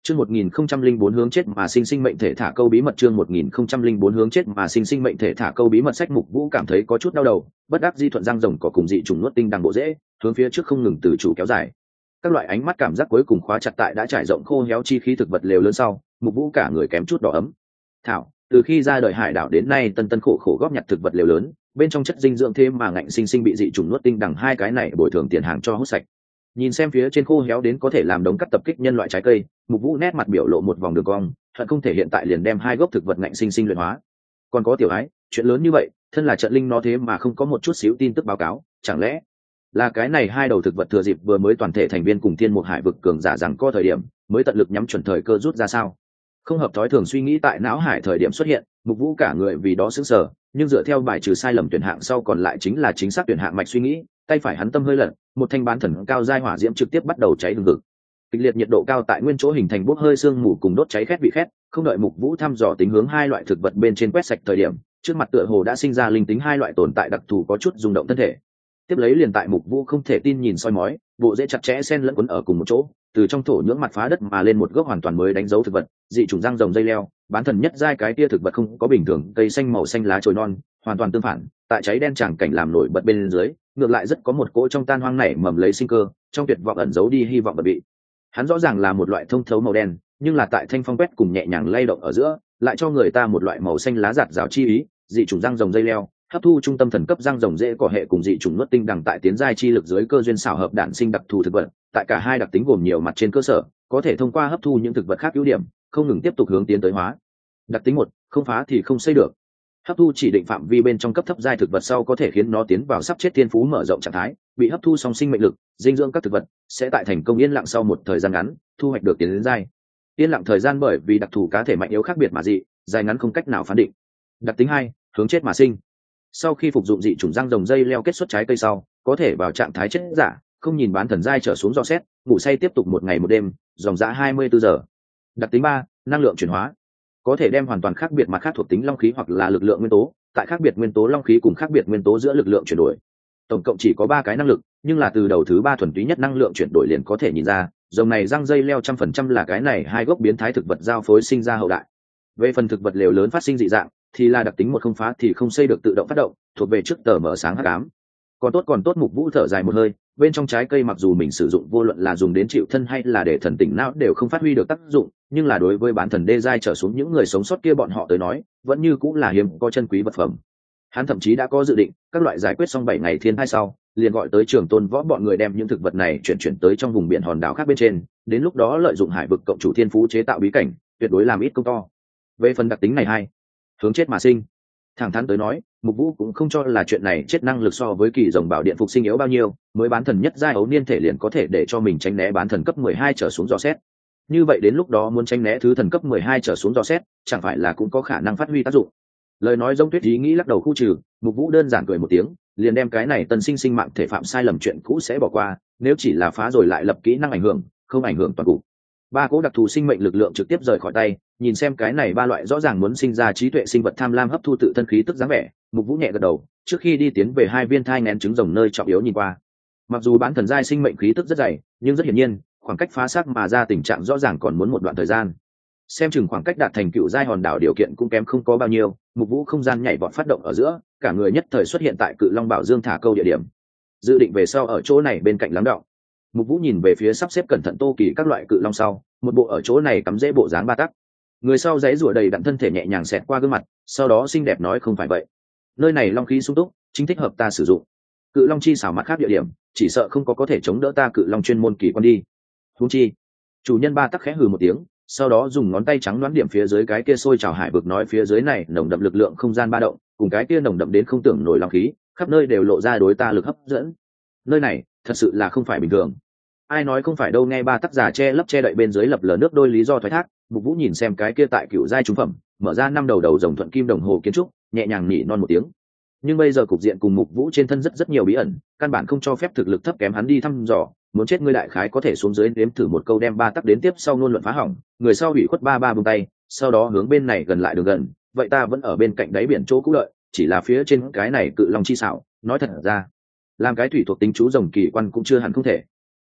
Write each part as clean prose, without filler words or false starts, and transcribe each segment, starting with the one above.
Chương 1004 hướng chết mà sinh sinh mệnh thể thả câu bí mật. Chương 1004 hướng chết mà sinh sinh mệnh thể thả câu bí mật. Sách Mục Vũ cảm thấy có chút đau đầu, bất đắc dĩ thuận răng rồng có cùng dị trùng nuốt tinh đằng bộ rễ, hướng phía trước không ngừng từ chủ kéo dài. Các loại ánh mắt cảm giác cuối cùng khóa chặt tại đã trải rộng khô héo chi khí thực vật lều lớn sau, Mục Vũ cả người kém chút đỏ ấm. Thảo, từ khi ra đời hải đảo đến nay tân tân khổ khổ góp nhặt thực vật lều lớn, bên trong chất dinh dưỡng thêm mà ngạnh sinh sinh bị dị trùng nuốt tinh đằng hai cái này bồi thường tiền hàng cho hút sạch. Nhìn xem phía trên khô héo đến có thể làm đống cắt tập kích nhân loại trái cây, Mục Vũ nét mặt biểu lộ một vòng đường cong, hận không thể hiện tại liền đem hai gốc thực vật ngạnh sinh sinh luyện hóa. Còn có tiểu ái, chuyện lớn như vậy, thân là trận linh nó thế mà không có một chút xíu tin tức báo cáo, chẳng lẽ là cái này hai đầu thực vật thừa dịp vừa mới toàn thể thành viên cùng thiên mục hải vực cường giả rằng có thời điểm, mới tận lực nhắm chuẩn thời cơ rút ra sao? Không hợp thói thường suy nghĩ tại não hải thời điểm xuất hiện, Mục Vũ cả người vì đó sững sờ, nhưng dựa theo bài trừ sai lầm tuyển hạng sau còn lại chính là chính xác tuyển hạng mạch suy nghĩ, tay phải hắn tâm hơi lật, một thanh bán thần cao giai hỏa diễm trực tiếp bắt đầu cháy hừng hực. Kịch liệt nhiệt độ cao tại nguyên chỗ hình thành bốc hơi sương mù cùng đốt cháy khét vị khét, không đợi Mục Vũ thăm dò tính hướng hai loại thực vật bên trên quét sạch thời điểm, trước mặt tựa hồ đã sinh ra linh tính hai loại tồn tại đặc thù có chút rung động thân thể. Tiếp lấy liền tại Mục Vũ không thể tin nhìn soi mói, bộ rễ chặt chẽ xen lẫn quấn ở cùng một chỗ, từ trong thổ nhưỡng mặt phá đất mà lên một gốc hoàn toàn mới đánh dấu thực vật, dị chủng răng rồng dây leo, bán thần nhất giai cái tia thực vật không có bình thường, cây xanh màu xanh lá chồi non, hoàn toàn tương phản, tại cháy đen chẳng cảnh làm nổi bật bên dưới, ngược lại rất có một cỗ trong tan hoang nảy mầm lấy sinh cơ, trong tuyệt vọng ẩn giấu đi hy vọng bất bị. Hắn rõ ràng là một loại thông thấu màu đen, nhưng là tại thanh phong quét cùng nhẹ nhàng lay động ở giữa, lại cho người ta một loại màu xanh lá rạt rào chi ý, dị chủng răng rồng dây leo, hấp thu trung tâm thần cấp răng rồng dễ cỏ hệ cùng dị chủng nuốt tinh đằng tại tiến giai chi lực dưới cơ duyên xảo hợp đản sinh đặc thù thực vật, tại cả hai đặc tính gồm nhiều mặt trên cơ sở, có thể thông qua hấp thu những thực vật khác ưu điểm, không ngừng tiếp tục hướng tiến tới hóa. Đặc tính một, không phá thì không xây được. Hấp thu chỉ định phạm vi bên trong cấp thấp giai thực vật sau có thể khiến nó tiến vào sắp chết thiên phú mở rộng trạng thái, bị hấp thu song sinh mệnh lực, dinh dưỡng các thực vật sẽ tại thành công yên lặng sau một thời gian ngắn, thu hoạch được tiến đến giai. Yên lặng thời gian bởi vì đặc thù cá thể mạnh yếu khác biệt mà dị, dài ngắn không cách nào phán định. Đặc tính hai, hướng chết mà sinh. Sau khi phục dụng dị chủng răng rồng dây leo kết xuất trái cây sau, có thể vào trạng thái chết giả, không nhìn bán thần giai trở xuống dò xét, ngủ say tiếp tục một ngày một đêm, dòng dã 24 giờ. Đặc tính ba, năng lượng chuyển hóa. Có thể đem hoàn toàn khác biệt mặt khác thuộc tính long khí hoặc là lực lượng nguyên tố, tại khác biệt nguyên tố long khí cùng khác biệt nguyên tố giữa lực lượng chuyển đổi. Tổng cộng chỉ có 3 cái năng lực, nhưng là từ đầu thứ 3 thuần túy nhất năng lượng chuyển đổi liền có thể nhìn ra, dòng này răng dây leo 100% là cái này hai gốc biến thái thực vật giao phối sinh ra hậu đại. Về phần thực vật lều lớn phát sinh dị dạng, thì là đặc tính một không phá thì không xây được tự động phát động, thuộc về trước tờ mở sáng hắc ám. Còn tốt. Mục Vũ thở dài một hơi, bên trong trái cây mặc dù mình sử dụng vô luận là dùng đến chịu thân hay là để thần tỉnh não đều không phát huy được tác dụng, nhưng là đối với bán thần đê giai trở xuống những người sống sót kia bọn họ tới nói, vẫn như cũng là hiếm có chân quý vật phẩm. Hắn thậm chí đã có dự định, các loại giải quyết xong 7 ngày thiên thai sau, liền gọi tới Trường Tôn Võ bọn người đem những thực vật này chuyển tới trong vùng biển hòn đảo khác bên trên, đến lúc đó lợi dụng hải vực cộng chủ thiên phú chế tạo bí cảnh, tuyệt đối làm ít công to. Về phần đặc tính này hai, hướng chết mà sinh. Thẳng thắn tới nói, Mục Vũ cũng không cho là chuyện này chết năng lực so với kỳ rồng bảo điện phục sinh yếu bao nhiêu, mới bán thần nhất giai ấu niên thể liền có thể để cho mình tránh né bán thần cấp 12 trở xuống dò xét. Như vậy đến lúc đó muốn tránh né thứ thần cấp 12 trở xuống dò xét, chẳng phải là cũng có khả năng phát huy tác dụng. Lời nói giống tuyết ý nghĩ lắc đầu khu trừ, Mục Vũ đơn giản cười một tiếng, liền đem cái này tân sinh mạng thể phạm sai lầm chuyện cũ sẽ bỏ qua, nếu chỉ là phá rồi lại lập kỹ năng ảnh hưởng, không ảnh hưởng toàn cục. Ba cố đặc thù sinh mệnh lực lượng trực tiếp rời khỏi tay, nhìn xem cái này ba loại rõ ràng muốn sinh ra trí tuệ sinh vật tham lam hấp thu tự thân khí tức dáng vẻ, Mục Vũ nhẹ gật đầu, trước khi đi tiến về hai viên thai nghén trứng rồng nơi trọng yếu nhìn qua. Mặc dù bán thần giai sinh mệnh khí tức rất dày, nhưng rất hiển nhiên, khoảng cách phá xác mà ra tình trạng rõ ràng còn muốn một đoạn thời gian. Xem chừng khoảng cách đạt thành cựu giai hòn đảo điều kiện cũng kém không có bao nhiêu, Mục Vũ không gian nhảy vọt phát động ở giữa, cả người nhất thời xuất hiện tại Cự Long Bảo Dương thả câu địa điểm. Dự định về sau ở chỗ này bên cạnh lắng đọng. Mục Vũ nhìn về phía sắp xếp cẩn thận tô kỳ các loại cự long sau, một bộ ở chỗ này cắm rễ bộ dáng ba tắc. Người sau giãy giụa đầy đặn thân thể nhẹ nhàng xẹt qua gương mặt, sau đó xinh đẹp nói không phải vậy. Nơi này long khí sung túc, chính thích hợp ta sử dụng. Cự long chi xảo mặt khác địa điểm, chỉ sợ không có thể chống đỡ ta cự long chuyên môn kỳ quan đi. Huống chi, chủ nhân ba tắc khẽ hừ một tiếng, sau đó dùng ngón tay trắng đoán điểm phía dưới cái kia sôi trào hải vực nói phía dưới này nồng đậm lực lượng không gian ba động, cùng cái kia nồng đậm đến không tưởng nổi long khí, khắp nơi đều lộ ra đối ta lực hấp dẫn. Nơi này, thật sự là không phải bình thường. Ai nói không phải đâu, nghe ba tác giả che lấp che đậy bên dưới lập lờ nước đôi lý do thoái thác. Mục Vũ nhìn xem cái kia tại cựu giai trung phẩm, mở ra 5 đầu rồng thuận kim đồng hồ kiến trúc, nhẹ nhàng nỉ non một tiếng. Nhưng bây giờ cục diện cùng Mục Vũ trên thân rất nhiều bí ẩn, căn bản không cho phép thực lực thấp kém hắn đi thăm dò, muốn chết ngươi đại khái có thể xuống dưới nếm thử một câu đem ba tắc đến tiếp sau luôn luận phá hỏng, người sau bị khuất ba buông tay, sau đó hướng bên này gần lại đường gần, vậy ta vẫn ở bên cạnh đáy biển chỗ cũ đợi, chỉ là phía trên cái này cự long chi xảo, nói thật ra, làm cái thủy thuộc tính chú rồng kỳ quan cũng chưa hẳn không thể.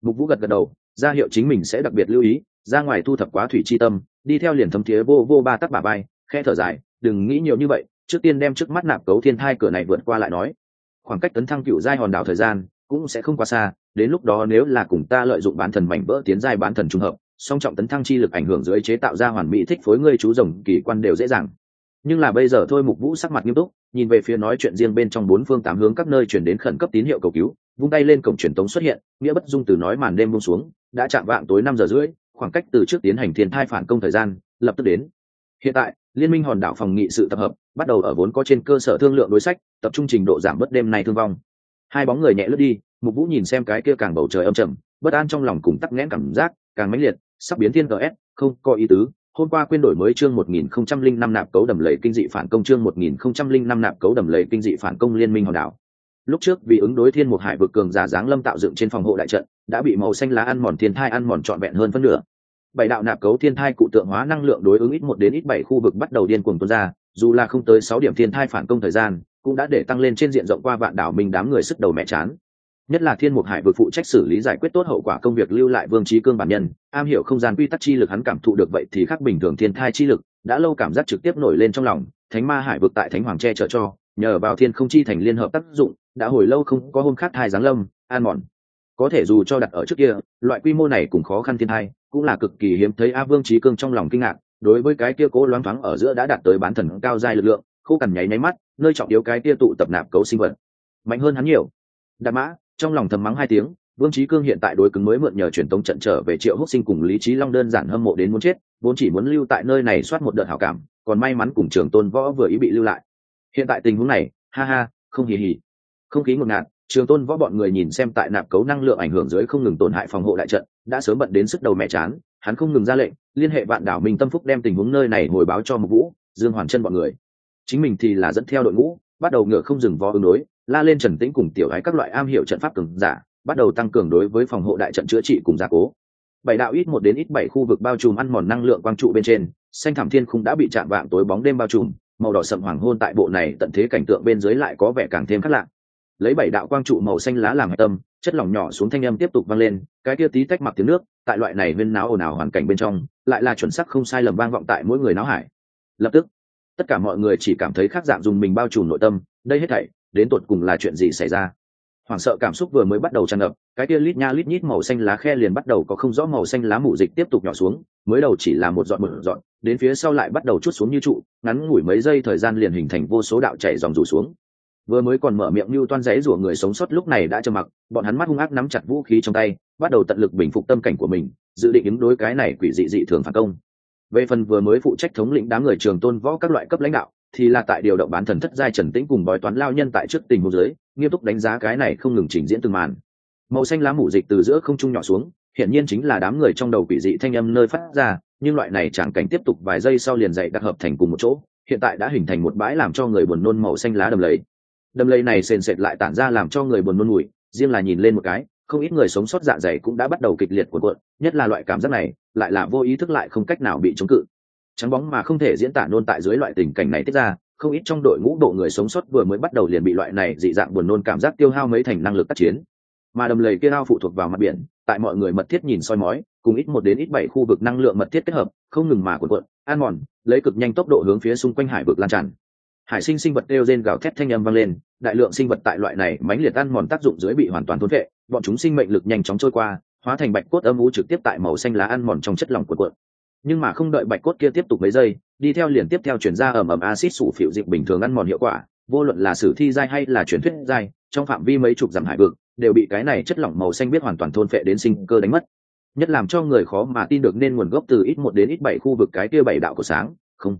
Mục Vũ gật gật đầu, ra hiệu chính mình sẽ đặc biệt lưu ý, ra ngoài thu thập quá thủy chi tâm, đi theo liền thấm thía vô vô ba tắc bà bay, khẽ thở dài, đừng nghĩ nhiều như vậy, trước tiên đem trước mắt nạp cấu thiên thai cửa này vượt qua lại nói. Khoảng cách tấn thăng cựu giai hòn đảo thời gian cũng sẽ không quá xa, đến lúc đó nếu là cùng ta lợi dụng bán thần mảnh vỡ tiến giai bán thần trùng hợp, song trọng tấn thăng chi lực ảnh hưởng dưới chế tạo ra hoàn mỹ thích phối ngươi chú rồng kỳ quan đều dễ dàng. Nhưng là bây giờ thôi. Mục Vũ sắc mặt nghiêm túc, nhìn về phía nói chuyện riêng bên trong bốn phương tám hướng các nơi truyền đến khẩn cấp tín hiệu cầu cứu, vung tay lên cổng truyền tống xuất hiện, nghĩa bất dung từ nói màn đêm buông xuống, đã chạm vạng tối 5 giờ rưỡi, khoảng cách từ trước tiến hành thiên thai phản công thời gian lập tức đến. Hiện tại liên minh hòn đảo phòng nghị sự tập hợp bắt đầu ở vốn có trên cơ sở thương lượng đối sách, tập trung trình độ giảm bớt đêm nay thương vong. Hai bóng người nhẹ lướt đi, Mục Vũ nhìn xem cái kia càng bầu trời âm trầm, bất an trong lòng cùng tắc nghẽn cảm giác càng mãnh liệt, sắp biến thiên gs, không có ý tứ. Hôm qua quên đổi mới chương 1005 nạp cấu đầm lầy kinh dị phản công chương 1005 nạp cấu đầm lầy kinh dị phản công liên minh hòn đảo. Lúc trước vì ứng đối thiên một hải vực cường giả dáng lâm tạo dựng trên phòng hộ đại trận, đã bị màu xanh lá ăn mòn thiên thai ăn mòn trọn vẹn hơn phân nửa. Bảy đạo nạp cấu thiên thai cụ tượng hóa năng lượng đối ứng ít 1 đến ít 7 khu vực bắt đầu điên cuồng tuôn ra, dù là không tới 6 điểm thiên thai phản công thời gian, cũng đã để tăng lên trên diện rộng qua vạn đảo mình đám người sức đầu mẹ chán. Nhất là thiên mục hải vực phụ trách xử lý giải quyết tốt hậu quả công việc lưu lại Vương Chí Cương bản nhân, am hiểu không gian quy tắc chi lực hắn cảm thụ được vậy thì khác bình thường thiên thai chi lực, đã lâu cảm giác trực tiếp nổi lên trong lòng. Thánh ma hải vực tại Thánh Hoàng che chở cho, nhờ vào thiên không chi thành liên hợp tác dụng, đã hồi lâu không có hôm khát thai giáng lâm, an mòn. Có thể dù cho đặt ở trước kia, loại quy mô này cũng khó khăn thiên thai, cũng là cực kỳ hiếm thấy. Vương Chí Cương trong lòng kinh ngạc, đối với cái kia cố loáng thoáng ở giữa đã đạt tới bán thần cao giai lực lượng, khô cằn nháy mắt, nơi trọng yếu cái kia tụ tập nạp cấu sinh vật, mạnh hơn hắn nhiều. Đạp mã, trong lòng thầm mắng 2 tiếng. Vương Chí Cương hiện tại đối cứng mới mượn nhờ truyền tống trận trở về Triệu Húc Sinh cùng Lý Chí Long đơn giản hâm mộ đến muốn chết, vốn chỉ muốn lưu tại nơi này soát một đợt hảo cảm, còn may mắn cùng Trường Tôn Võ vừa ý bị lưu lại. Hiện tại tình huống này, ha ha, không hì hì. Không khí ngột ngạt, Trường Tôn Võ bọn người nhìn xem tại nạp cấu năng lượng ảnh hưởng dưới không ngừng tổn hại phòng hộ đại trận, đã sớm bận đến sức đầu mẹ chán, hắn không ngừng ra lệnh, liên hệ vạn đảo Minh Tâm Phúc đem tình huống nơi này hồi báo cho Mục Vũ, Dương Hoàn Chân bọn người. Chính mình thì là dẫn theo đội ngũ, bắt đầu ngựa không dừng vó ứng đối, la lên Trần Tĩnh cùng Tiểu Ái các loại am hiểu trận pháp cường giả, bắt đầu tăng cường đối với phòng hộ đại trận chữa trị cùng gia cố. Bảy đạo ít 1 đến ít 7 khu vực bao trùm ăn mòn năng lượng quang trụ bên trên, xanh thẳm thiên khung đã bị chạm vạng tối bóng đêm bao trùm, màu đỏ sậm hoàng hôn tại bộ này tận thế cảnh tượng bên dưới lại có vẻ càng thêm khác lạ. Lấy 7 đạo quang trụ màu xanh lá làm hạch tâm, chất lỏng nhỏ xuống thanh âm tiếp tục vang lên, cái kia tí tách mặc tiếng nước, tại loại này huyên náo ồn ào hoàn cảnh bên trong, lại là chuẩn xác không sai lầm vang vọng tại mỗi người náo hải. Lập tức, tất cả mọi người chỉ cảm thấy khác dạng dùng mình bao trùm nội tâm, đây hết thảy đến tột cùng là chuyện gì xảy ra. Hoảng sợ cảm xúc vừa mới bắt đầu tràn ngập, cái kia lít nha lít nhít màu xanh lá khe liền bắt đầu có không rõ màu xanh lá mủ dịch tiếp tục nhỏ xuống, mới đầu chỉ là một giọt, đến phía sau lại bắt đầu trút xuống như trụ, ngắn ngủi mấy giây thời gian liền hình thành vô số đạo chảy dòng rủ xuống. Vừa mới còn mở miệng như toan giấy rủa người sống sót lúc này đã trầm mặc, bọn hắn mắt hung ác nắm chặt vũ khí trong tay, bắt đầu tận lực bình phục tâm cảnh của mình, dự định ứng đối cái này quỷ dị dị thường phản công. Về phần vừa mới phụ trách thống lĩnh đám người Trường Tôn Võ các loại cấp lãnh đạo, thì là tại điều động bán thần thất giai Trần Tĩnh cùng bói toán lao nhân tại trước tình huống dưới, nghiêm túc đánh giá cái này không ngừng trình diễn từng màn. Màu xanh lá mủ dịch từ giữa không trung nhỏ xuống, hiển nhiên chính là đám người trong đầu quỷ dị thanh âm nơi phát ra, nhưng loại này chẳng cảnh tiếp tục vài giây sau liền dậy đặc hợp thành cùng một chỗ, hiện tại đã hình thành một bãi làm cho người buồn nôn màu xanh lá đầm lầy. Đầm lầy này sền sệt lại tản ra làm cho người buồn nôn mùi, riêng là nhìn lên một cái, không ít người sống sót dạ dày cũng đã bắt đầu kịch liệt cuộn, nhất là loại cảm giác này, lại là vô ý thức lại không cách nào bị chống cự. Trắng bóng mà không thể diễn tả nôn tại dưới loại tình cảnh này tiết ra, không ít trong đội ngũ độ người sống sót vừa mới bắt đầu liền bị loại này dị dạng buồn nôn cảm giác tiêu hao mấy thành năng lực tác chiến. Mà đầm lầy kia ao phụ thuộc vào mặt biển, tại mọi người mật thiết nhìn soi mói, cùng ít 1 đến ít 7 khu vực năng lượng mật thiết kết hợp, không ngừng mà cuộn, ăn mòn, lấy cực nhanh tốc độ hướng phía xung quanh hải vực lan tràn. Hải sinh sinh vật kêu rên gào thét thanh âm vang lên, đại lượng sinh vật tại loại này mãnh liệt ăn mòn tác dụng dưới bị hoàn toàn thôn phệ, bọn chúng sinh mệnh lực nhanh chóng trôi qua, hóa thành bạch cốt âm u trực tiếp tại màu xanh lá ăn mòn trong chất lỏng cuộn. Nhưng mà không đợi bạch cốt kia tiếp tục mấy giây, đi theo liền tiếp theo chuyển ra ẩm axit sủ phịu dịch bình thường ăn mòn hiệu quả, vô luận là sử thi giai hay là truyền thuyết giai, trong phạm vi mấy chục dặm hải vực đều bị cái này chất lỏng màu xanh biết hoàn toàn thôn phệ đến sinh cơ đánh mất. Nhất làm cho người khó mà tin được nên nguồn gốc từ ít 1 đến ít 7 khu vực cái kia 7 đạo của sáng,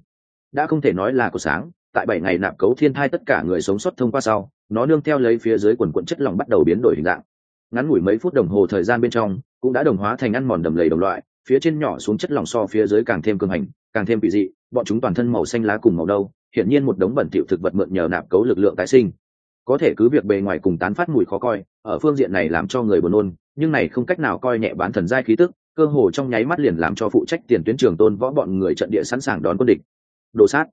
đã không thể nói là của sáng, tại 7 ngày nạp cấu thiên thai tất cả người sống sót thông qua sau, nó nương theo lấy phía dưới quần quần chất lỏng bắt đầu biến đổi hình dạng. Ngắn ngủi mấy phút đồng hồ thời gian bên trong, cũng đã đồng hóa thành ăn mòn đầm lầy đồng loại, phía trên nhỏ xuống chất lỏng so phía dưới càng thêm cường hành, càng thêm quỷ dị, bọn chúng toàn thân màu xanh lá cùng màu đâu, hiển nhiên một đống bẩn thỉu thực vật mượn nhờ nạp cấu lực lượng tái sinh. Có thể cứ việc bề ngoài cùng tán phát mùi khó coi, ở phương diện này làm cho người buồn nôn, nhưng này không cách nào coi nhẹ bán thần giai khí tức, cơ hồ trong nháy mắt liền làm cho phụ trách tiền tuyến Trường Tôn Võ bọn người trận địa sẵn sàng đón quân địch. Đồ sát.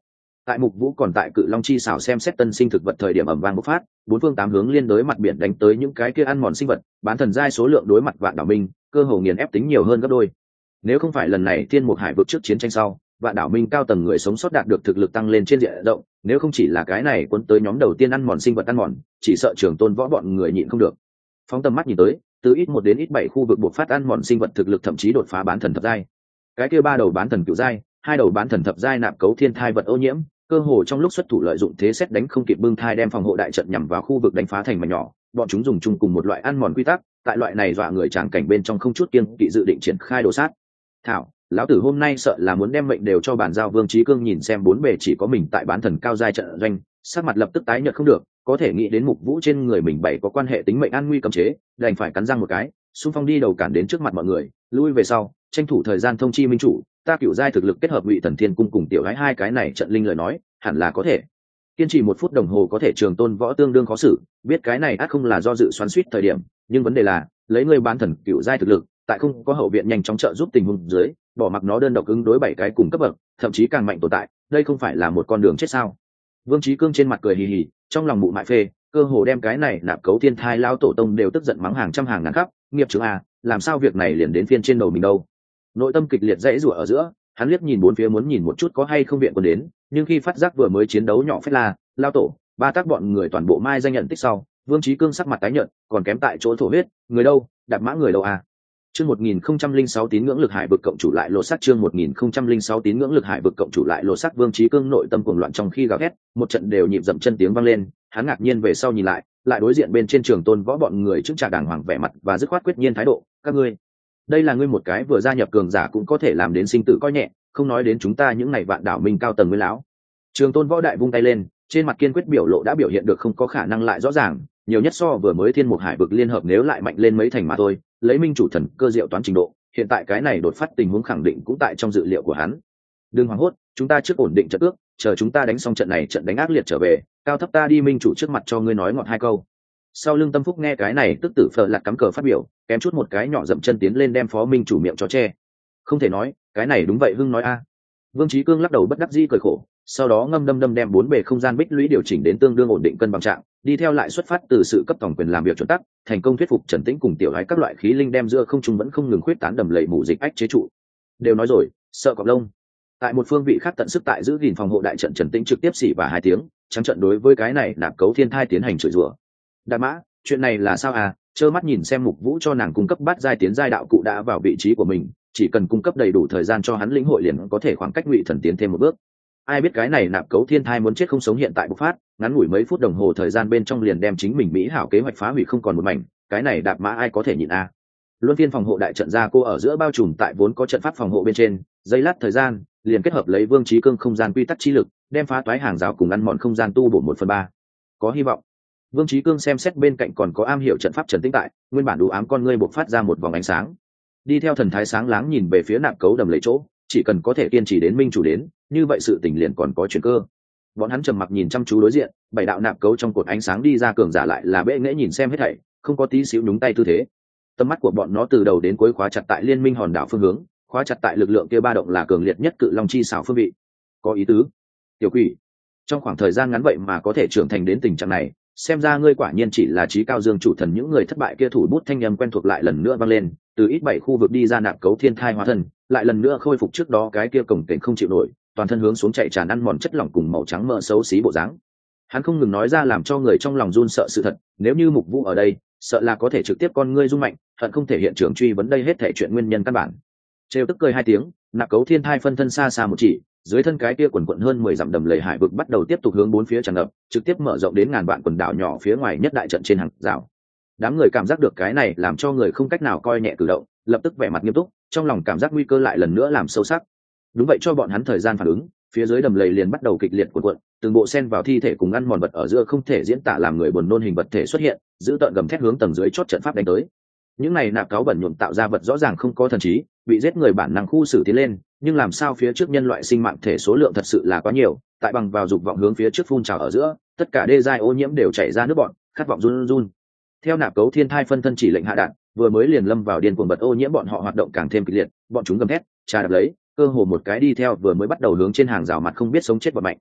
Tại Mục Vũ còn tại Cự Long chi xảo xem xét tân sinh thực vật thời điểm ầm vang bộc phát, bốn phương tám hướng liên đối mặt biển đánh tới những cái kia ăn mòn sinh vật, bán thần giai số lượng đối mặt Vạn Đảo Minh, cơ hồ nghiền ép tính nhiều hơn gấp đôi. Nếu không phải lần này Thiên Mục Hải vượt trước chiến tranh sau, Vạn Đảo Minh cao tầng người sống sót đạt được thực lực tăng lên trên diện rộng, nếu không chỉ là cái này cuốn tới nhóm đầu tiên ăn mòn sinh vật ăn mòn, chỉ sợ Trường Tôn Võ bọn người nhịn không được. Phóng tầm mắt nhìn tới, từ ít 1 đến ít 7 khu vực bộc phát ăn mòn sinh vật thực lực thậm chí đột phá bán thần thập giai. Cái kia 3 đầu bán thần cửu giai, 2 đầu bán thần thập giai nạp cấu thiên thai vật ô nhiễm, cơ hồ trong lúc xuất thủ lợi dụng thế xét đánh không kịp bưng thai đem phòng hộ đại trận nhằm vào khu vực đánh phá thành mảnh nhỏ, bọn chúng dùng chung cùng một loại ăn mòn quy tắc, tại loại này dọa người tràng cảnh bên trong không chút kiêng kỵ dự định triển khai đồ sát. Thảo, lão tử hôm nay sợ là muốn đem mệnh đều cho bản giao Vương Chí Cương nhìn xem bốn bề chỉ có mình tại bán thần cao giai trận doanh, sắc mặt lập tức tái nhợt không được, có thể nghĩ đến Mục Vũ trên người mình bảy có quan hệ tính mệnh an nguy cấm chế, đành phải cắn răng một cái, xung phong đi đầu cản đến trước mặt mọi người, lui về sau, tranh thủ thời gian thông chi minh chủ, ta cửu giai thực lực kết hợp Ngụy Thần Thiên cung cùng tiểu gái hai cái này trận linh lời nói, hẳn là có thể. Kiên trì 1 phút đồng hồ có thể Trường Tôn Võ tương đương khó xử, biết cái này ắt không là do dự xoắn xuýt thời điểm, nhưng vấn đề là, lấy người bán thần cửu giai thực lực, tại không có hậu viện nhanh chóng trợ giúp tình huống dưới, bỏ mặc nó đơn độc ứng đối 7 cái cùng cấp bậc, thậm chí càng mạnh tồn tại, đây không phải là một con đường chết sao? Vương Chí Cương trên mặt cười hì hì, trong lòng mụ mại phê, cơ hồ đem cái này nạp cấu thiên thai lao tổ tông đều tức giận mắng hàng trăm hàng ngàn khắp, nghiệp chứng à, làm sao việc này liền đến phiên trên đầu mình đâu? Nội tâm kịch liệt dãy rủa ở giữa, hắn liếc nhìn bốn phía muốn nhìn một chút có hay không viện quân đến, nhưng khi phát giác vừa mới chiến đấu nhỏ phết la, lao tổ, ba tác bọn người toàn bộ mai danh nhận tích sau, Vương Chí Cương sắc mặt tái nhợt, còn kém tại chỗ thổ huyết, người đâu, đạp mã người đâu à? Chương 1006 tín ngưỡng lực hải vực cộng chủ lại lột xác chương 1006 tín ngưỡng lực hải vực cộng chủ lại lột xác Vương Chí Cương nội tâm cuồng loạn trong khi gào thét, một trận đều nhịp dậm chân tiếng vang lên, hắn ngạc nhiên về sau nhìn lại, lại đối diện bên trên Trường Tôn Võ bọn người chứng trà đàng hoàng vẻ mặt và dứt khoát quyết nhiên thái độ, các ngươi, đây là ngươi một cái vừa gia nhập cường giả cũng có thể làm đến sinh tử coi nhẹ, không nói đến chúng ta những này Vạn Đảo Minh cao tầng mới lão. Trường Tôn Võ đại vung tay lên, trên mặt kiên quyết biểu lộ đã biểu hiện được không có khả năng lại rõ ràng, nhiều nhất so vừa mới Thiên Mục Hải vực liên hợp nếu lại mạnh lên mấy thành mà thôi, lấy minh chủ thần cơ diệu toán trình độ, hiện tại cái này đột phát tình huống khẳng định cũng tại trong dự liệu của hắn. Đừng hoảng hốt, chúng ta trước ổn định trận ước, chờ chúng ta đánh xong trận này trận đánh ác liệt trở về, cao thấp ta đi minh chủ trước mặt cho ngươi nói ngọt hai câu. Sau lưng Tâm Phúc nghe cái này tức tử phở lạt cắm cờ phát biểu, kém chút một cái nhỏ dậm chân tiến lên đem phó minh chủ miệng cho che. Không thể nói, cái này đúng vậy Hưng nói a. Vương Chí Cương lắc đầu bất đắc dĩ cười khổ, sau đó ngâm đâm đem bốn bề không gian bích lũy điều chỉnh đến tương đương ổn định cân bằng trạng, đi theo lại xuất phát từ sự cấp tổng quyền làm việc chuẩn tắc, thành công thuyết phục Trần Tĩnh cùng tiểu gái các loại khí linh đem giữa không trung vẫn không ngừng khuyết tán đầm lầy mù dịch ách chế trụ. Đều nói rồi, sợ cọp lông. Tại một phương vị khác tận sức tại giữ gìn phòng hộ đại trận, Trần Tĩnh trực tiếp xỉ và 2 tiếng, trắng trận đối với cái này nạp cấu thiên thai tiến hành chửi rủa. Đa mã, chuyện này là sao à? Trơ mắt nhìn xem Mục Vũ cho nàng cung cấp bát giai tiến giai đạo cụ đã vào vị trí của mình, chỉ cần cung cấp đầy đủ thời gian cho hắn lĩnh hội liền có thể khoảng cách Ngụy Thần tiến thêm một bước. Ai biết cái này nạp cấu thiên thai muốn chết không sống hiện tại bộc phát, ngắn ngủi mấy phút đồng hồ thời gian bên trong liền đem chính mình mỹ hảo kế hoạch phá hủy không còn một mảnh, cái này đạp mã ai có thể nhịn a. Luân phiên phòng hộ đại trận ra cô ở giữa bao trùm tại vốn có trận pháp phòng hộ bên trên, giây lát thời gian, liền kết hợp lấy Vương Chí Cương không gian quy tắc chi lực, đem phá toái hàng rào cùng ăn mòn không gian tu bổ 1/3. Có hy vọng. Vương Chí Cương xem xét bên cạnh còn có am hiểu trận pháp Trần Tĩnh tại, nguyên bản đủ ám con ngươi bộc phát ra một vòng ánh sáng. Đi theo thần thái sáng láng nhìn về phía nạp cấu đầm lấy chỗ, chỉ cần có thể kiên trì đến minh chủ đến, như vậy sự tình liền còn có chuyển cơ. Bọn hắn trầm mặc nhìn chăm chú đối diện, 7 đạo nạp cấu trong cột ánh sáng đi ra cường giả lại là bệ nghễ nhìn xem hết thảy, không có tí xíu nhúng tay tư thế. Tầm mắt của bọn nó từ đầu đến cuối khóa chặt tại liên minh hòn đảo phương hướng, khóa chặt tại lực lượng kia ba động là cường liệt nhất Cự Long chi xảo phương vị. Có ý tứ. Tiểu quỷ, trong khoảng thời gian ngắn vậy mà có thể trưởng thành đến tình trạng này, xem ra ngươi quả nhiên chỉ là trí cao dương chủ thần. Những người thất bại kia thủ bút thanh âm quen thuộc lại lần nữa vang lên, từ ít 7 khu vực đi ra nạp cấu thiên thai hóa thân, lại lần nữa khôi phục trước đó cái kia cổng kềnh không chịu nổi, toàn thân hướng xuống chạy tràn ăn mòn chất lỏng cùng màu trắng mỡ xấu xí bộ dáng. Hắn không ngừng nói ra làm cho người trong lòng run sợ sự thật, nếu như Mục Vũ ở đây, sợ là có thể trực tiếp con ngươi rung mạnh, hận không thể hiện trường truy vấn đây hết thảy chuyện nguyên nhân căn bản. Trêu tức cười 2 tiếng, nạp cấu thiên thai phân thân xa xa một chỉ, dưới thân cái kia quần quận hơn 10 dặm đầm lầy hải vực bắt đầu tiếp tục hướng bốn phía tràn ngập, trực tiếp mở rộng đến ngàn vạn quần đảo nhỏ phía ngoài nhất đại trận trên hàng rào. Đám người cảm giác được cái này làm cho người không cách nào coi nhẹ cử động, lập tức vẻ mặt nghiêm túc, trong lòng cảm giác nguy cơ lại lần nữa làm sâu sắc. Đúng vậy, cho bọn hắn thời gian phản ứng, phía dưới đầm lầy liền bắt đầu kịch liệt cuộn cuộn, từng bộ sen vào thi thể cùng ăn mòn vật ở giữa không thể diễn tả làm người buồn nôn hình vật thể xuất hiện, giữ tợn gầm thét hướng tầng dưới chót trận pháp đánh tới. Những này nạp cáo bẩn nhuộm tạo ra vật rõ ràng không có thần trí, bị giết người bản năng khu xử tiến lên, nhưng làm sao phía trước nhân loại sinh mạng thể số lượng thật sự là quá nhiều, tại bằng vào dục vọng hướng phía trước phun trào ở giữa, tất cả đê giai ô nhiễm đều chảy ra nước bọn, khát vọng run run. Theo nạp cấu thiên thai phân thân chỉ lệnh hạ đạn, vừa mới liền lâm vào điên cuồng vật ô nhiễm, bọn họ hoạt động càng thêm kịch liệt, bọn chúng gầm thét, trà đập lấy, cơ hồ một cái đi theo vừa mới bắt đầu hướng trên hàng rào mặt không biết sống chết và mạnh.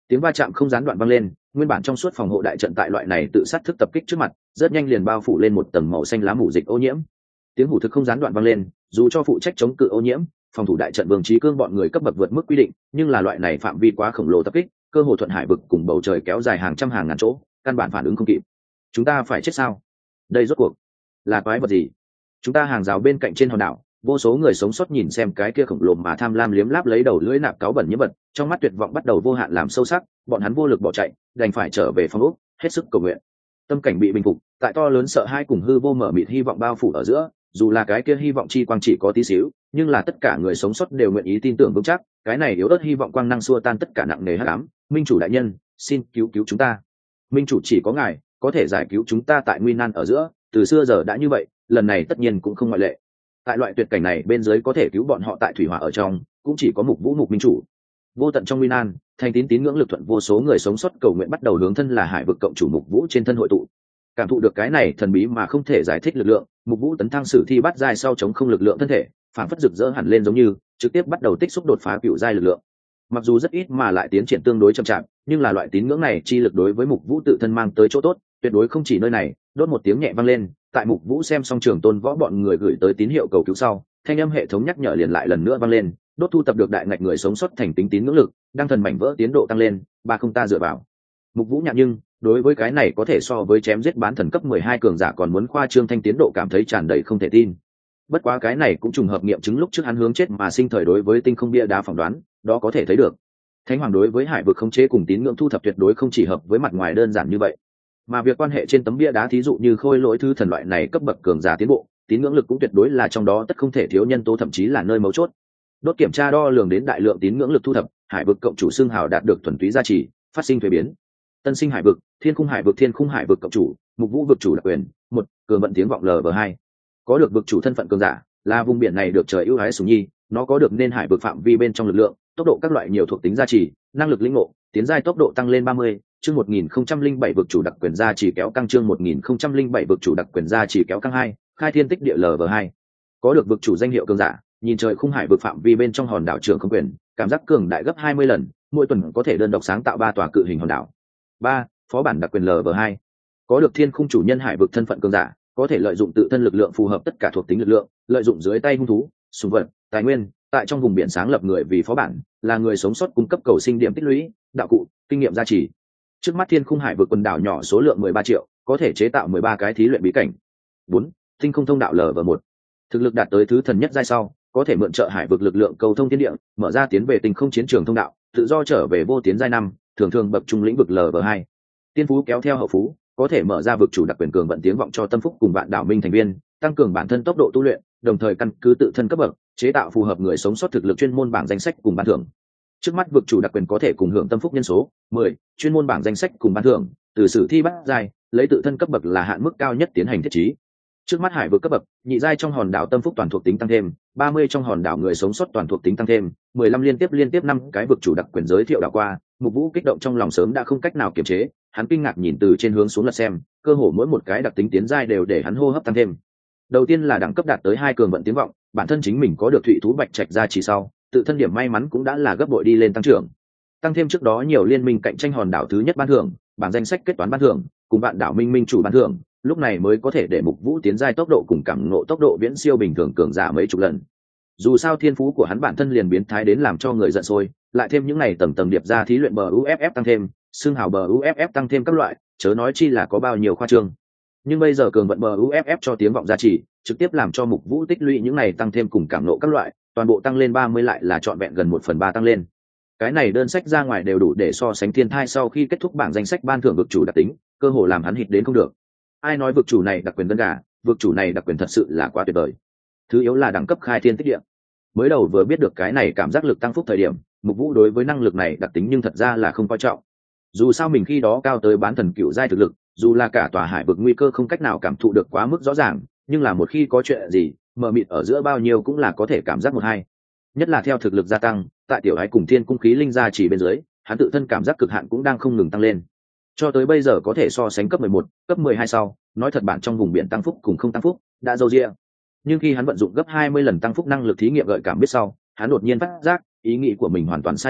Tiếng va chạm không gián đoạn vang lên, nguyên bản trong suốt phòng hộ đại trận tại loại này tự sát thức tập kích trước mặt rất nhanh liền bao phủ lên một tầng màu xanh lá mù dịch ô nhiễm. Tiếng hủ thực không gián đoạn vang lên, dù cho phụ trách chống cự ô nhiễm, phòng thủ đại trận Vương Chí Cương bọn người cấp bậc vượt mức quy định, nhưng là loại này phạm vi quá khổng lồ tập kích, cơ hồ thuận hải vực cùng bầu trời kéo dài hàng trăm hàng ngàn chỗ, căn bản phản ứng không kịp. Chúng ta phải chết sao? Đây rốt cuộc là quái vật gì? Chúng ta hàng rào bên cạnh trên hòn đảo, vô số người sống sót nhìn xem cái kia khổng lồ mà tham lam liếm láp lấy đầu lưỡi nạp cáo bẩn nhiễm vật, trong mắt tuyệt vọng bắt đầu vô hạn làm sâu sắc, bọn hắn vô lực bỏ chạy, đành phải trở về phòng ốc, hết sức cầu nguyện. Tâm cảnh bị bình phục, tại to lớn sợ hãi cùng hư vô mở mịt hy vọng bao phủ ở giữa, dù là cái kia hy vọng chi quang chỉ có tí xíu, nhưng là tất cả người sống sót đều nguyện ý tin tưởng vững chắc, cái này yếu ớt hy vọng quang năng xua tan tất cả nặng nề hắc ám. Minh chủ đại nhân, xin cứu cứu chúng ta. Minh chủ chỉ có ngài có thể giải cứu chúng ta tại nguy nan ở giữa, từ xưa giờ đã như vậy, lần này tất nhiên cũng không ngoại lệ. Tại loại tuyệt cảnh này bên dưới có thể cứu bọn họ tại thủy hỏa ở trong, cũng chỉ có Mục Vũ Mục Minh chủ. Vô tận trong nguy nan, thành tín ngưỡng lực thuận vô số người sống sót cầu nguyện bắt đầu hướng thân là hải vực cộng chủ Mục Vũ trên thân hội tụ. Cảm thụ được cái này thần bí mà không thể giải thích lực lượng, Mục Vũ tấn thăng sử thi bắt giai sau chống không lực lượng thân thể, phản phất rực rỡ hẳn lên giống như trực tiếp bắt đầu tích xúc đột phá cựu giai lực lượng. Mặc dù rất ít mà lại tiến triển tương đối chậm chạp, nhưng là loại tín ngưỡng này chi lực đối với Mục Vũ tự thân mang tới chỗ tốt, tuyệt đối không chỉ nơi này. Đốt một tiếng nhẹ vang lên, tại Mục Vũ xem xong Trường Tôn Võ bọn người gửi tới tín hiệu cầu cứu sau, thanh âm hệ thống nhắc nhở liền lại lần nữa vang lên. Đốt thu tập được đại ngạch người sống sót thành tín ngưỡng lực, đang thần mảnh vỡ tiến độ tăng lên, ba không ta dựa vào. Mục Vũ nhạc nhưng đối với cái này có thể so với chém giết bán thần cấp 12 cường giả còn muốn khoa trương thanh tiến độ cảm thấy tràn đầy không thể tin. Bất quá cái này cũng trùng hợp nghiệm chứng lúc trước hắn hướng chết mà sinh thời đối với tinh không bia đá phỏng đoán, đó có thể thấy được. Thánh hoàng đối với hải vực khống chế cùng tín ngưỡng thu thập tuyệt đối không chỉ hợp với mặt ngoài đơn giản như vậy, mà việc quan hệ trên tấm bia đá thí dụ như khôi lỗi thư thần loại này cấp bậc cường giả tiến bộ, tín ngưỡng lực cũng tuyệt đối là trong đó tất không thể thiếu nhân tố, thậm chí là nơi mấu chốt. Đốt kiểm tra đo lường đến đại lượng tín ngưỡng lực thu thập, hải vực cộng chủ xương hào đạt được thuần túy gia trì, phát sinh thuế biến. Tân sinh hải vực, thiên khung hải vực cộng chủ, Mục Vũ vực chủ đặc quyền, một cường vận tiếng vọng LV2. Có được vực chủ thân phận cường giả, là vùng biển này được trời ưu ái sủng nhi, nó có được nên hải vực phạm vi bên trong lực lượng, tốc độ các loại nhiều thuộc tính gia trì, năng lực lĩnh ngộ, tiến giai tốc độ tăng lên 30, chương 1007 vực chủ đặc quyền gia trì kéo căng, chương 1007 vực chủ đặc quyền gia trì kéo căng 2, khai thiên tích địa LV2. Có được vực chủ danh hiệu cường giả, nhìn trời khung hải vực phạm vi bên trong hòn đảo trường không quyền, cảm giác cường đại gấp 20 lần, mỗi tuần có thể đơn độc sáng tạo 3 tòa cự hình hòn đảo. 3. Phó bản đặc quyền LV2. Có được thiên khung chủ nhân hải vực thân phận cường giả, có thể lợi dụng tự thân lực lượng phù hợp tất cả thuộc tính lực lượng, lợi dụng dưới tay hung thú, sủng vật, tài nguyên, tại trong vùng biển sáng lập người vì phó bản, là người sống sót cung cấp cầu sinh điểm tích lũy, đạo cụ, kinh nghiệm gia trì. Trước mắt thiên khung hải vực quần đảo nhỏ số lượng 13 triệu, có thể chế tạo 13 cái thí luyện bí cảnh. 4. Tinh không thông đạo LV1. Thực lực đạt tới thứ thần nhất giai sau, có thể mượn trợ hải vực lực lượng cầu thông thiên địa, mở ra tiến về tinh không chiến trường thông đạo, tự do trở về vô tiến giai 5, thường thường bậc trung lĩnh vực LV2. Tiên phú kéo theo hậu phú, có thể mở ra vực chủ đặc quyền cường vận tiếng vọng cho tâm phúc cùng bạn đảo minh thành viên, tăng cường bản thân tốc độ tu luyện, đồng thời căn cứ tự thân cấp bậc, chế tạo phù hợp người sống sót thực lực chuyên môn bảng danh sách cùng ban thưởng. Trước mắt vực chủ đặc quyền có thể cùng hưởng tâm phúc nhân số 10, chuyên môn bảng danh sách cùng ban thưởng, từ sử thi bắt giai, lấy tự thân cấp bậc là hạn mức cao nhất tiến hành thiết trí. Trước mắt hải vực cấp bậc, nhị giai trong hòn đảo tâm phúc toàn thuộc tính tăng thêm, 30 trong hòn đảo người sống sót toàn thuộc tính tăng thêm, 15 liên tiếp 5 cái vực chủ đặc quyền giới thiệu đảo qua, Mục Vũ kích động trong lòng sớm đã không cách nào kiềm chế, hắn kinh ngạc nhìn từ trên hướng xuống lật xem, cơ hồ mỗi một cái đặc tính tiến giai đều để hắn hô hấp tăng thêm. Đầu tiên là đẳng cấp đạt tới 2 cường vận tiếng vọng, bản thân chính mình có được thủy thú bạch trạch gia trì sau, tự thân điểm may mắn cũng đã là gấp bội đi lên tăng trưởng. Tăng thêm trước đó nhiều liên minh cạnh tranh hòn đảo thứ nhất ban thưởng, bảng danh sách kết toán ban thưởng, cùng bạn đảo minh chủ ban thưởng, lúc này mới có thể để Mục Vũ tiến giai tốc độ cùng cảm ngộ tốc độ viễn siêu bình thường cường giả mấy chục lần. Dù sao thiên phú của hắn bản thân liền biến thái đến làm cho người giận sôi, lại thêm những này tầng tầng điệp ra thí luyện bờ UFF tăng thêm, xương hào bờ UFF tăng thêm các loại, chớ nói chi là có bao nhiêu khoa trương. Nhưng bây giờ cường vận bờ UFF cho tiếng vọng gia trì, trực tiếp làm cho Mục Vũ tích lũy những này tăng thêm cùng cảm ngộ các loại, toàn bộ tăng lên 30 lại là trọn vẹn gần 1/3 tăng lên. Cái này đơn sách ra ngoài đều đủ để so sánh thiên thai sau khi kết thúc bảng danh sách ban thưởng vực chủ đặc tính, cơ hồ làm hắn hít đến không được. Ai nói vực chủ này đặc quyền đơn gà, vực chủ này đặc quyền thật sự là quá tuyệt vời. Thứ yếu là đẳng cấp khai thiên tích địa. Mới đầu vừa biết được cái này cảm giác lực tăng phúc thời điểm, Mục Vũ đối với năng lực này đặc tính nhưng thật ra là không coi trọng. Dù sao mình khi đó cao tới bán thần cựu giai thực lực, dù là cả tòa hải vực nguy cơ không cách nào cảm thụ được quá mức rõ ràng, nhưng là một khi có chuyện gì, mờ mịt ở giữa bao nhiêu cũng là có thể cảm giác một hai. Nhất là theo thực lực gia tăng, tại tiểu ái cùng thiên cung khí linh gia chỉ bên dưới, hắn tự thân cảm giác cực hạn cũng đang không ngừng tăng lên. Cho tới bây giờ có thể so sánh cấp 11, cấp 12 sau, nói thật bản trong vùng biển tăng phúc cùng không tăng phúc, đã dâu dịa. Nhưng khi hắn vận dụng gấp 20 lần tăng phúc năng lực thí nghiệm gợi cảm biết sau, hắn đột nhiên phát giác, ý nghĩ của mình hoàn toàn sai lầm,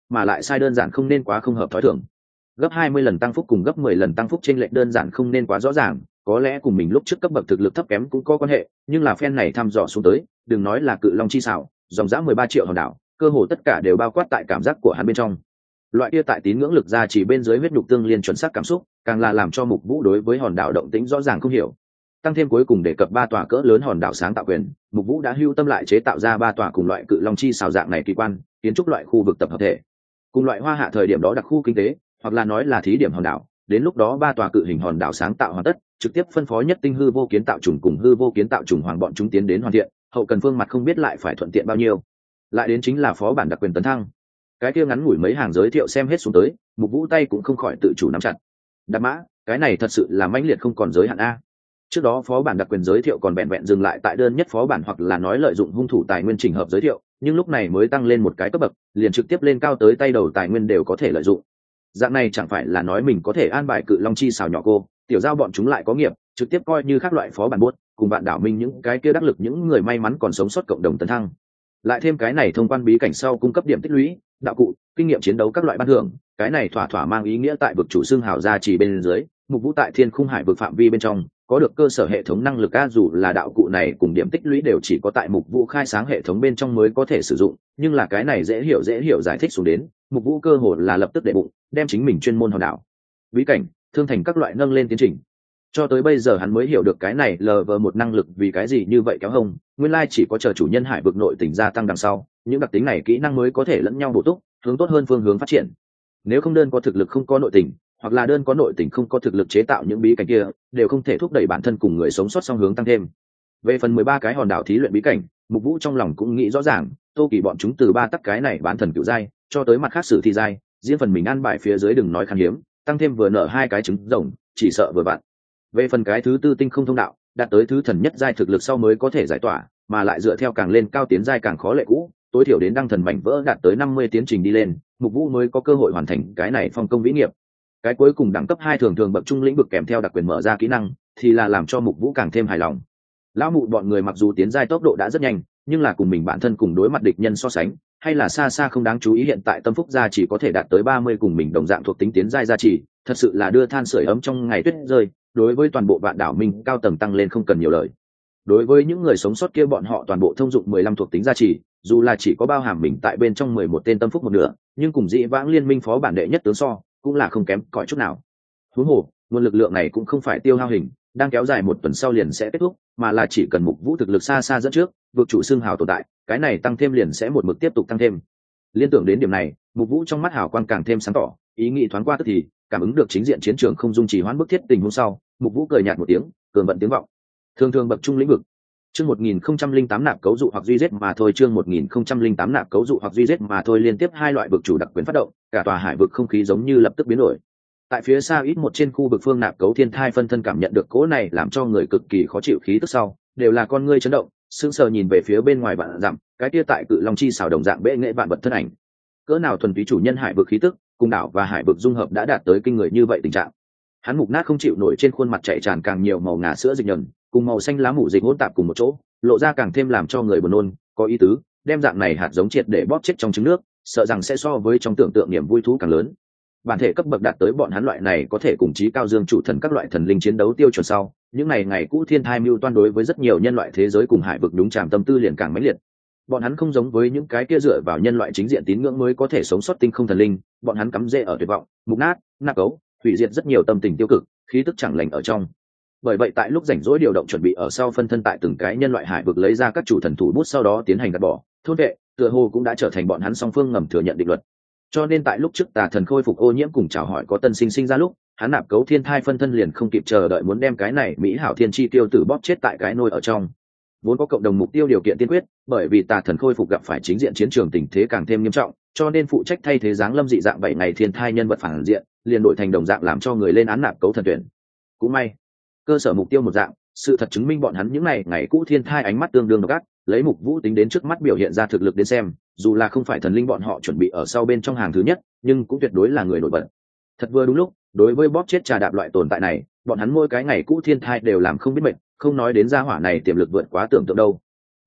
mà lại sai đơn giản không nên quá không hợp thói thường. Gấp 20 lần tăng phúc cùng gấp 10 lần tăng phúc chênh lệch đơn giản không nên quá rõ ràng, có lẽ cùng mình lúc trước cấp bậc thực lực thấp kém cũng có quan hệ, nhưng là phen này thăm dò xuống tới, đừng nói là cự long chi xảo, dòng dã 13 triệu hòn đảo, cơ hồ tất cả đều bao quát tại cảm giác của hắn bên trong. Loại kia tại tín ngưỡng lực ra chỉ bên dưới huyết nhục tương liên chuẩn xác cảm xúc, càng là làm cho Mục Vũ đối với hòn đảo động tĩnh rõ ràng không hiểu. Tăng thêm cuối cùng đề cập 3 tòa cỡ lớn hòn đảo sáng tạo quyền, Mục Vũ đã hưu tâm lại chế tạo ra 3 tòa cùng loại cự long chi xảo dạng này kỳ quan, kiến trúc loại khu vực tập hợp thể. Cùng loại Hoa Hạ thời điểm đó đặc khu kinh tế, hoặc là nói là thí điểm hòn đảo, đến lúc đó 3 tòa cự hình hòn đảo sáng tạo hoàn tất, trực tiếp phân phó nhất tinh hư vô kiến tạo trùng cùng hư vô kiến tạo trùng hoàng bọn chúng tiến đến hoàn thiện, hậu cần phương mặt không biết lại phải thuận tiện bao nhiêu. Lại đến chính là phó bản đặc quyền tấn thăng. Cái kia ngắn ngủi mấy hàng giới thiệu xem hết xuống tới, Mục Vũ tay cũng không khỏi tự chủ nắm chặt. Đạp mã, cái này thật sự là mãnh liệt không còn giới hạn a. Trước đó phó bản đặc quyền giới thiệu còn vẹn vẹn dừng lại tại đơn nhất phó bản hoặc là nói lợi dụng hung thủ tài nguyên chỉnh hợp giới thiệu, nhưng lúc này mới tăng lên một cái cấp bậc, liền trực tiếp lên cao tới tay đầu tài nguyên đều có thể lợi dụng. Dạng này chẳng phải là nói mình có thể an bài cự long chi xào nhỏ cô, tiểu giao bọn chúng lại có nghiệp, trực tiếp coi như các loại phó bản buốt, cùng bạn đảo minh những cái kia đắc lực những người may mắn còn sống sót cộng đồng tấn thăng. Lại thêm cái này thông quan bí cảnh sau cung cấp điểm tích lũy, đạo cụ, kinh nghiệm chiến đấu các loại ban thưởng, cái này thỏa thỏa mang ý nghĩa tại vực chủ xương hào gia chỉ bên dưới, Mục Vũ tại Thiên Khung Hải vực phạm vi bên trong, có được cơ sở hệ thống năng lực a, dù là đạo cụ này cùng điểm tích lũy đều chỉ có tại Mục Vũ khai sáng hệ thống bên trong mới có thể sử dụng, nhưng là cái này dễ hiểu giải thích xuống đến, Mục Vũ cơ hồ là lập tức đệ bụng, đem chính mình chuyên môn hòn đảo, bí cảnh, thương thành các loại nâng lên tiến trình. Cho tới bây giờ hắn mới hiểu được cái này LV1 năng lực vì cái gì như vậy kéo hông, nguyên lai chỉ có chờ chủ nhân hải vực nội tỉnh gia tăng đằng sau, những đặc tính này kỹ năng mới có thể lẫn nhau bổ túc, hướng tốt hơn phương hướng phát triển. Nếu không đơn có thực lực không có nội tình, hoặc là đơn có nội tình không có thực lực chế tạo những bí cảnh kia, đều không thể thúc đẩy bản thân cùng người sống sót song hướng tăng thêm. Về phần 13 cái hòn đảo thí luyện bí cảnh, Mục Vũ trong lòng cũng nghĩ rõ ràng, Tô Kỳ bọn chúng từ 3 tắc cái này bán thần cựu giai, cho tới mặt khác sử thi giai, riêng phần mình ăn bài phía dưới đừng nói khan hiếm, tăng thêm vừa nở 2 cái trứng rồng, chỉ sợ vừa vặn. Về phần cái thứ tư tinh không thông đạo, đạt tới thứ thần nhất giai thực lực sau mới có thể giải tỏa, mà lại dựa theo càng lên cao tiến giai càng khó lệ cũ, tối thiểu đến đăng thần mảnh vỡ đạt tới 50 tiến trình đi lên, Mục Vũ mới có cơ hội hoàn thành cái này phong công vĩ nghiệp. Cái cuối cùng đẳng cấp 2 thường thường bậc trung lĩnh vực kèm theo đặc quyền mở ra kỹ năng, thì là làm cho Mục Vũ càng thêm hài lòng. Lão mụ bọn người mặc dù tiến giai tốc độ đã rất nhanh, nhưng là cùng mình bản thân cùng đối mặt địch nhân so sánh, hay là xa xa không đáng chú ý, hiện tại tâm phúc gia chỉ có thể đạt tới 30 cùng mình đồng dạng thuộc tính tiến giai gia trì, thật sự là đưa than sưởi ấm trong ngày tuyết rơi, đối với toàn bộ vạn đảo mình cao tầng tăng lên không cần nhiều lời. Đối với những người sống sót kia bọn họ toàn bộ thông dụng 15 thuộc tính gia trì, dù là chỉ có bao hàm mình tại bên trong 11 tên tâm phúc một nửa, nhưng cùng dĩ vãng liên minh phó bản đệ nhất tướng so, cũng là không kém cỏi chút nào. Huống hồ, nguồn lực lượng này cũng không phải tiêu hao hình, đang kéo dài 1 tuần sau liền sẽ kết thúc, mà là chỉ cần Mục Vũ thực lực xa xa dẫn trước, vực chủ xương hào tồn tại, cái này tăng thêm liền sẽ một mực tiếp tục tăng thêm. Liên tưởng đến điểm này, Mục Vũ trong mắt hào quang càng thêm sáng tỏ, ý nghĩ thoáng qua tức thì, cảm ứng được chính diện chiến trường không dung trì hoãn bức thiết tình huống sau, Mục Vũ cười nhạt một tiếng, cường vận tiếng vọng. Thường thường bậc trung lĩnh vực. Chương 1008 nạp cấu dụ hoặc duy giết mà thôi, chương 1008 nạp cấu dụ hoặc duy giết mà thôi, liên tiếp 2 loại vực chủ đặc quyền phát động, cả tòa hải vực không khí giống như lập tức biến đổi. Tại phía xa ít một trên khu vực phương nạp cấu thiên thai phân thân cảm nhận được cỗ này làm cho người cực kỳ khó chịu khí tức sau, đều là con ngươi chấn động, sững sờ nhìn về phía bên ngoài vạn dặm, cái kia tại cự long chi xảo đồng dạng bệ nghệ vạn vật thân ảnh. Cỡ nào thuần túy chủ nhân hải vực khí tức, cùng đảo và hải vực dung hợp đã đạt tới kinh người như vậy tình trạng. Hắn mục nát không chịu nổi, trên khuôn mặt chảy tràn càng nhiều màu ngà sữa dịch nhờn, cùng màu xanh lá mủ dịch hỗn tạp cùng một chỗ, lộ ra càng thêm làm cho người buồn nôn, có ý tứ, đem dạng này hạt giống triệt để bóp chết trong trứng nước, sợ rằng sẽ so với trong tưởng tượng niềm vui thú càng lớn. Bản thể cấp bậc đạt tới bọn hắn loại này có thể cùng chí cao dương chủ thần các loại thần linh chiến đấu tiêu chuẩn sau, những ngày cũ thiên thai mưu toan đối với rất nhiều nhân loại thế giới cùng hải vực đúng tràm tâm tư liền càng mãnh liệt. Bọn hắn không giống với những cái kia dựa vào nhân loại chính diện tín ngưỡng mới có thể sống sót tinh không thần linh, bọn hắn cắm rễ ở tuyệt vọng, mục nát, nát cấu, hủy diệt rất nhiều tâm tình tiêu cực, khí tức chẳng lành ở trong. Bởi vậy tại lúc rảnh rỗi điều động chuẩn bị ở sau phân thân tại từng cái nhân loại hải vực lấy ra các chủ thần thủ bút, sau đó tiến hành gạt bỏ, thôn vệ, tựa hồ cũng đã trở thành bọn hắn song phương ngầm thừa nhận định luật. Cho nên tại lúc trước tà thần khôi phục ô nhiễm cùng chào hỏi có tân sinh sinh ra lúc, hắn nạp cấu thiên thai phân thân liền không kịp chờ đợi muốn đem cái này mỹ hảo thiên chi tiêu tử bóp chết tại cái nôi ở trong. Vốn có cộng đồng mục tiêu điều kiện tiên quyết, bởi vì tà thần khôi phục gặp phải chính diện chiến trường tình thế càng thêm nghiêm trọng, cho nên phụ trách thay thế giáng lâm dị dạng 7 ngày thiên thai nhân vật phản diện, liền đổi thành đồng dạng làm cho người lên án nạp cấu thần tuyển. Cũng may, cơ sở mục tiêu một dạng, sự thật chứng minh bọn hắn những ngày cũ thiên thai ánh mắt tương đương độc ác, lấy Mục Vũ tính đến trước mắt biểu hiện ra thực lực đến xem, dù là không phải thần linh bọn họ chuẩn bị ở sau bên trong hàng thứ nhất, nhưng cũng tuyệt đối là người nổi bật. Thật vừa đúng lúc, đối với bóp chết trà đạp loại tồn tại này, bọn hắn mỗi cái ngày cũ thiên thai đều làm không biết mệt, không nói đến gia hỏa này tiềm lực vượt quá tưởng tượng đâu.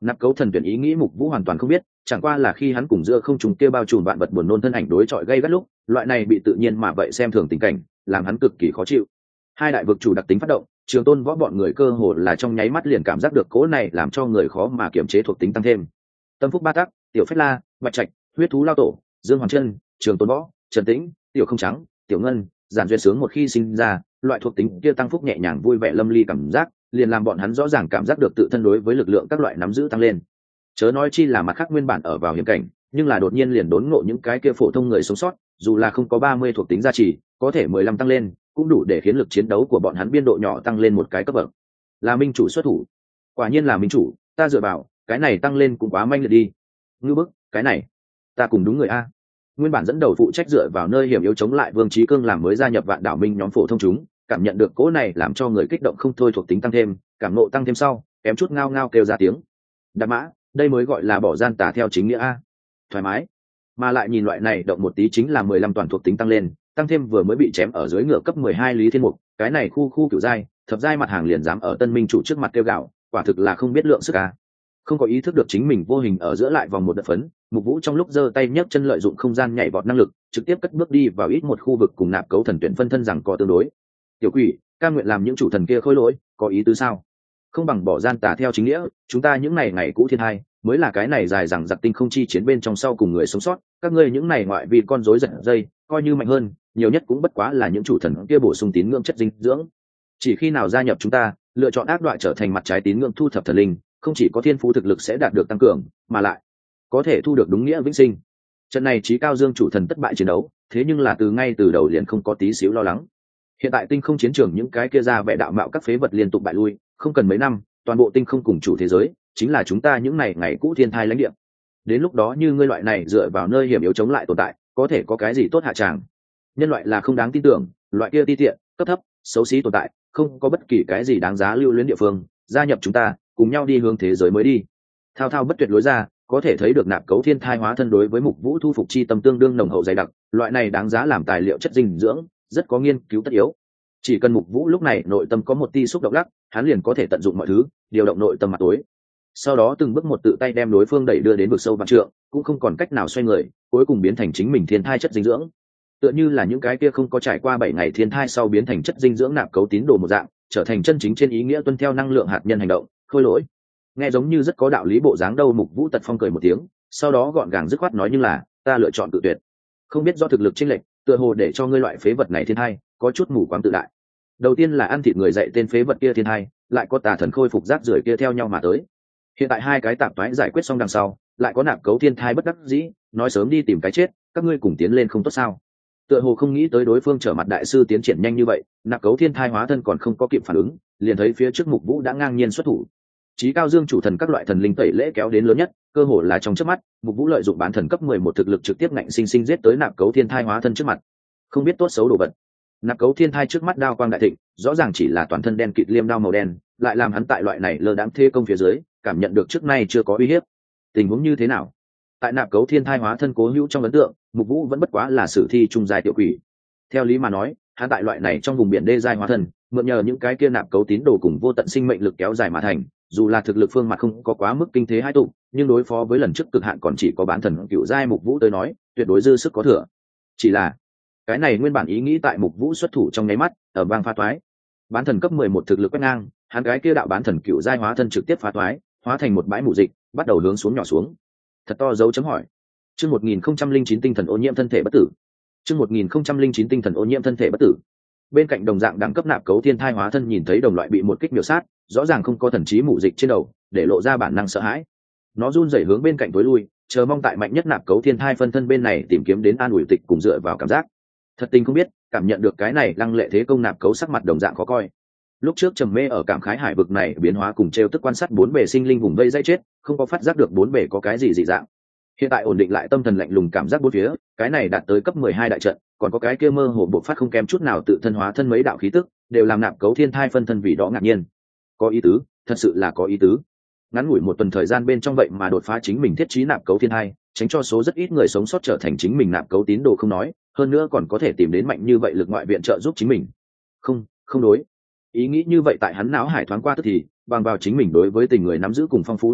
Nạp cấu thần tuyển ý nghĩ Mục Vũ hoàn toàn không biết, chẳng qua là khi hắn cùng giữa không trùng kia bao trùm vạn vật buồn nôn thân ảnh đối chọi gây gắt lúc, loại này bị tự nhiên mà vậy xem thường tình cảnh, làm hắn cực kỳ khó chịu. Hai đại vực chủ đặc tính phát động, Trường Tôn Võ bọn người cơ hồ là trong nháy mắt liền cảm giác được cỗ này làm cho người khó mà kiềm chế thuộc tính tăng thêm. Tâm Phúc Ba Tắc, Tiểu Phách La, Bạch Trạch, Huyết Thú Lao Tổ, Dương Hoàng Chân, Trường Tôn Võ, Trần Tĩnh, Tiểu Không Trắng, Tiểu Ngân, Giản Duyên Sướng một khi sinh ra, loại thuộc tính kia tăng phúc nhẹ nhàng vui vẻ lâm ly cảm giác, liền làm bọn hắn rõ ràng cảm giác được tự thân đối với lực lượng các loại nắm giữ tăng lên. Chớ nói chi là mặt khác nguyên bản ở vào hiểm cảnh, nhưng là đột nhiên liền đốn ngộ những cái kia phổ thông người sống sót, dù là không có 30 thuộc tính gia trì, có thể 15 tăng lên, cũng đủ để khiến lực chiến đấu của bọn hắn biên độ nhỏ tăng lên một cái cấp bậc. Là minh chủ xuất thủ, quả nhiên là minh chủ, ta dựa vào, cái này tăng lên cũng quá manh liệt đi. Ngưu bức, cái này, ta cùng đúng người a. Nguyên bản dẫn đầu phụ trách dựa vào nơi hiểm yếu chống lại Vương Chí Cương làm mới gia nhập Vạn Đảo Minh nhóm phổ thông chúng, cảm nhận được cỗ này làm cho người kích động không thôi thuộc tính tăng thêm, cảm nộ tăng thêm sau, kém chút ngao ngao kêu ra tiếng. Đạp mã, đây mới gọi là bỏ gian tà theo chính nghĩa a. Thoải mái. Mà lại nhìn loại này động một tí chính là 15 toàn thuộc tính tăng lên, tăng thêm vừa mới bị chém ở dưới ngựa cấp 12 Lý Thiên Mục, cái này khu cửu giai, thập giai mặt hàng liền dám ở Tân Minh chủ trước mặt kêu gạo, quả thực là không biết lượng sức a. Không có ý thức được chính mình vô hình ở giữa lại vòng một đợt phấn, Mục Vũ trong lúc giơ tay nhấc chân lợi dụng không gian nhảy vọt năng lực, trực tiếp cất bước đi vào ít một khu vực cùng Nạp Cấu thần tuyển phân thân rằng có tương đối. Tiểu quỷ, cam nguyện làm những chủ thần kia khôi lỗi, có ý tứ sao? Không bằng bỏ gian tà theo chính nghĩa, chúng ta những ngày cũ thiên hai, mới là cái này dài rằng giặc tinh không chi chiến bên trong sau cùng người sống sót, các ngươi những này ngoại vì con rối giật dây, coi như mạnh hơn, nhiều nhất cũng bất quá là những chủ thần kia bổ sung tín ngưỡng chất dinh dưỡng. Chỉ khi nào gia nhập chúng ta, lựa chọn ác đoạn trở thành mặt trái tín ngưỡng thu thập thần linh, không chỉ có thiên phú thực lực sẽ đạt được tăng cường, mà lại có thể thu được đúng nghĩa vĩnh sinh. Trận này Chí Cao Dương chủ thần thất bại chiến đấu, thế nhưng là ngay từ đầu liền không có tí xíu lo lắng. Hiện tại tinh không chiến trường những cái kia ra vẻ đạo mạo các phế vật liên tục bại lui, không cần mấy năm, toàn bộ tinh không cùng chủ thế giới chính là chúng ta những ngày cũ thiên thai lãnh địa. Đến lúc đó như ngươi loại này dựa vào nơi hiểm yếu chống lại tồn tại, có thể có cái gì tốt hạ tràng? Nhân loại là không đáng tin tưởng, loại kia ti tiện, cấp thấp, xấu xí tồn tại, không có bất kỳ cái gì đáng giá lưu luyến địa phương, gia nhập chúng ta, cùng nhau đi hướng thế giới mới đi. Thao thao bất tuyệt lối ra, có thể thấy được Nạp Cấu thiên thai hóa thân đối với Mục Vũ thu phục chi tâm tương đương nồng hậu dày đặc, loại này đáng giá làm tài liệu chất dinh dưỡng, rất có nghiên cứu tất yếu. Chỉ cần Mục Vũ lúc này nội tâm có một tia xúc động lắc, hắn liền có thể tận dụng mọi thứ, điều động nội tâm mặt tối. Sau đó từng bước một tự tay đem đối phương đẩy đưa đến vực sâu vạn trượng, cũng không còn cách nào xoay người, cuối cùng biến thành chính mình thiên thai chất dinh dưỡng. Tựa như là những cái kia không có trải qua 7 ngày thiên thai sau biến thành chất dinh dưỡng Nạp Cấu tín đồ một dạng, trở thành chân chính trên ý nghĩa tuân theo năng lượng hạt nhân hành động, khôi lỗi. Nghe giống như rất có đạo lý bộ dáng đâu. Mục Vũ tật phong cười một tiếng, sau đó gọn gàng dứt khoát nói, nhưng là ta lựa chọn tự tuyệt. Không biết do thực lực chênh lệch, tựa hồ để cho ngươi loại phế vật này thiên thai có chút mù quáng tự đại. Đầu tiên là ăn thịt người dạy tên phế vật kia thiên thai, lại có tà thần khôi phục rác rưởi kia theo nhau mà tới. Hiện tại hai cái tạp toái giải quyết xong đằng sau, lại có Nạp Cấu thiên thai bất đắc dĩ, nói sớm đi tìm cái chết, các ngươi cùng tiến lên không tốt sao? Tựa hồ không nghĩ tới đối phương trở mặt đại sư tiến triển nhanh như vậy, Nạp Cấu thiên thai hóa thân còn không có kịp phản ứng, liền thấy phía trước Mục Vũ đã ngang nhiên xuất thủ. Chí Cao Dương chủ thần các loại thần linh tẩy lễ kéo đến lớn nhất, cơ hồ là trong chớp mắt, Mục Vũ lợi dụng bán thần cấp 11 thực lực trực tiếp ngạnh sinh giết tới Nạp Cấu thiên thai hóa thân trước mặt. Không biết tốt xấu đồ vật. Nạp Cấu thiên thai trước mắt đao quang đại thịnh, rõ ràng chỉ là toàn thân đen kịt liêm đao màu đen, lại làm hắn tại loại này lơ đãng thê công phía dưới, cảm nhận được trước nay chưa có uy hiếp. Tình huống như thế nào? Tại Nạp Cấu thiên thai hóa thân cố hữu trong ấn tượng, Mục Vũ vẫn bất quá là sử thi trung giai tiểu quỷ. Theo lý mà nói, hắn tại loại này trong vùng biển đê giai hóa thân, mượn nhờ những cái kia Nạp Cấu tín đồ cùng vô tận sinh mệnh lực kéo dài mà thành, dù là thực lực phương mặt không có quá mức kinh thế hai tụ, nhưng đối phó với lần trước cực hạn còn chỉ có bán thần cựu giai Mục Vũ tới nói, tuyệt đối dư sức có thừa. Chỉ là cái này nguyên bản ý nghĩ tại Mục Vũ xuất thủ trong nháy mắt, ở vang phá toái. Bán thần cấp 11 thực lực quét ngang, hắn cái kia đạo bán thần cựu giai hóa thân trực tiếp phá toái, hóa thành một bãi mù dịch, bắt đầu hướng xuống nhỏ xuống. Thật to dấu chấm hỏi. Chương 1009 tinh thần ô nhiễm thân thể bất tử. Chương 1009 tinh thần ô nhiễm thân thể bất tử. Bên cạnh đồng dạng đẳng cấp Nạp Cấu thiên thai hóa thân nhìn thấy đồng loại bị một kích miểu sát, rõ ràng không có thần trí mù dịch trên đầu, để lộ ra bản năng sợ hãi. Nó run rẩy hướng bên cạnh tối lui, chờ mong tại mạnh nhất Nạp Cấu thiên thai phân thân bên này tìm kiếm đến an ủi tịch cùng dựa vào cảm giác. Thật tình không biết, cảm nhận được cái này lăng lệ thế công Nạp Cấu sắc mặt đồng dạng khó coi. Lúc trước trầm mê ở cảm khái hải vực này biến hóa cùng trêu tức quan sát bốn bề sinh linh vùng vây dây chết, không có phát giác được bốn bề có cái gì dị dạng. Hiện tại ổn định lại tâm thần lạnh lùng cảm giác bốn phía, cái này đạt tới cấp 12 đại trận, còn có cái kia mơ hồ bộc phát không kém chút nào tự thân hóa thân mấy đạo khí tức, đều làm Nạp Cấu thiên thai phân thân vì đó ngạc nhiên. Có ý tứ, thật sự là có ý tứ. Ngắn ngủi một tuần thời gian bên trong vậy mà đột phá chính mình thiết trí Nạp Cấu thiên thai, tránh cho số rất ít người sống sót trở thành chính mình Nạp Cấu tín đồ không nói, hơn nữa còn có thể tìm đến mạnh như vậy lực ngoại viện trợ giúp chính mình. Không đối. Ý nghĩ như vậy tại hắn não hải thoáng qua tức thì, bằng vào chính mình đối với tình người nắm giữ cùng phong phú lịch duyệt,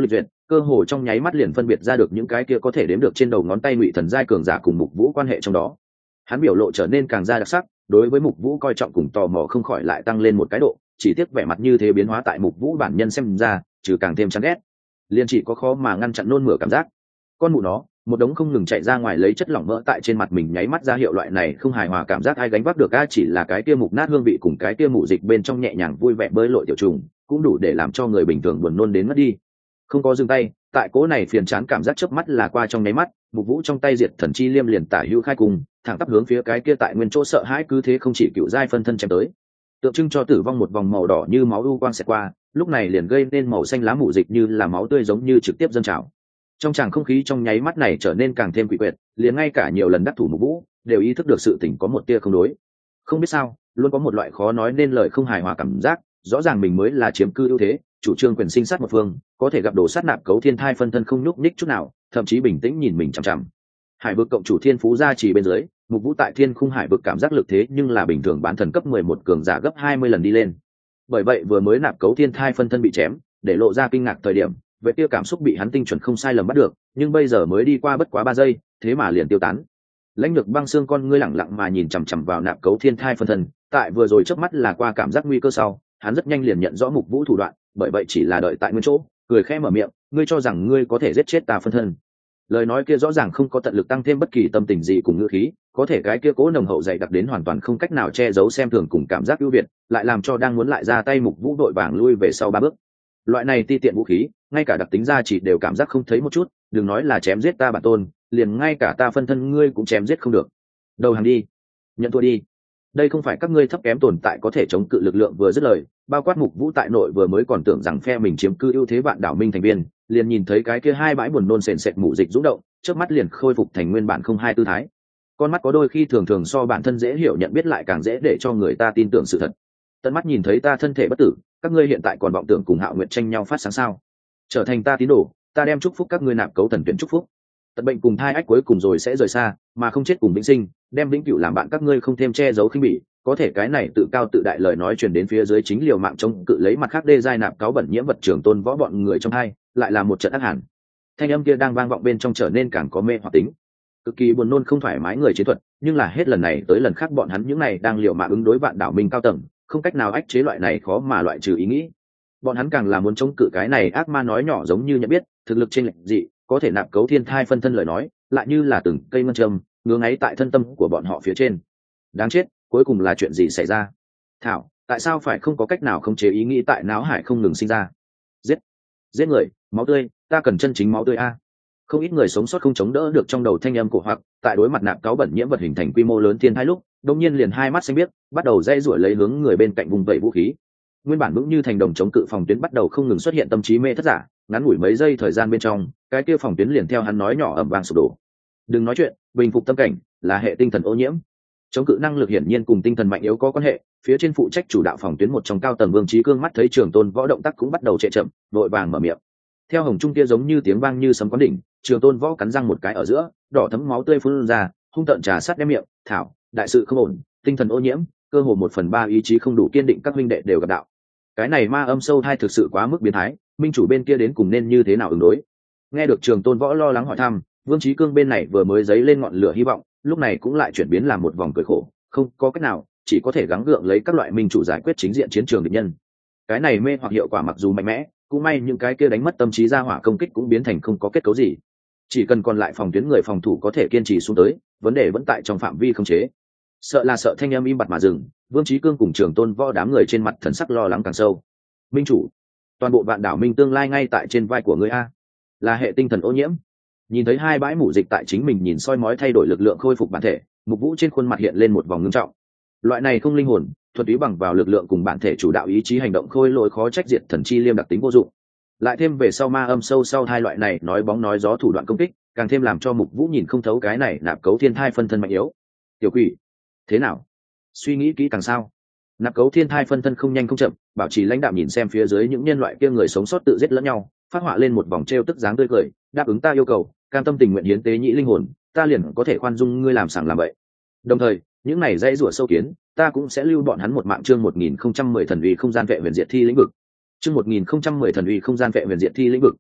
cơ hồ trong nháy mắt liền phân biệt ra được những cái kia có thể đếm được trên đầu ngón tay ngụy thần giai cường giả cùng Mục Vũ quan hệ trong đó. Hắn biểu lộ trở nên càng ra đặc sắc, đối với Mục Vũ coi trọng cùng tò mò không khỏi lại tăng lên một cái độ, chỉ tiếc vẻ mặt như thế biến hóa tại Mục Vũ bản nhân xem ra, trừ càng thêm chán ghét, liền chỉ có khó mà ngăn chặn nôn mửa cảm giác. Con mụ nó, một đống không ngừng chạy ra ngoài lấy chất lỏng mỡ tại trên mặt mình nháy mắt ra hiệu loại này không hài hòa cảm giác ai gánh vác được a, chỉ là cái kia mục nát hương vị cùng cái kia mụ dịch bên trong nhẹ nhàng vui vẻ bơi lội tiểu trùng, cũng đủ để làm cho người bình thường buồn nôn đến mất đi. Không có dừng tay, tại cố này phiền chán cảm giác chớp mắt là qua trong nháy mắt, Mục Vũ trong tay diệt thần chi liêm liền tả hữu khai cùng, thẳng tắp hướng phía cái kia tại nguyên chỗ sợ hãi cứ thế không chỉ cựu giai phân thân chém tới, tượng trưng cho tử vong một vòng màu đỏ như máu u quang xẹt qua, lúc này liền gây nên màu xanh lá mủ dịch như là máu tươi giống như trực tiếp dâng trào. Trong tràng không khí trong nháy mắt này trở nên càng thêm quỷ quyệt, liền ngay cả nhiều lần đắc thủ Mục Vũ đều ý thức được sự tình có một tia không đối. Không biết sao, luôn có một loại khó nói nên lời không hài hòa cảm giác, rõ ràng mình mới là chiếm cư ưu thế, chủ trương quyền sinh sát một phương, có thể gặp đồ sát nạp cấu thiên thai phân thân không nhúc nhích chút nào, thậm chí bình tĩnh nhìn mình chằm chằm. Hải vực cộng chủ thiên phú gia trì bên dưới, Mục Vũ tại thiên khung hải vực cảm giác lực thế nhưng là bình thường bán thần cấp 11 cường giả gấp 20 lần đi lên. Bởi vậy vừa mới nạp cấu thiên thai phân thân bị chém, để lộ ra kinh ngạc thời điểm, vậy kia cảm xúc bị hắn tinh chuẩn không sai lầm bắt được, nhưng bây giờ mới đi qua bất quá 3 giây, thế mà liền tiêu tán. Lãnh Nhược băng xương con ngươi lẳng lặng mà nhìn chằm chằm vào nạp cấu thiên thai phân thân, tại vừa rồi chớp mắt là qua cảm giác nguy cơ sau, hắn rất nhanh liền nhận rõ Mục Vũ thủ đoạn, bởi vậy chỉ là đợi tại nguyên chỗ, cười khẽ mở miệng, ngươi cho rằng ngươi có thể giết chết ta phân thân. Lời nói kia rõ ràng không có tận lực tăng thêm bất kỳ tâm tình gì cùng ngữ khí, có thể cái kia cố nồng hậu dày đặc đến hoàn toàn không cách nào che giấu xem thường cùng cảm giác ưu việt, lại làm cho đang muốn lại ra tay Mục Vũ đội vàng lui về sau 3 bước. Loại này ti tiện vũ khí, ngay cả đặc tính gia chỉ đều cảm giác không thấy một chút, đừng nói là chém giết ta bản tôn, liền ngay cả ta phân thân ngươi cũng chém giết không được. Đầu hàng đi, nhận thua đi. Đây không phải các ngươi thấp kém tồn tại có thể chống cự lực lượng. Vừa dứt lời, bao quát Mục Vũ tại nội vừa mới còn tưởng rằng phe mình chiếm cư ưu thế vạn đảo minh thành viên, liền nhìn thấy cái kia hai bãi buồn nôn sền sệt mụ dịch rung động, trước mắt liền khôi phục thành nguyên bản không hai tư thái. Con mắt có đôi khi thường thường so bản thân dễ hiểu nhận biết lại càng dễ để cho người ta tin tưởng sự thật. Tận mắt nhìn thấy ta thân thể bất tử, các ngươi hiện tại còn vọng tưởng cùng Hạo Nguyệt tranh nhau phát sáng sao? Trở thành ta tín đồ, ta đem chúc phúc các ngươi nạp cấu thần tuyển chúc phúc. Tận bệnh cùng thai ách cuối cùng rồi sẽ rời xa, mà không chết cùng vĩnh sinh, đem vĩnh cửu làm bạn các ngươi không thêm che giấu khinh bỉ. Có thể cái này tự cao tự đại lời nói truyền đến phía dưới chính liều mạng chống cự lấy mặt khác đê giai nạp cáo bẩn nhiễm vật trường tôn võ bọn người trong hai, lại là một trận ác hẳn. Thanh âm kia đang vang vọng bên trong trở nên càng có mê hoặc tính, cực kỳ buồn nôn không thoải mái người chiến thuật, nhưng là hết lần này tới lần khác bọn hắn những này đang liều mạng ứng đối vạn đảo minh cao tầng, không cách nào ách chế loại này khó mà loại trừ ý nghĩ. Bọn hắn càng là muốn chống cự cái này ác ma nói nhỏ giống như nhận biết thực lực trên lệch dị, có thể nạp cấu thiên thai phân thân lời nói, lại như là từng cây ngân châm ngứa ngáy tại thân tâm của bọn họ phía trên. Đáng chết, cuối cùng là chuyện gì xảy ra? Thảo, tại sao phải không có cách nào khống chế ý nghĩ tại não hải không ngừng sinh ra? Giết người, máu tươi, ta cần chân chính máu tươi a. Không ít người sống sót không chống đỡ được trong đầu thanh âm cổ hoặc, tại đối mặt nạp cáo bẩn nhiễm vật hình thành quy mô lớn thiên hai lúc, đột nhiên liền hai mắt xanh biếc, bắt đầu dây rủi lấy hướng người bên cạnh vùng vẫy vũ khí. Nguyên bản vững như thành đồng chống cự phòng tuyến bắt đầu không ngừng xuất hiện tâm trí mê thất giả, ngắn ngủi mấy giây thời gian bên trong, cái kia phòng tuyến liền theo hắn nói nhỏ ầm vang sụp đổ. Đừng nói chuyện, bình phục tâm cảnh là hệ tinh thần ô nhiễm. Chống cự năng lực hiển nhiên cùng tinh thần mạnh yếu có quan hệ, phía trên phụ trách chủ đạo phòng tuyến một trong cao tầng Vương Chí Cương mắt thấy Trường Tôn Võ động tác cũng bắt đầu trệ chậm, vội vàng mở miệng. Theo hồng trung kia giống như tiếng vang như sấm quán đỉnh, Trường Tôn Võ cắn răng một cái ở giữa, đỏ thấm máu tươi phun ra, hung tợn trà sát đem miệng, thảo, đại sự không ổn, tinh thần ô nhiễm, cơ hồ 1/3 ý chí không đủ kiên định các huynh đệ đều gặp đạo. Cái này ma âm sâu thai thực sự quá mức biến thái, minh chủ bên kia đến cùng nên như thế nào ứng đối? Nghe được Trường Tôn Võ lo lắng hỏi thăm, Vương Chí Cương bên này vừa mới dấy lên ngọn lửa hy vọng, lúc này cũng lại chuyển biến làm một vòng cười khổ, không có cách nào, chỉ có thể gắng gượng lấy các loại minh chủ giải quyết chính diện chiến trường địch nhân. Cái này mê hoặc hiệu quả mặc dù mạnh mẽ, cũng may những cái kia đánh mất tâm trí ra hỏa công kích cũng biến thành không có kết cấu gì. Chỉ cần còn lại phòng tuyến người phòng thủ có thể kiên trì xuống tới, vấn đề vẫn tại trong phạm vi khống chế. Sợ là sợ thanh âm im bặt mà dừng, Vương Chí Cương cùng Trường Tôn Võ đám người trên mặt thần sắc lo lắng càng sâu. Minh chủ, toàn bộ vạn đảo minh tương lai ngay tại trên vai của ngươi a, là hệ tinh thần ô nhiễm. Nhìn thấy hai bãi mủ dịch tại chính mình nhìn soi mói thay đổi lực lượng khôi phục bản thể, Mục Vũ trên khuôn mặt hiện lên một vòng ngưng trọng. Loại này không linh hồn, thuật ý bằng vào lực lượng cùng bản thể chủ đạo ý chí hành động khôi lỗi khó trách diệt thần chi liêm đặc tính vô dụng. Lại thêm về sau ma âm sâu sau hai loại này nói bóng nói gió thủ đoạn công kích, càng thêm làm cho Mục Vũ nhìn không thấu cái này nạp cấu thiên thai phân thân mạnh yếu. Tiểu quỷ, thế nào? Suy nghĩ kỹ càng sao? Nạp cấu thiên thai phân thân không nhanh không chậm, bảo trì lãnh đạm nhìn xem phía dưới những nhân loại kia người sống sót tự giết lẫn nhau, phát họa lên một vòng trêu tức dáng tươi cười, đáp ứng ta yêu cầu, cam tâm tình nguyện hiến tế nhĩ linh hồn, ta liền có thể khoan dung ngươi làm sảng làm vậy. Đồng thời, những này dãy rủa sâu kiến, ta cũng sẽ lưu bọn hắn một mạng. Chương 1010 thần uy không gian vệ huyền diệt thi lĩnh vực. Chương 1010 thần uy không gian vệ huyền diệt thi lĩnh vực.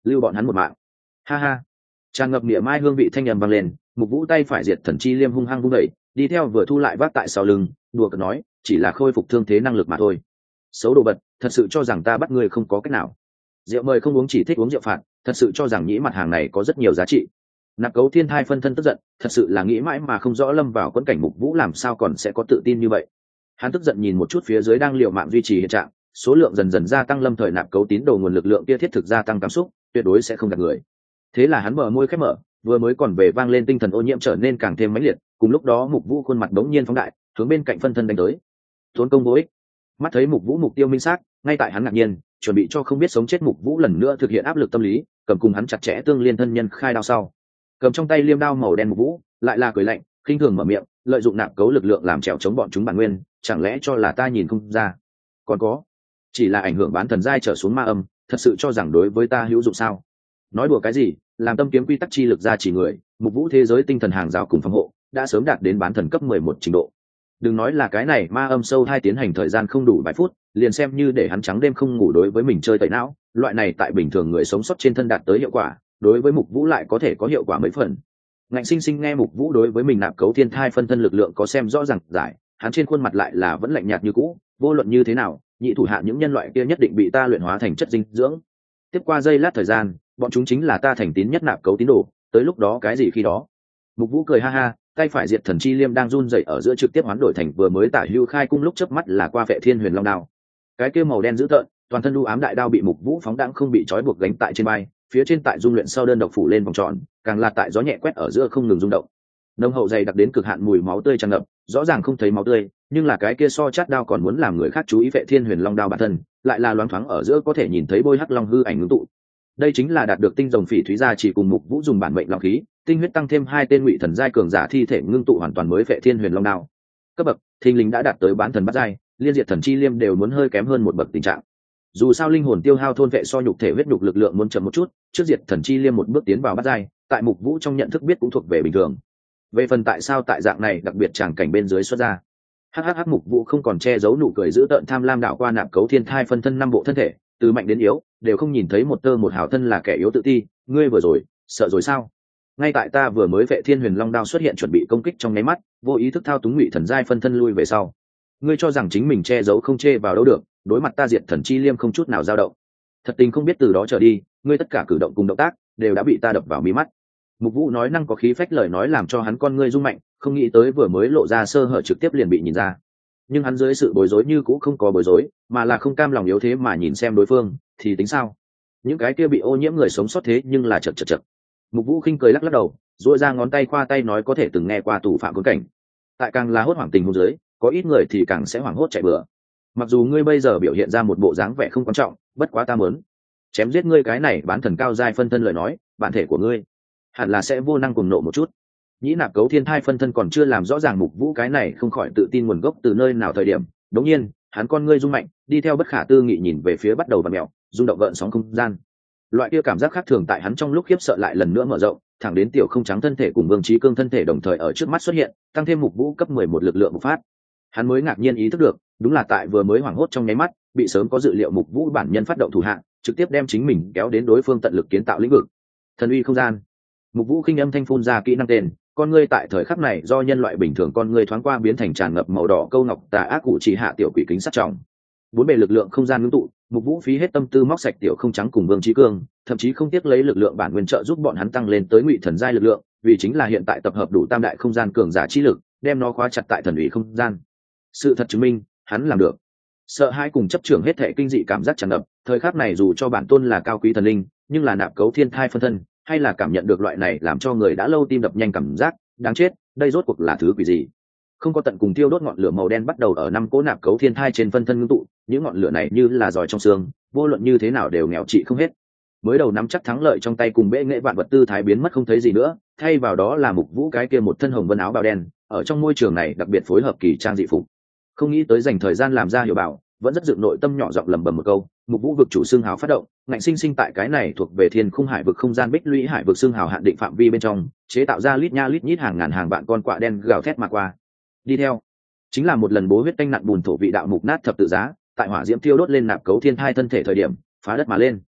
lưu bọn hắn một mạng. Ha ha. Tràn ngập niệm mai hương vị thanh âm vang lên, Mục Vũ tay phải diệt thần chi liêm hung hăng vung đẩy, đi theo vừa thu lại vác tại sau lưng, đùa cợt nói, chỉ là khôi phục thương thế năng lực mà thôi. Xấu đồ vật, thật sự cho rằng ta bắt ngươi không có cách nào. Rượu mời không uống chỉ thích uống rượu phạt, thật sự cho rằng nhĩ mặt hàng này có rất nhiều giá trị. Nạp Cấu Thiên Thai phân thân tức giận, thật sự là nghĩ mãi mà không rõ lâm vào quẫn cảnh Mục Vũ làm sao còn sẽ có tự tin như vậy. Hắn tức giận nhìn một chút phía dưới đang liều mạng duy trì hiện trạng, số lượng dần dần gia tăng lâm thời nạp cấu tín đồ nguồn lực lượng kia thiết thực gia tăng cảm xúc, tuyệt đối sẽ không gạt người. Thế là hắn mở môi khép mở, vừa mới còn về vang lên tinh thần ô nhiễm trở nên càng thêm mãnh liệt, cùng lúc đó Mục Vũ khuôn mặt đống nhiên phóng đại, hướng bên cạnh phân thân đánh tới. Tốn công vô ích. Mắt thấy Mục Vũ mục tiêu minh xác, ngay tại hắn ngạc nhiên, chuẩn bị cho không biết sống chết Mục Vũ lần nữa thực hiện áp lực tâm lý, cầm cùng hắn chặt chẽ tương liên thân nhân khai đao sau. Cầm trong tay liêm đao màu đen Mục Vũ, lại là cười lạnh, khinh thường mở miệng, lợi dụng nạp cấu lực lượng làm trèo chống bọn chúng bản nguyên, chẳng lẽ cho là ta nhìn không ra? Còn có, chỉ là ảnh hưởng bán thần giai trở xuống ma âm, thật sự cho rằng đối với ta hữu dụng sao? Nói đùa cái gì, làm tâm kiếm quy tắc chi lực ra chỉ người, Mục Vũ thế giới tinh thần hàng rào cùng phòng hộ, đã sớm đạt đến bán thần cấp 11 trình độ. Đừng nói là cái này ma âm sâu hai tiến hành thời gian không đủ vài phút, liền xem như để hắn trắng đêm không ngủ đối với mình chơi tẩy não, loại này tại bình thường người sống sót trên thân đạt tới hiệu quả, đối với Mục Vũ lại có thể có hiệu quả mấy phần. Ngạnh sinh sinh nghe Mục Vũ đối với mình nạp cấu thiên thai phân thân lực lượng có xem rõ ràng giải, hắn trên khuôn mặt lại là vẫn lạnh nhạt như cũ, vô luận như thế nào, nhị thủ hạ những nhân loại kia nhất định bị ta luyện hóa thành chất dinh dưỡng. Tiếp qua giây lát thời gian, bọn chúng chính là ta thành tín nhất nạp cấu tín đồ, tới lúc đó cái gì khi đó. Mục Vũ cười ha ha, tay phải diệt thần chi liêm đang run rẩy ở giữa trực tiếp hoán đổi thành vừa mới tả hưu khai cung lúc chớp mắt là qua vệ thiên huyền long đao. Cái kia màu đen dữ tợn, toàn thân u ám đại đao bị Mục Vũ phóng đãng không bị trói buộc gánh tại trên vai, phía trên tại dung luyện sau đơn độc phủ lên vòng tròn, càng là tại gió nhẹ quét ở giữa không ngừng rung động. Nồng hậu dày đặc đến cực hạn mùi máu tươi tràn ngập, rõ ràng không thấy máu tươi, nhưng là cái kia so chát đao còn muốn làm người khác chú ý vệ thiên huyền long đao bản thân, lại là loáng thoáng ở giữa có thể nhìn thấy bôi hắc long hư ảnh ngưng tụ. Đây chính là đạt được tinh rồng phỉ thúy gia chỉ cùng Mục Vũ dùng bản mệnh long khí, tinh huyết tăng thêm hai tên ngụy thần giai cường giả thi thể ngưng tụ hoàn toàn mới vệ thiên huyền long đao. Cấp bậc, thình lình đã đạt tới bán thần bát giai, liên diệt thần chi liêm đều muốn hơi kém hơn một bậc tình trạng. Dù sao linh hồn tiêu hao thôn vệ so nhục thể huyết nhục lực lượng muốn chậm một chút, trước diệt thần chi liêm một bước tiến vào bát giai, tại Mục Vũ trong nhận thức biết cũng thuộc về bình thường. Về phần tại sao tại dạng này đặc biệt tràng cảnh bên dưới xuất ra, hắc Mục Vũ không còn che giấu nụ cười giữ tợn tham lam đảo qua nạp cấu thiên thai phân thân năm bộ thân thể, từ mạnh đến yếu đều không nhìn thấy một tơ một hào thân là kẻ yếu tự ti. Ngươi vừa rồi sợ rồi sao? Ngay tại ta vừa mới vệ thiên huyền long đao xuất hiện chuẩn bị công kích trong nháy mắt, vô ý thức thao túng ngụy thần giai phân thân lui về sau. Ngươi cho rằng chính mình che giấu không chê vào đâu được, đối mặt ta diệt thần chi liêm không chút nào dao động. Thật tình không biết từ đó trở đi, ngươi tất cả cử động cùng động tác đều đã bị ta đập vào mí mắt. Mục Vũ nói năng có khí phách lời nói làm cho hắn con ngươi rung mạnh, không nghĩ tới vừa mới lộ ra sơ hở trực tiếp liền bị nhìn ra. Nhưng hắn dưới sự bối rối như cũ không có bối rối, mà là không cam lòng yếu thế mà nhìn xem đối phương, thì tính sao? Những cái kia bị ô nhiễm người sống sót thế nhưng là chật. Mục Vũ khinh cười lắc lắc đầu, duỗi ra ngón tay khoa tay nói có thể từng nghe qua tù phạm cuốn cảnh. Tại càng là hốt hoảng tình huống dưới, có ít người thì càng sẽ hoảng hốt chạy bừa. Mặc dù ngươi bây giờ biểu hiện ra một bộ dáng vẻ không quan trọng, bất quá ta muốn chém giết ngươi cái này bán thần cao giai phân thân lời nói, bản thể của ngươi hẳn là sẽ vô năng cuồng nộ một chút. Nhĩ nạp cấu thiên thai phân thân còn chưa làm rõ ràng Mục Vũ cái này không khỏi tự tin nguồn gốc từ nơi nào thời điểm, đống nhiên hắn con ngươi rung mạnh, đi theo bất khả tư nghị nhìn về phía bắt đầu vặn mèo, rung động gợn sóng không gian. Loại kia cảm giác khác thường tại hắn trong lúc khiếp sợ lại lần nữa mở rộng, thẳng đến tiểu không trắng thân thể cùng Vương Chí Cương thân thể đồng thời ở trước mắt xuất hiện, tăng thêm Mục Vũ cấp 11 lực lượng bộc phát. Hắn mới ngạc nhiên ý thức được, đúng là tại vừa mới hoảng hốt trong nháy mắt, bị sớm có dự liệu Mục Vũ bản nhân phát động thủ hạ, trực tiếp đem chính mình kéo đến đối phương tận lực kiến tạo lĩnh vực. Thần uy không gian. Mục Vũ khinh âm thanh phun ra kỹ năng tên, con ngươi tại thời khắc này do nhân loại bình thường con ngươi thoáng qua biến thành tràn ngập màu đỏ câu ngọc tà ác cụ chỉ hạ tiểu quỷ kính sắt trọng. Bốn bề lực lượng không gian ngưng tụ, Mục Vũ phí hết tâm tư móc sạch tiểu không trắng cùng Vương Chí Cương, thậm chí không tiếc lấy lực lượng bản nguyên trợ giúp bọn hắn tăng lên tới ngụy thần giai lực lượng, vì chính là hiện tại tập hợp đủ tam đại không gian cường giả chi lực, đem nó khóa chặt tại thần uy không gian. Sự thật chứng minh, hắn làm được. Sợ hãi cùng chấp trưởng hết thảy kinh dị cảm giác tràn ngập, thời khắc này dù cho bản tôn là cao quý thần linh, nhưng là nạp cấu thiên thai phân thân, hay là cảm nhận được loại này làm cho người đã lâu tim đập nhanh cảm giác, đáng chết, đây rốt cuộc là thứ quỷ gì? Không có tận cùng tiêu đốt ngọn lửa màu đen bắt đầu ở năm cỗ nạp cấu thiên thai trên phân thân ngưng tụ, những ngọn lửa này như là giỏi trong xương, vô luận như thế nào đều nghèo trị không hết. Mới đầu nắm chắc thắng lợi trong tay cùng bệ nghệ vạn vật tư thái biến mất không thấy gì nữa, thay vào đó là Mục Vũ cái kia một thân hồng vân áo bào đen, ở trong môi trường này đặc biệt phối hợp kỳ trang dị phục. Không nghĩ tới dành thời gian làm ra hiểu bảo, vẫn rất dựng nội tâm nhỏ giọng lẩm bẩm một câu, Mục Vũ vực chủ xương hào phát động, ngạnh sinh sinh tại cái này thuộc về thiên khung hải vực không gian bích lũy hải vực xương hào hạn định phạm vi bên trong, chế tạo ra lít nha lít nhít hàng ngàn hàng vạn con quạ đen gào thét mà qua. Đi theo chính là một lần bố huyết tanh nặng bùn thổ vị đạo mục nát thập tự giá, tại hỏa diễm thiêu đốt lên nạp cấu thiên thai thân thể thời điểm phá đất mà lên.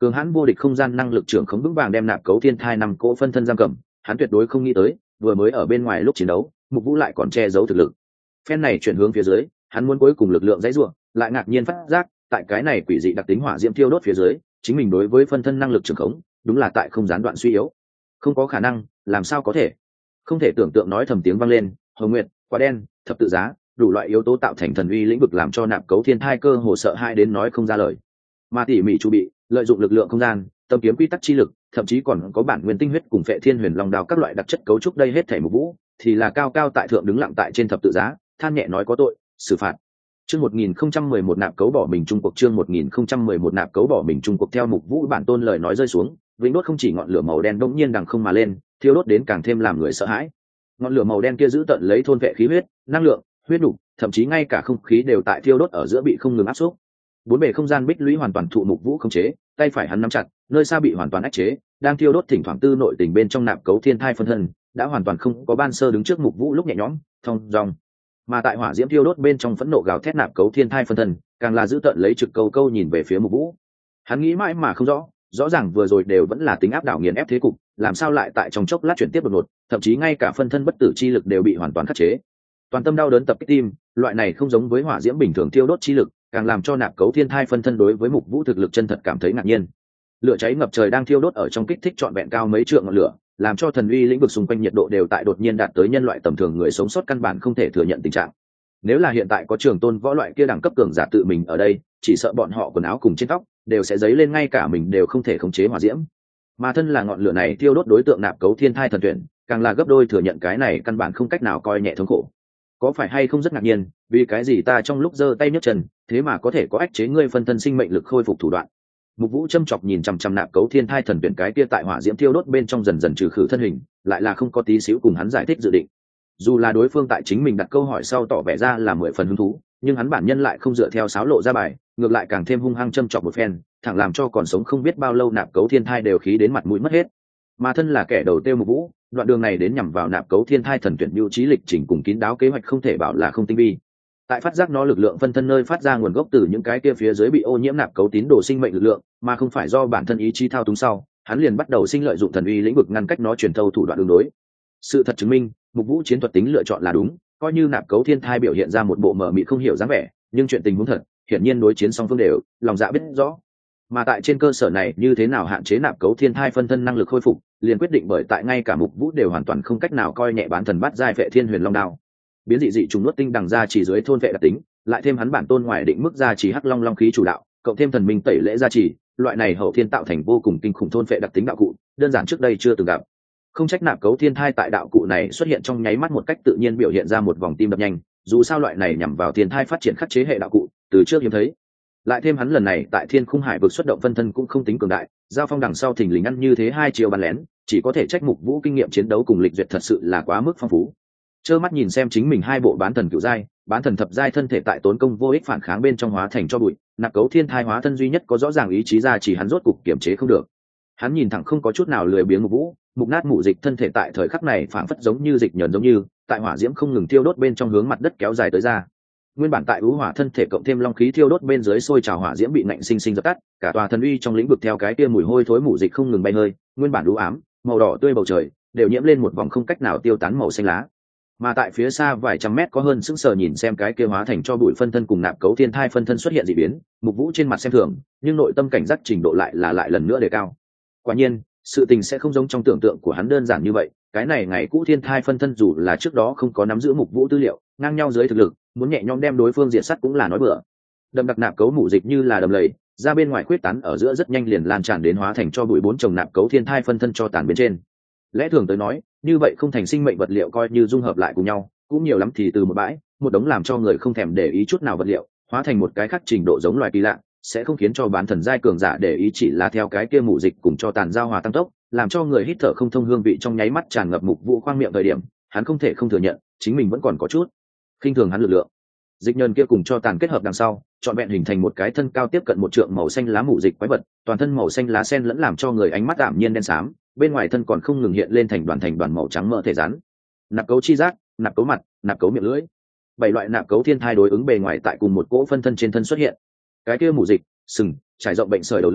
cường hãn vô địch không gian năng lực trưởng khống vững vàng đem nạp cấu thiên thai 5 cỗ phân thân giam cầm. Hắn tuyệt đối không nghĩ tới vừa mới ở bên ngoài lúc chiến đấu Mục Vũ lại còn che giấu thực lực. Phen này chuyển hướng phía dưới, hắn muốn cuối cùng lực lượng dãy rủa, lại ngạc nhiên phát giác tại cái này quỷ dị đặc tính hỏa diễm thiêu đốt phía dưới, chính mình đối với phân thân năng lực trưởng khống đúng là tại không gián đoạn suy yếu. Không có khả năng, làm sao có thể? Không thể tưởng tượng, nói thầm tiếng vang lên. Hồng Nguyệt, Quả Đen, Thập Tự Giá, đủ loại yếu tố tạo thành thần uy lĩnh vực làm cho nạp cấu thiên thai cơ hồ sợ hãi đến nói không ra lời. Mà tỉ mỉ chu bị, lợi dụng lực lượng không gian, tâm kiếm quy tắc chi lực, thậm chí còn có bản nguyên tinh huyết cùng Phệ Thiên Huyền Long đao các loại đặc chất cấu trúc, đây hết thảy Mục Vũ thì là cao cao tại thượng đứng lặng tại trên thập tự giá, than nhẹ nói có tội, xử phạt. Chương 1011 nạp cấu bỏ mình trung cuộc, chương 1011 nạp cấu bỏ mình trung cuộc. Theo Mục Vũ bản tôn lời nói rơi xuống, vĩnh đốt không chỉ ngọn lửa màu đen đột nhiên đằng không mà lên, thiêu đốt đến càng thêm làm người sợ hãi. Ngọn lửa màu đen kia giữ tận lấy thôn vệ khí huyết, năng lượng, huyết đủ, thậm chí ngay cả không khí đều tại thiêu đốt ở giữa bị không ngừng áp xúc. Bốn bề không gian bích lũy hoàn toàn thụ Mục Vũ khống chế, tay phải hắn nắm chặt, nơi xa bị hoàn toàn ách chế, đang thiêu đốt thỉnh thoảng tư nội tình bên trong nạp cấu thiên thai phân thân, đã hoàn toàn không có ban sơ đứng trước Mục Vũ lúc nhẹ nhõm, thong dong. Mà tại hỏa diễm thiêu đốt bên trong phẫn nộ gào thét nạp cấu thiên thai phân thân, càng là giữ tận lấy trực câu câu nhìn về phía Mục Vũ. Hắn nghĩ mãi mà không rõ, rõ ràng vừa rồi đều vẫn là tính áp đảo nghiền ép thế cục, làm sao lại tại trong chốc lát chuyển tiếp đột ngột, thậm chí ngay cả phân thân bất tử chi lực đều bị hoàn toàn khắc chế. Toàn tâm đau đớn tập kích tim, loại này không giống với hỏa diễm bình thường thiêu đốt chi lực, càng làm cho nạp cấu thiên thai phân thân đối với Mục Vũ thực lực chân thật cảm thấy ngạc nhiên. Lửa cháy ngập trời đang thiêu đốt ở trong, kích thích trọn vẹn cao mấy trượng ngọn lửa, làm cho thần uy lĩnh vực xung quanh nhiệt độ đều tại đột nhiên đạt tới nhân loại tầm thường người sống sót căn bản không thể thừa nhận tình trạng. Nếu là hiện tại có trường tôn võ loại kia đẳng cấp cường giả tự mình ở đây, chỉ sợ bọn họ quần áo cùng trên tóc đều sẽ dấy lên, ngay cả mình đều không thể khống chế hỏa diễm. Mà thân là ngọn lửa này thiêu đốt đối tượng nạp cấu thiên thai thần tuyển, càng là gấp đôi thừa nhận cái này căn bản không cách nào coi nhẹ thống khổ. Có phải hay không rất ngạc nhiên, vì cái gì ta trong lúc giơ tay nhấc chân, thế mà có thể có ách chế ngươi phân thân sinh mệnh lực khôi phục thủ đoạn. Mục Vũ châm chọc nhìn chằm chằm nạp cấu thiên thai thần tuyển cái kia tại hỏa diễm thiêu đốt bên trong dần dần trừ khử thân hình, lại là không có tí xíu cùng hắn giải thích dự định. Dù là đối phương tại chính mình đặt câu hỏi sau tỏ vẻ ra là 10 phần hứng thú, nhưng hắn bản nhân lại không dựa theo sáo lộ ra bài, ngược lại càng thêm hung hăng châm chọc một phen, thẳng làm cho còn sống không biết bao lâu nạp cấu thiên thai đều khí đến mặt mũi mất hết. Mà thân là kẻ đầu tiêu Mục Vũ, đoạn đường này đến nhằm vào nạp cấu thiên thai thần tuyển lưu trí lịch trình cùng kín đáo kế hoạch không thể bảo là không tinh vi. Tại phát giác nó lực lượng phân thân nơi phát ra nguồn gốc từ những cái kia phía dưới bị ô nhiễm nạp cấu tín đồ sinh mệnh lực lượng, mà không phải do bản thân ý chí thao túng sau, hắn liền bắt đầu sinh lợi dụng thần uy lĩnh vực ngăn cách nó truyền thâu thủ đoạn đường đối. Sự thật chứng minh, Mục Vũ chiến thuật tính lựa chọn là đúng, coi như nạp cấu thiên thai biểu hiện ra một bộ mờ mịt không hiểu dáng vẻ, nhưng chuyện tình huống thật, hiển nhiên đối chiến song phương đều lòng dạ biết rõ. Mà tại trên cơ sở này, như thế nào hạn chế nạp cấu thiên thai phân thân năng lực khôi phục, liền quyết định bởi tại ngay cả Mục Vũ đều hoàn toàn không cách nào coi nhẹ bán thần bát giai Phệ Thiên Huyền Long đao. Biến dị dị trùng nuốt tinh đằng ra chỉ dưới thôn vệ đặc tính, lại thêm hắn bản tôn ngoài định mức gia chỉ hắc long long khí chủ đạo, cộng thêm thần minh tẩy lễ gia trì, loại này hậu thiên tạo thành vô cùng kinh khủng thôn vệ đặc tính đạo cụ, đơn giản trước đây chưa từng gặp. Không trách nạp cấu thiên thai tại đạo cụ này xuất hiện trong nháy mắt một cách tự nhiên biểu hiện ra một vòng tim đập nhanh, dù sao loại này nhằm vào thiên thai phát triển khắc chế hệ đạo cụ, từ trước hiếm thấy. Lại thêm hắn lần này tại Thiên Khung Hải vực xuất động phân thân cũng không tính cường đại, giao phong đằng sau thình lình ăn như thế hai chiều bắn lén, chỉ có thể trách Mục Vũ kinh nghiệm chiến đấu cùng lịch duyệt thật sự là quá mức phong phú. Trơ mắt nhìn xem chính mình hai bộ bán thần cửu giai, bán thần thập giai thân thể tại tốn công vô ích phản kháng bên trong hóa thành cho bụi, nạp cấu thiên thai hóa thân duy nhất có rõ ràng ý chí ra chỉ hắn rốt cục kiểm chế không được. Hắn nhìn thẳng không có chút nào lười biếng Mục Vũ, mục nát mụ dịch thân thể tại thời khắc này phảng phất giống như dịch nhờn, giống như tại hỏa diễm không ngừng thiêu đốt bên trong hướng mặt đất kéo dài tới ra. Nguyên bản tại ưu hỏa thân thể cộng thêm long khí thiêu đốt bên dưới sôi trào hỏa diễm bị nạnh sinh sinh dập tắt, cả tòa thần uy trong lĩnh vực theo cái kia mùi hôi thối mụ dịch không ngừng bay hơi, nguyên bản u ám màu đỏ tươi bầu trời đều nhiễm lên một vòng không cách nào tiêu tán màu xanh lá. Mà tại phía xa vài trăm mét có hơn sững sờ nhìn xem cái kia hóa thành cho bụi phân thân cùng nạp cấu thiên thai phân thân xuất hiện dị biến, Mục Vũ trên mặt xem thường, nhưng nội tâm cảnh giác trình độ lại lần nữa đề cao. Quả nhiên, sự tình sẽ không giống trong tưởng tượng của hắn đơn giản như vậy. Cái này ngày cũ thiên thai phân thân dù là trước đó không có nắm giữ Mục Vũ tư liệu, ngang nhau dưới thực lực, muốn nhẹ nhõm đem đối phương diệt sát cũng là nói bừa. Đậm đặc nạp cấu mủ dịch như là đầm lầy, ra bên ngoài khuyết tán ở giữa rất nhanh liền lan tràn đến hóa thành cho bụi bốn chồng nạp cấu thiên thai phân thân cho tàn bên trên. Lẽ thường tới nói, như vậy không thành sinh mệnh vật liệu coi như dung hợp lại cùng nhau, cũng nhiều lắm thì từ một bãi, một đống làm cho người không thèm để ý chút nào vật liệu, hóa thành một cái khác trình độ giống loài kỳ lạ, sẽ không khiến cho bán thần giai cường giả để ý, chỉ là theo cái kia mủ dịch cùng cho tàn giao hòa tăng tốc, làm cho người hít thở không thông hương vị trong nháy mắt tràn ngập Mục Vũ khoang miệng thời điểm, hắn không thể không thừa nhận, chính mình vẫn còn có chút khinh thường hắn lực lượng. Dịch nhân kia cùng cho tàn kết hợp đằng sau, trọn vẹn hình thành một cái thân cao tiếp cận một trượng màu xanh lá mủ dịch quái vật, toàn thân màu xanh lá sen lẫn làm cho người ánh mắt đạm nhiên đen xám, bên ngoài thân còn không ngừng hiện lên thành đoàn màu trắng mỡ thể rắn. Nạp cấu chi giác, nạp cấu mặt, nạp cấu miệng lưỡi, 7 loại nạp cấu thiên thai đối ứng bề ngoài tại cùng một cỗ phân thân trên thân xuất hiện. Cái kia mủ dịch, sừng, trải rộng bệnh sởi đầu lưỡi,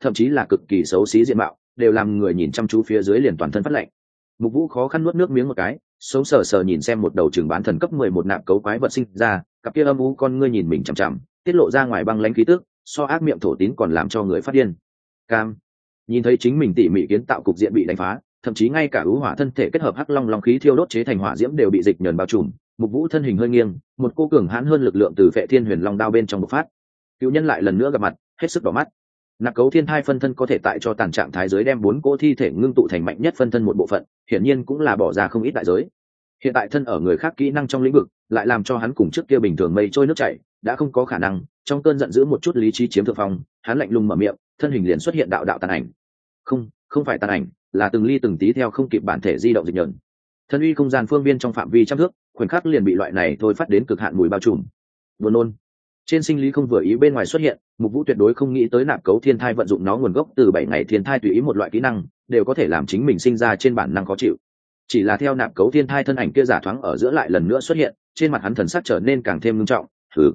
thậm chí là cực kỳ xấu xí diện mạo đều làm người nhìn chăm chú phía dưới liền toàn thân phát lạnh. Mục Vũ khó khăn nuốt nước miếng một cái, sống sờ sờ nhìn xem một đầu trường bán thần cấp 11 nạp cấu quái vật sinh ra, cặp kia âm u con ngươi nhìn mình chằm chằm, tiết lộ ra ngoài băng lãnh khí tức, so ác miệng thổ tín còn làm cho người phát điên. Cam, nhìn thấy chính mình tỉ mỉ kiến tạo cục diện bị đánh phá, thậm chí ngay cả ưu hỏa thân thể kết hợp hắc long long khí thiêu đốt chế thành hỏa diễm đều bị dịch nhờn bao trùm. Mục Vũ thân hình hơi nghiêng, một cô cường hãn hơn lực lượng từ Phệ Thiên Huyền Long đao bên trong bộc phát. Cựu nhân lại lần nữa gặp mặt, hết sức đỏ mắt. Nạp cấu thiên thai phân thân có thể tại cho tàn trạng thái giới đem 4 cỗ thi thể ngưng tụ thành mạnh nhất phân thân một bộ phận, hiển nhiên cũng là bỏ ra không ít đại giới. Hiện tại thân ở người khác kỹ năng trong lĩnh vực, lại làm cho hắn cùng trước kia bình thường mây trôi nước chảy, đã không có khả năng, trong cơn giận dữ một chút lý trí chiếm thượng phong, hắn lạnh lùng mở miệng, thân hình liền xuất hiện đạo đạo tàn ảnh. Không phải tàn ảnh, là từng ly từng tí theo không kịp bản thể di động dịch nhẫn. Thân uy không gian phương viên trong phạm vi trăm thước, khoảnh khắc liền bị loại này thôi phát đến cực hạn mùi bao trùm. Buồn nôn. Trên sinh lý không vừa ý bên ngoài xuất hiện, Mục Vũ tuyệt đối không nghĩ tới nạp cấu thiên thai vận dụng nó nguồn gốc từ 7 ngày thiên thai tùy ý một loại kỹ năng, đều có thể làm chính mình sinh ra trên bản năng khó chịu. Chỉ là theo nạp cấu thiên thai thân ảnh kia giả thoáng ở giữa lại lần nữa xuất hiện, trên mặt hắn thần sắc trở nên càng thêm nghiêm trọng.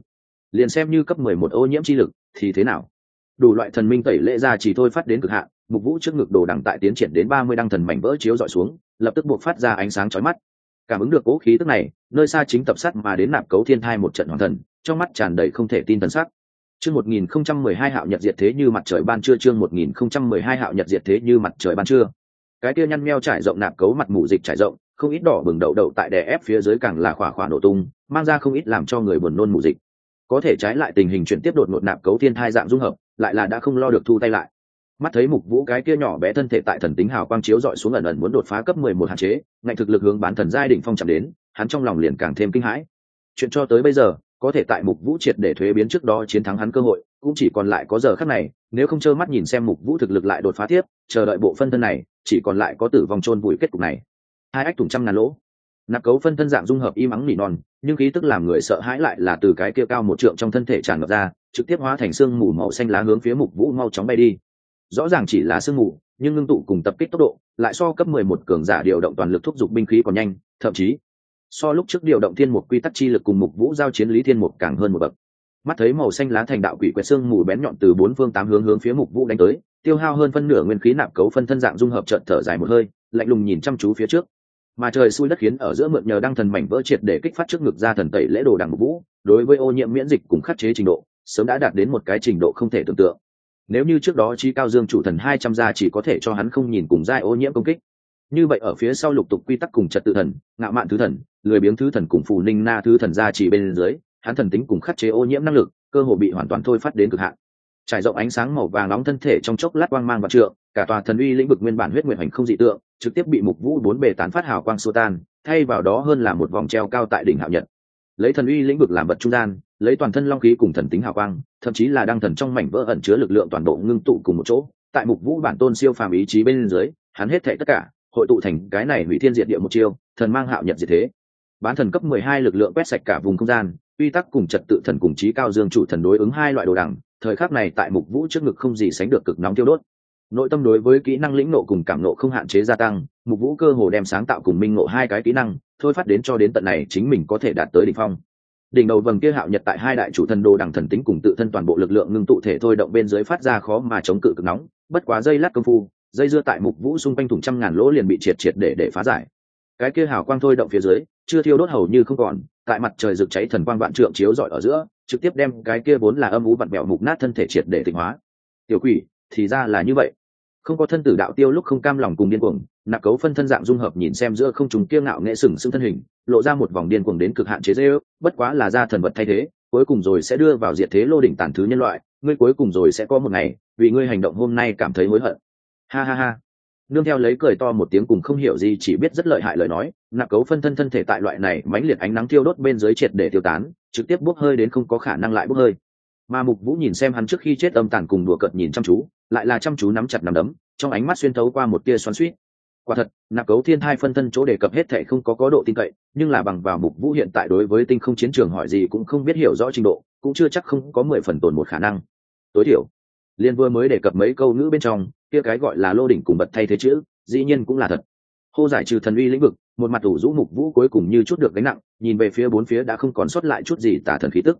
Liền xem như cấp 11 ô nhiễm chi lực thì thế nào? Đủ loại thần minh tẩy lễ ra chỉ thôi phát đến cực hạn, Mục Vũ trước ngực đồ đằng tại tiến triển đến 30 đăng thần mảnh vỡ chiếu dọi xuống, lập tức buộc phát ra ánh sáng chói mắt. Cảm ứng được cố khí tức này, nơi xa chính tập sát mà đến nạp cấu thiên thai một trận hoàng thần, trong mắt tràn đầy không thể tin thần sắc. Chương 1012 hạo nhật diệt thế như mặt trời ban trưa, chương 1012 hạo nhật diệt thế như mặt trời ban trưa. Cái kia nhăn meo trải rộng nạp cấu mặt mủ dịch trải rộng, không ít đỏ bừng đậu đậu tại đè ép phía dưới càng là khỏa khỏa nổ tung, mang ra không ít làm cho người buồn nôn mủ dịch. Có thể trái lại tình hình chuyển tiếp đột ngột nạp cấu thiên thai dạng dung hợp, lại là đã không lo được thu tay lại. Mắt thấy Mục Vũ cái kia nhỏ bé thân thể tại thần tính hào quang chiếu dọi xuống ẩn ẩn muốn đột phá cấp 11 hạn chế, ngạnh thực lực hướng bán thần giai đỉnh phong chạm đến, hắn trong lòng liền càng thêm kinh hãi. Chuyện cho tới bây giờ, có thể tại Mục Vũ triệt để thuế biến trước đó chiến thắng hắn cơ hội, cũng chỉ còn lại có giờ khắc này, nếu không trơ mắt nhìn xem Mục Vũ thực lực lại đột phá tiếp, chờ đợi bộ phân thân này, chỉ còn lại có tử vong chôn vùi kết cục này. Hai ách thủng trăm ngàn lỗ. Nạp cấu phân thân dạng dung hợp im ắng nỉ non, nhưng khí tức làm người sợ hãi lại là từ cái kia cao một trượng trong thân thể tràn ngập ra, trực tiếp hóa thành xương mù màu xanh lá hướng phía Mục Vũ mau chóng bay đi. Rõ ràng chỉ là sương mù, nhưng ngưng tụ cùng tập kích tốc độ lại so cấp 11 cường giả điều động toàn lực thúc giục binh khí còn nhanh, thậm chí so lúc trước điều động thiên mục quy tắc chi lực cùng Mục Vũ giao chiến lý thiên mục càng hơn một bậc. Mắt thấy màu xanh lá thành đạo quỷ quẹt xương mù bén nhọn từ 4 phương 8 hướng phía Mục Vũ đánh tới, tiêu hao hơn phân nửa nguyên khí nạp cấu phân thân dạng dung hợp chợt thở dài một hơi, lạnh lùng nhìn chăm chú phía trước. Mà trời xui đất khiến ở giữa mượn nhờ đăng thần mảnh vỡ triệt để kích phát trước ngực ra thần tẩy lễ đồ đằng Mục Vũ, đối với ô nhiễm miễn dịch cùng khắc chế trình độ, sớm đã đạt đến một cái trình độ không thể tưởng tượng. Nếu như trước đó Chí Cao Dương chủ thần 200 gia chỉ có thể cho hắn không nhìn cùng giai ô nhiễm công kích, như vậy ở phía sau lục tục quy tắc cùng trật tự thần, ngạo mạn thứ thần, lười biếng thứ thần cùng phù ninh na thứ thần gia chỉ bên dưới, hắn thần tính cùng khắc chế ô nhiễm năng lực, cơ hồ bị hoàn toàn thôi phát đến cực hạn. Trải rộng ánh sáng màu vàng nóng thân thể trong chốc lát quang mang và trượng, cả tòa thần uy lĩnh vực nguyên bản huyết nguyệt hành không dị tượng, trực tiếp bị Mục Vũ bốn bề tán phát hào quang xua tan, thay vào đó hơn là một vòng treo cao tại đỉnh hạo nhật. Lấy thần uy lĩnh vực làm vật trung gian, lấy toàn thân long khí cùng thần tính hào quang, thậm chí là đăng thần trong mảnh vỡ ẩn chứa lực lượng toàn bộ ngưng tụ cùng một chỗ, tại Mục Vũ bản tôn siêu phàm ý chí bên dưới, hắn hết thảy tất cả, hội tụ thành cái này hủy thiên diệt địa một chiêu, thần mang hạo nhật diệt thế. Bán thần cấp 12 lực lượng quét sạch cả vùng không gian, uy tắc cùng trật tự thần cùng Chí Cao Dương chủ thần đối ứng hai loại đồ đẳng, thời khắc này tại Mục Vũ trước ngực không gì sánh được cực nóng thiêu đốt. Nội tâm đối với kỹ năng lĩnh nộ cùng cảm nộ không hạn chế gia tăng, Mục Vũ cơ hồ đem sáng tạo cùng minh ngộ hai cái kỹ năng, thôi phát đến cho đến tận này chính mình có thể đạt tới đỉnh phong. Đỉnh đầu vầng kia hạo nhật tại hai đại chủ thần đồ đẳng thần tính cùng tự thân toàn bộ lực lượng ngưng tụ thể thôi động bên dưới phát ra khó mà chống cự cực nóng, bất quá giây lát công phu, dây dưa tại Mục Vũ xung quanh thủng trăm ngàn lỗ liền bị triệt để phá giải. Cái kia hào quang thôi động phía dưới, chưa thiêu đốt hầu như không còn, tại mặt trời rực cháy thần quang vạn trượng chiếu rọi ở giữa, trực tiếp đem cái kia vốn là âm u vặn vẹo mục nát thân thể triệt để tịnh hóa. Tiểu quỷ, thì ra là như vậy. Không có thân tử đạo tiêu lúc không cam lòng cùng điên cuồng, nạp cấu phân thân dạng dung hợp nhìn xem giữa không trùng kiêu ngạo nghệ sừng sững thân hình, lộ ra một vòng điên cuồng đến cực hạn chế giễu, bất quá là ra thần vật thay thế, cuối cùng rồi sẽ đưa vào diệt thế lô đỉnh tàn thứ nhân loại, ngươi cuối cùng rồi sẽ có một ngày, vì ngươi hành động hôm nay cảm thấy hối hận. Ha ha ha. Nương theo lấy cười to một tiếng cùng không hiểu gì chỉ biết rất lợi hại lời nói, nạp cấu phân thân thể tại loại này mãnh liệt ánh nắng thiêu đốt bên dưới triệt để tiêu tán, trực tiếp bốc hơi đến không có khả năng lại bốc hơi. Mà Mục Vũ nhìn xem hắn trước khi chết âm tàn cùng đùa cợt nhìn chăm chú, lại là chăm chú nắm chặt nắm đấm, trong ánh mắt xuyên thấu qua một tia xoắn xuýt. Quả thật, nạp cấu thiên thai phân thân chỗ đề cập hết thảy không có độ tin cậy, nhưng là bằng vào Mục Vũ hiện tại đối với tinh không chiến trường hỏi gì cũng không biết hiểu rõ trình độ, cũng chưa chắc không có 10 phần tồn một khả năng. Tối thiểu, liên vừa mới đề cập mấy câu ngữ bên trong, kia cái gọi là lô đỉnh cùng bật thay thế chữ, dĩ nhiên cũng là thật. Hô giải trừ thần uy lĩnh vực, một mặt ủ rũ Mục Vũ cuối cùng như chút được gánh nặng, nhìn về phía bốn phía đã không còn sót lại chút gì tà thần khí tức.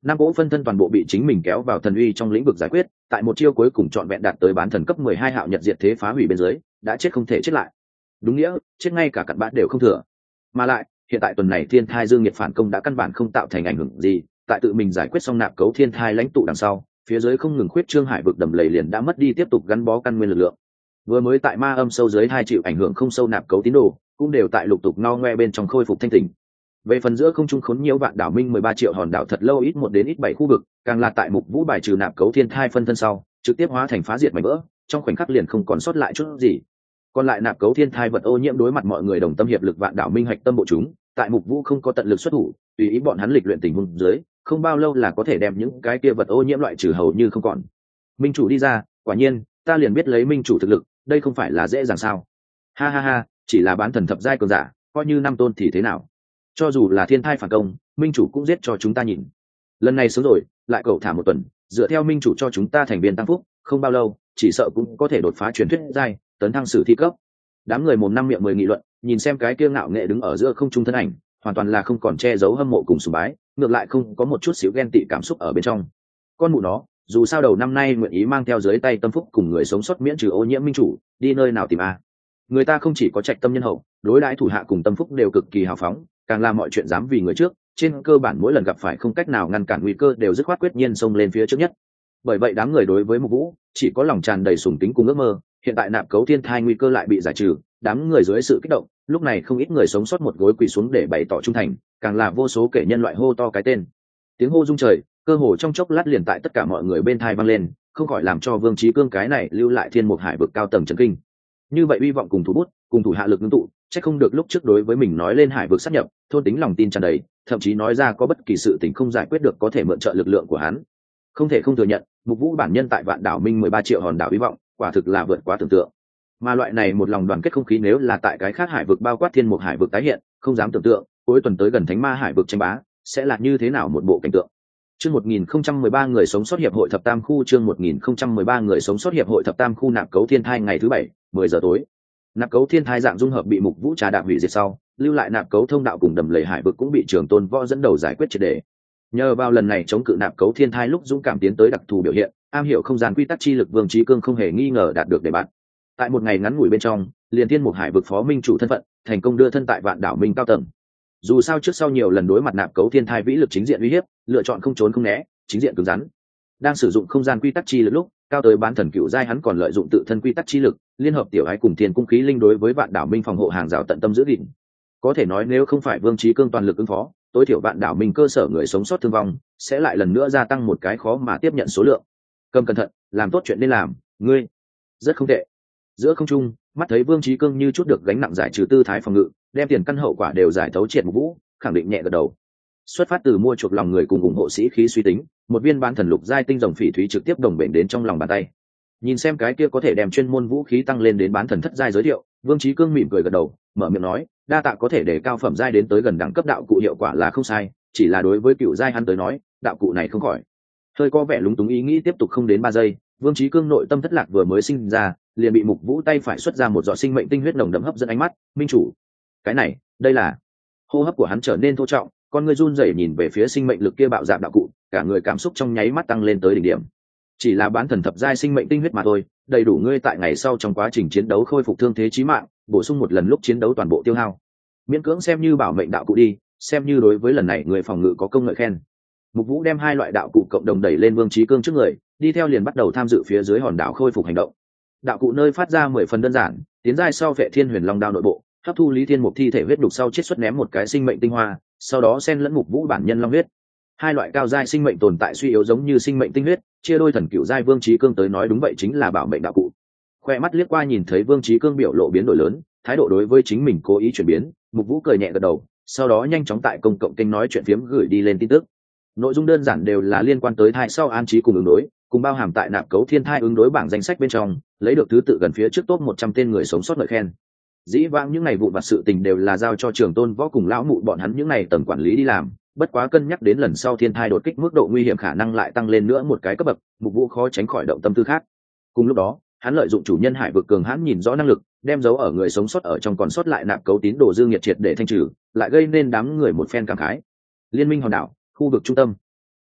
năm cỗ phân thân toàn bộ bị chính mình kéo vào thần uy trong lĩnh vực giải quyết, tại một chiêu cuối cùng trọn vẹn đạt tới bán thần cấp 12 hạo nhật diệt thế phá hủy bên dưới, đã chết không thể chết lại. Đúng nghĩa, chết ngay cả cặn bã đều không thừa. Mà lại, hiện tại tuần này thiên thai dương nhiệt phản công đã căn bản không tạo thành ảnh hưởng gì, tại tự mình giải quyết xong nạp cấu thiên thai lãnh tụ đằng sau, phía dưới không ngừng khuyết trương hải vực đầm lầy liền đã mất đi tiếp tục gắn bó căn nguyên lực lượng. Vừa mới tại ma âm sâu dưới hai chịu ảnh hưởng không sâu nạp cấu tín đồ, cũng đều tại lục tục ngao ngoe bên trong khôi phục thanh tỉnh. Về phần giữa không trung khốn nhiễu vạn đảo minh 13 triệu hòn đảo thật lâu ít 1 đến ít 7 khu vực, càng là tại mục vũ bài trừ nạp cấu thiên thai phân thân sau, trực tiếp hóa thành phá diệt mảnh vỡ, trong khoảnh khắc liền không còn sót lại chút gì. Còn lại nạp cấu thiên thai vật ô nhiễm đối mặt mọi người đồng tâm hiệp lực vạn đảo minh hạch tâm bộ chúng, tại mục vũ không có tận lực xuất thủ, tùy ý bọn hắn lịch luyện tình huống dưới, không bao lâu là có thể đem những cái kia vật ô nhiễm loại trừ hầu như không còn. Minh chủ đi ra, quả nhiên, ta liền biết lấy minh chủ thực lực, đây không phải là dễ dàng sao? Ha ha ha, chỉ là bán thần thập giai cường giả, coi như 5 tôn thì thế nào? Cho dù là thiên thai phản công, minh chủ cũng giết cho chúng ta nhìn. Lần này sớm rồi, lại cậu thả 1 tuần, dựa theo minh chủ cho chúng ta thành viên tăng phúc, không bao lâu, chỉ sợ cũng có thể đột phá truyền thuyết giai, tấn thăng sử thi cấp. Đám người mồm năm miệng 10 nghị luận, nhìn xem cái kia ngạo nghệ đứng ở giữa không trung thân ảnh, hoàn toàn là không còn che giấu hâm mộ cùng sùng bái, ngược lại không có một chút xíu ghen tị cảm xúc ở bên trong. Con mụ nó, dù sao đầu năm nay nguyện ý mang theo dưới tay tâm phúc cùng người sống sót miễn trừ ô nhiễm minh chủ, đi nơi nào tìm a? Người ta không chỉ có trạch tâm nhân hậu, đối đãi thủ hạ cùng tâm phúc đều cực kỳ hào phóng, càng làm mọi chuyện dám vì người trước, trên cơ bản mỗi lần gặp phải không cách nào ngăn cản nguy cơ đều dứt khoát quyết nhiên xông lên phía trước nhất. Bởi vậy đám người đối với Mục Vũ chỉ có lòng tràn đầy sùng kính cùng ước mơ, hiện tại nạp cấu thiên thai nguy cơ lại bị giải trừ, đám người dưới sự kích động, lúc này không ít người sống sót một gối quỳ xuống để bày tỏ trung thành, càng là vô số kẻ nhân loại hô to cái tên. Tiếng hô rung trời, cơ hồ trong chốc lát liền tại tất cả mọi người bên thai vang lên, không khỏi làm cho Vương Chí Cương cái này lưu lại thiên mục hải vực cao tầng chấn kinh. Như vậy uy vọng cùng thủ bút, cùng thủ hạ lực ngưng tụ, chắc không được lúc trước đối với mình nói lên hải vực sát nhập, thôn tính lòng tin tràn đầy, thậm chí nói ra có bất kỳ sự tình không giải quyết được có thể mượn trợ lực lượng của hắn. Không thể không thừa nhận, Mục Vũ bản nhân tại vạn đảo minh 13 triệu hòn đảo uy vọng, quả thực là vượt quá tưởng tượng. Mà loại này một lòng đoàn kết không khí nếu là tại cái khác hải vực bao quát thiên mục hải vực tái hiện, không dám tưởng tượng, cuối tuần tới gần thánh ma hải vực tranh bá, sẽ là như thế nào một bộ cảnh tượng. Chương 1013 người sống sót hiệp hội thập tam khu, chương 1013 người sống sót hiệp hội thập tam khu nạp cấu thiên thai ngày thứ 7, 10 giờ tối. Nạp cấu thiên thai dạng dung hợp bị Mục Vũ trà đạp hủy diệt sau, lưu lại nạp cấu thông đạo cùng đầm lầy hải vực cũng bị Trường Tôn Võ dẫn đầu giải quyết triệt để. Nhờ vào lần này chống cự nạp cấu thiên thai lúc dũng cảm tiến tới đặc thù biểu hiện, am hiểu không gian quy tắc chi lực Vương Chí Cương không hề nghi ngờ đạt được đề bạt. Tại một ngày ngắn ngủi bên trong, liền thiên mục hải vực phó minh chủ thân phận, thành công đưa thân tại vạn đảo minh cao tầng. Dù sao trước sau nhiều lần đối mặt nạp cấu thiên thai vĩ lực chính diện uy hiếp, lựa chọn không trốn không né, chính diện cứng rắn. Đang sử dụng không gian quy tắc chi lực lúc, cao tới bán thần cựu giai hắn còn lợi dụng tự thân quy tắc chi lực, liên hợp tiểu ái cùng thiên cung khí linh đối với vạn đảo minh phòng hộ hàng rào tận tâm giữ gìn. Có thể nói nếu không phải Vương Chí Cương toàn lực ứng phó, tối thiểu vạn đảo minh cơ sở người sống sót thương vong sẽ lại lần nữa gia tăng một cái khó mà tiếp nhận số lượng. Cầm cẩn thận, làm tốt chuyện nên làm, ngươi rất không tệ. Giữa không trung, mắt thấy Vương Chí Cương như chút được gánh nặng giải trừ tư thái phòng ngự, đem tiền căn hậu quả đều giải thấu triệt Mục Vũ, khẳng định nhẹ gật đầu. Xuất phát từ mua chuộc lòng người cùng ủng hộ sĩ khí suy tính, một viên bán thần lục giai tinh rồng phỉ thúy trực tiếp đồng bền đến trong lòng bàn tay. Nhìn xem cái kia có thể đem chuyên môn vũ khí tăng lên đến bán thần thất giai giới thiệu, Vương Chí Cương mỉm cười gật đầu, mở miệng nói, đa tạ có thể để cao phẩm giai đến tới gần đẳng cấp đạo cụ hiệu quả là không sai, chỉ là đối với cựu giai hắn tới nói, đạo cụ này không khỏi. Hơi có vẻ lúng túng ý nghĩ tiếp tục không đến 3 giây, Vương Chí Cương nội tâm thất lạc vừa mới sinh ra, liền bị Mục Vũ tay phải xuất ra một giọt sinh mệnh tinh huyết nồng đậm hấp dẫn ánh mắt, minh chủ. Cái này, đây là. Hô hấp của hắn trở nên thô trọng, con người run rẩy nhìn về phía sinh mệnh lực kia bạo dạn đạo cụ, cả người cảm xúc trong nháy mắt tăng lên tới đỉnh điểm. Chỉ là bán thần thập giai sinh mệnh tinh huyết mà thôi, đầy đủ ngươi tại ngày sau trong quá trình chiến đấu khôi phục thương thế chí mạng, bổ sung một lần lúc chiến đấu toàn bộ tiêu hao. Miễn cưỡng xem như bảo mệnh đạo cụ đi, xem như đối với lần này người phòng ngự có công ngợi khen. Mục Vũ đem 2 loại đạo cụ cộng đồng đẩy lên Vương Chí Cương trước người, đi theo liền bắt đầu tham dự phía dưới hòn đảo khôi phục hành động. Đạo cụ nơi phát ra 10 phần đơn giản, tiến giai sau Vệ Thiên Huyền Long đao nội bộ, hấp thu Lý Thiên Mục thi thể huyết đục sau chết xuất ném một cái sinh mệnh tinh hoa, sau đó xen lẫn Mục Vũ bản nhân long huyết. 2 loại cao giai sinh mệnh tồn tại suy yếu giống như sinh mệnh tinh huyết, chia đôi thần cựu giai Vương Chí Cương tới nói đúng vậy chính là bảo mệnh đạo cụ. Khoe mắt liếc qua nhìn thấy Vương Chí Cương biểu lộ biến đổi lớn, thái độ đối với chính mình cố ý chuyển biến, Mục Vũ cười nhẹ gật đầu, sau đó nhanh chóng tại công cộng kênh nói chuyện phiếm gửi đi lên tin tức. Nội dung đơn giản đều là liên quan tới thai sau an trí cùng ứng đối, cùng bao hàm tại nạp cấu thiên thai ứng đối bảng danh sách bên trong, lấy được thứ tự gần phía trước top 100 tên người sống sót ngợi khen. Dĩ vãng những ngày vụn vặt sự tình đều là giao cho Trường Tôn Võ cùng lão mụ bọn hắn những ngày tầng quản lý đi làm, bất quá cân nhắc đến lần sau thiên thai đột kích mức độ nguy hiểm khả năng lại tăng lên nữa một cái cấp bậc, Mục Vũ khó tránh khỏi động tâm tư khác. Cùng lúc đó, hắn lợi dụng chủ nhân hải vực cường hãn nhìn rõ năng lực, đem dấu ở người sống sót ở trong còn sót lại nạp cấu tín đồ dương nhiệt triệt để thanh trừ, lại gây nên đám người một phen cảm khái. Liên minh hòn đảo, khu vực trung tâm.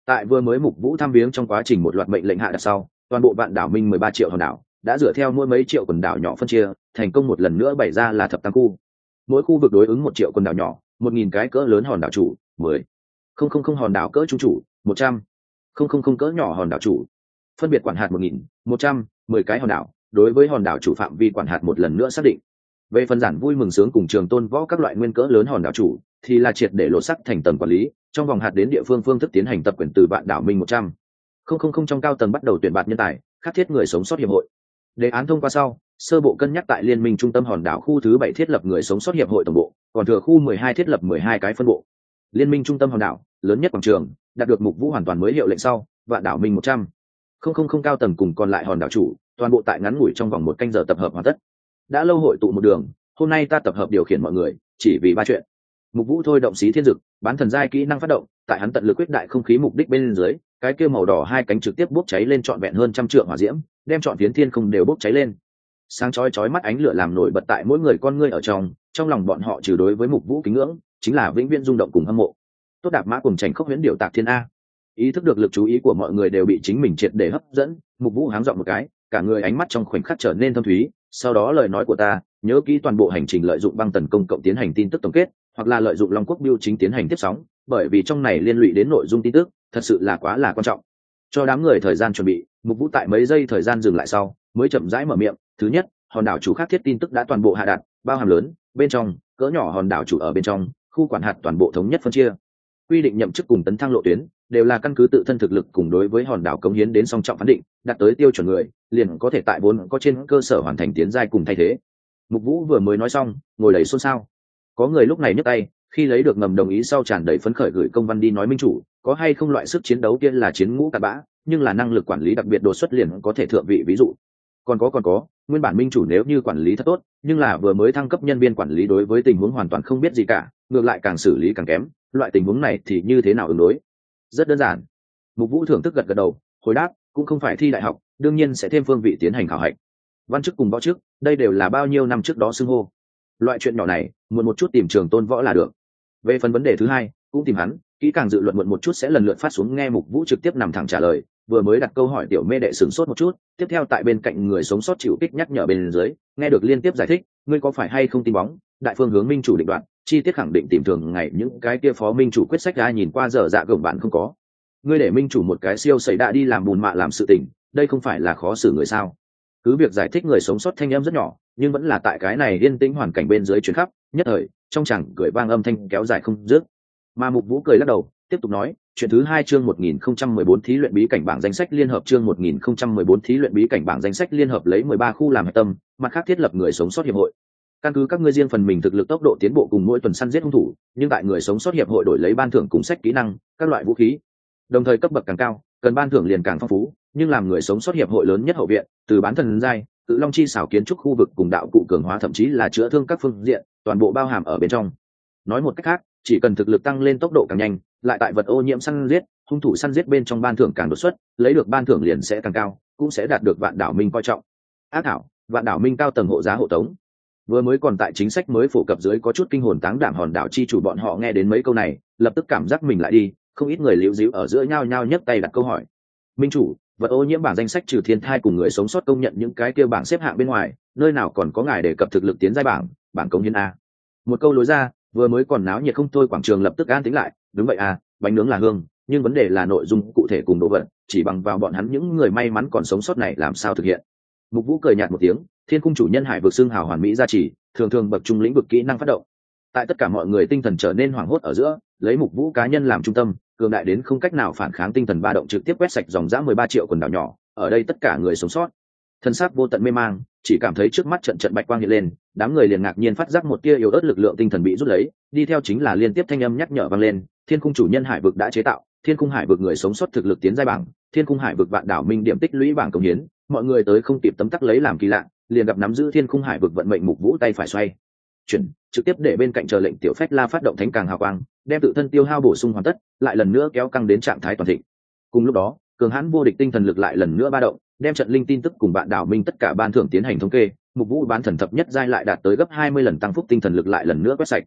Tại vừa mới Mục Vũ thăm viếng trong quá trình một loạt mệnh lệnh hạ đặt sau, toàn bộ vạn đảo minh 13 triệu hòn đảo đã dựa theo mỗi mấy triệu quần đảo nhỏ phân chia, thành công một lần nữa bày ra là thập tam khu. Mỗi khu vực đối ứng 1 triệu quần đảo nhỏ, 1.000 cái cỡ lớn hòn đảo chủ, 10,000 hòn đảo cỡ trung chủ, 100,000 cỡ nhỏ hòn đảo chủ. Phân biệt quản hạt 1.110 cái hòn đảo, đối với hòn đảo chủ phạm vi quản hạt một lần nữa xác định. Về phần giản vui mừng sướng cùng trường tôn võ các loại nguyên cỡ lớn hòn đảo chủ, thì là triệt để lột sắc thành tầng quản lý, trong vòng hạt đến địa phương phương thức tiến hành tập quyền từ vạn đảo minh 100,000 trong cao tầng bắt đầu tuyển bạt nhân tài, khắc thiết người sống sót hiệp hội. Đề án thông qua sau, sơ bộ cân nhắc tại liên minh trung tâm hòn đảo khu thứ 7 thiết lập người sống sót hiệp hội tổng bộ, còn thừa khu 12 thiết lập 12 cái phân bộ. Liên minh trung tâm hòn đảo, lớn nhất quảng trường, đạt được Mục Vũ hoàn toàn mới hiệu lệnh sau, vạn đảo minh 100,000 cao tầng cùng còn lại hòn đảo chủ, toàn bộ tại ngắn ngủi trong vòng 1 canh giờ tập hợp hoàn tất. Đã lâu hội tụ một đường, hôm nay ta tập hợp điều khiển mọi người, chỉ vì 3 chuyện. Mục Vũ thôi động xí thiên dực, bán thần giai kỹ năng phát động, tại hắn tận lực quyết đại không khí mục đích bên dưới, cái kia màu đỏ 2 cánh trực tiếp bốc cháy lên trọn vẹn hơn 100 trượng hỏa diễm, đem trọn phiến thiên không đều bốc cháy lên. Sáng chói mắt ánh lửa làm nổi bật tại mỗi người con ngươi ở trong lòng bọn họ trừ đối với Mục Vũ kính ngưỡng, chính là vĩnh viễn rung động cùng hâm mộ. Tốt đạp mã cùng chảnh khốc huyễn điệu tạc thiên a. Ý thức được lực chú ý của mọi người đều bị chính mình triệt để hấp dẫn, Mục Vũ háng giọng một cái, cả người ánh mắt trong khoảnh khắc trở nên thâm thúy, sau đó lời nói của ta, nhớ kỹ toàn bộ hành trình lợi dụng băng tần công cộng tiến hành tin tức tổng kết, hoặc là lợi dụng Long Quốc Biêu chính tiến hành tiếp sóng, bởi vì trong này liên lụy đến nội dung tin tức, thật sự là quá là quan trọng. Cho đám người thời gian chuẩn bị, Mục Vũ tại mấy giây thời gian dừng lại sau, mới chậm rãi mở miệng, thứ nhất, hòn đảo chủ khác thiết tin tức đã toàn bộ hạ đạt, bao hàm lớn, bên trong, cỡ nhỏ hòn đảo chủ ở bên trong, khu quản hạt toàn bộ thống nhất phân chia. Quy định nhậm chức cùng tấn thăng lộ tuyến, đều là căn cứ tự thân thực lực cùng đối với hòn đảo cống hiến đến song trọng phán định, đạt tới tiêu chuẩn người, liền có thể tại vốn có trên cơ sở hoàn thành tiến giai cùng thay thế. Mục Vũ vừa mới nói xong, ngồi đầy xôn xao. Có người lúc này nhấc tay, khi lấy được ngầm đồng ý sau tràn đầy phấn khởi gửi công văn đi nói minh chủ, có hay không loại sức chiến đấu kia là chiến ngũ cặn bã, nhưng là năng lực quản lý đặc biệt đột xuất liền có thể thượng vị ví dụ. Còn có, nguyên bản minh chủ nếu như quản lý thật tốt, nhưng là vừa mới thăng cấp nhân viên quản lý đối với tình huống hoàn toàn không biết gì cả, ngược lại càng xử lý càng kém, loại tình huống này thì như thế nào ứng đối? Rất đơn giản. Mục Vũ thưởng thức gật đầu, hồi đáp, cũng không phải thi đại học, đương nhiên sẽ thêm phương vị tiến hành khảo hạch. Văn chức cùng võ chức, đây đều là bao nhiêu năm trước đó xưng hô. Loại chuyện nhỏ này, muộn một chút tìm trường tôn võ là được. Về phần vấn đề thứ hai, cũng tìm hắn, kỹ càng dự luận muộn một chút sẽ lần lượt phát xuống nghe Mục Vũ trực tiếp nằm thẳng trả lời, vừa mới đặt câu hỏi tiểu mê đệ sửng sốt một chút, tiếp theo tại bên cạnh người sống sót chịu kích nhắc nhở bên dưới, nghe được liên tiếp giải thích, ngươi có phải hay không tin bóng, đại phương hướng minh chủ định đoạn, chi tiết khẳng định tìm thường ngày những cái kia phó minh chủ quyết sách ra nhìn qua dở dạ gồng bạn không có. Ngươi để minh chủ một cái siêu xảy đã đi làm bùn mạ làm sự tình, đây không phải là khó xử người sao? Cứ việc giải thích người sống sót thanh âm rất nhỏ, nhưng vẫn là tại cái này yên tĩnh hoàn cảnh bên dưới truyền khắp, nhất thời trong chẳng cười vang âm thanh kéo dài không dứt. Mà Mục Vũ cười lắc đầu, tiếp tục nói, chuyện thứ 2 chương 1014 thí luyện bí cảnh bảng danh sách liên hợp chương 1014 thí luyện bí cảnh bảng danh sách liên hợp lấy 13 khu làm hệ tâm, mặt khác thiết lập người sống sót hiệp hội. Căn cứ các ngươi riêng phần mình thực lực tốc độ tiến bộ cùng mỗi tuần săn giết hung thủ, nhưng tại người sống sót hiệp hội đổi lấy ban thưởng cùng sách kỹ năng, các loại vũ khí. Đồng thời cấp bậc càng cao, cần ban thưởng liền càng phong phú, nhưng làm người sống sót hiệp hội lớn nhất hậu viện, từ bán thần giai, tự long chi xảo kiến trúc khu vực cùng đạo cụ cường hóa thậm chí là chữa thương các phương diện, toàn bộ bao hàm ở bên trong. Nói một cách khác, chỉ cần thực lực tăng lên tốc độ càng nhanh, lại tại vật ô nhiễm săn giết, hung thủ săn giết bên trong ban thưởng càng đột xuất, lấy được ban thưởng liền sẽ càng cao, cũng sẽ đạt được vạn đảo minh coi trọng. Ác thảo, vạn đảo minh cao tầng hộ giá hộ tống. Vừa mới còn tại chính sách mới phổ cập dưới có chút kinh hồn táng đảm hòn đảo chi chủ bọn họ nghe đến mấy câu này, lập tức cảm giác mình lại đi, không ít người liễu díu ở giữa nhau nhau nhấc tay đặt câu hỏi. Minh chủ, vật ô nhiễm bảng danh sách trừ thiên thai cùng người sống sót công nhận những cái kia bảng xếp hạng bên ngoài, nơi nào còn có ngài đề cập thực lực tiến giai bảng công hiến a? Một câu lối ra, vừa mới còn náo nhiệt không thôi quảng trường lập tức an tĩnh lại. Đúng vậy à, bánh nướng là hương, nhưng vấn đề là nội dung cụ thể cùng đồ vật, chỉ bằng vào bọn hắn những người may mắn còn sống sót này làm sao thực hiện? Mục Vũ cười nhạt một tiếng, thiên cung chủ nhân hải vực xưng hào hoàn mỹ gia trì, thường thường bậc trung lĩnh vực kỹ năng phát động. Tại tất cả mọi người tinh thần trở nên hoảng hốt ở giữa, lấy Mục Vũ cá nhân làm trung tâm, cường đại đến không cách nào phản kháng tinh thần ba động trực tiếp quét sạch dòng dã 13 triệu quần đảo nhỏ, ở đây tất cả người sống sót thân xác vô tận mê mang, chỉ cảm thấy trước mắt trận bạch quang hiện lên, đám người liền ngạc nhiên phát giác một tia yếu ớt lực lượng tinh thần bị rút lấy, đi theo chính là liên tiếp thanh âm nhắc nhở vang lên, thiên cung chủ nhân hải vực đã chế tạo, thiên cung hải vực người sống sót thực lực tiến giai bảng, thiên cung hải vực vạn đảo minh điểm tích lũy bảng công hiến. Mọi người tới không kịp tấm tắc lấy làm kỳ lạ, liền gặp nắm giữ thiên cung hải vực vận mệnh Mục Vũ tay phải xoay chuyển, trực tiếp để bên cạnh chờ lệnh tiểu phách la phát động thánh càng hào quang, đem tự thân tiêu hao bổ sung hoàn tất, lại lần nữa kéo căng đến trạng thái toàn thịnh. Cùng lúc đó, cường hãn vô địch tinh thần lực lại lần nữa ba động, đem trận linh tin tức cùng bạn đảo minh tất cả ban thưởng tiến hành thống kê. Mục Vũ bán thần thập nhất giai lại đạt tới gấp 20 lần tăng phúc tinh thần lực lại lần nữa quét sạch.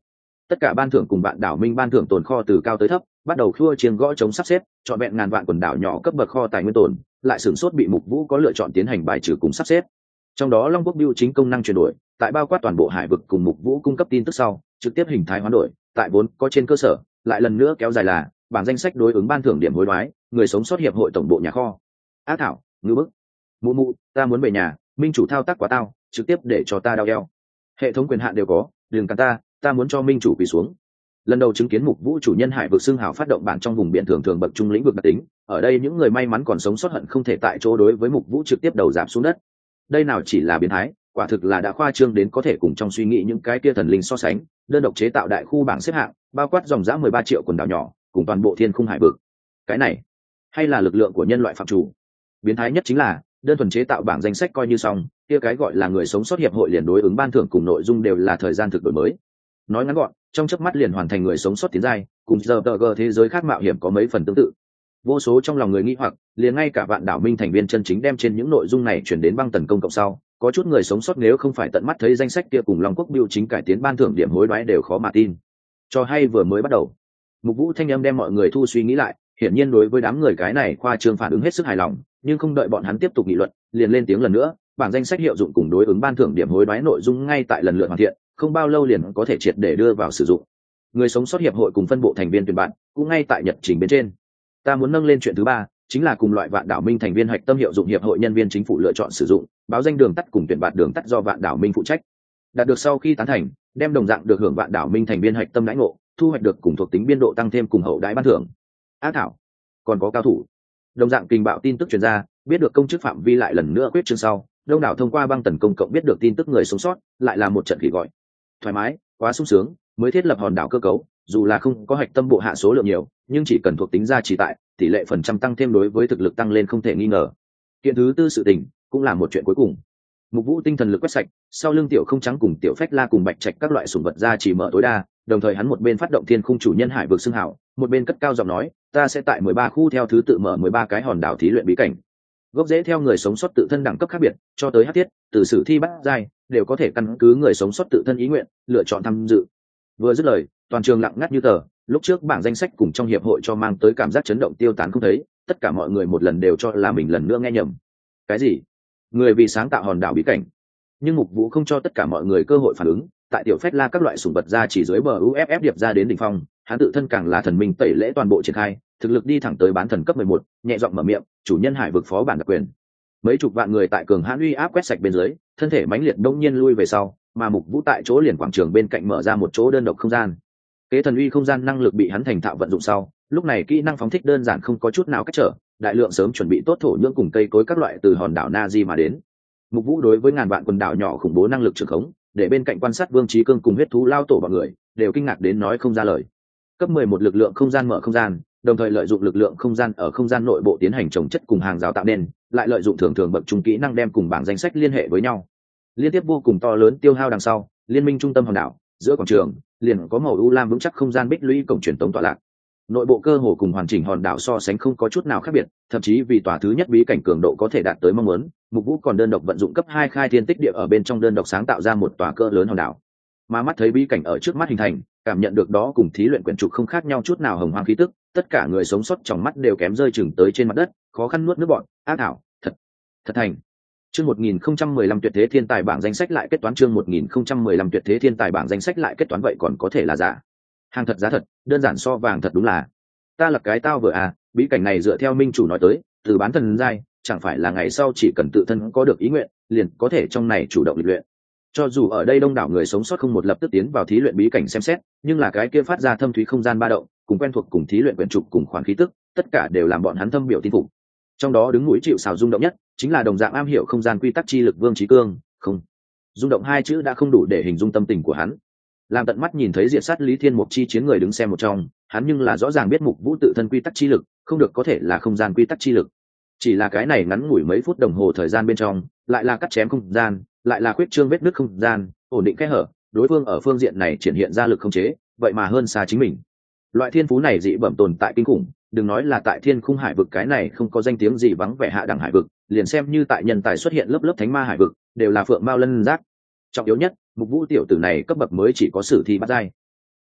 Tất cả ban thưởng cùng bạn đảo minh ban thưởng tồn kho từ cao tới thấp bắt đầu khua chiêng gõ chống sắp xếp trọn vẹn ngàn vạn quần đảo nhỏ cấp bậc kho tài nguyên tồn lại sửng sốt bị Mục Vũ có lựa chọn tiến hành bài trừ cùng sắp xếp. Trong đó Long Quốc Biêu chính công năng chuyển đổi, tại bao quát toàn bộ hải vực cùng Mục Vũ cung cấp tin tức sau, trực tiếp hình thái hoán đổi, tại vốn có trên cơ sở, lại lần nữa kéo dài là bảng danh sách đối ứng ban thưởng điểm hối đoái, người sống sót hiệp hội tổng bộ nhà kho. Ác thảo, ngư bức. Mụ mụ, ta muốn về nhà, minh chủ thao tác quá tao, trực tiếp để cho ta đau eo. Hệ thống quyền hạn đều có, đừng cản ta muốn cho minh chủ quỳ xuống. Lần đầu chứng kiến Mục Vũ chủ nhân hải vực xưng hào phát động bản trong vùng biển thường thường bậc trung lĩnh vực đặc tính, ở đây những người may mắn còn sống sót hận không thể tại chỗ đối với Mục Vũ trực tiếp đầu giảm xuống đất. Đây nào chỉ là biến thái, quả thực là đã khoa trương đến có thể cùng trong suy nghĩ những cái kia thần linh so sánh, đơn độc chế tạo đại khu bảng xếp hạng, bao quát dòng dã 13 triệu quần đảo nhỏ, cùng toàn bộ thiên khung hải vực. Cái này, hay là lực lượng của nhân loại phạm chủ. Biến thái nhất chính là, đơn thuần chế tạo bảng danh sách coi như xong, kia cái gọi là người sống sót hiệp hội liền đối ứng ban thưởng cùng nội dung đều là thời gian thực đổi mới. Nói ngắn gọn, trong chớp mắt liền hoàn thành người sống sót tiến giai, cùng giờ thế giới khác mạo hiểm có mấy phần tương tự. Vô số trong lòng người nghi hoặc, liền ngay cả vạn đảo minh thành viên chân chính đem trên những nội dung này chuyển đến băng tần công cộng sau, có chút người sống sót nếu không phải tận mắt thấy danh sách kia cùng Long Quốc Biêu chính cải tiến ban thưởng điểm hối đoái đều khó mà tin. Cho hay vừa mới bắt đầu, Mục Vũ thanh âm đem mọi người thu suy nghĩ lại, hiển nhiên đối với đám người cái này khoa trương phản ứng hết sức hài lòng, nhưng không đợi bọn hắn tiếp tục nghị luận, liền lên tiếng lần nữa, bảng danh sách hiệu dụng cùng đối ứng ban thưởng điểm hối đoái nội dung ngay tại lần lượt hoàn thiện, không bao lâu liền có thể triệt để đưa vào sử dụng. Người sống sót hiệp hội cùng phân bộ thành viên tuyển bạn cũng ngay tại nhật trình bên trên. Ta muốn nâng lên chuyện thứ ba, chính là cùng loại vạn đảo minh thành viên hạch tâm hiệu dụng hiệp hội nhân viên chính phủ lựa chọn sử dụng, báo danh đường tắt cùng tuyển bạn đường tắt do vạn đảo minh phụ trách. Đạt được sau khi tán thành, đem đồng dạng được hưởng vạn đảo minh thành viên hạch tâm đãi ngộ, thu hoạch được cùng thuộc tính biên độ tăng thêm cùng hậu đãi ban thưởng. Ác thảo, còn có cao thủ. Đồng dạng kinh bạo tin tức truyền ra, biết được công chức phạm vi lại lần nữa quyết chương sau, đông đảo thông qua băng tần công cộng biết được tin tức người sống sót, lại là một trận khỉ gọi. Thoải mái, quá sung sướng, mới thiết lập hòn đảo cơ cấu, dù là không có hạch tâm bộ hạ số lượng nhiều, nhưng chỉ cần thuộc tính ra chỉ tại, tỷ lệ phần trăm tăng thêm đối với thực lực tăng lên không thể nghi ngờ. Kiện thứ tư sự tình, cũng là một chuyện cuối cùng. Mục Vũ tinh thần lực quét sạch, sau lưng tiểu không trắng cùng tiểu phách la cùng bạch trạch các loại sủng vật ra chỉ mở tối đa, đồng thời hắn một bên phát động thiên khung chủ nhân hải vực xưng hảo, một bên cất cao giọng nói, ta sẽ tại 13 khu theo thứ tự mở 13 cái hòn đảo thí luyện bí cảnh. Gốc rễ theo người sống sót tự thân đẳng cấp khác biệt, cho tới hắc thiết, từ sử thi bắt giai, đều có thể căn cứ người sống sót tự thân ý nguyện, lựa chọn tham dự. Vừa dứt lời, toàn trường lặng ngắt như tờ, lúc trước bảng danh sách cùng trong hiệp hội cho mang tới cảm giác chấn động tiêu tán không thấy, tất cả mọi người một lần đều cho là mình lần nữa nghe nhầm. Cái gì? Người vì sáng tạo hòn đảo bí cảnh. Nhưng Mục Vũ không cho tất cả mọi người cơ hội phản ứng, tại tiểu phách la các loại sủng vật ra chỉ dưới bờ UFF điệp ra đến đỉnh phong, hắn tự thân càng là thần minh tẩy lễ toàn bộ triển khai, thực lực đi thẳng tới bán thần cấp 11, nhẹ giọng mở miệng, chủ nhân hải vực phó bản đặc quyền. Mấy chục vạn người tại cường hãn uy áp quét sạch bên dưới, thân thể mãnh liệt đông nhiên lui về sau, mà Mục Vũ tại chỗ liền quảng trường bên cạnh mở ra một chỗ đơn độc không gian. Kế thần uy không gian năng lực bị hắn thành thạo vận dụng sau, lúc này kỹ năng phóng thích đơn giản không có chút nào cách trở, đại lượng sớm chuẩn bị tốt thổ nhưỡng cùng cây cối các loại từ hòn đảo Nazi mà đến. Mục Vũ đối với ngàn vạn quần đảo nhỏ khủng bố năng lực trường khống, để bên cạnh quan sát Vương Chí Cương cùng huyết thú lao tổ bọn người đều kinh ngạc đến nói không ra lời. Cấp 11 lực lượng không gian mở không gian, đồng thời lợi dụng lực lượng không gian ở không gian nội bộ tiến hành trồng chất cùng hàng rào tạo nên, lại lợi dụng thường thường bậc trung kỹ năng đem cùng bảng danh sách liên hệ với nhau. Liên tiếp vô cùng to lớn tiêu hao đằng sau, liên minh trung tâm hòn đảo, giữa quảng trường, liền có màu u lam vững chắc không gian bích lũy cổng truyền tống tọa lạc. Nội bộ cơ hồ cùng hoàn chỉnh hòn đảo so sánh không có chút nào khác biệt, thậm chí vì tòa thứ nhất bí cảnh cường độ có thể đạt tới mong muốn, Mục Vũ còn đơn độc vận dụng cấp 2 khai thiên tích địa ở bên trong đơn độc sáng tạo ra một tòa cỡ lớn hòn đảo. Mà mắt thấy bí cảnh ở trước mắt hình thành, cảm nhận được đó cùng thí luyện quyển trục không khác nhau chút nào hồng hoang khí tức, tất cả người sống sót trong mắt đều kém rơi chừng tới trên mặt đất, khó khăn nuốt nước bọt, ác thảo, thật thành. Chương 1015 tuyệt thế thiên tài bảng danh sách lại kết toán chương 1015 tuyệt thế thiên tài bảng danh sách lại kết toán vậy còn có thể là giả. Hàng thật giá thật, đơn giản so vàng thật đúng là. Ta là cái tao vừa à, bí cảnh này dựa theo minh chủ nói tới, từ bán thần giai, chẳng phải là ngày sau chỉ cần tự thân có được ý nguyện, liền có thể trong này chủ động lịch luyện. Cho dù ở đây đông đảo người sống sót không một lập tức tiến vào thí luyện bí cảnh xem xét, nhưng là cái kia phát ra thâm thúy không gian ba động, cùng quen thuộc cùng thí luyện quyển trục cùng khoản khí tức, tất cả đều làm bọn hắn thâm biểu tin phục. Trong đó đứng mũi chịu sào rung động nhất, chính là đồng dạng am hiểu không gian quy tắc chi lực Vương Chí Cương, không. Rung động hai chữ đã không đủ để hình dung tâm tình của hắn. Làm tận mắt nhìn thấy diệt sát Lý Thiên Mục chi chiến người đứng xem một trong, hắn nhưng là rõ ràng biết Mục Vũ tự thân quy tắc chi lực, không được có thể là không gian quy tắc chi lực. Chỉ là cái này ngắn ngủi mấy phút đồng hồ thời gian bên trong, lại là cắt chém không gian, lại là khuyết trương vết nứt không gian, ổn định kẽ hở, đối phương ở phương diện này triển hiện ra lực không chế, vậy mà hơn xa chính mình. Loại thiên phú này dị bẩm tồn tại kinh khủng, đừng nói là tại thiên khung hải vực cái này không có danh tiếng gì vắng vẻ hạ đẳng hải vực, liền xem như tại nhân tài xuất hiện lớp lớp thánh ma hải vực, đều là phượng mao lân giác. Trọng yếu nhất, Mục Vũ tiểu tử này cấp bậc mới chỉ có sử thi bát giai.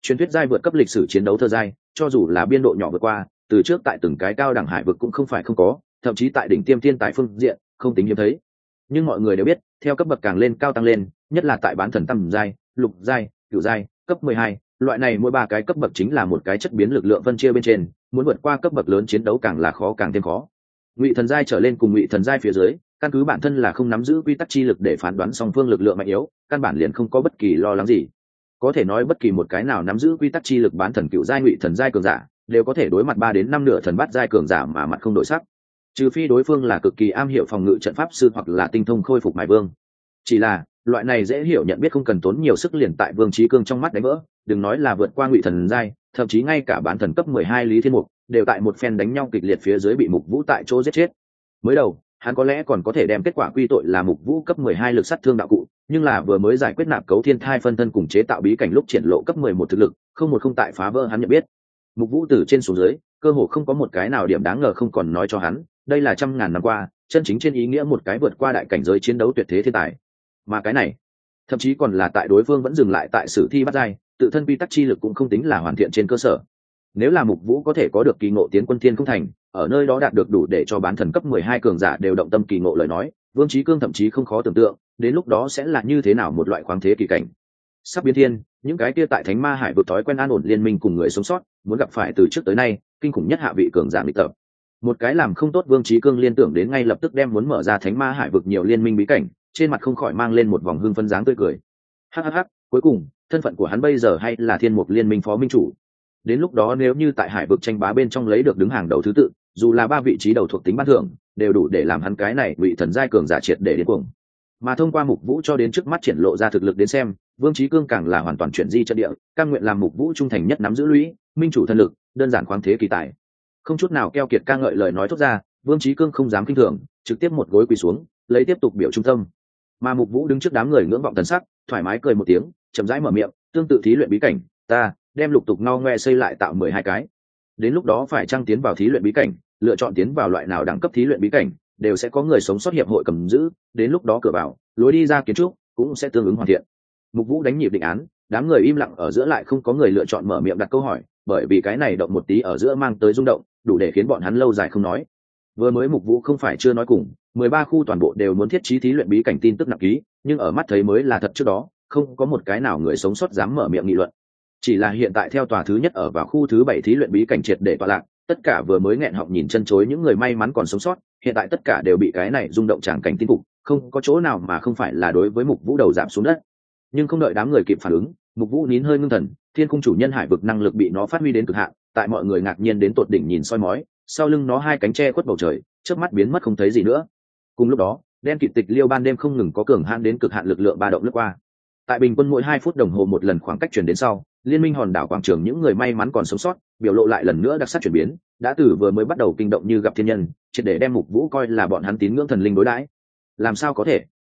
truyền thuyết giai vượt cấp lịch sử chiến đấu thơ giai, cho dù là biên độ nhỏ vượt qua, từ trước tại từng cái cao đẳng hải vực cũng không phải không có, thậm chí tại đỉnh tiêm thiên tài phương diện không tính hiếm thấy. Nhưng mọi người đều biết, theo cấp bậc càng lên cao tăng lên, nhất là tại bán thần tam giai, lục giai, cửu giai, cấp 12, loại này mỗi ba cái cấp bậc chính là một cái chất biến lực lượng phân chia bên trên, muốn vượt qua cấp bậc lớn chiến đấu càng là khó càng thêm khó. Ngụy thần giai trở lên cùng ngụy thần giai phía dưới, căn cứ bản thân là không nắm giữ quy tắc chi lực để phán đoán song phương lực lượng mạnh yếu, căn bản liền không có bất kỳ lo lắng gì. Có thể nói bất kỳ một cái nào nắm giữ quy tắc chi lực bán thần cựu giai ngụy thần giai cường giả, đều có thể đối mặt 3 đến 5 nửa thần bát giai cường giả mà mặt không đổi sắc. Trừ phi đối phương là cực kỳ am hiểu phòng ngự trận pháp sư hoặc là tinh thông khôi phục mài vương. Chỉ là, loại này dễ hiểu nhận biết không cần tốn nhiều sức liền tại Vương Chí Cương trong mắt đánh vỡ, đừng nói là vượt qua ngụy thần giai, thậm chí ngay cả bán thần cấp 12 Lý Thiên Mục đều tại một phen đánh nhau kịch liệt phía dưới bị Mục Vũ tại chỗ giết chết. Mới đầu, hắn có lẽ còn có thể đem kết quả quy tội là Mục Vũ cấp 12 lực sát thương đạo cụ, nhưng là vừa mới giải quyết nạp cấu thiên thai phân thân cùng chế tạo bí cảnh lúc triển lộ cấp 11 thực lực, không tại phá vỡ hắn nhận biết. Mục Vũ từ trên xuống dưới, cơ hồ không có một cái nào điểm đáng ngờ không còn nói cho hắn, đây là trăm ngàn năm qua, chân chính trên ý nghĩa một cái vượt qua đại cảnh giới chiến đấu tuyệt thế thiên tài. Mà cái này, thậm chí còn là tại đối phương vẫn dừng lại tại sử thi bắt giai, tự thân quy tắc chi lực cũng không tính là hoàn thiện trên cơ sở. Nếu là Mục Vũ có thể có được kỳ ngộ tiến quân thiên không thành, ở nơi đó đạt được đủ để cho bán thần cấp 12 cường giả đều động tâm kỳ ngộ lời nói, Vương Chí Cương thậm chí không khó tưởng tượng, đến lúc đó sẽ là như thế nào một loại khoáng thế kỳ cảnh. Sắp biến thiên, những cái kia tại Thánh Ma Hải vực thói quen an ổn liên minh cùng người sống sót, muốn gặp phải từ trước tới nay, kinh khủng nhất hạ vị cường giả nghịch tập. Một cái làm không tốt Vương Chí Cương liên tưởng đến ngay lập tức đem muốn mở ra Thánh Ma Hải vực nhiều liên minh bí cảnh, trên mặt không khỏi mang lên một vòng hưng phấn dáng tươi cười. Hắc, cuối cùng, thân phận của hắn bây giờ hay là Thiên Mục Liên minh phó minh chủ. Đến lúc đó nếu như tại hải vực tranh bá bên trong lấy được đứng hàng đầu thứ tự, dù là 3 vị trí đầu thuộc tính ban thưởng, đều đủ để làm hắn cái này ngụy thần giai cường giả triệt để điên cuồng. Mà thông qua Mục Vũ cho đến trước mắt triển lộ ra thực lực đến xem, Vương Chí Cương càng là hoàn toàn chuyển di trận địa, cam nguyện làm Mục Vũ trung thành nhất nắm giữ lũy, minh chủ thân lực, đơn giản khoáng thế kỳ tài. Không chút nào keo kiệt ca ngợi lời nói thốt ra, Vương Chí Cương không dám kinh thường, trực tiếp một gối quỳ xuống, lấy tiếp tục biểu trung tâm. Mà Mục Vũ đứng trước đám người ngưỡng vọng thần sắc, thoải mái cười một tiếng, chậm rãi mở miệng, tương tự thí luyện bí cảnh, ta đem lục tục ngao ngoe xây lại tạo 12 cái. Đến lúc đó phải trang tiến vào thí luyện bí cảnh, lựa chọn tiến vào loại nào đẳng cấp thí luyện bí cảnh, đều sẽ có người sống sót hiệp hội cầm giữ, đến lúc đó cửa vào, lối đi ra kiến trúc cũng sẽ tương ứng hoàn thiện. Mục Vũ đánh nhịp định án, đám người im lặng ở giữa lại không có người lựa chọn mở miệng đặt câu hỏi, bởi vì cái này động một tí ở giữa mang tới rung động, đủ để khiến bọn hắn lâu dài không nói. Vừa mới Mục Vũ không phải chưa nói cùng, 13 khu toàn bộ đều muốn thiết trí thí luyện bí cảnh tin tức nặng ký, nhưng ở mắt thấy mới là thật trước đó, không có một cái nào người sống sót dám mở miệng nghị luận. Chỉ là hiện tại theo tòa thứ nhất ở vào khu thứ 7 thí luyện bí cảnh triệt để tọa lạc, tất cả vừa mới nghẹn họng nhìn chân chối những người may mắn còn sống sót, hiện tại tất cả đều bị cái này rung động tràng cảnh tin phục, không có chỗ nào mà không phải là đối với Mục Vũ đầu giảm xuống đất. Nhưng không đợi đám người kịp phản ứng, Mục Vũ nín hơi ngưng thần, thiên cung chủ nhân hải vực năng lực bị nó phát huy đến cực hạn, tại mọi người ngạc nhiên đến tột đỉnh nhìn soi mói, sau lưng nó hai cánh che khuất bầu trời, chớp mắt biến mất không thấy gì nữa. Cùng lúc đó, đen kịt tịch liêu ban đêm không ngừng có cường hãn đến cực hạn lực lượng ba động lướt qua. Tại bình quân mỗi 2 phút đồng hồ một lần khoảng cách truyền đến sau, liên minh hòn đảo quảng trường những người may mắn còn sống sót, biểu lộ lại lần nữa đặc sắc chuyển biến, đã từ vừa mới bắt đầu kinh động như gặp thiên nhân, triệt để đem Mục Vũ coi là bọn hắn tín ngưỡng thần linh đối đãi. Làm sao có thể?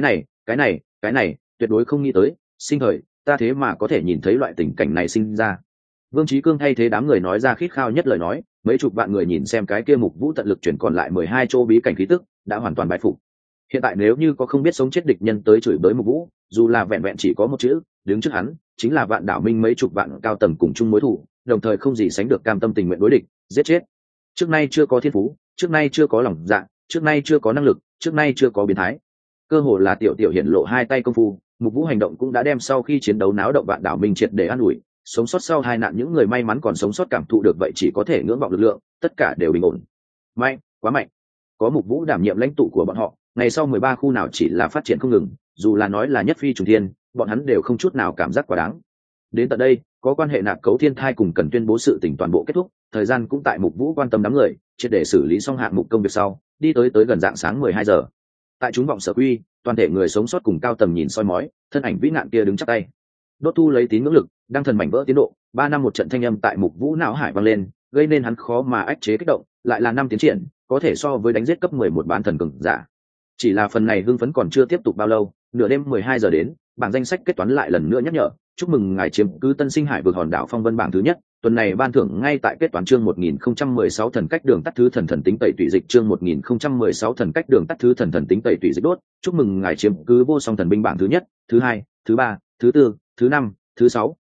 Cái này, tuyệt đối không nghĩ tới, sinh thời, ta thế mà có thể nhìn thấy loại tình cảnh này sinh ra. Vương Chí Cương thay thế đám người nói ra khít khao nhất lời nói, mấy chục vạn người nhìn xem cái kia Mục Vũ tận lực chuyển còn lại 12 chỗ bí cảnh khí tức, đã hoàn toàn bái phục. Hiện tại nếu như có không biết sống chết địch nhân tới chửi bới Mục Vũ, dù là vẹn vẹn chỉ có một chữ, đứng trước hắn, chính là vạn đảo minh mấy chục vạn cao tầng cùng chung mối thù, đồng thời không gì sánh được cam tâm tình nguyện đối địch, giết chết. Trước nay chưa có thiên phú, trước nay chưa có lòng dạ, trước nay chưa có năng lực, trước nay chưa có biến thái. Cơ hồ là tiểu hiện lộ hai tay công phu, Mục Vũ hành động cũng đã đem sau khi chiến đấu náo động vạn đảo minh triệt để an ủi, sống sót sau hai nạn những người may mắn còn sống sót cảm thụ được vậy chỉ có thể ngưỡng vọng lực lượng, tất cả đều bình ổn. Mạnh, quá mạnh. Có Mục Vũ đảm nhiệm lãnh tụ của bọn họ, ngày sau 13 khu nào chỉ là phát triển không ngừng, dù là nói là nhất phi trùng thiên, bọn hắn đều không chút nào cảm giác quá đáng. Đến tận đây, có quan hệ nạp cấu thiên thai cùng cần tuyên bố sự tình toàn bộ kết thúc, thời gian cũng tại Mục Vũ quan tâm đám người, triệt để xử lý xong hạng mục công việc sau, đi tới gần dạng sáng 12 giờ. Tại chúng vọng sở quy, toàn thể người sống sót cùng cao tầm nhìn soi mói, thân ảnh vĩ nạn kia đứng chắp tay. Đốt thu lấy tín ngưỡng lực, đang thần mảnh vỡ tiến độ, 3 năm một trận thanh âm tại Mục Vũ não hải vang lên, gây nên hắn khó mà ách chế kích động, lại là năm tiến triển, có thể so với đánh giết cấp 11 bán thần cường giả. Chỉ là phần này hưng phấn còn chưa tiếp tục bao lâu, nửa đêm 12 giờ đến, bảng danh sách kết toán lại lần nữa nhắc nhở, chúc mừng ngài chiếm cứ Tân Sinh Hải vực hòn đảo phong vân bảng thứ nhất, tuần này ban thưởng ngay tại kết toán chương 1016 thần cách đường tắt thứ thần tính tẩy tùy dịch chương 1016 thần cách đường tắt thứ thần tính tẩy tùy dịch đốt, chúc mừng ngài chiếm cứ vô song thần binh bảng thứ nhất, thứ hai, thứ ba, thứ tư, thứ năm, thứ sáu,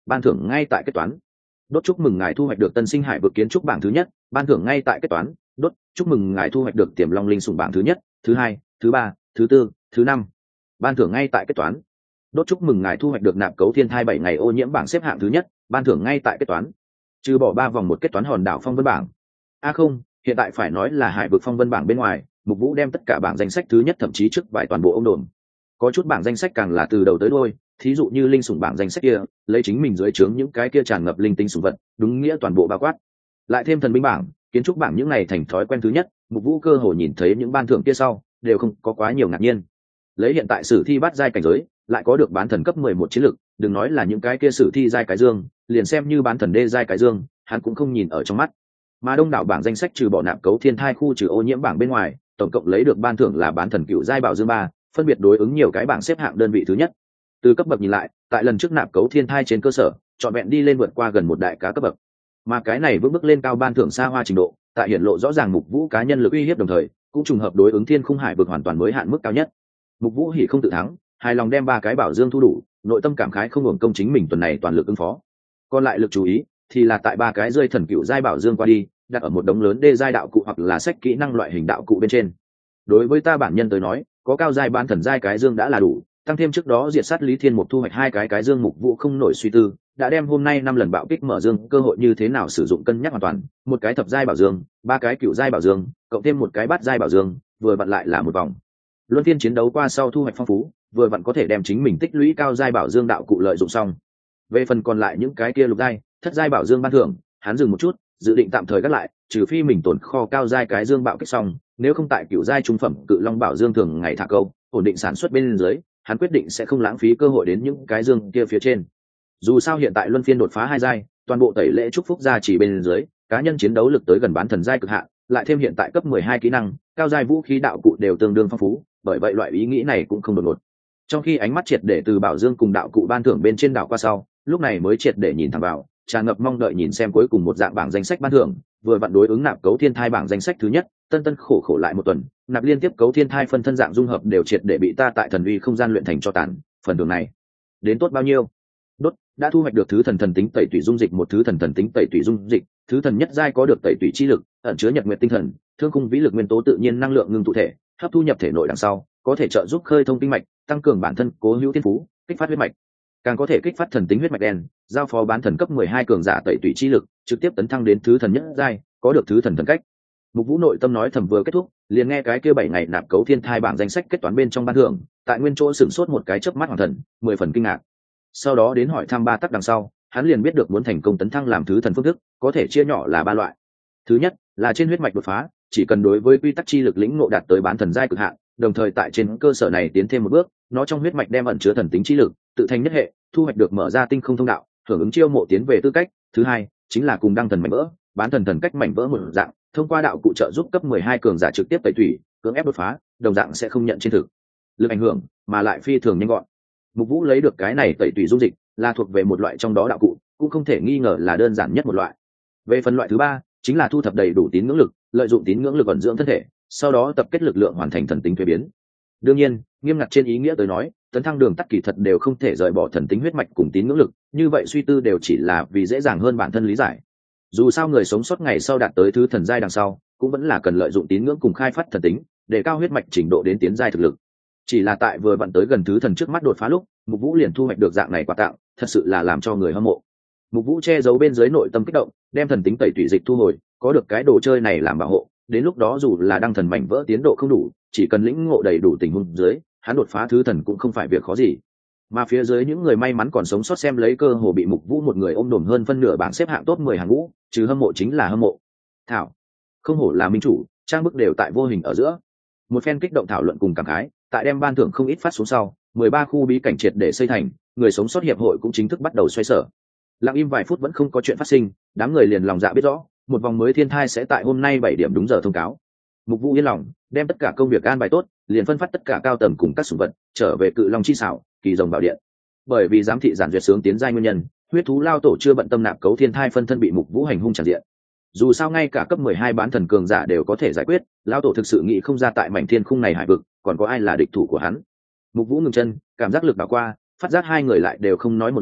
ban thưởng ngay tại kết toán. Đốt chúc mừng ngài thu hoạch được Tân Sinh Hải vực kiến trúc bảng thứ nhất, ban thưởng ngay tại kết toán. Đốt chúc mừng ngài thu hoạch được Tiềm Long linh sủng bảng thứ nhất, thứ hai, thứ ba, thứ tư, thứ năm, ban thưởng ngay tại kết toán. Đốt chúc mừng ngài thu hoạch được Nạp Cấu Thiên Thai 7 ngày ô nhiễm bảng xếp hạng thứ nhất, ban thưởng ngay tại kết toán. Trừ bỏ 3 vòng một kết toán hòn đảo phong vân bảng. Không, hiện tại phải nói là Hải vực phong vân bảng bên ngoài, Mục Vũ đem tất cả bảng danh sách thứ nhất thậm chí trước vài toàn bộ ông đồn. Có chút bảng danh sách càng là từ đầu tới đuôi, thí dụ như linh sủng bảng danh sách kia, lấy chính mình dưới trướng những cái kia tràn ngập linh tinh sủng vật, đúng nghĩa toàn bộ bao quát. Lại thêm thần binh bảng, kiến trúc bảng những này thành thói quen thứ nhất, Mục Vũ cơ hội nhìn thấy những ban thưởng kia sau, đều không có quá nhiều ngạc nhiên. Lấy hiện tại sử thi bát giai cảnh giới, lại có được bán thần cấp 11 chiến lực, đừng nói là những cái kia sử thi giai cái dương, liền xem như bán thần đê giai cái dương, hắn cũng không nhìn ở trong mắt. Mà đông đảo bảng danh sách trừ bỏ Nạp Cấu Thiên Thai khu trừ ô nhiễm bảng bên ngoài, tổng cộng lấy được ban thưởng là bán thần cựu giai bảo dương 3, phân biệt đối ứng nhiều cái bảng xếp hạng đơn vị thứ nhất. Từ cấp bậc nhìn lại, tại lần trước Nạp Cấu Thiên Thai trên cơ sở, trọn vẹn đi lên vượt qua gần một đại cá cấp bậc. Mà cái này vững bước lên cao ban thưởng xa hoa trình độ, tại hiển lộ rõ ràng Mục Vũ cá nhân lực uy hiếp đồng thời, cũng trùng hợp đối ứng Thiên Khung Hải vực hoàn toàn mới hạn mức cao nhất. Mục Vũ hỉ không tự thắng, hài lòng đem 3 cái bảo dương thu đủ, nội tâm cảm khái không hưởng công chính mình tuần này toàn lực ứng phó. Còn lại lực chú ý thì là tại 3 cái rơi thần cựu giai bảo dương qua đi, đặt ở một đống lớn đê giai đạo cụ hoặc là sách kỹ năng loại hình đạo cụ bên trên. Đối với ta bản nhân tới nói, có cao giai bán thần giai cái dương đã là đủ, tăng thêm trước đó diệt sát Lý Thiên Mục thu hoạch 2 cái dương. Mục Vũ không nổi suy tư, đã đem hôm nay 5 lần bạo kích mở dương cơ hội như thế nào sử dụng cân nhắc hoàn toàn, một cái thập giai bảo dương, 3 cái cựu giai bảo dương, cộng thêm một cái bát giai bảo dương, vừa vặn lại là một vòng. Luân phiên chiến đấu qua sau thu hoạch phong phú, vừa vặn có thể đem chính mình tích lũy cao giai bảo dương đạo cụ lợi dụng xong. Về phần còn lại những cái kia lục giai, thất giai bảo dương ban thưởng, hắn dừng một chút, dự định tạm thời gác lại, trừ phi mình tồn kho cao giai cái dương bạo kích xong, nếu không tại cựu giai trung phẩm cự long bảo dương thường ngày thả câu, ổn định sản xuất bên dưới, hắn quyết định sẽ không lãng phí cơ hội đến những cái dương kia phía trên. Dù sao hiện tại luân phiên đột phá 2 giai, toàn bộ tẩy lễ chúc phúc gia chỉ bên dưới, cá nhân chiến đấu lực tới gần bán thần giai cực hạn, lại thêm hiện tại cấp 12 kỹ năng, cao giai vũ khí đạo cụ đều tương đương phong phú, bởi vậy loại ý nghĩ này cũng không đột ngột. Trong khi ánh mắt triệt để từ bảo dương cùng đạo cụ ban thưởng bên trên đảo qua sau, lúc này mới triệt để nhìn thẳng vào, tràn ngập mong đợi nhìn xem cuối cùng một dạng bảng danh sách ban thưởng, vừa vặn đối ứng Nạp Cấu Thiên Thai bảng danh sách thứ nhất, tân khổ khổ lại một tuần, nạp liên tiếp cấu thiên thai phân thân dạng dung hợp đều triệt để bị ta tại thần uy không gian luyện thành cho tàn, phần đường này đến tốt bao nhiêu. Đốt đã thu hoạch được thứ thần tính tẩy tủy dung dịch, một thứ thần tính tẩy tủy dung dịch, thứ thần nhất giai có được tẩy tủy chi lực, ẩn chứa nhật nguyệt tinh thần, thương khung vĩ lực nguyên tố tự nhiên năng lượng ngưng tụ thể, hấp thu nhập thể nội đằng sau, có thể trợ giúp khơi thông kinh mạch, tăng cường bản thân cố hữu thiên phú, kích phát huyết mạch, càng có thể kích phát thần tính huyết mạch đen, giao phó bán thần cấp 12 cường giả tẩy tủy chi lực, trực tiếp tấn thăng đến thứ thần nhất giai, có được thứ thần cách. Mục Vũ nội tâm nói thầm vừa kết thúc, liền nghe cái kia 7 ngày Nạp Cấu Thiên Thai bảng danh sách kết toán bên trong ban thưởng, tại nguyên chỗ sửng sốt một cái chớp mắt hoàng thần, 10 phần kinh ngạc. Sau đó đến hỏi thăm 3 tắc đằng sau, hắn liền biết được muốn thành công tấn thăng làm thứ thần phương thức, có thể chia nhỏ là 3 loại. Thứ nhất, là trên huyết mạch đột phá, chỉ cần đối với quy tắc chi lực lĩnh ngộ đạt tới bán thần giai cực hạn, đồng thời tại trên cơ sở này tiến thêm một bước, nó trong huyết mạch đem ẩn chứa thần tính chi lực, tự thành nhất hệ, thu hoạch được mở ra tinh không thông đạo, hưởng ứng chiêu mộ tiến về tư cách. Thứ hai, chính là cùng đăng thần mảnh vỡ, bán thần cách mảnh vỡ một dạng, thông qua đạo cụ trợ giúp cấp 12 cường giả trực tiếp tẩy thủy, cưỡng ép đột phá, đồng dạng sẽ không nhận trên thực lực ảnh hưởng, mà lại phi thường nhanh gọn. Mục Vũ lấy được cái này tẩy thủy dung dịch, là thuộc về một loại trong đó đạo cụ, cũng không thể nghi ngờ là đơn giản nhất một loại. Về phần loại thứ ba, chính là thu thập đầy đủ tín ngưỡng lực, lợi dụng tín ngưỡng lực ẩn dưỡng thân thể, sau đó tập kết lực lượng hoàn thành thần tính thuế biến. Đương nhiên, nghiêm ngặt trên ý nghĩa tới nói, tấn thăng đường tắt kỳ thật đều không thể rời bỏ thần tính huyết mạch cùng tín ngưỡng lực, như vậy suy tư đều chỉ là vì dễ dàng hơn bản thân lý giải. Dù sao người sống sót ngày sau đạt tới thứ thần giai đằng sau, cũng vẫn là cần lợi dụng tín ngưỡng cùng khai phát thần tính, để cao huyết mạch trình độ đến tiến giai thực lực. Chỉ là tại vừa vặn tới gần thứ thần trước mắt đột phá lúc, Mục Vũ liền thu hoạch được dạng này quà tặng, thật sự là làm cho người hâm mộ. Mục Vũ che giấu bên dưới nội tâm kích động, đem thần tính tẩy tủy dịch thu hồi, có được cái đồ chơi này làm bảo hộ, đến lúc đó dù là đăng thần mảnh vỡ tiến độ không đủ, chỉ cần lĩnh ngộ đầy đủ tình huống dưới, hắn đột phá thứ thần cũng không phải việc khó gì. Mà phía dưới những người may mắn còn sống sót xem lấy cơ hồ bị Mục Vũ một người ôm đồm hơn phân nửa bảng xếp hạng top 10 hàng ngũ, trừ hâm mộ chính là hâm mộ. Thảo, không hổ là minh chủ, trang bức đều tại vô hình ở giữa. Một phen kích động thảo luận cùng cảm khái, tại đem ban thưởng không ít phát xuống sau, 13 khu bí cảnh triệt để xây thành, người sống sót hiệp hội cũng chính thức bắt đầu xoay sở. Lặng im vài phút vẫn không có chuyện phát sinh, đám người liền lòng dạ biết rõ, một vòng mới thiên thai sẽ tại hôm nay 7 điểm đúng giờ thông cáo. Mục Vũ yên lòng, đem tất cả công việc an bài tốt, liền phân phát tất cả cao tầng cùng các sủng vật trở về Cự Long chi xảo, Kỳ Rồng bảo điện. Bởi vì giám thị giản duyệt sướng tiến giai nguyên nhân, huyết thú lao tổ chưa bận tâm Nạp Cấu Thiên Thai phân thân bị Mục Vũ hành hung tràn diện. Dù sao ngay cả cấp 12 bán thần cường giả đều có thể giải quyết, lao tổ thực sự nghĩ không ra tại mảnh thiên khung này hải vực, còn có ai là địch thủ của hắn. Mục Vũ ngừng chân, cảm giác lực đảo qua, phát giác hai người lại đều không nói một lời,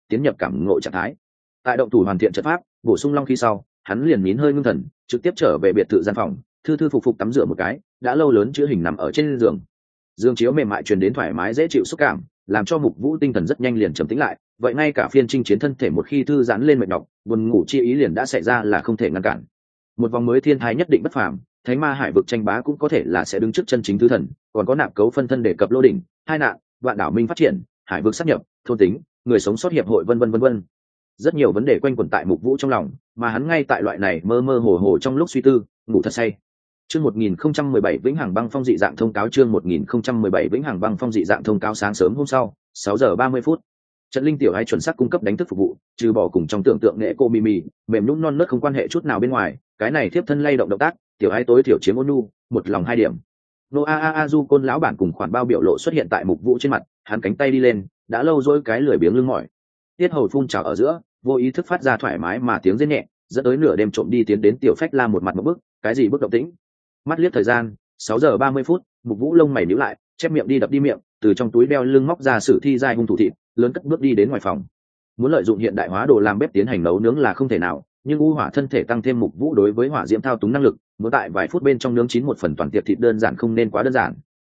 tiến nhập cảm ngộ trạng thái. Tại động thủ hoàn thiện trận pháp, bổ sung long khí sau, hắn liền nín hơi ngưng thần, trực tiếp trở về biệt thự gian phòng, thư thư phục phục tắm rửa một cái, đã lâu lớn chữa hình nằm ở trên giường. Dương chiếu mềm mại truyền đến thoải mái dễ chịu xúc cảm, làm cho Mục Vũ tinh thần rất nhanh liền trầm tĩnh lại, vậy ngay cả phiên chinh chiến thân thể một khi thư giãn lên mệt nhọc, buồn ngủ chi ý liền đã xảy ra là không thể ngăn cản. Một vòng mới thiên thái nhất định bất phàm, Thánh Ma Hải vực tranh bá cũng có thể là sẽ đứng trước chân chính thứ thần, còn có nạp cấu phân thân đề cập lô đỉnh, hai nạn, vạn đảo minh phát triển, hải vực sáp nhập, thôn tính, người sống sót hiệp hội vân vân vân vân. Rất nhiều vấn đề quanh quẩn tại Mục Vũ trong lòng, mà hắn ngay tại loại này mơ mơ hồ hồ trong lúc suy tư, ngủ thật say. Chương 1017 Vĩnh Hằng Băng Phong dị dạng thông cáo. Chương 1017 Vĩnh Hằng Băng Phong dị dạng thông cáo. Sáng sớm hôm sau, 6:30. Trận linh tiểu hay chuẩn xác cung cấp đánh thức phục vụ, trừ bỏ cùng trong tưởng tượng nghệ cô Mimi, mềm nhũn non nớt không quan hệ chút nào bên ngoài, cái này tiếp thân lay động động tác, tiểu hay tối thiểu chiếm ôn nhu, một lòng hai điểm. Du côn lão bản cùng khoản bao biểu lộ xuất hiện tại Mục Vũ trên mặt, hắn cánh tay đi lên, đã lâu rồi cái lười biếng lưng mỏi. Tiết hầu phun trào ở giữa, vô ý thức phát ra thoải mái mà tiếng rên nhẹ, dẫn tới nửa đêm trộm đi tiến đến tiểu Phách La một mặt một bức, cái gì bức động tĩnh. Mắt liếc thời gian, 6:30, Mục Vũ lông mày nhíu lại, chép miệng đi đập đi miệng, từ trong túi đeo lưng móc ra sử thi giai hung thủ thịt, lớn cất bước đi đến ngoài phòng. Muốn lợi dụng hiện đại hóa đồ làm bếp tiến hành nấu nướng là không thể nào, nhưng u hỏa thân thể tăng thêm Mục Vũ đối với hỏa diễm thao túng năng lực, muốn tại vài phút bên trong nướng chín một phần toàn tiệc thịt đơn giản không nên quá đơn giản.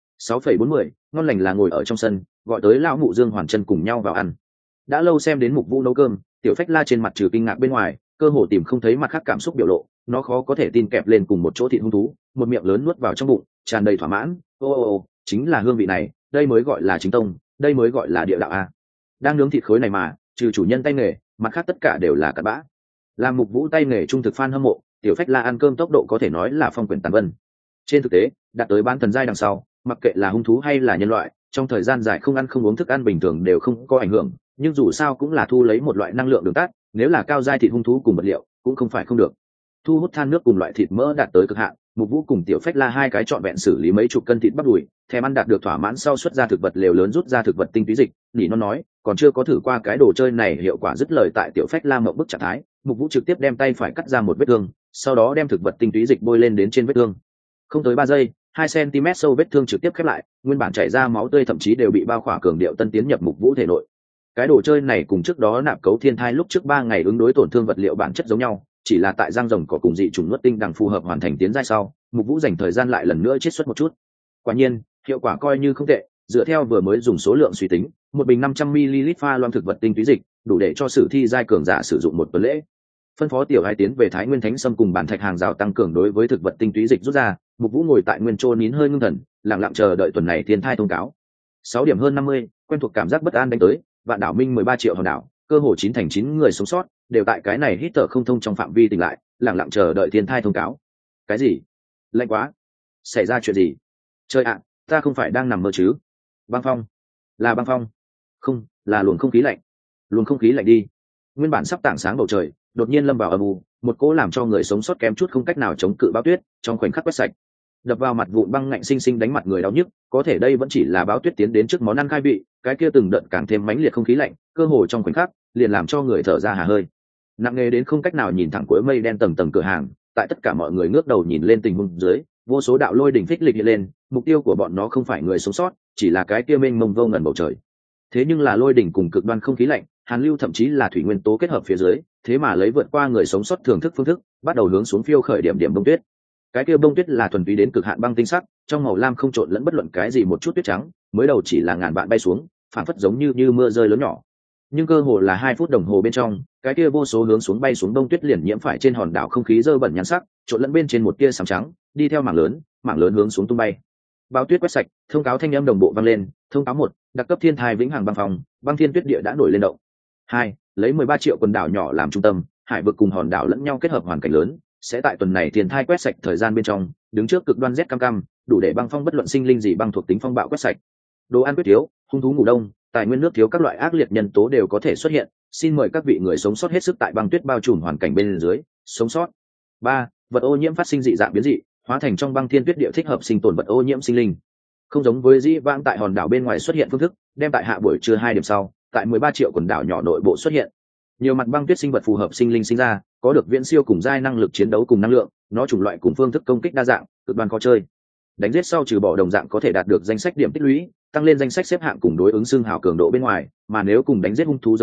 6,40, ngon lành là ngồi ở trong sân, gọi tới lão mụ Dương Hoàn Chân cùng nhau vào ăn. Đã lâu xem đến Mục Vũ nấu cơm, tiểu Phách La trên mặt trừ kinh ngạc bên ngoài, cơ hồ tìm không thấy mặt khác cảm xúc biểu lộ, nó khó có thể tin kẹp lên cùng một chỗ thịt hung thú, một miệng lớn nuốt vào trong bụng, tràn đầy thỏa mãn. Chính là hương vị này, đây mới gọi là chính tông, đây mới gọi là địa đạo a. Đang nướng thịt khối này mà, trừ chủ nhân tay nghề, mặt khác tất cả đều là cặn bã. Làm Mục Vũ tay nghề trung thực fan hâm mộ, tiểu Phách La ăn cơm tốc độ có thể nói là phong quyển tàn vân. Trên thực tế, đạt tới bán thần giai đằng sau, mặc kệ là hung thú hay là nhân loại, trong thời gian dài không ăn không uống thức ăn bình thường đều không có ảnh hưởng, nhưng dù sao cũng là thu lấy một loại năng lượng đường tắt, nếu là cao giai thịt hung thú cùng vật liệu, cũng không phải không được. Thu hút than nước cùng loại thịt mỡ đạt tới cực hạn, Mục Vũ cùng tiểu Phách La hai cái trọn vẹn xử lý mấy chục cân thịt bắp đùi, thèm ăn đạt được thỏa mãn sau xuất ra thực vật lều lớn rút ra thực vật tinh túy dịch, nỉ nó nói, còn chưa có thử qua cái đồ chơi này hiệu quả dứt lời tại tiểu Phách La mộng bức trạng thái, Mục Vũ trực tiếp đem tay phải cắt ra một vết thương, sau đó đem thực vật tinh túy dịch bôi lên đến trên vết thương. Không tới 3 giây, 2 cm sâu vết thương trực tiếp khép lại, nguyên bản chảy ra máu tươi thậm chí đều bị bao khỏa cường điệu tân tiến nhập Mục Vũ thể nội. Cái đồ chơi này cùng trước đó nạp cấu thiên thai lúc trước 3 ngày ứng đối tổn thương vật liệu bản chất giống nhau, chỉ là tại giang rồng có cùng dị trùng nuốt tinh đằng phù hợp hoàn thành tiến giai sau, Mục Vũ dành thời gian lại lần nữa chiết xuất một chút. Quả nhiên, hiệu quả coi như không tệ, dựa theo vừa mới dùng số lượng suy tính, một bình 500 ml pha loãng thực vật tinh túy dịch, đủ để cho sử thi giai cường giả sử dụng một tuần lễ. Phân phó tiểu hai tiến về Thái Nguyên Thánh Sâm cùng bản thạch hàng rào tăng cường đối với thực vật tinh túy dịch rút ra, Mục Vũ ngồi tại nguyên chỗ nín hơi ngưng thần, lặng lặng chờ đợi tuần này thiên thai thông cáo. 6 điểm hơn 50, quen thuộc cảm giác bất an đánh tới, vạn đảo minh 13 triệu hòn đảo, cơ hồ 9 thành 9 người sống sót, đều tại cái này hít thở không thông trong phạm vi tỉnh lại, lặng lặng chờ đợi thiên thai thông cáo. Cái gì? Lạnh quá. Xảy ra chuyện gì? Trời ạ, ta không phải đang nằm mơ chứ? Băng phong? Là băng phong? Không, là luồng không khí lạnh. Luồng không khí lạnh đi. Nguyên bản sắp tảng sáng bầu trời, đột nhiên lâm vào âm u, một cỗ làm cho người sống sót kém chút không cách nào chống cự bão tuyết, trong khoảnh khắc quét sạch. Đập vào mặt vụn băng ngạnh sinh sinh đánh mặt người đau nhức, có thể đây vẫn chỉ là bão tuyết tiến đến trước món ăn khai vị, cái kia từng đợt càng thêm mãnh liệt không khí lạnh, cơ hồ trong khoảnh khắc liền làm cho người thở ra hà hơi. Nặng nề đến không cách nào nhìn thẳng cuối mây đen tầng tầng cửa hàng, tại tất cả mọi người ngước đầu nhìn lên tình huống dưới, vô số đạo lôi đỉnh phích lịch hiện lên, mục tiêu của bọn nó không phải người sống sót, chỉ là cái kia mênh mông vô ngần bầu trời. Thế nhưng là lôi đỉnh cùng cực đoan không khí lạnh, hàn lưu thậm chí là thủy nguyên tố kết hợp phía dưới, thế mà lấy vượt qua người sống sót thường thức phương thức, bắt đầu hướng xuống phiêu khởi điểm điểm bông tuyết. Cái kia bông tuyết là thuần túy đến cực hạn băng tinh sắc, trong màu lam không trộn lẫn bất luận cái gì một chút tuyết trắng, mới đầu chỉ là ngàn vạn bay xuống, phản phất giống như mưa rơi lớn nhỏ. Nhưng cơ hồ là 2 phút đồng hồ bên trong, cái kia vô số hướng xuống bay xuống bông tuyết liền nhiễm phải trên hòn đảo không khí dơ bẩn nhăn sắc, trộn lẫn bên trên một tia sám trắng, đi theo mảng lớn hướng xuống tung bay. Bão tuyết quét sạch, thông cáo thanh âm đồng bộ vang lên, thông cáo 1, đặc cấp thiên thai vĩnh hằng băng phòng, băng thiên tuyết địa đã nổi lên động. 2, lấy 13 triệu quần đảo nhỏ làm trung tâm, hải vực cùng hòn đảo lẫn nhau kết hợp hoàn cảnh lớn, sẽ tại tuần này thiên thai quét sạch thời gian bên trong, đứng trước cực đoan rét cam cam, đủ để băng phong bất luận sinh linh gì băng thuộc tính phong bạo quét sạch. Đồ ăn quyết thiếu, hung thú ngủ đông, tài nguyên nước thiếu, các loại ác liệt nhân tố đều có thể xuất hiện, xin mời các vị người sống sót hết sức tại băng tuyết bao trùm hoàn cảnh bên dưới, sống sót. 3, vật ô nhiễm phát sinh dị dạng biến dị, hóa thành trong băng thiên tuyết địa thích hợp sinh tồn vật ô nhiễm sinh linh. Không giống với dĩ vãng tại hòn đảo bên ngoài xuất hiện phương thức, đem tại hạ buổi trưa 2 điểm sau, tại 13 triệu quần đảo nhỏ nội bộ xuất hiện. Nhiều mặt băng tuyết sinh vật phù hợp sinh linh sinh ra, có được viễn siêu cùng giai năng lực chiến đấu cùng năng lượng, nó chủng loại cùng phương thức công kích đa dạng, cực đoan khó chơi. Đánh giết sau trừ bỏ đồng dạng có thể đạt được danh sách điểm tích lũy, tăng lên danh sách xếp hạng cùng đối ứng xương hào cường độ bên ngoài, mà nếu cùng đánh giết hung thú giống như,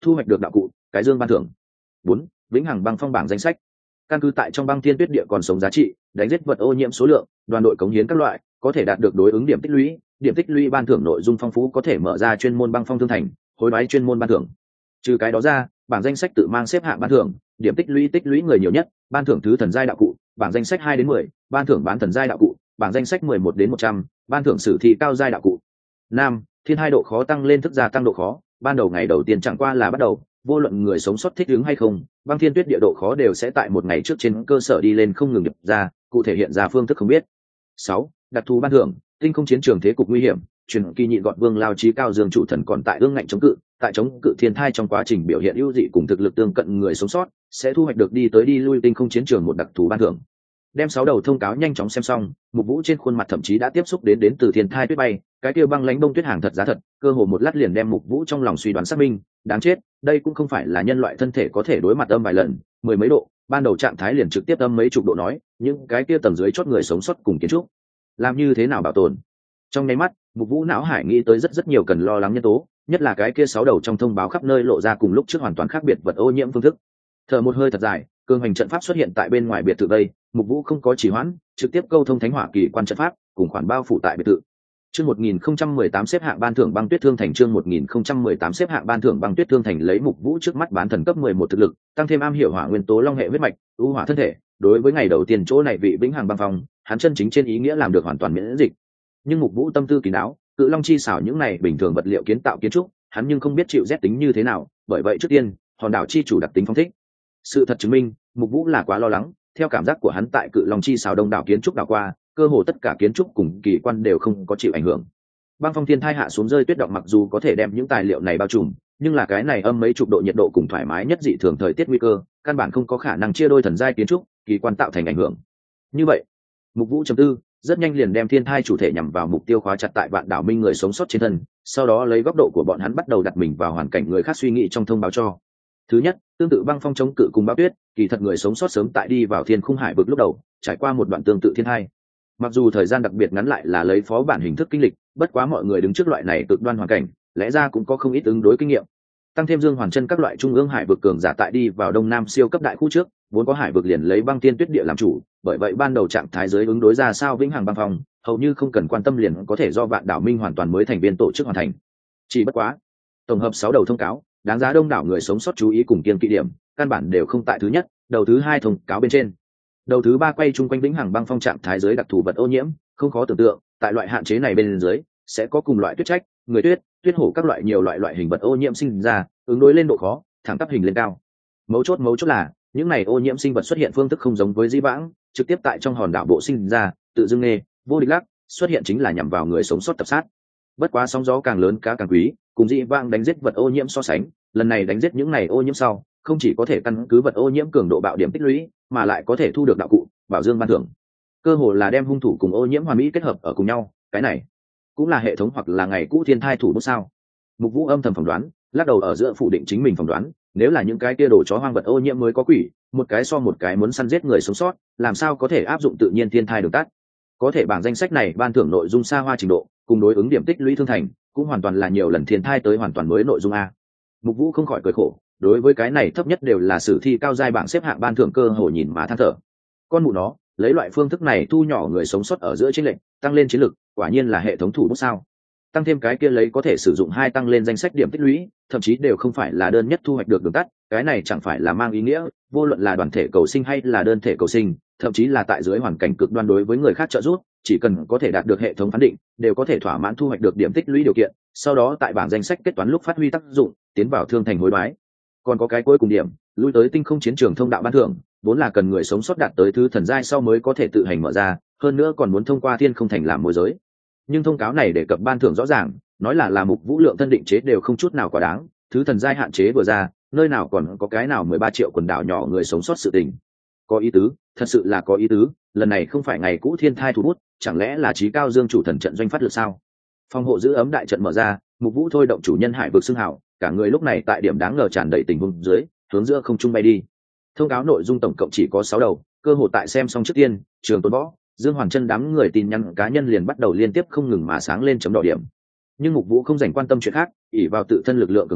thu hoạch được đạo cụ cái dương ban thưởng. 4. Vĩnh hằng băng phong bảng danh sách. Căn cứ tại trong băng thiên tuyết địa còn sống giá trị, đánh giết vật ô nhiễm số lượng, đoàn đội cống hiến các loại, có thể đạt được đối ứng điểm tích lũy ban thưởng nội dung phong phú, có thể mở ra chuyên môn băng phong thương thành, hối đoái chuyên môn ban thưởng. Trừ cái đó ra, bảng danh sách tự mang xếp hạng ban thưởng, điểm tích lũy người nhiều nhất, ban thưởng thứ thần giai đạo cụ, bảng danh sách 2 đến 10, ban thưởng bán thần giai đạo cụ, bảng danh sách 11 đến 100, ban thưởng sử thi cao giai đạo cụ. 5. Thiên hai độ khó tăng lên thức gia tăng độ khó, ban đầu ngày đầu tiên chẳng qua là bắt đầu, vô luận người sống sót thích ứng hay không, băng thiên tuyết địa độ khó đều sẽ tại một ngày trước trên cơ sở đi lên không ngừng nhập ra, cụ thể hiện ra phương thức không biết. 6. Đặc thù ban thưởng, tinh không chiến trường thế cục nguy hiểm, truyền kỳ nhị gọn vương lao chí cao dương chủ thần còn tại ương ngạnh chống cự, tại chống cự thiên thai trong quá trình biểu hiện ưu dị cùng thực lực tương cận người sống sót, sẽ thu hoạch được đi tới đi lui tinh không chiến trường một đặc thù ban thưởng. Đem 6 đầu thông cáo nhanh chóng xem xong, Mục Vũ trên khuôn mặt thậm chí đã tiếp xúc đến từ thiên thai tuyết bay, cái kia băng lãnh đông tuyết hàng thật giá thật, cơ hồ một lát liền đem Mục Vũ trong lòng suy đoán xác minh, đáng chết, đây cũng không phải là nhân loại thân thể có thể đối mặt âm vài lần, mười mấy độ, ban đầu trạng thái liền trực tiếp âm mấy chục độ nói, những cái kia tầng dưới chót người sống sót cùng kiến trúc, làm như thế nào bảo tồn. Trong nháy mắt, Mục Vũ não hải nghĩ tới rất nhiều cần lo lắng nhân tố, nhất là cái kia 6 đầu trong thông báo khắp nơi lộ ra cùng lúc trước hoàn toàn khác biệt vật ô nhiễm phương thức. Thở một hơi thật dài, cường hành trận pháp xuất hiện tại bên ngoài biệt thự đây, Mục Vũ không có trì hoãn, trực tiếp câu thông thánh hỏa kỳ quan trận pháp, cùng khoản bao phủ tại biệt thự. Chương 1018 xếp hạng ban thưởng băng tuyết thương thành, chương 1018 xếp hạng ban thưởng băng tuyết thương thành, lấy Mục Vũ trước mắt bán thần cấp 11 thực lực, tăng thêm am hiểu hỏa nguyên tố long hệ huyết mạch, ưu hỏa thân thể, đối với ngày đầu tiên chỗ này vị vĩnh hằng băng phong, hắn chân chính trên ý nghĩa làm được hoàn toàn miễn dịch. Nhưng Mục Vũ tâm tư kín đáo, cự long chi xảo những này bình thường vật liệu kiến tạo kiến trúc, hắn nhưng không biết chịu rét tính như thế nào, bởi vậy trước tiên, hòn đảo chi chủ đặc tính phong thích. Sự thật chứng minh, Mục Vũ là quá lo lắng, theo cảm giác của hắn tại cự long chi xảo đông đảo kiến trúc đảo qua, cơ hồ tất cả kiến trúc cùng kỳ quan đều không có chịu ảnh hưởng. Băng phong thiên thai hạ xuống rơi tuyết động mặc dù có thể đem những tài liệu này bao trùm, nhưng là cái này âm mấy chục độ nhiệt độ cùng thoải mái nhất dị thường thời tiết nguy cơ, căn bản không có khả năng chia đôi thần giai kiến trúc, kỳ quan tạo thành ảnh hưởng. Như vậy, Mục Vũ chấm tư, rất nhanh liền đem thiên thai chủ thể nhằm vào mục tiêu khóa chặt tại vạn đảo minh người sống sót trên thân, sau đó lấy góc độ của bọn hắn bắt đầu đặt mình vào hoàn cảnh người khác suy nghĩ trong thông báo cho. Thứ nhất, tương tự băng phong chống cự cùng bão tuyết, kỳ thật người sống sót sớm tại đi vào thiên khung hải vực lúc đầu, trải qua một đoạn tương tự thiên thai. Mặc dù thời gian đặc biệt ngắn lại là lấy phó bản hình thức kinh lịch, bất quá mọi người đứng trước loại này cực đoan hoàn cảnh, lẽ ra cũng có không ít ứng đối kinh nghiệm. Tăng thêm Dương Hoàn Chân các loại trung ương hải vực cường giả tại đi vào đông nam siêu cấp đại khu trước, vốn có hải vực liền lấy băng tiên tuyết địa làm chủ, bởi vậy ban đầu trạng thái giới ứng đối ra sao vĩnh hằng băng phong, hầu như không cần quan tâm liền có thể do vạn đảo minh hoàn toàn mới thành viên tổ chức hoàn thành. Chỉ bất quá, tổng hợp 6 đầu thông cáo, đáng giá đông đảo người sống sót chú ý cùng kiêng kỵ điểm, căn bản đều không tại thứ nhất, đầu thứ 2 thông cáo bên trên. Đầu thứ 3 quay chung quanh vĩnh hằng băng phong trạng thái giới đặc thù vật ô nhiễm, không khó tưởng tượng, tại loại hạn chế này bên dưới, sẽ có cùng loại tuyết trách, người tuyết, tuyết hổ các loại nhiều loại hình vật ô nhiễm sinh ra, ứng đối lên độ khó, thẳng tắp hình lên cao. Mấu chốt là, những này ô nhiễm sinh vật xuất hiện phương thức không giống với dĩ vãng, trực tiếp tại trong hòn đảo bộ sinh ra, tự dưng nghề, vô địch lắc, xuất hiện chính là nhằm vào người sống sót tập sát. Bất quá sóng gió càng lớn cá càng quý, cùng dĩ vãng đánh giết vật ô nhiễm so sánh, lần này đánh giết những này ô nhiễm sau, không chỉ có thể căn cứ vật ô nhiễm cường độ bạo điểm tích lũy, mà lại có thể thu được đạo cụ, bảo dương ban thưởng. Cơ hồ là đem hung thủ cùng ô nhiễm hoàn mỹ kết hợp ở cùng nhau, cái này cũng là hệ thống hoặc là ngày cũ thiên thai thủ bút sao. Mục Vũ âm thầm phỏng đoán, lắc đầu ở giữa phủ định chính mình phỏng đoán, nếu là những cái kia đồ chó hoang vật ô nhiễm mới có quỷ, một cái so một cái muốn săn giết người sống sót, làm sao có thể áp dụng tự nhiên thiên thai đường tắt. Có thể bảng danh sách này ban thưởng nội dung xa hoa trình độ, cùng đối ứng điểm tích lũy thương thành, cũng hoàn toàn là nhiều lần thiên thai tới hoàn toàn mới nội dung a. Mục Vũ không khỏi cười khổ, đối với cái này thấp nhất đều là sử thi cao giai bảng xếp hạng ban thưởng cơ hội nhìn mà than thở. Con mụ nó, lấy loại phương thức này thu nhỏ người sống sót ở giữa chiến lệnh, tăng lên chiến lực, quả nhiên là hệ thống thủ bút sao. Tăng thêm cái kia lấy có thể sử dụng 2 tăng lên danh sách điểm tích lũy, thậm chí đều không phải là đơn nhất thu hoạch được đường tắt, cái này chẳng phải là mang ý nghĩa, vô luận là đoàn thể cầu sinh hay là đơn thể cầu sinh, thậm chí là tại dưới hoàn cảnh cực đoan đối với người khác trợ giúp, chỉ cần có thể đạt được hệ thống phán định, đều có thể thỏa mãn thu hoạch được điểm tích lũy điều kiện, sau đó tại bảng danh sách kết toán lúc phát huy tác dụng, tiến vào thương thành hối đoái. Còn có cái cuối cùng điểm, lui tới tinh không chiến trường thông đạo ban thưởng, vốn là cần người sống sót đạt tới thứ thần giai sau mới có thể tự hành mở ra, hơn nữa còn muốn thông qua thiên không thành làm môi giới. Nhưng thông cáo này đề cập ban thưởng rõ ràng, nói là Mục Vũ lượng thân định chế đều không chút nào quá đáng, thứ thần giai hạn chế vừa ra, nơi nào còn có cái nào 13 triệu quần đảo nhỏ người sống sót sự tình. Có ý tứ, thật sự là có ý tứ, lần này không phải ngày cũ thiên thai thủ bút, chẳng lẽ là Chí Cao Dương chủ thần trận doanh phát lực sao? Phòng hộ giữ ấm đại trận mở ra, Mục Vũ thôi động chủ nhân hải vực xưng hào, cả người lúc này tại điểm đáng ngờ tràn đầy tình huống dưới, hướng giữa không trung bay đi. Thông cáo nội dung tổng cộng chỉ có 6 đầu, cơ hội tại xem xong trước tiên, Trường Tôn Võ, Dương Hoàn Chân đám người tin nhắn cá nhân liền bắt đầu liên tiếp không ngừng mà sáng lên chấm đỏ điểm. Nhưng Mục Vũ không dành quan tâm chuyện khác, ỷ vào tự thân lực lượng cường hành,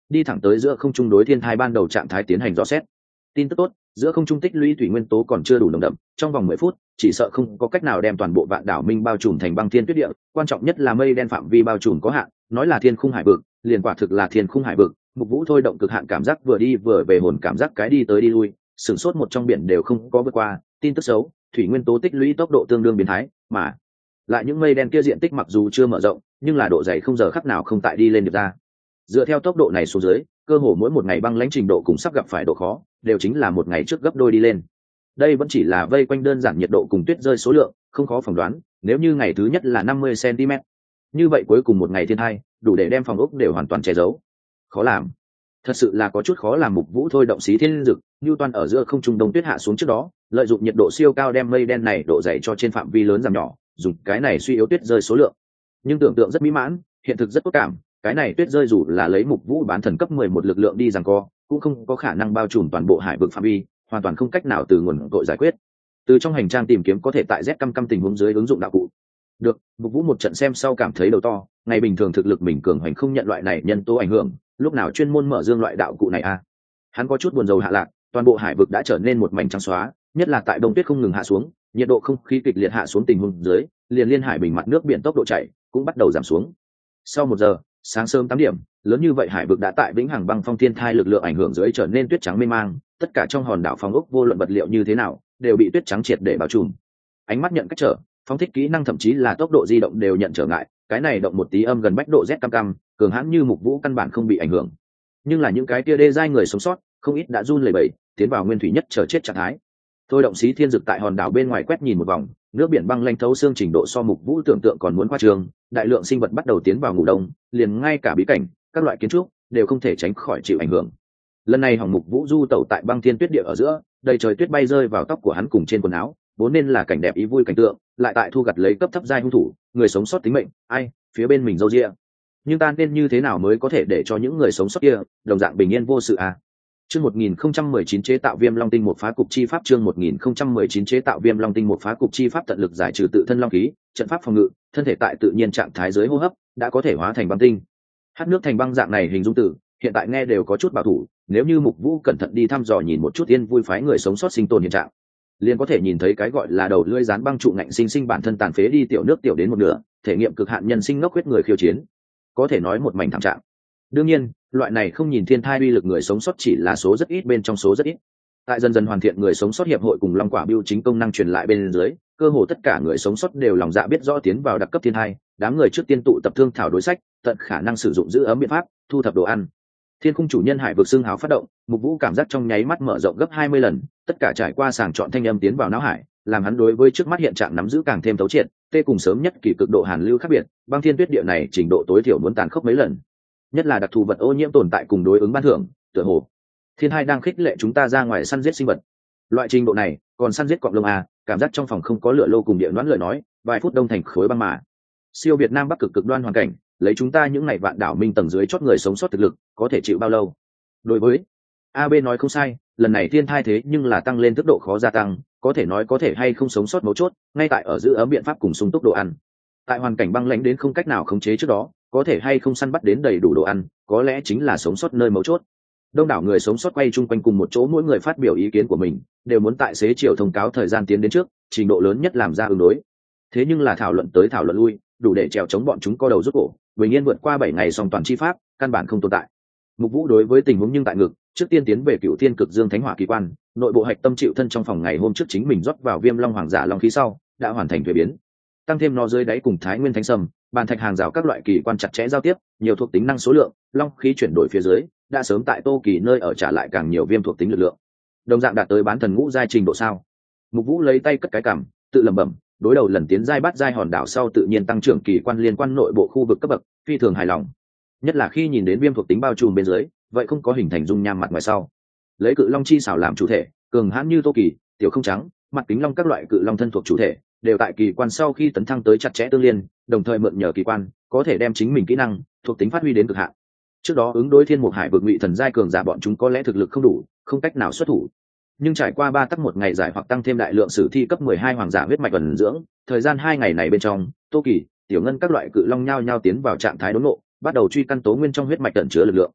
đi thẳng tới giữa không trung đối thiên thai ban đầu trạng thái tiến hành dò xét. Tin tức tốt, giữa không trung tích lũy thủy nguyên tố còn chưa đủ nồng đậm, trong vòng 10 phút chỉ sợ không có cách nào đem toàn bộ vạn đảo minh bao trùm thành băng thiên tuyết địa, quan trọng nhất là mây đen phạm vi bao trùm có hạn, nói là thiên khung hải vực, liền quả thực là thiên khung hải vực. Mục Vũ thôi động cực hạn cảm giác vừa đi vừa về hồn cảm giác cái đi tới đi lui, sửng sốt một trong biển đều không có vượt qua. Tin tức xấu, thủy nguyên tố tích lũy tốc độ tương đương biến thái, mà lại những mây đen kia diện tích mặc dù chưa mở rộng, nhưng là độ dày không giờ khắc nào không tại đi lên được ra. Dựa theo tốc độ này xuống dưới, cơ hồ mỗi một ngày băng lãnh trình độ cùng sắp gặp phải độ khó, đều chính là một ngày trước gấp đôi đi lên. Đây vẫn chỉ là vây quanh đơn giản nhiệt độ cùng tuyết rơi số lượng, không khó phỏng đoán, nếu như ngày thứ nhất là 50 cm, như vậy cuối cùng một ngày thiên hai, đủ để đem phòng ốc đều hoàn toàn che giấu. Khó làm. Thật sự là có chút khó làm. Mục Vũ thôi động xí thiên dực, Newton ở giữa không trung đông tuyết hạ xuống trước đó, lợi dụng nhiệt độ siêu cao đem mây đen này độ dày cho trên phạm vi lớn giảm nhỏ, dùng cái này suy yếu tuyết rơi số lượng. Nhưng tưởng tượng rất mỹ mãn, hiện thực rất tốt cảm, cái này tuyết rơi dù là lấy Mục Vũ bán thần cấp 11 lực lượng đi giằng co, cũng không có khả năng bao trùm toàn bộ hải vực phạm vi, hoàn toàn không cách nào từ nguồn tội giải quyết. Từ trong hành trang tìm kiếm có thể tại Z căm tình huống dưới ứng dụng đạo cụ. Được, Mục Vũ một trận xem sau cảm thấy đầu to, ngày bình thường thực lực mình cường hành không nhận loại này nhân tố ảnh hưởng, lúc nào chuyên môn mở dương loại đạo cụ này a. Hắn có chút buồn rầu hạ lạc, toàn bộ hải vực đã trở nên một mảnh trắng xóa, nhất là tại đông tuyết không ngừng hạ xuống, nhiệt độ không khí kịch liệt hạ xuống tình huống dưới, liền liên hải bình mặt nước biển tốc độ chảy cũng bắt đầu giảm xuống. Sau 1 giờ, sáng sớm 8 điểm, lớn như vậy hải vực đã tại vĩnh hằng băng phong thiên thai lực lượng ảnh hưởng dưới trở nên tuyết trắng mê mang, tất cả trong hòn đảo phong ốc vô luận vật liệu như thế nào, đều bị tuyết trắng triệt để bao trùm. Ánh mắt nhận cách trở, phóng thích kỹ năng thậm chí là tốc độ di động đều nhận trở ngại, cái này động một tí âm gần bách độ Z cam, cường hãn như Mục Vũ căn bản không bị ảnh hưởng. Nhưng là những cái kia đê giai người sống sót, không ít đã run lẩy bẩy, tiến vào nguyên thủy nhất chờ chết trạng thái. Thôi động xí thiên dực tại hòn đảo bên ngoài quét nhìn một vòng, nước biển băng lanh thấu xương trình độ so Mục Vũ tưởng tượng còn muốn khoa trương, đại lượng sinh vật bắt đầu tiến vào ngủ đông, liền ngay cả bí cảnh, các loại kiến trúc đều không thể tránh khỏi chịu ảnh hưởng. Lần này hỏng Mục Vũ du tẩu tại băng thiên tuyết địa ở giữa, đầy trời tuyết bay rơi vào tóc của hắn cùng trên quần áo, vốn nên là cảnh đẹp ý vui cảnh tượng, lại tại thu gặt lấy cấp thấp giai hung thủ, người sống sót tính mệnh, ai, phía bên mình râu ria. Nhưng ta nên như thế nào mới có thể để cho những người sống sót kia đồng dạng bình yên vô sự à? Chương 1019 chế tạo Viêm Long tinh một phá cục chi pháp. Chương 1019 chế tạo Viêm Long tinh một phá cục chi pháp, tận lực giải trừ tự thân long khí, trận pháp phòng ngự, thân thể tại tự nhiên trạng thái dưới hô hấp đã có thể hóa thành băng tinh. Hát nước thành băng dạng này hình dung từ, hiện tại nghe đều có chút bảo thủ, nếu như Mục Vũ cẩn thận đi thăm dò nhìn một chút yên vui phái người sống sót sinh tồn hiện trạng, liền có thể nhìn thấy cái gọi là đầu lưỡi dán băng trụ ngạnh sinh bản thân tàn phế đi tiểu nước tiểu đến một nửa, thể nghiệm cực hạn nhân sinh ngốc huyết người khiêu chiến, có thể nói một mảnh thảm trạng. Đương nhiên, loại này không nhìn thiên thai uy lực người sống sót chỉ là số rất ít bên trong số rất ít. Tại dần dần hoàn thiện người sống sót hiệp hội cùng Long Quả Bưu chính công năng truyền lại bên dưới, cơ hồ tất cả người sống sót đều lòng dạ biết rõ tiến vào đặc cấp thiên thai, đám người trước tiên tụ tập thương thảo đối sách, tận khả năng sử dụng giữ ấm biện pháp, thu thập đồ ăn. Thiên khung chủ nhân hải vực xương háo phát động, Mục Vũ cảm giác trong nháy mắt mở rộng gấp 20 lần, tất cả trải qua sàng chọn thanh âm tiến vào não hải, làm hắn đối với trước mắt hiện trạng nắm giữ càng thêm thấu triệt, tê cùng sớm nhất kỳ cực độ hàn lưu khác biệt, băng thiên tuyết địa này trình độ tối thiểu muốn tàn khốc mấy lần. Nhất là đặc thù vật ô nhiễm tồn tại cùng đối ứng ban thưởng, tựa hồ thiên hai đang khích lệ chúng ta ra ngoài săn giết sinh vật. Loại trình độ này, còn săn giết cọp lông à, cảm giác trong phòng không có lửa lô cùng địa đoán lời nói, vài phút đông thành khối băng mà. Siêu Việt Nam Bắc cực cực đoan hoàn cảnh, lấy chúng ta những ngày vạn đảo minh tầng dưới chót người sống sót thực lực, có thể chịu bao lâu? Đối với AB nói không sai, lần này thiên thai thế nhưng là tăng lên tốc độ khó gia tăng, có thể nói có thể hay không sống sót mấu chốt, ngay tại ở giữ ấm biện pháp cùng sung túc đồ ăn. Tại hoàn cảnh băng lãnh đến không cách nào khống chế trước đó, có thể hay không săn bắt đến đầy đủ đồ ăn, có lẽ chính là sống sót nơi mấu chốt. Đông đảo người sống sót quay chung quanh cùng một chỗ, mỗi người phát biểu ý kiến của mình, đều muốn tại xế chiều thông cáo thời gian tiến đến trước, trình độ lớn nhất làm ra ứng đối. Thế nhưng là thảo luận tới thảo luận lui, đủ để trèo chống bọn chúng co đầu rút cổ, bình yên vượt qua 7 ngày song toàn chi pháp, căn bản không tồn tại. Mục Vũ đối với tình huống nhưng tại ngực, trước tiên tiến về Cựu Thiên Cực Dương Thánh Hỏa kỳ quan, nội bộ hạch tâm chịu thân trong phòng ngày hôm trước chính mình rót vào Viêm Long Hoàng giả long khí sau, đã hoàn thành thuế biến. Tăng thêm nó dưới đáy cùng Thái Nguyên Thánh Sâm, bàn thạch hàng rào các loại kỳ quan chặt chẽ giao tiếp, nhiều thuộc tính năng số lượng, long khí chuyển đổi phía dưới, đã sớm tại Tô Kỳ nơi ở trả lại càng nhiều viêm thuộc tính lực lượng. Đồng dạng đạt tới bán thần ngũ giai trình độ sao? Mục Vũ lấy tay cất cái cằm, tự lẩm bẩm, đối đầu lần tiến giai bắt giai hòn đảo sau tự nhiên tăng trưởng kỳ quan liên quan nội bộ khu vực cấp bậc, phi thường hài lòng. Nhất là khi nhìn đến viêm thuộc tính bao trùm bên dưới, vậy không có hình thành dung nham mặt ngoài sau. Lấy cự long chi xảo làm chủ thể, cường hãn như Tô Kỳ, tiểu không trắng, mặt kính long các loại cự long thân thuộc chủ thể, đều tại kỳ quan sau khi tấn thăng tới chặt chẽ tương liên, đồng thời mượn nhờ kỳ quan, có thể đem chính mình kỹ năng thuộc tính phát huy đến cực hạn. Trước đó ứng đối thiên mục hải vực ngụy thần giai cường giả bọn chúng có lẽ thực lực không đủ, không cách nào xuất thủ. Nhưng trải qua 3 tắc một ngày giải hoặc tăng thêm đại lượng sử thi cấp 12 hoàng giả huyết mạch ẩn dưỡng, thời gian 2 ngày này bên trong, Tô Kỳ, tiểu ngân các loại cự long nhao nhao tiến vào trạng thái đốn ngộ, bắt đầu truy căn tố nguyên trong huyết mạch tận chứa lực lượng.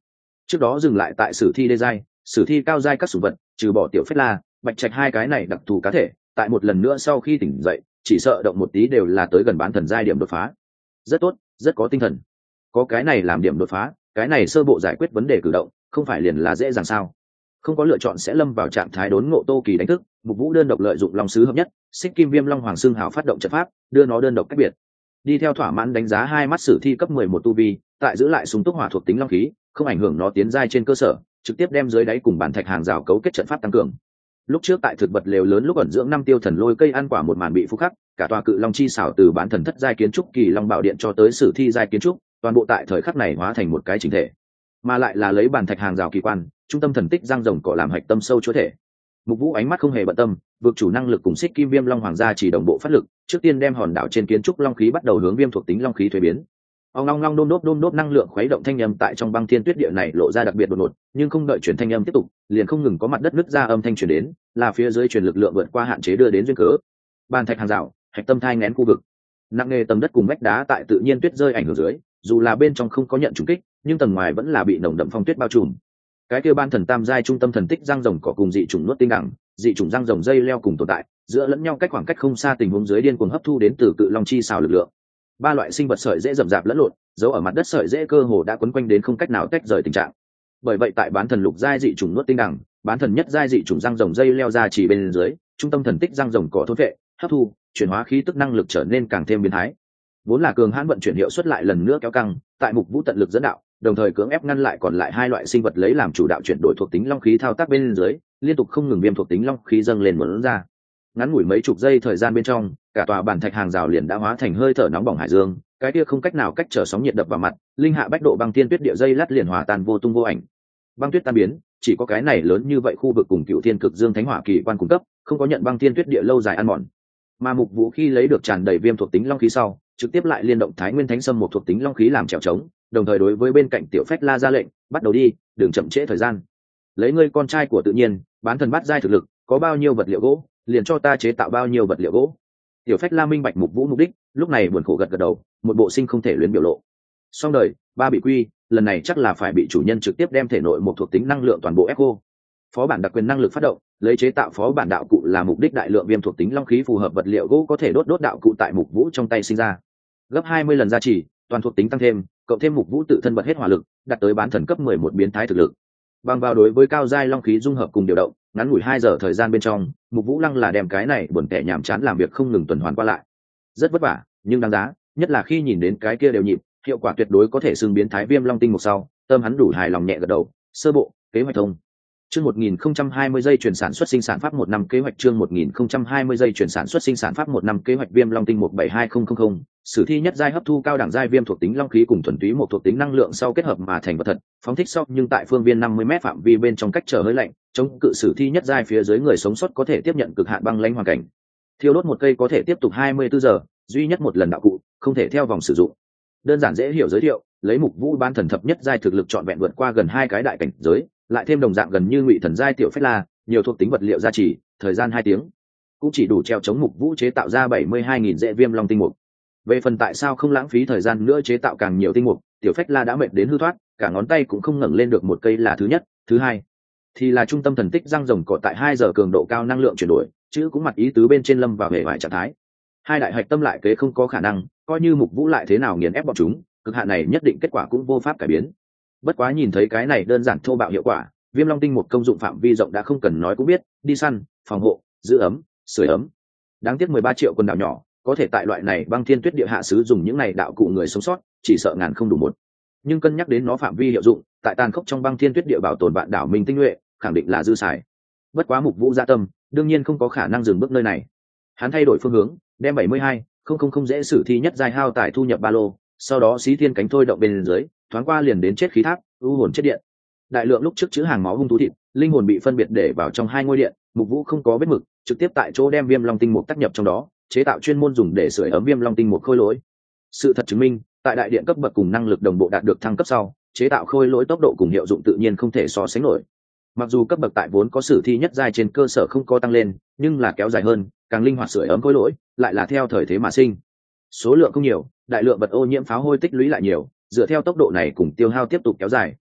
trước đó dừng lại tại sử thi đê giai, sử thi cao giai các sủng vật, trừ bỏ tiểu phách la, bạch trạch hai cái này đặc thù cá thể, tại một lần nữa sau khi tỉnh dậy chỉ sợ động một tí đều là tới gần bán thần giai điểm đột phá. Rất tốt, rất có tinh thần. Có cái này làm điểm đột phá, cái này sơ bộ giải quyết vấn đề cử động không phải liền là dễ dàng sao? Không có lựa chọn sẽ lâm vào trạng thái đốn ngộ Tô Kỳ đánh thức. Mục Vũ đơn độc lợi dụng long sứ hợp nhất, xích kim viêm long hoàng xương hào phát động trận pháp, đưa nó đơn độc cách biệt. Đi theo thỏa mãn đánh giá hai mắt sử thi cấp 11 tu vi, tại giữ lại súng túc hỏa thuộc tính long khí, không ảnh hưởng nó tiến giai trên cơ sở, trực tiếp đem dưới đáy cùng bản thạch hàng rào cấu kết trận pháp tăng cường. Lúc trước tại thực vật lều lớn lúc ẩn dưỡng 5 tiêu thần lôi cây ăn quả một màn bị phúc khắc, cả tòa cự long chi xảo từ bán thần thất giai kiến trúc kỳ long bảo điện cho tới sử thi giai kiến trúc, toàn bộ tại thời khắc này hóa thành một cái chỉnh thể, mà lại là lấy bản thạch hàng rào kỳ quan, trung tâm thần tích giang rồng cỏ làm hạch tâm sâu chúa thể. Mục Vũ ánh mắt không hề bận tâm, vượt chủ năng lực cùng xích kim viêm long hoàng gia chỉ đồng bộ phát lực, trước tiên đem hòn đảo trên kiến trúc long khí bắt đầu hướng viêm thuộc tính long khí thuế biến. Ong long long đôm đốp năng lượng khuấy động thanh âm tại trong băng thiên tuyết địa này lộ ra đặc biệt đột ngột, nhưng không đợi chuyển thanh âm tiếp tục, liền không ngừng có mặt đất nứt ra âm thanh truyền đến, là phía dưới truyền lực lượng vượt qua hạn chế đưa đến duyên cớ. Bàn thạch hàng rào, hạch tâm thai nghén khu vực. Nặng nề tầng đất cùng vách đá tại tự nhiên tuyết rơi ảnh hưởng dưới, dù là bên trong không có nhận trùng kích, nhưng tầng ngoài vẫn là bị nồng đậm phong tuyết bao trùm. Cái kia ban thần tam giai trung tâm thần tích răng rồng cỏ cùng dị trùng nuốt tinh đẳng, dị trùng răng rồng dây leo cùng tồn tại, giữa lẫn nhau cách khoảng cách không xa tình huống dưới điên cuồng hấp thu đến từ cự long chi xào lực lượng. Ba loại sinh vật sợi dễ rậm rạp lẫn lộn, giấu ở mặt đất sợi dễ cơ hồ đã quấn quanh đến không cách nào tách rời tình trạng. Bởi vậy tại bán thần lục giai dị trùng nuốt tinh đẳng, bán thần nhất giai dị trùng răng rồng dây leo ra chỉ bên dưới, trung tâm thần tích răng rồng cỏ thôn vệ, hấp thu, chuyển hóa khí tức năng lực trở nên càng thêm biến thái. Vốn là cường hãn vận chuyển hiệu suất lại lần nữa kéo căng, tại Mục Vũ tận lực dẫn đạo, đồng thời cưỡng ép ngăn lại còn lại hai loại sinh vật lấy làm chủ đạo chuyển đổi thuộc tính long khí thao tác bên dưới, liên tục không ngừng viêm thuộc tính long khí dâng lên muốn ra. Ngắn ngủi mấy chục giây thời gian bên trong, cả tòa bản thạch hàng rào liền đã hóa thành hơi thở nóng bỏng hải dương, cái kia không cách nào cách trở sóng nhiệt đập vào mặt, linh hạ bách độ băng thiên tuyết địa dây lát liền hòa tan vô tung vô ảnh. Băng tuyết tan biến, chỉ có cái này lớn như vậy khu vực cùng Cựu Thiên Cực Dương Thánh Hỏa kỳ quan cung cấp, không có nhận băng thiên tuyết địa lâu dài ăn mòn. Mà Mục Vũ khi lấy được tràn đầy viêm thuộc tính long khí sau, trực tiếp lại liên động Thái Nguyên Thánh Sâm một thuộc tính long khí làm trèo trống, đồng thời đối với bên cạnh tiểu phách la ra lệnh, bắt đầu đi, đừng chậm trễ thời gian. Lấy ngươi con trai của tự nhiên, bán thần bát giai thực lực, có bao nhiêu vật liệu gỗ, liền cho ta chế tạo bao nhiêu vật liệu gỗ. Tiểu phách la minh bạch Mục Vũ mục đích, lúc này buồn khổ gật gật đầu, một bộ sinh không thể luyến biểu lộ. Xong đời, ba bị quy, lần này chắc là phải bị chủ nhân trực tiếp đem thể nội một thuộc tính năng lượng toàn bộ ép cô. Phó bản đặc quyền năng lực phát động, lấy chế tạo phó bản đạo cụ là mục đích, đại lượng viêm thuộc tính long khí phù hợp vật liệu gỗ có thể đốt đạo cụ tại Mục Vũ trong tay sinh ra. Gấp 20 lần gia trì, toàn thuộc tính tăng thêm, cộng thêm Mục Vũ tự thân bật hết hỏa lực, đạt tới bán thần cấp 11 biến thái thực lực. Bằng vào đối với cao giai long khí dung hợp cùng điều động, ngắn ngủi 2 giờ thời gian bên trong, Mục Vũ lăng là đem cái này buồn tẻ nhàm chán làm việc không ngừng tuần hoàn qua lại. Rất vất vả, nhưng đáng giá, nhất là khi nhìn đến cái kia đều nhịp, hiệu quả tuyệt đối có thể xưng biến thái viêm long tinh một sau, tâm hắn đủ hài lòng nhẹ gật đầu. Sơ bộ, kế hoạch thông. Chương 1020 giây chuyển sản xuất sinh sản pháp 1 năm kế hoạch. Chương 1020 giây chuyển sản xuất sinh sản pháp 1 năm kế hoạch. Viêm long tinh 172000, sử thi nhất giai hấp thu cao đẳng giai viêm thuộc tính long khí cùng thuần túy một thuộc tính năng lượng sau kết hợp mà thành vật thật, phóng thích sau nhưng tại phương viên 50m phạm vi bên trong cách trở hơi lạnh, chống cự sử thi nhất giai phía dưới người sống sót có thể tiếp nhận cực hạn băng lãnh hoàn cảnh. Thiêu đốt một cây có thể tiếp tục 24 giờ, duy nhất một lần đạo cụ, không thể theo vòng sử dụng. Đơn giản dễ hiểu giới thiệu, lấy Mục Vũ bán thần thập nhất giai thực lực trọn vẹn vượt qua gần 2 cái đại cảnh giới, lại thêm đồng dạng gần như ngụy thần giai tiểu phách la, nhiều thuộc tính vật liệu gia trì, thời gian 2 tiếng cũng chỉ đủ treo chống Mục Vũ chế tạo ra 72.000 dễ viêm long tinh mục. Về phần tại sao không lãng phí thời gian nữa chế tạo càng nhiều tinh mục, tiểu phách la đã mệt đến hư thoát, cả ngón tay cũng không ngẩng lên được một cây là thứ nhất, thứ hai thì là trung tâm thần tích răng rồng cọ tại 2 giờ cường độ cao năng lượng chuyển đổi, chữ cũng mặt ý tứ bên trên lâm vào hệ vải trạng thái. Hai đại hạch tâm lại kế không có khả năng, coi như Mục Vũ lại thế nào nghiền ép bọn chúng, cực hạn này nhất định kết quả cũng vô pháp cải biến. Bất quá nhìn thấy cái này đơn giản thô bạo hiệu quả, viêm long tinh một công dụng phạm vi rộng đã không cần nói cũng biết, đi săn, phòng hộ, giữ ấm, sưởi ấm. Đáng tiếc 13 triệu quần đảo nhỏ, có thể tại loại này băng thiên tuyết địa hạ sứ dùng những này đạo cụ người sống sót, chỉ sợ ngàn không đủ một. Nhưng cân nhắc đến nó phạm vi hiệu dụng, tại tàn khốc trong băng thiên tuyết địa bảo tồn vạn đảo mình tinh nhuệ, khẳng định là dư xài. Bất quá Mục Vũ dạ tâm, đương nhiên không có khả năng dừng bước nơi này. Hắn thay đổi phương hướng, đem 72.000 dễ sử thi nhất giai hao tải thu nhập ba lô, sau đó xí thiên cánh thôi động bên dưới, thoáng qua liền đến chết khí tháp, u hồn chết điện. Đại lượng lúc trước chứa hàng máu hung thú thịt, linh hồn bị phân biệt để vào trong 2 ngôi điện, Mục Vũ không có vết mực, trực tiếp tại chỗ đem viêm long tinh mục tác nhập trong đó, chế tạo chuyên môn dùng để sưởi ấm viêm long tinh mục khôi lỗi. Sự thật chứng minh, tại đại điện cấp bậc cùng năng lực đồng bộ đạt được thăng cấp sau, chế tạo khôi lỗi tốc độ cùng hiệu dụng tự nhiên không thể so sánh nổi. Mặc dù cấp bậc tại vốn có sử thi nhất giai trên cơ sở không có tăng lên, nhưng là kéo dài hơn, càng linh hoạt sưởi ấm khôi lỗi, lại là theo thời thế mà sinh. Số lượng không nhiều, đại lượng vật ô nhiễm pháo hôi tích lũy lại nhiều, dựa theo tốc độ này cùng tiêu hao tiếp tục kéo dài,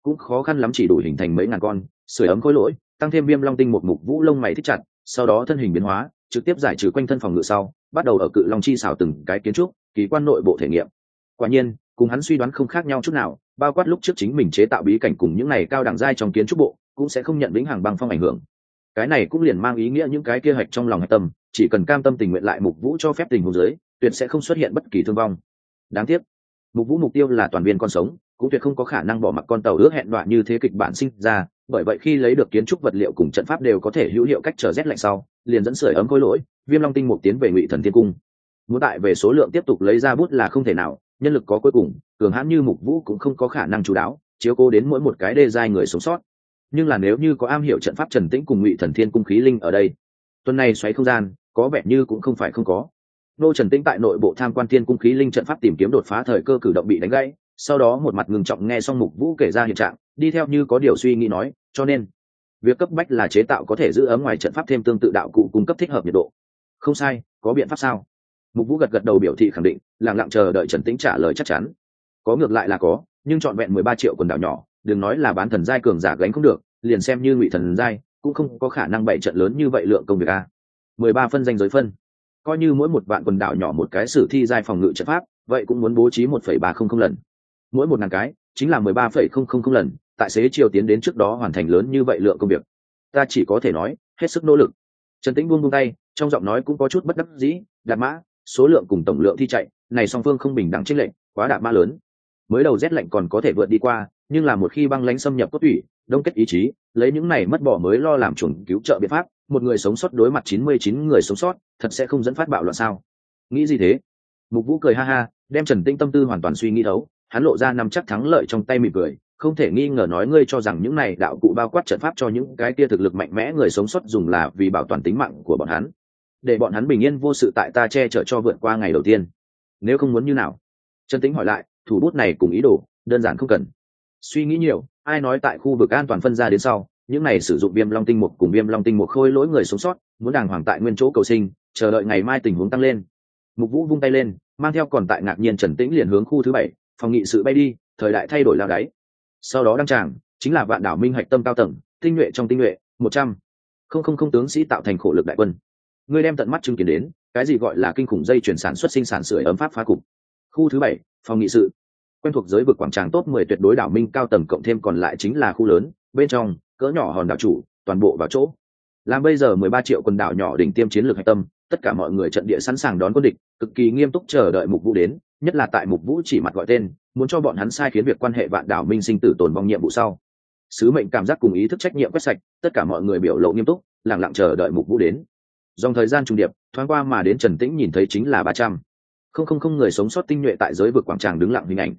cũng khó khăn lắm chỉ đủ hình thành mấy ngàn con sưởi ấm khối lỗi, tăng thêm viêm long tinh một mục vũ lông mày thích chặt, sau đó thân hình biến hóa trực tiếp giải trừ quanh thân phòng ngự sau bắt đầu ở cự long chi xào từng cái kiến trúc kỳ quan nội bộ thể nghiệm. Quả nhiên cùng hắn suy đoán không khác nhau chút nào, bao quát lúc trước chính mình chế tạo bí cảnh cùng những này cao đẳng giai trong kiến trúc bộ cũng sẽ không nhận vĩnh hằng băng phong ảnh hưởng. Cái này cũng liền mang ý nghĩa những cái kia hạch trong lòng hạch tâm chỉ cần cam tâm tình nguyện lại mục vũ cho phép tình huống dưới tuyệt sẽ không xuất hiện bất kỳ thương vong. Đáng tiếc mục vũ mục tiêu là toàn viên con sống, cũng tuyệt không có khả năng bỏ mặc con tàu ước hẹn đoạn như thế kịch bản sinh ra, bởi vậy khi lấy được kiến trúc vật liệu cùng trận pháp đều có thể hữu hiệu cách trở rét lạnh sau liền dẫn sưởi ấm khối lỗi viêm long tinh mục tiến về Ngụy Thần Thiên Cung. Muốn tại về số lượng tiếp tục lấy ra bút là không thể nào, nhân lực có cuối cùng, cường hãn như mục vũ cũng không có khả năng chú đáo chiếu cố đến mỗi một cái đê giai người sống sót. Nhưng là nếu như có am hiểu trận pháp Trần Tĩnh cùng Ngụy Thần Thiên Cung khí linh ở đây, tuần này xoáy không gian có vẻ như cũng không phải không có. Nô Trần Tĩnh tại nội bộ tham quan Thiên Cung khí linh trận pháp tìm kiếm đột phá thời cơ cử động bị đánh gãy, sau đó một mặt ngưng trọng nghe xong mục vũ kể ra hiện trạng, đi theo như có điều suy nghĩ nói, cho nên việc cấp bách là chế tạo có thể giữ ấm ngoài trận pháp thêm tương tự đạo cụ cung cấp thích hợp nhiệt độ. Không sai, có biện pháp sao? Mục vũ gật gật đầu biểu thị khẳng định, lặng lặng chờ đợi Trần Tĩnh trả lời chắc chắn. Có ngược lại là có, nhưng trọn vẹn 13 triệu quần đảo nhỏ, đừng nói là bán thần giai cường giả gánh không được, liền xem như Ngụy Thần giai cũng không có khả năng bày trận lớn như vậy lượng công việc a. 13 phân danh giới phân, coi như mỗi một vạn quần đảo nhỏ một cái sử thi giai phòng ngự trận pháp, vậy cũng muốn bố trí 1,300 lần. Mỗi 1000 cái chính là 13,000 lần, tại xế chiều tiến đến trước đó hoàn thành lớn như vậy lượng công việc. Ta chỉ có thể nói, hết sức nỗ lực. Trần Tĩnh buông tay, trong giọng nói cũng có chút bất đắc dĩ, Đạt Mã, số lượng cùng tổng lượng thi chạy, này song phương không bình đẳng chênh lệch, quá Đạt Mã lớn. Mới đầu rét lạnh còn có thể vượt đi qua, nhưng là một khi băng lãnh xâm nhập cốt tủy, đông kết ý chí, lấy những này mất bỏ mới lo làm chuẩn cứu trợ biện pháp, một người sống sót đối mặt 99 người sống sót, thật sẽ không dẫn phát bạo loạn sao? Nghĩ gì thế? Mục Vũ cười ha ha, đem Trần Tĩnh tâm tư hoàn toàn suy nghĩ thấu, hắn lộ ra nắm chắc thắng lợi trong tay mỉm cười, không thể nghi ngờ nói ngươi cho rằng những này đạo cụ bao quát trận pháp cho những cái kia thực lực mạnh mẽ người sống sót dùng là vì bảo toàn tính mạng của bọn hắn, để bọn hắn bình yên vô sự tại ta che chở cho vượt qua ngày đầu tiên. Nếu không muốn như nào? Trần Tĩnh hỏi lại, thủ bút này cùng ý đồ, đơn giản không cần suy nghĩ nhiều, ai nói tại khu vực an toàn phân ra đến sau, những này sử dụng viêm long tinh mục cùng viêm long tinh mục khôi lỗi người sống sót, muốn đàng hoàng tại nguyên chỗ cầu sinh, chờ đợi ngày mai tình huống tăng lên. Mục Vũ vung tay lên, mang theo còn tại ngạc nhiên Trần Tĩnh liền hướng khu thứ 7, phòng nghị sự bay đi, thời đại thay đổi lao đáy. Sau đó đăng tràng chính là vạn đảo minh hạch tâm cao tầng, tinh nhuệ trong tinh nhuệ, 100 không tướng sĩ tạo thành khổ lực đại quân. Ngươi đem tận mắt chứng kiến đến, cái gì gọi là kinh khủng dây chuyển sản xuất sinh sản sưởi ấm pháp phá cục. Khu thứ 7, phòng nghị sự. Quen thuộc giới vực quảng tràng top 10 tuyệt đối đảo minh cao tầng cộng thêm còn lại chính là khu lớn, bên trong, cỡ nhỏ hòn đảo chủ, toàn bộ vào chỗ. Làm bây giờ 13 triệu quần đảo nhỏ đỉnh tiêm chiến lược hạch tâm, tất cả mọi người trận địa sẵn sàng đón quân địch, cực kỳ nghiêm túc chờ đợi Mục Vũ đến, nhất là tại Mục Vũ chỉ mặt gọi tên, muốn cho bọn hắn sai khiến việc quan hệ vạn đảo minh sinh tử tồn vong nhiệm vụ sau. Sứ mệnh cảm giác cùng ý thức trách nhiệm quét sạch, tất cả mọi người biểu lộ nghiêm túc, lặng lặng chờ đợi Mục Vũ đến. Dòng thời gian trùng điệp, thoáng qua mà đến Trần Tĩnh nhìn thấy chính là 300 không người sống sót tinh nhuệ tại giới vực quảng tràng đứng lặng hình ảnh.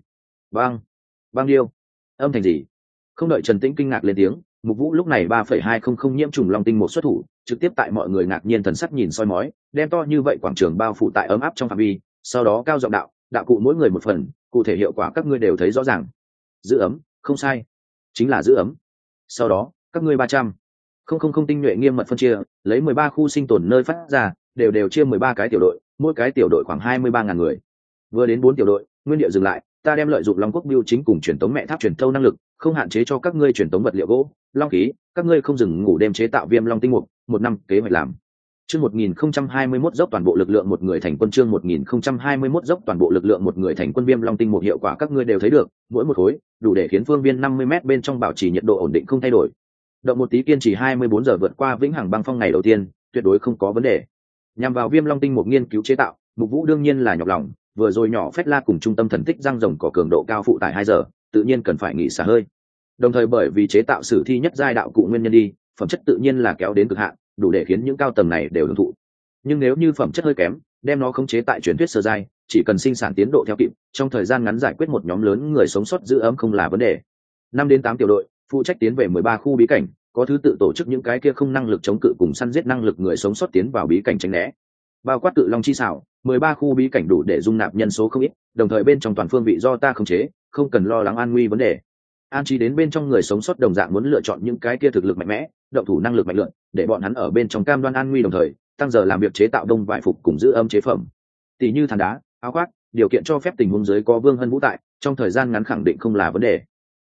Băng điêu, âm thanh gì? Không đợi Trần Tĩnh kinh ngạc lên tiếng, Mục Vũ lúc này 3,200 nhiễm trùng long tinh một xuất thủ, trực tiếp tại mọi người ngạc nhiên thần sắc nhìn soi mói, đem to như vậy quảng trường bao phủ tại ấm áp trong phạm vi, sau đó cao giọng đạo cụ mỗi người một phần, cụ thể hiệu quả các ngươi đều thấy rõ ràng. Giữ ấm, không sai, chính là giữ ấm. Sau đó, các ngươi 300 không tinh nhuệ nghiêm mật phân chia, lấy 13 khu sinh tồn nơi phát ra, đều chia 13 cái tiểu đội, mỗi cái tiểu đội khoảng 23.000 người. Vừa đến 4 tiểu đội, nguyên địa dừng lại, ta đem lợi dụng Long Quốc Biêu chính cùng truyền tống mẹ tháp truyền thâu năng lực, không hạn chế cho các ngươi truyền tống vật liệu gỗ, long khí, các ngươi không dừng ngủ đêm chế tạo viêm long tinh mục, 1 năm kế hoạch làm. Chương 1021 dốc toàn bộ lực lượng một người thành quân, chương 1021 dốc toàn bộ lực lượng một người thành quân, viêm long tinh mục hiệu quả các ngươi đều thấy được, mỗi một khối đủ để khiến phương viên 50m bên trong bảo trì nhiệt độ ổn định không thay đổi. Động một tí kiên trì 24 giờ vượt qua vĩnh hằng băng phong ngày đầu tiên, tuyệt đối không có vấn đề. Nhằm vào viêm long tinh mục nghiên cứu chế tạo, Mục Vũ đương nhiên là nhọc lòng, vừa rồi nhỏ phét la cùng trung tâm thần tích răng rồng có cường độ cao phụ tải 2 giờ, tự nhiên cần phải nghỉ xả hơi. Đồng thời bởi vì chế tạo sử thi nhất giai đạo cụ nguyên nhân đi, phẩm chất tự nhiên là kéo đến cực hạn, đủ để khiến những cao tầng này đều hưởng thụ. Nhưng nếu như phẩm chất hơi kém, đem nó khống chế tại truyền thuyết sơ giai, chỉ cần sinh sản tiến độ theo kịp, trong thời gian ngắn giải quyết một nhóm lớn người sống sót giữ ấm không là vấn đề. 5 đến 8 tiểu đội, phụ trách tiến về 13 khu bí cảnh, có thứ tự tổ chức những cái kia không năng lực chống cự cùng săn giết năng lực người sống sót tiến vào bí cảnh tránh né. Bao quát tự long chi xảo, 13 khu bí cảnh đủ để dung nạp nhân số không ít, đồng thời bên trong toàn phương vị do ta khống chế, không cần lo lắng an nguy vấn đề. An trí đến bên trong người sống sót đồng dạng muốn lựa chọn những cái kia thực lực mạnh mẽ, động thủ năng lực mạnh lượn, để bọn hắn ở bên trong cam đoan an nguy đồng thời tăng giờ làm việc chế tạo đông vải phục cùng giữ ấm chế phẩm. Tỷ như than đá, áo khoác, điều kiện cho phép tình huống dưới có Vương Hân Vũ tại, trong thời gian ngắn khẳng định không là vấn đề.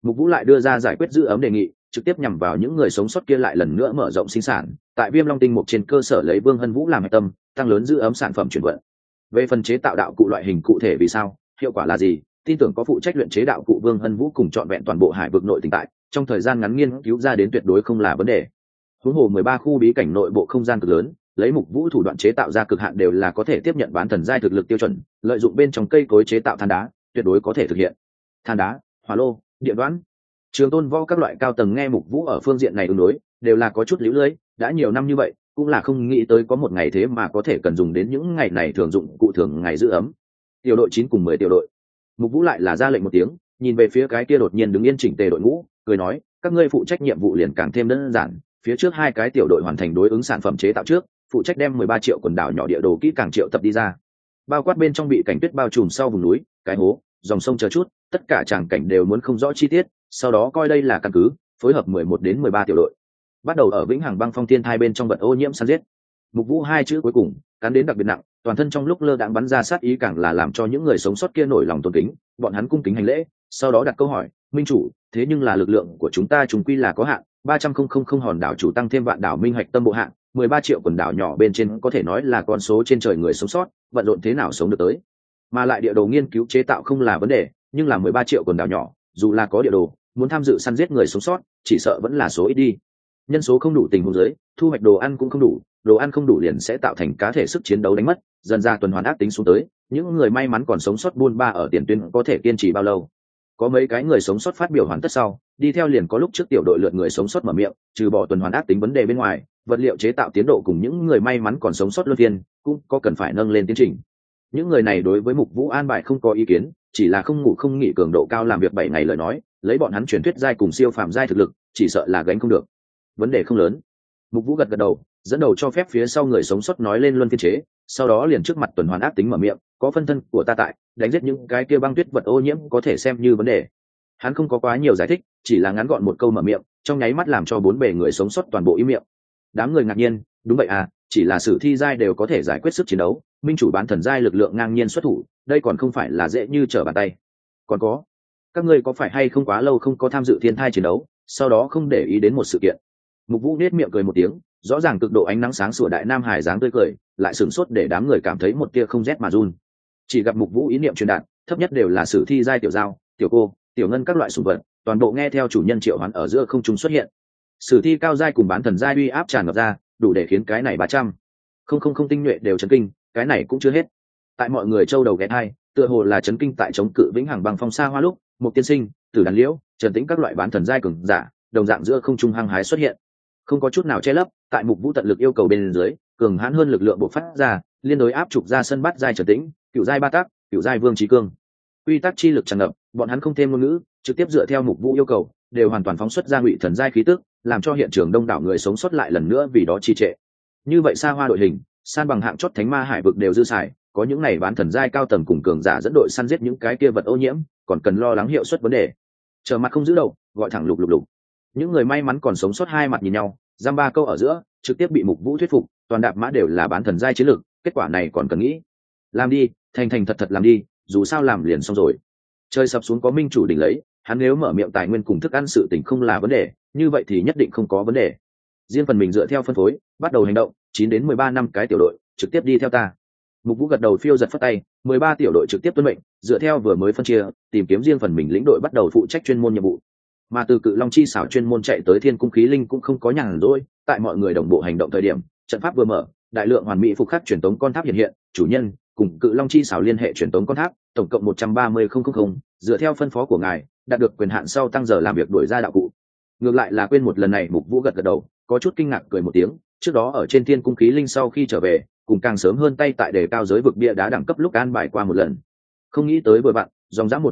Mục Vũ lại đưa ra giải quyết giữ ấm đề nghị, trực tiếp nhằm vào những người sống sót kia lại lần nữa mở rộng sinh sản, tại Viêm Long tinh mục trên cơ sở lấy Vương Hân Vũ làm hạch tâm, tăng lớn giữ ấm sản phẩm chuyển vận. Về phần chế tạo đạo cụ loại hình cụ thể vì sao, hiệu quả là gì, tin tưởng có phụ trách luyện chế đạo cụ Vương Hân Vũ cùng trọn vẹn toàn bộ hải vực nội tình tại, trong thời gian ngắn nghiên cứu ra đến tuyệt đối không là vấn đề. Huống hồ 13 khu bí cảnh nội bộ không gian cực lớn, lấy Mục Vũ thủ đoạn chế tạo ra cực hạn đều là có thể tiếp nhận bán thần giai thực lực tiêu chuẩn, lợi dụng bên trong cây cối chế tạo than đá, tuyệt đối có thể thực hiện. Than đá, hỏa lô, điện đoán, Trường Tôn Võ các loại cao tầng nghe Mục Vũ ở phương diện này ứng đối, đều là có chút líu lưỡi, đã nhiều năm như vậy, cũng là không nghĩ tới có một ngày thế mà có thể cần dùng đến những ngày này thường dụng cụ thường ngày giữ ấm. Tiểu đội 9 cùng 10 tiểu đội. Mục Vũ lại là ra lệnh một tiếng, nhìn về phía cái kia đột nhiên đứng yên chỉnh tề đội ngũ, cười nói, các ngươi phụ trách nhiệm vụ liền càng thêm đơn giản, phía trước hai cái tiểu đội hoàn thành đối ứng sản phẩm chế tạo trước, phụ trách đem 13 triệu quần đảo nhỏ địa đồ kỹ càng triệu tập đi ra. Bao quát bên trong bị cảnh tuyết bao trùm sau vùng núi, cái hố, dòng sông chờ chút, tất cả tràng cảnh đều muốn không rõ chi tiết, sau đó coi đây là căn cứ, phối hợp 11 đến 13 tiểu đội. Bắt đầu ở Vĩnh Hằng Băng Phong Thiên Thai bên trong vật ô nhiễm săn giết. Mục Vũ hai chữ cuối cùng, cắn đến đặc biệt nặng, toàn thân trong lúc lơ đãng bắn ra sát ý càng là làm cho những người sống sót kia nổi lòng tôn kính, bọn hắn cung kính hành lễ, sau đó đặt câu hỏi, "Minh chủ, thế nhưng là lực lượng của chúng ta chúng quy là có hạn, 300,000 hòn đảo chủ tăng thêm vạn đảo minh hạch tâm bộ hạng, 13 triệu quần đảo nhỏ bên trên có thể nói là con số trên trời người sống sót, vận rộn thế nào sống được tới?" Mà lại địa đồ nghiên cứu chế tạo không là vấn đề, nhưng là 13 triệu quần đảo nhỏ, dù là có địa đồ, muốn tham dự săn giết người sống sót, chỉ sợ vẫn là số ít đi. Nhân số không đủ tình huống dưới, thu hoạch đồ ăn cũng không đủ, đồ ăn không đủ liền sẽ tạo thành cá thể sức chiến đấu đánh mất, dần ra tuần hoàn ác tính xuống tới, những người may mắn còn sống sót buôn ba ở tiền tuyến có thể kiên trì bao lâu? Có mấy cái người sống sót phát biểu hoàn tất sau, đi theo liền có lúc trước tiểu đội lượt người sống sót mở miệng, trừ bỏ tuần hoàn ác tính vấn đề bên ngoài, vật liệu chế tạo tiến độ cùng những người may mắn còn sống sót luân phiên, cũng có cần phải nâng lên tiến trình. Những người này đối với Mục Vũ an bài không có ý kiến, chỉ là không ngủ không nghỉ cường độ cao làm việc 7 ngày lời nói, lấy bọn hắn truyền thuyết giai cùng siêu phàm giai thực lực, chỉ sợ là gánh không được. Vấn đề không lớn. Mục Vũ gật gật đầu, dẫn đầu cho phép phía sau người sống sót nói lên luân phiên chế, sau đó liền trước mặt tuần hoàn ác tính mở miệng, có phân thân của ta tại, đánh giết những cái kia băng tuyết vật ô nhiễm có thể xem như vấn đề. Hắn không có quá nhiều giải thích, chỉ là ngắn gọn một câu mở miệng, trong nháy mắt làm cho bốn bề người sống sót toàn bộ im miệng. Đám người ngạc nhiên, đúng vậy à, chỉ là sử thi giai đều có thể giải quyết sức chiến đấu, minh chủ bán thần giai lực lượng ngang nhiên xuất thủ, đây còn không phải là dễ như trở bàn tay. Còn có, các ngươi có phải hay không quá lâu không có tham dự thiên thai chiến đấu, sau đó không để ý đến một sự kiện. Mục Vũ nét miệng cười một tiếng, rõ ràng cực độ ánh nắng sáng sủa đại nam hải dáng tươi cười, lại sửng sốt để đám người cảm thấy một tia không rét mà run. Chỉ gặp Mục Vũ ý niệm truyền đạt, thấp nhất đều là sử thi giai tiểu giao, tiểu cô, tiểu ngân các loại sủng vật, toàn bộ nghe theo chủ nhân triệu hoán ở giữa không trung xuất hiện. Sử thi cao giai cùng bán thần giai uy áp tràn ngập ra, đủ để khiến cái này 300 không tinh nhuệ đều chấn kinh, cái này cũng chưa hết. Tại mọi người châu đầu ghé hai, tựa hồ là chấn kinh tại chống cự Vĩnh Hằng Băng Phong xa hoa lúc, một tiên sinh, Tử Đàn Liễu, Trần Tĩnh các loại bán thần giai cường giả, đồng dạng giữa không trung hăng hái xuất hiện. Không có chút nào che lấp, tại Mục Vũ tận lực yêu cầu bên dưới, cường hãn hơn lực lượng bộc phát ra, liên đối áp trục ra sân bắt giai Trần Tĩnh, cựu giai Ba Tắc, cựu giai Vương Chí Cương. Quy tắc chi lực tràn ngập, bọn hắn không thêm ngôn ngữ, trực tiếp dựa theo Mục Vũ yêu cầu, đều hoàn toàn phóng xuất ra ngụy thần giai khí tức, làm cho hiện trường đông đảo người sống sót lại lần nữa vì đó trì trệ. Như vậy xa hoa đội hình, san bằng hạng chót thánh ma hải vực đều dư xài, có những này bán thần giai cao tầng cùng cường giả dẫn đội săn giết những cái kia vật ô nhiễm, còn cần lo lắng hiệu suất vấn đề. Trở mặt không giữ đầu, gọi thẳng lục lục lục. Những người may mắn còn sống sót hai mặt nhìn nhau, giam ba câu ở giữa, trực tiếp bị Mục Vũ thuyết phục, toàn đạp mã đều là bán thần giai chiến lực, kết quả này còn cần nghĩ. Làm đi, thành thành thật thật làm đi, dù sao làm liền xong rồi. Trời sập xuống có minh chủ đỉnh lấy, hắn nếu mở miệng tài nguyên cùng thức ăn sự tình không là vấn đề, như vậy thì nhất định không có vấn đề. Riêng phần mình dựa theo phân phối, bắt đầu hành động, 9 đến 13 năm cái tiểu đội, trực tiếp đi theo ta. Mục Vũ gật đầu phiêu giật phất tay, 13 tiểu đội trực tiếp tuân mệnh, dựa theo vừa mới phân chia, tìm kiếm riêng phần mình lĩnh đội bắt đầu phụ trách chuyên môn nhiệm vụ. Mà từ Cự Long chi xảo chuyên môn chạy tới Thiên Cung khí linh cũng không có nhàn rỗi, tại mọi người đồng bộ hành động thời điểm, trận pháp vừa mở, đại lượng hoàn mỹ phục khắc truyền tống con tháp hiện hiện, chủ nhân cùng Cự Long chi xảo liên hệ truyền tống con tháp, tổng cộng 130,000, dựa theo phân phó của ngài, đạt được quyền hạn sau tăng giờ làm việc đuổi ra đạo cụ. Ngược lại là quên một lần này, Mục Vũ gật gật đầu, có chút kinh ngạc cười một tiếng, trước đó ở trên Thiên Cung khí linh sau khi trở về, cùng càng sớm hơn tay tại đề cao giới vực bia đá đẳng cấp lúc an bài qua một lần. Không nghĩ tới vừa bạn, dòng dã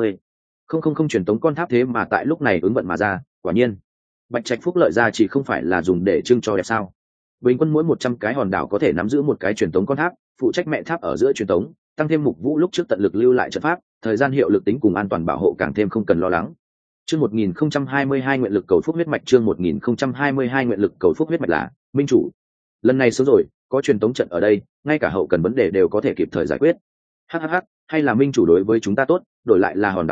130,000 truyền tống con tháp thế mà tại lúc này ứng vận mà ra, quả nhiên. Bạch Trạch Phúc lợi ra chỉ không phải là dùng để trưng cho đẹp sao? Bình quân mỗi 100 cái hòn đảo có thể nắm giữ một cái truyền tống con tháp, phụ trách mẹ tháp ở giữa truyền tống, tăng thêm Mục Vũ lúc trước tận lực lưu lại trận pháp, thời gian hiệu lực tính cùng an toàn bảo hộ càng thêm không cần lo lắng. Chương 1022 nguyện lực cầu phúc huyết mạch, chương 1022 nguyện lực cầu phúc huyết mạch là minh chủ. Lần này sớm rồi, có truyền tống trận ở đây, ngay cả hậu cần vấn đề đều có thể kịp thời giải quyết. Hắc, hay là minh chủ đối với chúng ta tốt, đổi lại là hòn đảo khác,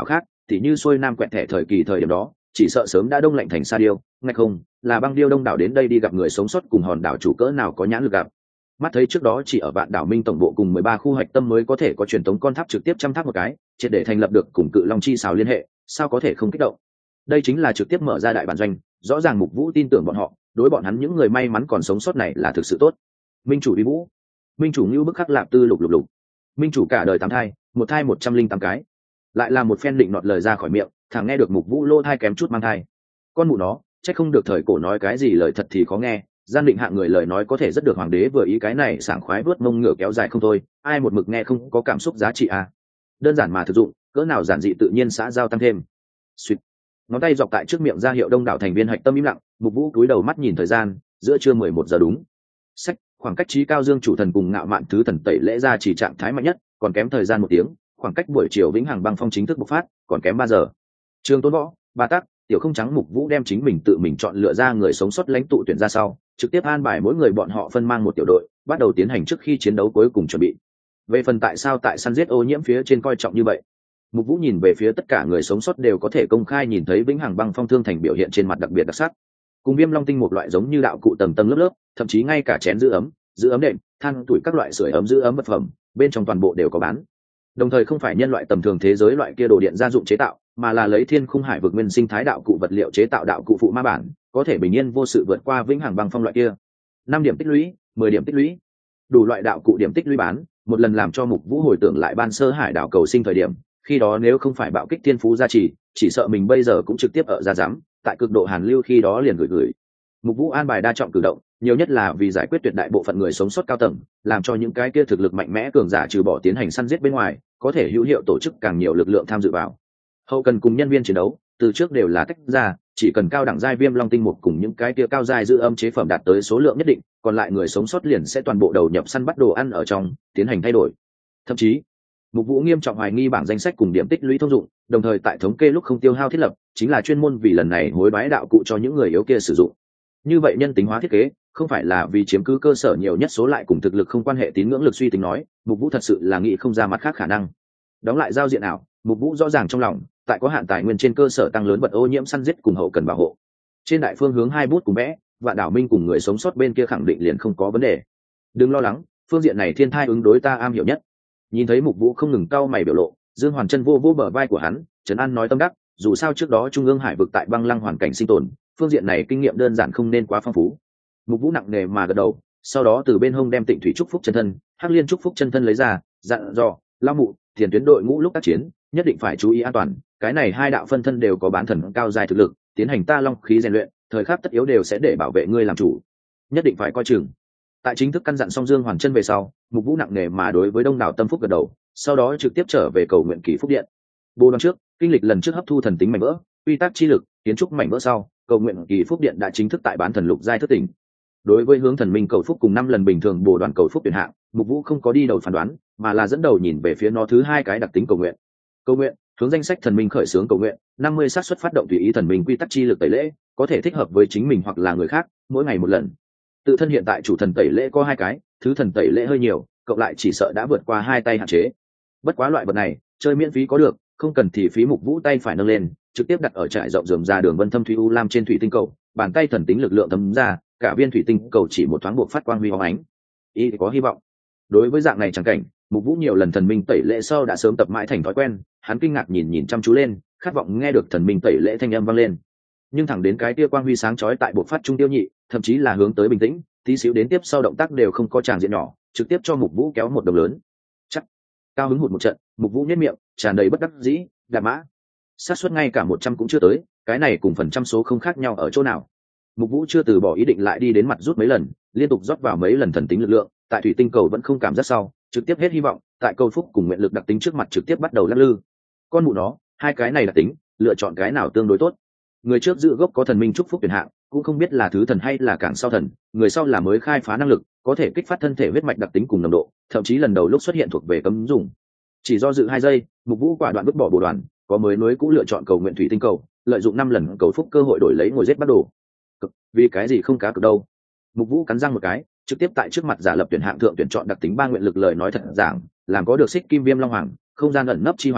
thì như xuôi nam quẹt thẻ thời kỳ thời điểm đó chỉ sợ sớm đã đông lạnh thành sa điêu, ngay không là băng điêu đông đảo đến đây đi gặp người sống sót cùng hòn đảo chủ cỡ nào có nhãn lực gặp. Mắt thấy trước đó chỉ ở vạn đảo minh tổng bộ cùng 13 khu hạch tâm mới có thể có truyền tống con tháp trực tiếp chăm tháp một cái triệt để thành lập được cùng cự long chi xào liên hệ, sao có thể không kích động. Đây chính là trực tiếp mở ra đại bản doanh, rõ ràng Mục Vũ tin tưởng bọn họ, đối bọn hắn những người may mắn còn sống sót này là thực sự tốt. Minh chủ đi vũ, minh chủ như bức khắc lạp tư lục lục lục, minh chủ cả đời 8 thai, một thai 108 cái, lại là một phen định nọt lời ra khỏi miệng, thằng nghe được Mục Vũ lô thai kém chút mang thai. Con mụ nó, chắc không được thời cổ nói cái gì lời thật thì khó nghe, gian định hạng người lời nói có thể rất được hoàng đế vừa ý, cái này sảng khoái vớt mông ngựa kéo dài không thôi, ai một mực nghe không có cảm xúc giá trị à. Đơn giản mà thực dụng, cỡ nào giản dị tự nhiên xã giao tăng thêm. Sweet. Ngón tay dọc tại trước miệng ra hiệu đông đảo thành viên hạch tâm im lặng, Mục Vũ cúi đầu mắt nhìn thời gian, giữa trưa 11 giờ đúng. Sách, khoảng cách trí cao dương chủ thần cùng ngạo mạn thứ thần tẩy lễ ra chỉ trạng thái mạnh nhất, còn kém thời gian 1 tiếng, khoảng cách buổi chiều vĩnh hằng băng phong chính thức bộc phát, còn kém 3 giờ. Trường Tôn Võ, Ba Tắc, Tiểu Không Trắng Mục Vũ đem chính mình tự mình chọn lựa ra người sống sót lãnh tụ tuyển ra sau, trực tiếp an bài mỗi người bọn họ phân mang một tiểu đội, bắt đầu tiến hành trước khi chiến đấu cuối cùng chuẩn bị. Về phần tại sao tại săn giết ô nhiễm phía trên coi trọng như vậy, Mục Vũ nhìn về phía tất cả người sống sót đều có thể công khai nhìn thấy vĩnh hằng băng phong thương thành biểu hiện trên mặt đặc biệt đặc sắc, cùng viêm long tinh một loại giống như đạo cụ tầng tầng lớp lớp, thậm chí ngay cả chén giữ ấm đệm, than tuổi các loại sưởi ấm giữ ấm vật phẩm, bên trong toàn bộ đều có bán. Đồng thời không phải nhân loại tầm thường thế giới loại kia đồ điện gia dụng chế tạo, mà là lấy thiên khung hải vực nguyên sinh thái đạo cụ vật liệu chế tạo đạo cụ phụ ma bản, có thể bình yên vô sự vượt qua vĩnh hằng băng phong loại kia. 5 điểm tích lũy, 10 điểm tích lũy, đủ loại đạo cụ điểm tích lũy bán, một lần làm cho Mục Vũ hồi tưởng lại ban sơ hải đảo cầu sinh thời điểm, khi đó nếu không phải bạo kích thiên phú gia trì, chỉ sợ mình bây giờ cũng trực tiếp ở ra giám, tại cực độ hàn lưu khi đó liền gửi. Mục Vũ an bài đa trọng cử động, nhiều nhất là vì giải quyết tuyệt đại bộ phận người sống sót cao tầng, làm cho những cái kia thực lực mạnh mẽ cường giả trừ bỏ tiến hành săn giết bên ngoài, có thể hữu hiệu tổ chức càng nhiều lực lượng tham dự vào. Hậu cần cùng nhân viên chiến đấu, từ trước đều là tách ra, chỉ cần cao đẳng giai viêm long tinh một cùng những cái kia cao giai giữ âm chế phẩm đạt tới số lượng nhất định, còn lại người sống sót liền sẽ toàn bộ đầu nhập săn bắt đồ ăn ở trong, tiến hành thay đổi. Thậm chí, Mục Vũ nghiêm trọng hoài nghi bảng danh sách cùng điểm tích lũy thông dụng, đồng thời tại thống kê lúc không tiêu hao thiết lập, chính là chuyên môn vì lần này hối đoái đạo cụ cho những người yếu kia sử dụng. Như vậy nhân tính hóa thiết kế, không phải là vì chiếm cứ cơ sở nhiều nhất số lại cùng thực lực không quan hệ tín ngưỡng lực suy tính nói, Mục Vũ thật sự là nghĩ không ra mặt khác khả năng. Đóng lại giao diện nào, Mục Vũ rõ ràng trong lòng, tại có hạn tài nguyên trên cơ sở tăng lớn vật ô nhiễm săn giết cùng hậu cần bảo hộ. Trên đại phương hướng 2 bút cùng vẽ, Vạn Đảo Minh cùng người sống sót bên kia khẳng định liền không có vấn đề. Đừng lo lắng, phương diện này thiên thai ứng đối ta am hiểu nhất. Nhìn thấy Mục Vũ không ngừng cau mày biểu lộ, Dương Hoàn Chân vô vô bờ vai của hắn, trấn an nói tâm đắc, dù sao trước đó trung ương hải vực tại băng lăng hoàn cảnh sinh tồn, phương diện này kinh nghiệm đơn giản không nên quá phong phú. Mục Vũ nặng nề mà gật đầu, sau đó từ bên hông đem Tịnh Thủy Trúc Phúc chân thân, Hắc Liên Trúc Phúc chân thân lấy ra, dặn dò, Lão Mụ, Tiền tuyến đội ngũ lúc tác chiến, nhất định phải chú ý an toàn, cái này 2 đạo phân thân đều có bán thần cao dài thực lực, tiến hành ta long khí rèn luyện, thời khắc tất yếu đều sẽ để bảo vệ ngươi làm chủ, nhất định phải coi chừng. Tại chính thức căn dặn xong Dương Hoàn Chân về sau, Mục Vũ nặng nề mà đối với đông đảo tâm phúc gật đầu, sau đó trực tiếp trở về cầu nguyện kỳ phúc điện. Bồ đoàn trước, kinh lịch lần trước hấp thu thần tính mảnh vỡ, quy tắc chi lực, kiến trúc mảnh vỡ sau, cầu nguyện kỳ phúc điện đã chính thức tại bán thần lục giai thức tỉnh. Đối với hướng thần minh cầu phúc cùng 5 lần bình thường bồ đoàn cầu phúc tuyển hạng, Mục Vũ không có đi đầu phán đoán, mà là dẫn đầu nhìn về phía nó thứ 2 cái đặc tính cầu nguyện. Cầu nguyện, hướng danh sách thần minh khởi xướng cầu nguyện, 50 xác suất phát động tùy ý thần minh quy tắc chi lực tẩy lễ, có thể thích hợp với chính mình hoặc là người khác, mỗi ngày 1 lần. Tự thân hiện tại chủ thần tẩy lễ có 2 cái, thứ thần tẩy lễ hơi nhiều, cộng lại chỉ sợ đã vượt qua 2 tay hạn chế. Bất quá loại vật này, chơi miễn phí có được, không cần thì phí. Mục Vũ tay phải nâng lên, trực tiếp đặt ở trại rộng rườm ra đường vân thâm thủy u lam trên thủy tinh cầu, bàn tay thần tính lực lượng thấm ra, cả viên thủy tinh cầu chỉ một thoáng buộc phát quang huy óng ánh. Ý có hy vọng. Đối với dạng này chẳng cảnh, Mục Vũ nhiều lần thần minh tẩy lễ sau đã sớm tập mãi thành thói quen, hắn kinh ngạc nhìn chăm chú lên, khát vọng nghe được thần minh tẩy lễ thanh âm vang lên. Nhưng thẳng đến cái tia quang huy sáng chói tại buộc phát trung tiêu nhị, thậm chí là hướng tới bình tĩnh, tí xíu đến tiếp sau động tác đều không có tràng diện nhỏ, trực tiếp cho Mục Vũ kéo một đồng lớn. Chắc cao hứng hụt một trận, Mục Vũ nhếch miệng, tràn đầy bất đắc dĩ, đạp mã. Xác suất ngay cả 100 cũng chưa tới, cái này cùng phần trăm số không khác nhau ở chỗ nào. Mục Vũ chưa từ bỏ ý định lại đi đến mặt rút mấy lần, liên tục rót vào mấy lần thần tính lực lượng, tại thủy tinh cầu vẫn không cảm giác sau, trực tiếp hết hy vọng, tại câu phúc cùng nguyện lực đặc tính trước mặt trực tiếp bắt đầu lắc lư. Con mụ nó, 2 cái này đặc tính, lựa chọn cái nào tương đối tốt. Người trước dự gốc có thần minh chúc phúc tuyển hạng, cũng không biết là thứ thần hay là cảng sau thần, người sau là mới khai phá năng lực, có thể kích phát thân thể huyết mạch đặc tính cùng nồng độ, thậm chí lần đầu lúc xuất hiện thuộc về cấm dùng. Chỉ do dự 2 giây, Mục Vũ quả đoạn vứt bỏ bổ đoàn, có mới nối cũ lựa chọn cầu nguyện thủy tinh cầu, lợi dụng 5 lần cầu phúc cơ hội đổi lấy ngồi giết bắt đồ. Vì cái gì không cá cược đâu? Mục Vũ cắn răng một cái, trực tiếp tại trước mặt giả lập tuyển hạng thượng tuyển chọn đặc tính 3 nguyện lực lời nói thật giảng, làm có được xích kim viêm long hoàng, không gian ẩn nấp chi hoàng,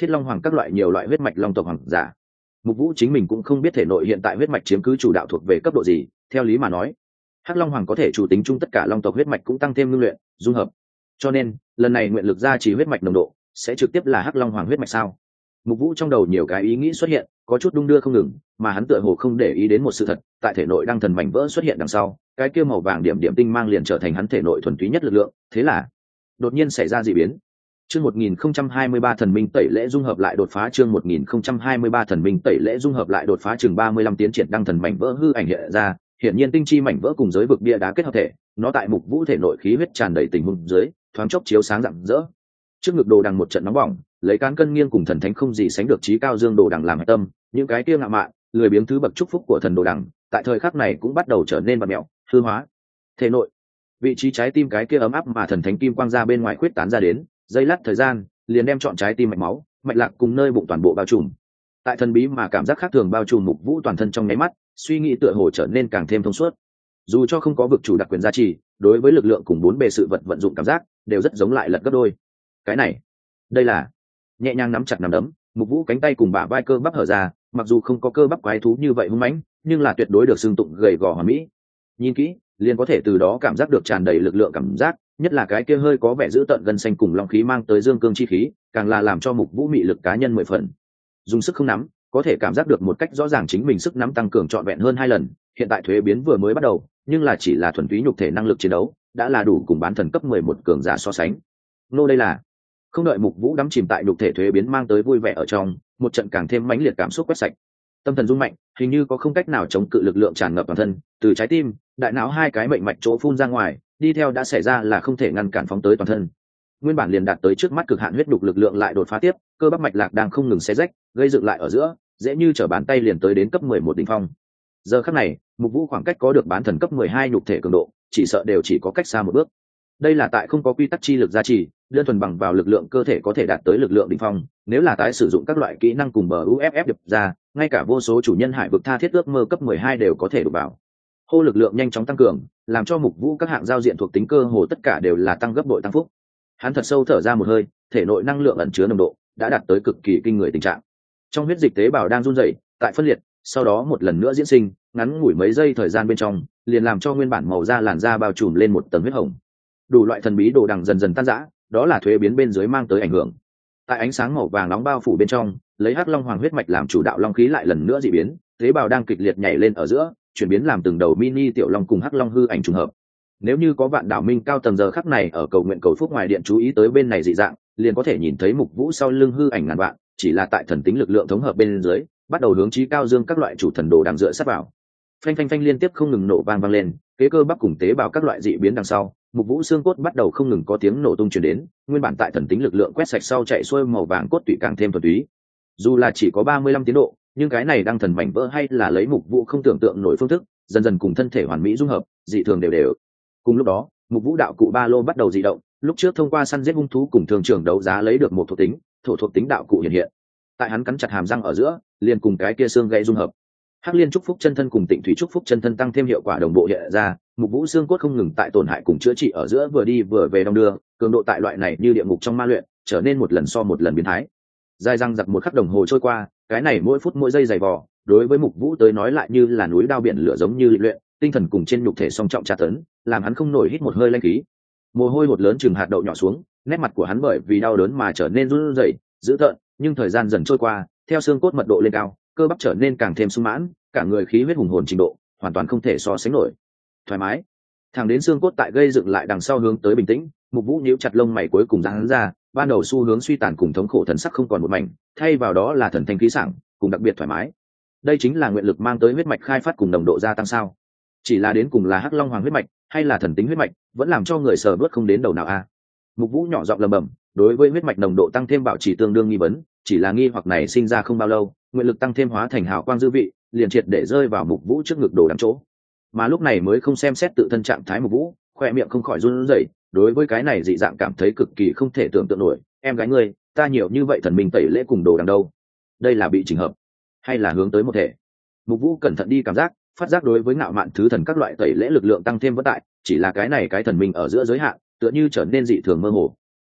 Thiết Long Hoàng các loại nhiều loại huyết mạch long tộc hoàng giả. Mục Vũ chính mình cũng không biết thể nội hiện tại huyết mạch chiếm cứ chủ đạo thuộc về cấp độ gì, theo lý mà nói, Hắc Long Hoàng có thể chủ tính chung tất cả long tộc huyết mạch cũng tăng thêm ngưng luyện, dung hợp. Cho nên, lần này nguyện lực gia trì huyết mạch nồng độ, sẽ trực tiếp là Hắc Long Hoàng huyết mạch sao? Mục Vũ trong đầu nhiều cái ý nghĩ xuất hiện, có chút đung đưa không ngừng, mà hắn tựa hồ không để ý đến một sự thật, tại thể nội đăng thần mảnh vỡ xuất hiện đằng sau, cái kia màu vàng điểm điểm tinh mang liền trở thành hắn thể nội thuần túy nhất lực lượng, thế là đột nhiên xảy ra dị biến. Chương 1023 thần minh tẩy lễ dung hợp lại đột phá chương 1023 thần minh tẩy lễ dung hợp lại đột phá chừng 35 tiến triển đăng thần mảnh vỡ hư ảnh hiện ra, hiển nhiên tinh chi mảnh vỡ cùng giới vực bia đá kết hợp thể, nó tại Mục Vũ thể nội khí huyết tràn đầy tình huống dưới, thoáng chốc chiếu sáng rạng rỡ. Trước ngực đồ đằng một trận nóng bỏng, lấy cán cân nghiêng cùng thần thánh không gì sánh được chí cao dương đồ đằng làm hệ tâm, những cái kia ngạo mạn, lười biếng thứ bậc chúc phúc của thần đồ đằng, tại thời khắc này cũng bắt đầu trở nên bặm mèo, hư hóa. Thể nội, vị trí trái tim cái kia ấm áp mà thần thánh kim quang ra bên ngoài khuyết tán ra đến, giây lát thời gian, liền đem chọn trái tim mạch máu, mạch lạc cùng nơi bụng toàn bộ bao trùm. Tại thần bí mà cảm giác khác thường bao trùm Mục Vũ toàn thân trong nháy mắt, suy nghĩ tựa hồ trở nên càng thêm thông suốt. Dù cho không có vực chủ đặc quyền gia trì, đối với lực lượng cùng bốn bề sự vật vận dụng cảm giác, đều rất giống lại lật gấp đôi. Cái này, đây là nhẹ nhàng nắm chặt nắm đấm, Mục Vũ cánh tay cùng bả vai cơ bắp hở ra, mặc dù không có cơ bắp quái thú như vậy hung mãnh, nhưng là tuyệt đối được xưng tụng gầy gò hoàn mỹ. Nhìn kỹ, liền có thể từ đó cảm giác được tràn đầy lực lượng cảm giác, nhất là cái kia hơi có vẻ giữ tợn gần xanh cùng long khí mang tới dương cương chi khí, càng là làm cho Mục Vũ mị lực cá nhân 10 phần. Dùng sức không nắm, có thể cảm giác được một cách rõ ràng chính mình sức nắm tăng cường trọn vẹn hơn 2 lần, hiện tại thuế biến vừa mới bắt đầu, nhưng là chỉ là thuần túy nhục thể năng lực chiến đấu, đã là đủ cùng bán thần cấp 11 cường giả so sánh. Nô đây là không đợi Mục Vũ đắm chìm tại nhục thể thuế biến mang tới vui vẻ ở trong, một trận càng thêm mãnh liệt cảm xúc quét sạch. Tâm thần rung mạnh, hình như có không cách nào chống cự lực lượng tràn ngập toàn thân, từ trái tim, đại não hai cái mệnh mạch chỗ phun ra ngoài, đi theo đã xảy ra là không thể ngăn cản phóng tới toàn thân. Nguyên bản liền đạt tới trước mắt cực hạn huyết đục lực lượng lại đột phá tiếp, cơ bắp mạch lạc đang không ngừng xé rách, gây dựng lại ở giữa, dễ như trở bàn tay liền tới đến cấp 11 đỉnh phong. Giờ khắc này, Mục Vũ khoảng cách có được bán thần cấp 12 nhục thể cường độ, chỉ sợ đều chỉ có cách xa một bước. Đây là tại không có quy tắc chi lực gia trì, đơn thuần bằng vào lực lượng cơ thể có thể đạt tới lực lượng đỉnh phong, nếu là tái sử dụng các loại kỹ năng cùng bờ UFF đập ra, ngay cả vô số chủ nhân hải vực tha thiết ước mơ cấp 12 đều có thể đụng vào. Hô lực lượng nhanh chóng tăng cường, làm cho Mục Vũ các hạng giao diện thuộc tính cơ hồ tất cả đều là tăng gấp bội tăng phúc. Hắn thật sâu thở ra một hơi, thể nội năng lượng ẩn chứa nồng độ đã đạt tới cực kỳ kinh người tình trạng. Trong huyết dịch tế bào đang run rẩy, tại phân liệt, sau đó một lần nữa diễn sinh, ngắn ngủi mấy giây thời gian bên trong, liền làm cho nguyên bản màu da làn da bao trùm lên một tầng huyết hồng. Đủ loại thần bí đồ đằng dần dần tan rã, đó là thuế biến bên dưới mang tới ảnh hưởng. Tại ánh sáng màu vàng nóng bao phủ bên trong, lấy Hắc Long Hoàng huyết mạch làm chủ đạo long khí lại lần nữa dị biến, tế bào đang kịch liệt nhảy lên ở giữa, chuyển biến làm từng đầu mini tiểu long cùng Hắc Long hư ảnh trùng hợp. Nếu như có vạn đảo minh cao tầng giờ khắc này ở cầu nguyện cầu phúc ngoài điện chú ý tới bên này dị dạng, liền có thể nhìn thấy Mục Vũ sau lưng hư ảnh ngàn vạn, chỉ là tại thần tính lực lượng thống hợp bên dưới, bắt đầu hướng chí cao dương các loại chủ thần đồ đằng dựa sát vào. Phanh phanh phanh liên tiếp không ngừng nổ vang lên, kế cơ bắp cùng tế bào các loại dị biến đằng sau, Mục Vũ xương cốt bắt đầu không ngừng có tiếng nổ tung truyền đến, nguyên bản tại thần tính lực lượng quét sạch sau chạy xuôi màu vàng cốt tủy càng thêm thuần túy. Dù là chỉ có 35 tiến độ, nhưng cái này đang thần mảnh vỡ hay là lấy Mục Vũ không tưởng tượng nổi phương thức, dần dần cùng thân thể hoàn mỹ dung hợp, dị thường đều đều. Cùng lúc đó, Mục Vũ đạo cụ ba lô bắt đầu dị động, lúc trước thông qua săn giết hung thú cùng thường trưởng đấu giá lấy được một thuộc tính, thổ thuộc tính đạo cụ hiện hiện. Tại hắn cắn chặt hàm răng ở giữa, liền cùng cái kia xương gãy dung hợp. Hắc liên trúc phúc chân thân cùng Tịnh thủy trúc phúc chân thân tăng thêm hiệu quả đồng bộ hiện ra, Mục Vũ xương cốt không ngừng tại tổn hại cùng chữa trị ở giữa vừa đi vừa về đong đưa, cường độ tại loại này như địa ngục trong ma luyện, trở nên một lần so một lần biến thái. Dài răng giặc một khắc đồng hồ trôi qua, cái này mỗi phút mỗi giây dày vò, đối với Mục Vũ tới nói lại như là núi đao biển lửa giống như luyện, tinh thần cùng trên nhục thể song trọng tra tấn, làm hắn không nổi hít một hơi lanh khí. Mồ hôi một lớn chừng hạt đậu nhỏ xuống, nét mặt của hắn bởi vì đau đớn mà trở nên run rẩy, dữ tợn, nhưng thời gian dần trôi qua, theo xương cốt mật độ lên cao, cơ bắp trở nên càng thêm sung mãn, cả người khí huyết hùng hồn trình độ, hoàn toàn không thể so sánh nổi. Thoải mái. Thẳng đến xương cốt tại gây dựng lại đằng sau hướng tới bình tĩnh, Mục Vũ nhíu chặt lông mày cuối cùng giãn ra, ban đầu xu hướng suy tàn cùng thống khổ thần sắc không còn một mảnh, thay vào đó là thần thanh khí sảng, cùng đặc biệt thoải mái. Đây chính là nguyện lực mang tới huyết mạch khai phát cùng đồng độ gia tăng sao? Chỉ là đến cùng là Hắc Long Hoàng huyết mạch, hay là thần tính huyết mạch, vẫn làm cho người sờ bước không đến đầu nào a. Mục Vũ nhỏ giọng lẩm bẩm, đối với huyết mạch nồng độ tăng thêm bảo trì tương đương nghi vấn, chỉ là nghi hoặc này sinh ra không bao lâu, nguyện lực tăng thêm hóa thành hào quang dư vị, liền triệt để rơi vào Mục Vũ trước ngực đồ đằng chỗ. Mà lúc này mới không xem xét tự thân trạng thái Mục Vũ, khoe miệng không khỏi run rẩy, đối với cái này dị dạng cảm thấy cực kỳ không thể tưởng tượng nổi. Em gái ngươi, ta nhiều như vậy thần minh tẩy lễ cùng đồ đằng đâu? Đây là bị chỉnh hợp, hay là hướng tới một thể? Mục Vũ cẩn thận đi cảm giác, phát giác đối với ngạo mạn thứ thần các loại tẩy lễ lực lượng tăng thêm vất tại, chỉ là cái này cái thần minh ở giữa giới hạn, tựa như trở nên dị thường mơ hồ.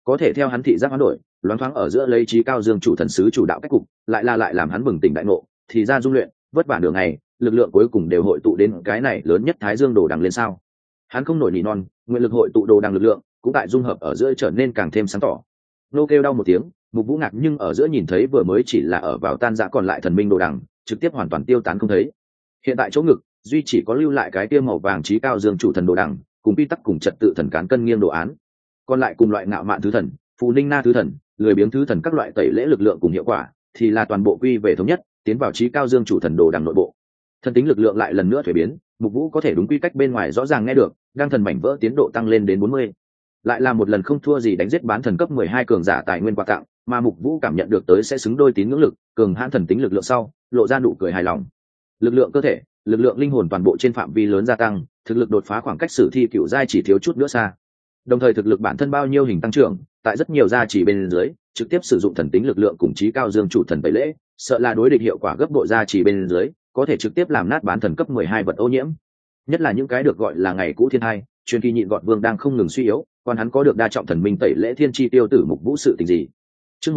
có thể theo hắn thị giác hoán đổi, loáng thoáng ở giữa lấy trí cao dương chủ thần sứ chủ đạo cách cục, lại làm hắn bừng tỉnh đại ngộ, thì ra dung luyện vất vả đường này, lực lượng cuối cùng đều hội tụ đến cái này lớn nhất thái dương đồ đằng lên sao. Hắn không nổi nỉ non, nguyện lực hội tụ đồ đằng lực lượng cũng tại dung hợp ở giữa trở nên càng thêm sáng tỏ. Nô kêu đau một tiếng, Mục Vũ ngạc nhưng ở giữa nhìn thấy vừa mới chỉ là ở vào tan rã còn lại thần minh đồ đằng trực tiếp hoàn toàn tiêu tán không thấy. Hiện tại chỗ ngực duy chỉ có lưu lại cái tiêu màu vàng trí cao dương chủ thần đồ đằng cùng quy tắc cùng trật tự thần cán cân nghiêng đồ án, còn lại cùng loại ngạo mạn thứ thần, phù ninh na thứ thần, lười biếng thứ thần các loại tẩy lễ lực lượng cùng hiệu quả thì là toàn bộ quy về thống nhất tiến vào trí cao dương chủ thần đồ đằng nội bộ. Thần tính lực lượng lại lần nữa thuế biến, Mục Vũ có thể đúng quy cách bên ngoài rõ ràng nghe được, đang thần mảnh vỡ tiến độ tăng lên đến 40. Lại là một lần không thua gì đánh giết bán thần cấp 12 cường giả tài nguyên quà tặng, mà Mục Vũ cảm nhận được tới sẽ xứng đôi tín ngưỡng lực, cường hãn thần tính lực lượng sau, lộ ra nụ cười hài lòng. Lực lượng cơ thể, lực lượng linh hồn toàn bộ trên phạm vi lớn gia tăng, thực lực đột phá khoảng cách sử thi cựu giai chỉ thiếu chút nữa xa. Đồng thời thực lực bản thân bao nhiêu hình tăng trưởng, tại rất nhiều gia chỉ bên dưới, trực tiếp sử dụng thần tính lực lượng cùng chí cao dương chủ thần tẩy lễ, sợ là đối địch hiệu quả gấp bội gia chỉ bên dưới, có thể trực tiếp làm nát bán thần cấp 12 vật ô nhiễm. Nhất là những cái được gọi là ngày cũ thiên hai, truyền kỳ nhịn gọt vương đang không ngừng suy yếu, còn hắn có được đa trọng thần minh tẩy lễ thiên chi tiêu tử Mục Vũ sự tình gì. Chương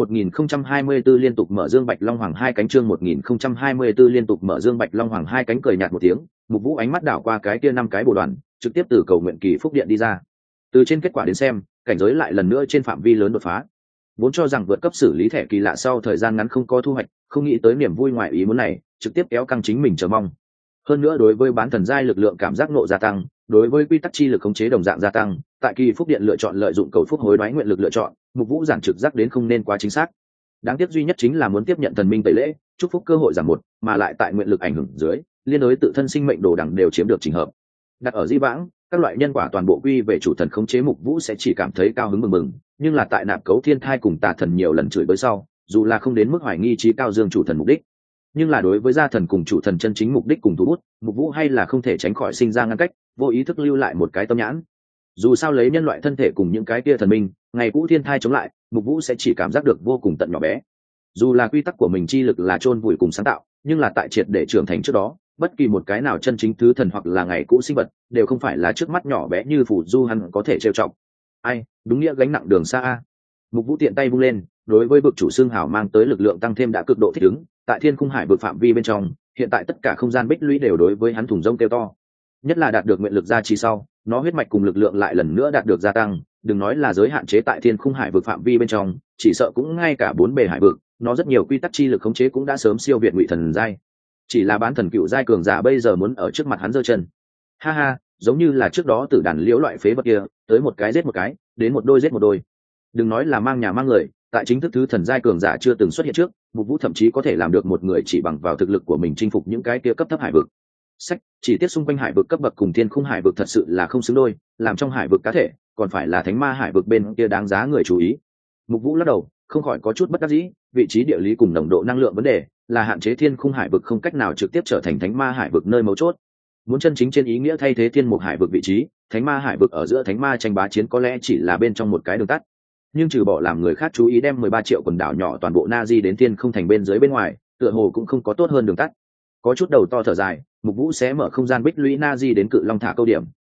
1024 liên tục mở dương bạch long hoàng hai cánh, chương 1024 liên tục mở dương bạch long hoàng hai cánh, cười nhạt một tiếng, Mục Vũ ánh mắt đảo qua cái kia 5 cái bồ đoàn, trực tiếp từ cầu nguyện kỳ phúc điện đi ra. Từ trên kết quả đến xem, cảnh giới lại lần nữa trên phạm vi lớn đột phá. Vốn cho rằng vượt cấp xử lý thẻ kỳ lạ sau thời gian ngắn không có thu hoạch, không nghĩ tới niềm vui ngoài ý muốn này, trực tiếp kéo căng chính mình chờ mong. Hơn nữa đối với bán thần giai lực lượng cảm giác nộ gia tăng, đối với quy tắc chi lực khống chế đồng dạng gia tăng, tại kỳ phúc điện lựa chọn lợi dụng cầu phúc hối đoái nguyện lực lựa chọn, Mục Vũ giản trực giác đến không nên quá chính xác. Đáng tiếc duy nhất chính là muốn tiếp nhận thần minh tẩy lễ, chúc phúc cơ hội giảm một, mà lại tại nguyện lực ảnh hưởng dưới, liên đối tự thân sinh mệnh đồ đẳng đều chiếm được chỉnh hợp. Đặt ở di vãng, các loại nhân quả toàn bộ quy về chủ thần khống chế, Mục Vũ sẽ chỉ cảm thấy cao hứng mừng mừng, nhưng là tại nạp cấu thiên thai cùng tà thần nhiều lần chửi bới sau, dù là không đến mức hoài nghi trí cao dương chủ thần mục đích, nhưng là đối với gia thần cùng chủ thần chân chính mục đích cùng thu hút, Mục Vũ hay là không thể tránh khỏi sinh ra ngăn cách, vô ý thức lưu lại một cái tâm nhãn. Dù sao lấy nhân loại thân thể cùng những cái kia thần minh ngày cũ thiên thai chống lại, Mục Vũ sẽ chỉ cảm giác được vô cùng tận nhỏ bé. Dù là quy tắc của mình chi lực là chôn vùi cùng sáng tạo, nhưng là tại triệt để trưởng thành trước đó, bất kỳ một cái nào chân chính thứ thần hoặc là ngày cũ sinh vật đều không phải là trước mắt nhỏ bé như phù du hắn có thể trêu chọc. Ai, đúng nghĩa gánh nặng đường xa a. Mục Vũ tiện tay vung lên, đối với bực chủ xương hào mang tới lực lượng tăng thêm đã cực độ thích ứng, tại thiên khung hải vực phạm vi bên trong, hiện tại tất cả không gian bích lũy đều đối với hắn thùng rông kêu to. Nhất là đạt được nguyện lực gia trì sau, nó huyết mạch cùng lực lượng lại lần nữa đạt được gia tăng, đừng nói là giới hạn chế tại thiên khung hải vực phạm vi bên trong, chỉ sợ cũng ngay cả 4 bề hải vực, nó rất nhiều quy tắc chi lực khống chế cũng đã sớm siêu việt ngụy thần giai. Chỉ là bán thần cựu giai cường giả bây giờ muốn ở trước mặt hắn giơ chân. Ha ha, giống như là trước đó tử đàn liễu loại phế vật kia, tới một cái giết một cái, đến một đôi giết một đôi. Đừng nói là mang nhà mang người, tại chính thức thứ thần giai cường giả chưa từng xuất hiện trước, Mục Vũ thậm chí có thể làm được một người chỉ bằng vào thực lực của mình chinh phục những cái kia cấp thấp hải vực. Sách, chỉ tiếc xung quanh hải vực cấp bậc cùng thiên khung hải vực thật sự là không xứng đôi, làm trong hải vực cá thể, còn phải là thánh ma hải vực bên kia đáng giá người chú ý. Mục Vũ lắc đầu, không khỏi có chút bất đắc dĩ, vị trí địa lý cùng nồng độ năng lượng vấn đề, là hạn chế thiên khung hải vực không cách nào trực tiếp trở thành thánh ma hải vực nơi mấu chốt. Muốn chân chính trên ý nghĩa thay thế thiên mục hải vực vị trí, thánh ma hải vực ở giữa thánh ma tranh bá chiến có lẽ chỉ là bên trong một cái đường tắt. Nhưng trừ bỏ làm người khác chú ý đem 13 triệu quần đảo nhỏ toàn bộ Nazi đến thiên không thành bên dưới bên ngoài, tựa hồ cũng không có tốt hơn đường tắt. Có chút đầu to thở dài, Mục Vũ sẽ mở không gian bích lũy Nazi đến Cự Long thả câu điểm.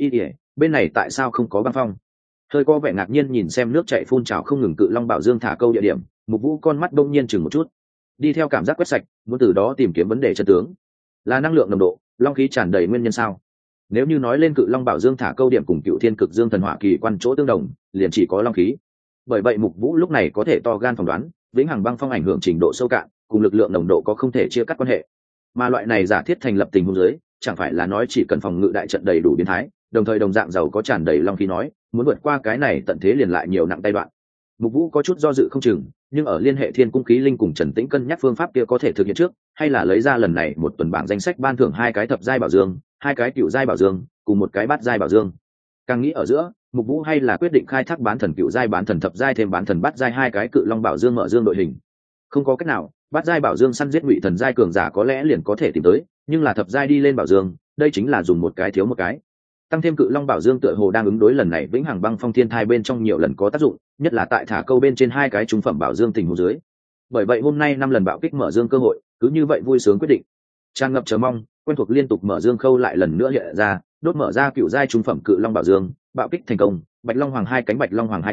Bên này tại sao không có băng phong? Hơi có vẻ ngạc nhiên nhìn xem nước chảy phun trào không ngừng Cự Long bảo dương thả câu địa điểm, Mục Vũ con mắt đông nhiên chừng một chút. Đi theo cảm giác quét sạch, muốn từ đó tìm kiếm vấn đề chân tướng. Là năng lượng nồng độ, long khí tràn đầy nguyên nhân sao? Nếu như nói lên Cự Long bảo dương thả câu điểm cùng Cựu Thiên Cực Dương thần hỏa kỳ quan chỗ tương đồng, liền chỉ có long khí. Bởi vậy Mục Vũ lúc này có thể to gan phỏng đoán, vĩnh hằng băng phong ảnh hưởng trình độ sâu cạn, cùng lực lượng nồng độ có không thể chia cắt quan hệ. Mà loại này giả thiết thành lập tình huống dưới, chẳng phải là nói chỉ cần phòng ngự đại trận đầy đủ biến thái, đồng thời đồng dạng giàu có tràn đầy long khí nói, muốn vượt qua cái này tận thế liền lại nhiều nặng tay đoạn. Mục Vũ có chút do dự không chừng, nhưng ở liên hệ Thiên Cung Khí Linh cùng Trần Tĩnh cân nhắc phương pháp kia có thể thực hiện trước, hay là lấy ra lần này một tuần bảng danh sách ban thưởng 2 cái thập giai bảo dương, 2 cái cựu giai bảo dương, cùng 1 cái bát giai bảo dương. Càng nghĩ ở giữa, Mục Vũ hay là quyết định khai thác bán thần cựu giai bán thần thập giai thêm bán thần bát giai 2 cái cự long bảo dương mở dương đội hình. Không có cách nào, bát giai bảo dương săn giết ngụy thần giai cường giả có lẽ liền có thể tìm tới, nhưng là thập giai đi lên bảo dương, đây chính là dùng một cái thiếu một cái. Tăng thêm cự long bảo dương tựa hồ đang ứng đối lần này vĩnh hằng băng phong thiên thai bên trong nhiều lần có tác dụng, nhất là tại thả câu bên trên 2 cái trung phẩm bảo dương tình huống dưới. Bởi vậy hôm nay 5 lần bạo kích mở dương cơ hội, cứ như vậy vui sướng quyết định. Tràn ngập chờ mong, quen thuộc liên tục mở dương khâu lại lần nữa hiện ra, đốt mở ra cựu giai trung phẩm cự long bảo dương, bạo kích thành công, bạch long hoàng 2 cánh bạch long hoàng 2 cánh,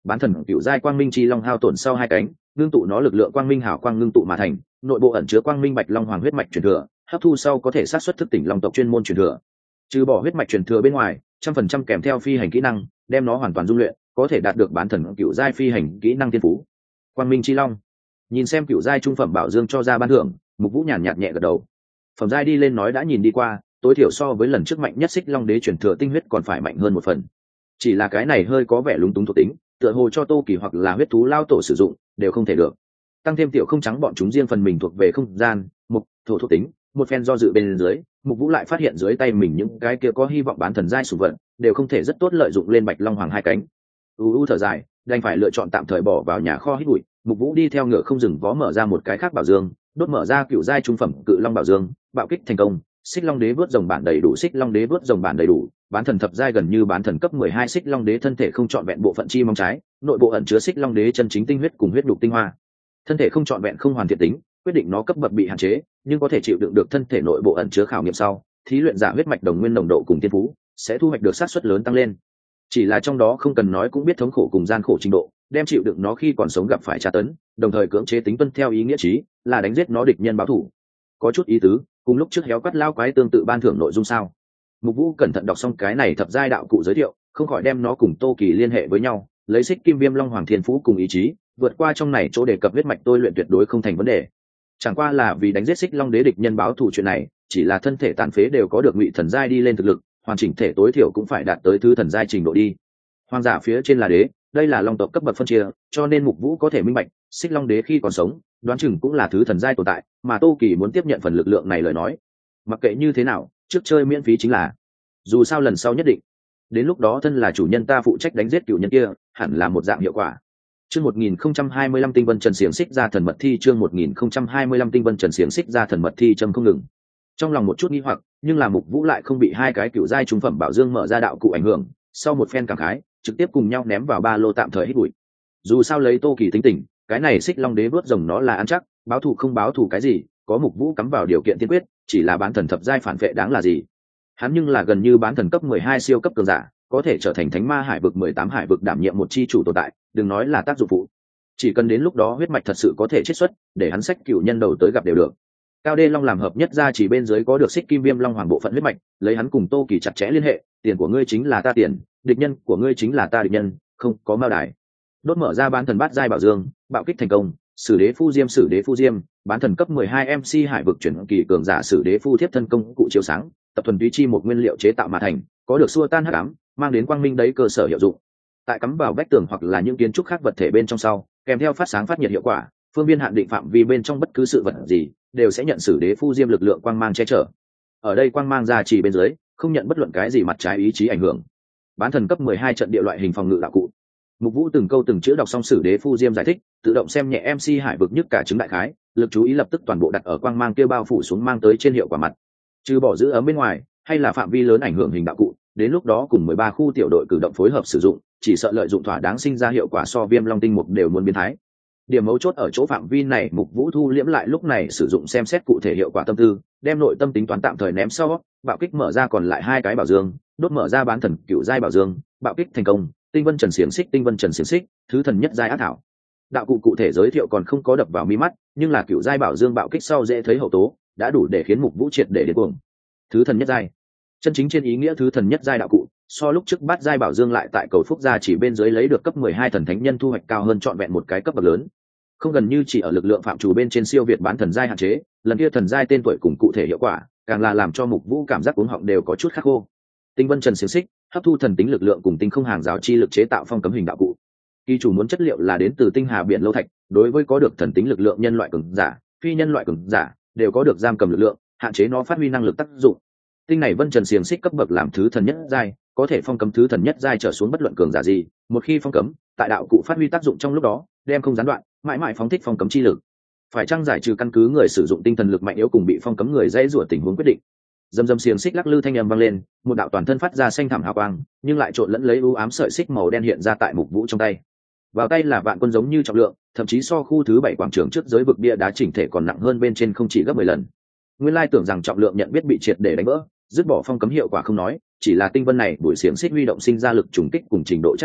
bán thần cựu giai quang minh chi long hao tổn sau hai cánh, ngưng tụ nó lực lượng quang minh hảo quang ngưng tụ mà thành, nội bộ ẩn chứa quang minh bạch long hoàng huyết mạch truyền thừa, hấp thu sau có thể sát xuất thức tỉnh long tộc chuyên môn truyền thừa. Trừ bỏ huyết mạch truyền thừa bên ngoài, 100% kèm theo phi hành kỹ năng, đem nó hoàn toàn dung luyện, có thể đạt được bán thần cựu giai phi hành kỹ năng thiên phú. Quang minh chi long. Nhìn xem cựu giai trung phẩm bảo dương cho ra ban thưởng, Mục Vũ nhàn nhạt nhẹ gật đầu. Phẩm giai đi lên nói đã nhìn đi qua, tối thiểu so với lần trước mạnh nhất Xích Long Đế truyền thừa tinh huyết còn phải mạnh hơn một phần. Chỉ là cái này hơi có vẻ lúng túng thuộc tính, tựa hồ cho Tô Kỳ hoặc là huyết thú lao tổ sử dụng, đều không thể được. Tăng thêm tiểu không trắng bọn chúng riêng phần mình thuộc về không gian, mục, thổ thuộc tính, một phen do dự bên dưới, Mục Vũ lại phát hiện dưới tay mình những cái kia có hy vọng bán thần giai sủng vật, đều không thể rất tốt lợi dụng lên Bạch Long Hoàng hai cánh. Thở dài, đành phải lựa chọn tạm thời bỏ vào nhà kho hít bụi. Mục Vũ đi theo ngựa không dừng vó mở ra một cái khác bảo dương, đốt mở ra cựu giai trung phẩm cự long bảo dương, bạo kích thành công. Xích Long Đế vớt rồng bản đầy đủ, Xích Long Đế vớt rồng bản đầy đủ, bán thần thập giai gần như bán thần cấp 12 Xích Long Đế thân thể không trọn vẹn bộ phận chi mong trái, nội bộ ẩn chứa Xích Long Đế chân chính tinh huyết cùng huyết đục tinh hoa. Thân thể không trọn vẹn không hoàn thiện tính, quyết định nó cấp bậc bị hạn chế, nhưng có thể chịu đựng được thân thể nội bộ ẩn chứa khảo nghiệm sau, thí luyện giả huyết mạch đồng nguyên nồng độ cùng thiên phú, sẽ thu hoạch được xác suất lớn tăng lên. Chỉ là trong đó không cần nói cũng biết thống khổ cùng gian khổ trình độ, đem chịu đựng nó khi còn sống gặp phải tra tấn, đồng thời cưỡng chế tính tuân theo ý nghĩa chí, là đánh giết nó địch nhân báo thù. Có chút ý tứ, cùng lúc trước héo quát lao quái tương tự ban thưởng nội dung sao? Mục Vũ cẩn thận đọc xong cái này thập giai đạo cụ giới thiệu, không khỏi đem nó cùng Tô Kỳ liên hệ với nhau, lấy Xích Kim Viêm Long Hoàng Thiên Phú cùng ý chí, vượt qua trong này chỗ đề cập huyết mạch tôi luyện tuyệt đối không thành vấn đề. Chẳng qua là vì đánh giết Xích Long Đế địch nhân báo thù chuyện này, chỉ là thân thể tàn phế đều có được ngụy thần giai đi lên thực lực, hoàn chỉnh thể tối thiểu cũng phải đạt tới thứ thần giai trình độ đi. Hoàng giả phía trên là đế, đây là long tộc cấp bậc phân chia, cho nên Mục Vũ có thể minh bạch, Xích Long Đế khi còn sống, đoán chừng cũng là thứ thần giai tồn tại, mà Tô Kỳ muốn tiếp nhận phần lực lượng này lời nói, mặc kệ như thế nào, trước chơi miễn phí chính là. Dù sao lần sau nhất định, đến lúc đó thân là chủ nhân ta phụ trách đánh giết cựu nhân kia, hẳn là một dạng hiệu quả. Chương 1025 Tinh Vân Trần xiềng xích ra thần mật thi, chương 1025 Tinh Vân Trần xiềng xích ra thần mật thi châm không ngừng. Trong lòng một chút nghi hoặc, nhưng là Mục Vũ lại không bị hai cái cựu giai trung phẩm bảo dương mở ra đạo cụ ảnh hưởng, sau một phen cảm khái, trực tiếp cùng nhau ném vào ba lô tạm thời hít bụi. Dù sao lấy Tô Kỳ tính tình, cái này Xích Long Đế vớt rồng nó là ăn chắc, báo thù không báo thù cái gì, có Mục Vũ cắm vào điều kiện tiên quyết, chỉ là bán thần thập giai phản vệ đáng là gì. Hắn nhưng là gần như bán thần cấp 12 siêu cấp cường giả, có thể trở thành Thánh Ma Hải vực 18 hải vực đảm nhiệm một chi chủ tồn tại, đừng nói là tác dụng phụ. Chỉ cần đến lúc đó huyết mạch thật sự có thể chiết xuất, để hắn xách cựu nhân đầu tới gặp đều được. Cao Đê Long làm hợp nhất ra chỉ bên dưới có được Xích Kim Viêm Long Hoàng bộ phận huyết mạch, lấy hắn cùng Tô Kỳ chặt chẽ liên hệ, tiền của ngươi chính là ta tiền, địch nhân của ngươi chính là ta địch nhân, không có mao đài. Đốt mở ra bán thần bát giai bảo dương, bạo kích thành công, Sử Đế Phu Diêm, bán thần cấp 12 MC hải vực chuyển kỳ cường giả Sử Đế Phu Thiếp thân công cụ chiếu sáng, tập thuần túy chi một nguyên liệu chế tạo mà thành, có được xua tan hắc ám, mang đến quang minh đấy cơ sở hiệu dụng. Tại cắm vào vách tường hoặc là những kiến trúc khác vật thể bên trong sau, kèm theo phát sáng phát nhiệt hiệu quả, phương viên hạn định phạm vi bên trong bất cứ sự vật gì đều sẽ nhận Sử Đế Phu Diêm lực lượng quang mang che chở. Ở đây quang mang ra chỉ bên dưới, không nhận bất luận cái gì mặt trái ý chí ảnh hưởng. Bán thần cấp 12 trận địa loại hình phòng ngự đạo cụ. Mục Vũ từng câu từng chữ đọc xong Sử Đế Phu Diêm giải thích, tự động xem nhẹ MC hải vực nhất cả chứng đại khái, lực chú ý lập tức toàn bộ đặt ở quang mang kia bao phủ xuống mang tới trên hiệu quả mặt. Trừ bỏ giữ ấm bên ngoài, hay là phạm vi lớn ảnh hưởng hình đạo cụ, đến lúc đó cùng 13 khu tiểu đội cử động phối hợp sử dụng, chỉ sợ lợi dụng thỏa đáng sinh ra hiệu quả so Viêm Long tinh mục đều muốn biến thái. Điểm mấu chốt ở chỗ phạm vi này, Mục Vũ thu liễm lại lúc này sử dụng xem xét cụ thể hiệu quả tâm tư, đem nội tâm tính toán tạm thời ném sau, bạo kích mở ra còn lại hai cái bảo dương, đốt mở ra bán thần cựu giai bảo dương, bạo kích thành công, Tinh Vân Trần xiềng xích, thứ thần nhất giai ác thảo. Đạo cụ cụ thể giới thiệu còn không có đập vào mi mắt, nhưng là cựu giai bảo dương bạo kích sau dễ thấy hậu tố, đã đủ để khiến Mục Vũ triệt để điên cuồng. Thứ thần nhất giai, chân chính trên ý nghĩa thứ thần nhất giai đạo cụ, so lúc trước bát giai bảo dương lại tại cầu phúc gia chỉ bên dưới lấy được cấp 12 thần thánh nhân thu hoạch cao hơn trọn vẹn một cái cấp bậc lớn. Không gần như chỉ ở lực lượng phạm trù bên trên siêu việt bán thần giai hạn chế, lần kia thần giai tên tuổi cùng cụ thể hiệu quả, càng là làm cho Mục Vũ cảm giác cuống họng đều có chút khắc khô. Tinh Vân Trần xiềng xích, hấp thu thần tính lực lượng cùng tinh không hàng giáo chi lực chế tạo phong cấm hình đạo cụ. Kỳ chủ muốn chất liệu là đến từ tinh hà biển lâu thạch, đối với có được thần tính lực lượng nhân loại cường giả, phi nhân loại cường giả đều có được giam cầm lực lượng, hạn chế nó phát huy năng lực tác dụng. Tinh này Vân Trần xiềng xích cấp bậc làm thứ thần nhất giai, có thể phong cấm thứ thần nhất giai trở xuống bất luận cường giả gì, một khi phong cấm, tại đạo cụ phát huy tác dụng trong lúc đó, đem không gián đoạn, mãi mãi phóng thích phong cấm chi lực. Phải chăng giải trừ căn cứ người sử dụng tinh thần lực mạnh yếu cùng bị phong cấm người dễ rủa tình huống quyết định. Dầm dầm xiềng xích lắc lư thanh âm vang lên, một đạo toàn thân phát ra xanh thẳm hào quang, nhưng lại trộn lẫn lấy u ám sợi xích màu đen hiện ra tại Mục Vũ trong tay. Vào tay là vạn quân giống như trọng lượng, thậm chí so khu thứ 7 quảng trường trước giới vực bia đá chỉnh thể còn nặng hơn bên trên không chỉ gấp 10 lần. Nguyên lai tưởng rằng trọng lượng nhận biết bị triệt để đánh vỡ, dứt bỏ phong cấm hiệu quả không nói, chỉ là tinh vân này bụi xiềng xích huy động sinh ra lực trùng kích cùng trình độ chắc chắn,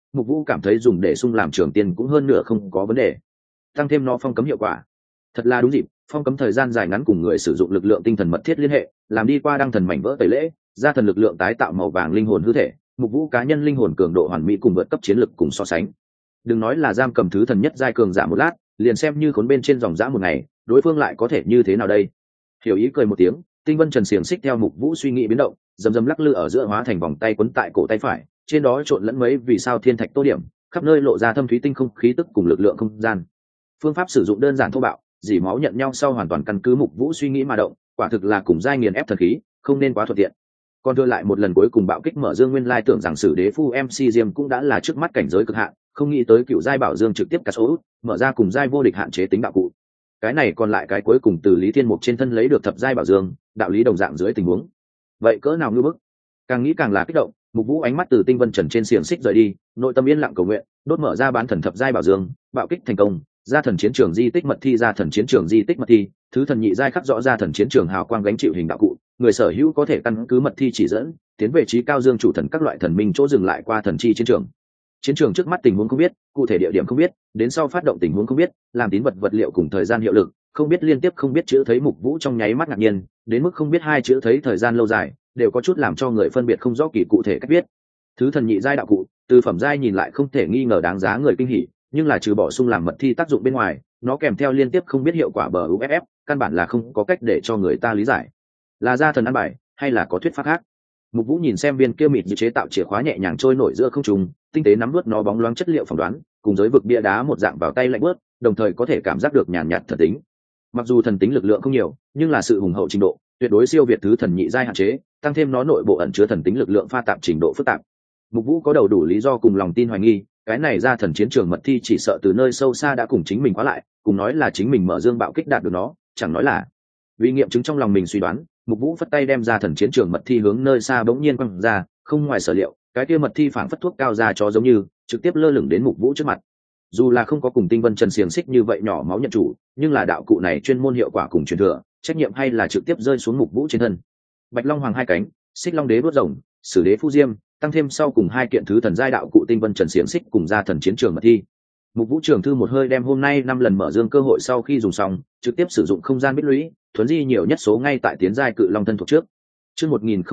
Mục Vũ cảm thấy dùng để sung làm trường tiên cũng hơn nửa không có vấn đề. Tăng thêm nó phong cấm hiệu quả, thật là đúng dịp. Phong cấm thời gian dài ngắn cùng người sử dụng lực lượng tinh thần mật thiết liên hệ, làm đi qua đăng thần mảnh vỡ tẩy lễ, gia thần lực lượng tái tạo màu vàng linh hồn hư thể. Mục Vũ cá nhân linh hồn cường độ hoàn mỹ cùng vượt cấp chiến lực cùng so sánh. Đừng nói là giam cầm thứ thần nhất giai cường giả một lát, liền xem như khốn bên trên dòng dã một ngày, đối phương lại có thể như thế nào đây? Hiểu ý cười một tiếng, Tinh Vân Trần xiềng xích theo Mục Vũ suy nghĩ biến động, dầm dầm lắc lư ở giữa hóa thành vòng tay quấn tại cổ tay phải, trên đó trộn lẫn mấy vì sao thiên thạch tô điểm, khắp nơi lộ ra thâm thúy tinh không khí tức cùng lực lượng không gian. Phương pháp sử dụng đơn giản thô bạo, dỉ máu nhận nhau sau hoàn toàn căn cứ Mục Vũ suy nghĩ mà động, quả thực là cùng giai nghiền ép thần khí, không nên quá thuận tiện. Còn đưa lại một lần cuối cùng bạo kích mở dương nguyên lai tưởng rằng sử đế phu MC Diêm cũng đã là trước mắt cảnh giới cực hạn, không nghĩ tới cựu giai bảo dương trực tiếp cả số mở ra cùng giai vô địch hạn chế tính đạo cụ. Cái này còn lại cái cuối cùng từ Lý Thiên Mục trên thân lấy được thập giai bảo dương, đạo lý đồng dạng dưới tình huống. Vậy cỡ nào ngư bức? Càng nghĩ càng là kích động, Mục Vũ ánh mắt từ Tinh Vân Trần trên xiềng xích rời đi, nội tâm yên lặng cầu nguyện, đốt mở ra bán thần thập giai bảo dương, bạo kích thành công, ra thần chiến trường di tích mật thi ra thần chiến trường di tích mật thi, thứ thần nhị giai khắc rõ ra thần chiến trường hào quang gánh chịu hình đạo cụ, người sở hữu có thể căn cứ mật thi chỉ dẫn, tiến về trí cao dương chủ thần các loại thần minh chỗ dừng lại qua thần chi chiến trường. Chiến trường trước mắt tình huống không biết, cụ thể địa điểm không biết, đến sau phát động tình huống không biết, làm tín vật vật liệu cùng thời gian hiệu lực không biết, liên tiếp không biết chữ thấy Mục Vũ trong nháy mắt ngạc nhiên, đến mức không biết hai chữ thấy thời gian lâu dài, đều có chút làm cho người phân biệt không rõ kỳ cụ thể cách viết. Thứ thần nhị giai đạo cụ, từ phẩm giai nhìn lại không thể nghi ngờ đáng giá người kinh hỉ, nhưng là trừ bỏ sung làm mật thi tác dụng bên ngoài, nó kèm theo liên tiếp không biết hiệu quả bờ UFF, căn bản là không có cách để cho người ta lý giải. Là gia thần ăn bài, hay là có thuyết pháp khác? Mục Vũ nhìn xem viên kia mịt như chế tạo chìa khóa nhẹ nhàng trôi nổi giữa không trung, tinh tế nắm nuốt nó bóng loáng chất liệu phỏng đoán, cùng giới vực bia đá một dạng vào tay lạnh bớt, đồng thời có thể cảm giác được nhàn nhạt thần tính. Mặc dù thần tính lực lượng không nhiều, nhưng là sự hùng hậu trình độ, tuyệt đối siêu việt thứ thần nhị giai hạn chế, tăng thêm nó nội bộ ẩn chứa thần tính lực lượng pha tạp trình độ phức tạp. Mục Vũ có đầu đủ lý do cùng lòng tin hoài nghi, cái này ra thần chiến trường mật thi chỉ sợ từ nơi sâu xa đã cùng chính mình khóa lại, cùng nói là chính mình mở dương bạo kích đạt được nó, chẳng nói là. Vì nghiệm chứng trong lòng mình suy đoán, Mục Vũ phất tay đem ra thần chiến trường mật thi hướng nơi xa bỗng nhiên quăng ra, không ngoài sở liệu, cái kia mật thi phảng phất thuốc cao ra cho giống như, trực tiếp lơ lửng đến Mục Vũ trước mặt. Dù là không có cùng Tinh Vân Trần xiềng xích như vậy nhỏ máu nhận chủ, nhưng là đạo cụ này chuyên môn hiệu quả cùng truyền thừa, trách nhiệm hay là trực tiếp rơi xuống Mục Vũ trên thân. Bạch Long Hoàng hai cánh, Xích Long Đế đuốt rồng, Sử Đế Phu Diêm, tăng thêm sau cùng hai kiện thứ thần giai đạo cụ Tinh Vân Trần xiềng xích cùng ra thần chiến trường mật thi. Mục Vũ trưởng thư một hơi đem hôm nay 5 lần mở dương cơ hội sau khi dùng xong, trực tiếp sử dụng không gian bích lũy, thuấn di nhiều nhất số ngay tại tiến giai cự long thân thuộc trước. Chương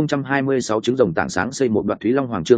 1026 trứng rồng tảng sáng xây một đoạt Thúy Long Hoàng, chương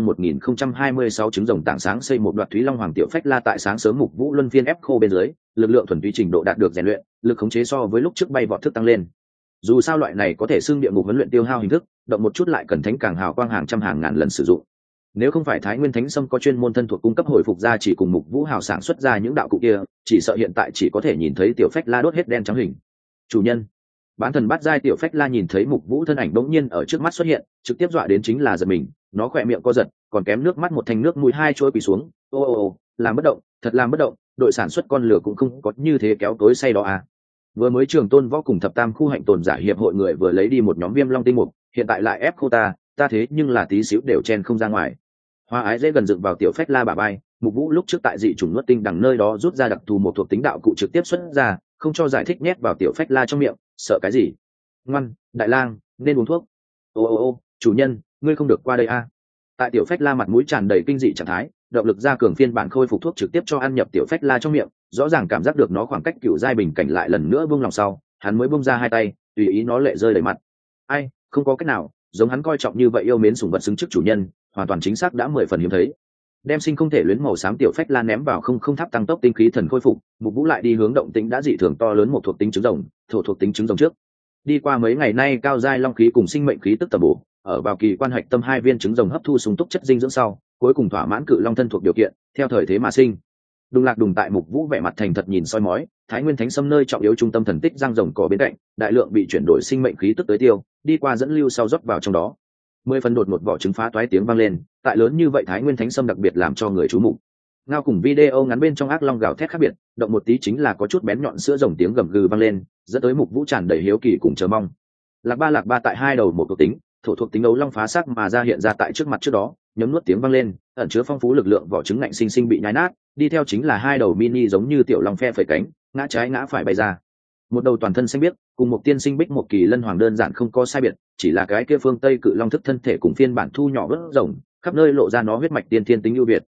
1026 trứng rồng tảng sáng xây một đoạt Thúy Long Hoàng. Tiểu Phách La tại sáng sớm Mục Vũ luân phiên ép khô bên dưới, lực lượng thuần túy trình độ đạt được rèn luyện, lực khống chế so với lúc trước bay vọt thức tăng lên. Dù sao loại này có thể xưng địa ngục huấn luyện tiêu hao hình thức, động một chút lại cần thánh càng hào quang hàng trăm hàng ngàn lần sử dụng. Nếu không phải Thái Nguyên Thánh Sâm có chuyên môn thân thuộc cung cấp hồi phục ra chỉ cùng Mục Vũ hào sản xuất ra những đạo cụ kia, chỉ sợ hiện tại chỉ có thể nhìn thấy Tiểu Phách La đốt hết đen trắng hình. Chủ nhân, bán thần bát giai Tiểu Phách La nhìn thấy Mục Vũ thân ảnh bỗng nhiên ở trước mắt xuất hiện, trực tiếp dọa đến chính là giật mình, nó khỏe miệng co giật, còn kém nước mắt một thanh nước mũi hai trôi quỳ xuống. Ô, làm bất động, thật làm bất động, đội sản xuất con lửa cũng không có như thế kéo tối say đó à. Vừa mới Trường Tôn Võ cùng thập tam khu hạnh tồn giả hiệp hội người vừa lấy đi một nhóm viêm long tinh mục, hiện tại lại ép khô ta thế nhưng là tí xíu đều chen không ra ngoài. Hoa ái dễ gần dựng vào Tiểu Phách La bả vai, Mục Vũ lúc trước tại dị chủng nuốt tinh đằng nơi đó rút ra đặc thù một thuộc tính đạo cụ trực tiếp xuất ra, không cho giải thích nhét vào Tiểu Phách La trong miệng, sợ cái gì? Ngoan, đại lang, nên uống thuốc. Ô, chủ nhân, ngươi không được qua đây a. Tại Tiểu Phách La mặt mũi tràn đầy kinh dị trạng thái, động lực gia cường phiên bản khôi phục thuốc trực tiếp cho ăn nhập Tiểu Phách La trong miệng, rõ ràng cảm giác được nó khoảng cách cựu giai bình cảnh lại lần nữa buông lòng sau, hắn mới buông ra hai tay, tùy ý nó lệ rơi đầy mặt. Ai, không có cách nào, giống hắn coi trọng như vậy yêu mến sủng vật xứng trước chủ nhân, hoàn toàn chính xác đã 10 phần hiếm thấy. Đem sinh không thể luyến màu xám Tiểu Phách La ném vào không tháp tăng tốc tinh khí thần khôi phục, Mục Vũ lại đi hướng động tính đã dị thường to lớn một thuộc tính trứng rồng, thổ thuộc tính trứng rồng trước. Đi qua mấy ngày nay cao giai long khí cùng sinh mệnh khí tức tầm bổ, ở vào kỳ quan hạch tâm hai viên trứng rồng hấp thu sung túc chất dinh dưỡng sau, cuối cùng thỏa mãn cự long thân thuộc điều kiện, theo thời thế mà sinh. Đùng lạc đùng tại Mục Vũ vẻ mặt thành thật nhìn soi mói, Thái Nguyên Thánh Sâm nơi trọng yếu trung tâm thần tích răng rồng cỏ bên cạnh, đại lượng bị chuyển đổi sinh mệnh khí tức tới tiêu, đi qua dẫn lưu sau rót vào trong đó. 10 phần đột một vỏ trứng phá toái tiếng vang lên, tại lớn như vậy Thái Nguyên Thánh Sâm đặc biệt làm cho người chú mục. Ngao cùng video ngắn bên trong ác long gào thét khác biệt, động một tí chính là có chút bén nhọn sữa rồng tiếng gầm gừ vang lên, dẫn tới Mục Vũ tràn đầy hiếu kỳ cùng chờ mong. Lạc ba tại hai đầu một thuộc tính, thổ thuộc tính ấu long phá xác mà ra hiện ra tại trước mặt trước đó, nhấm nuốt tiếng vang lên, ẩn chứa phong phú lực lượng vỏ trứng ngạnh sinh sinh bị nhái nát, đi theo chính là hai đầu mini giống như tiểu long phe phẩy cánh, ngã trái ngã phải bay ra. Một đầu toàn thân xanh biếc, cùng một tiên sinh bích một kỳ lân hoàng đơn giản không có sai biệt, chỉ là cái kia phương Tây cự long thức thân thể cùng phiên bản thu nhỏ vớt rồng, khắp nơi lộ ra nó huyết mạch tiên thiên tính ưu việt.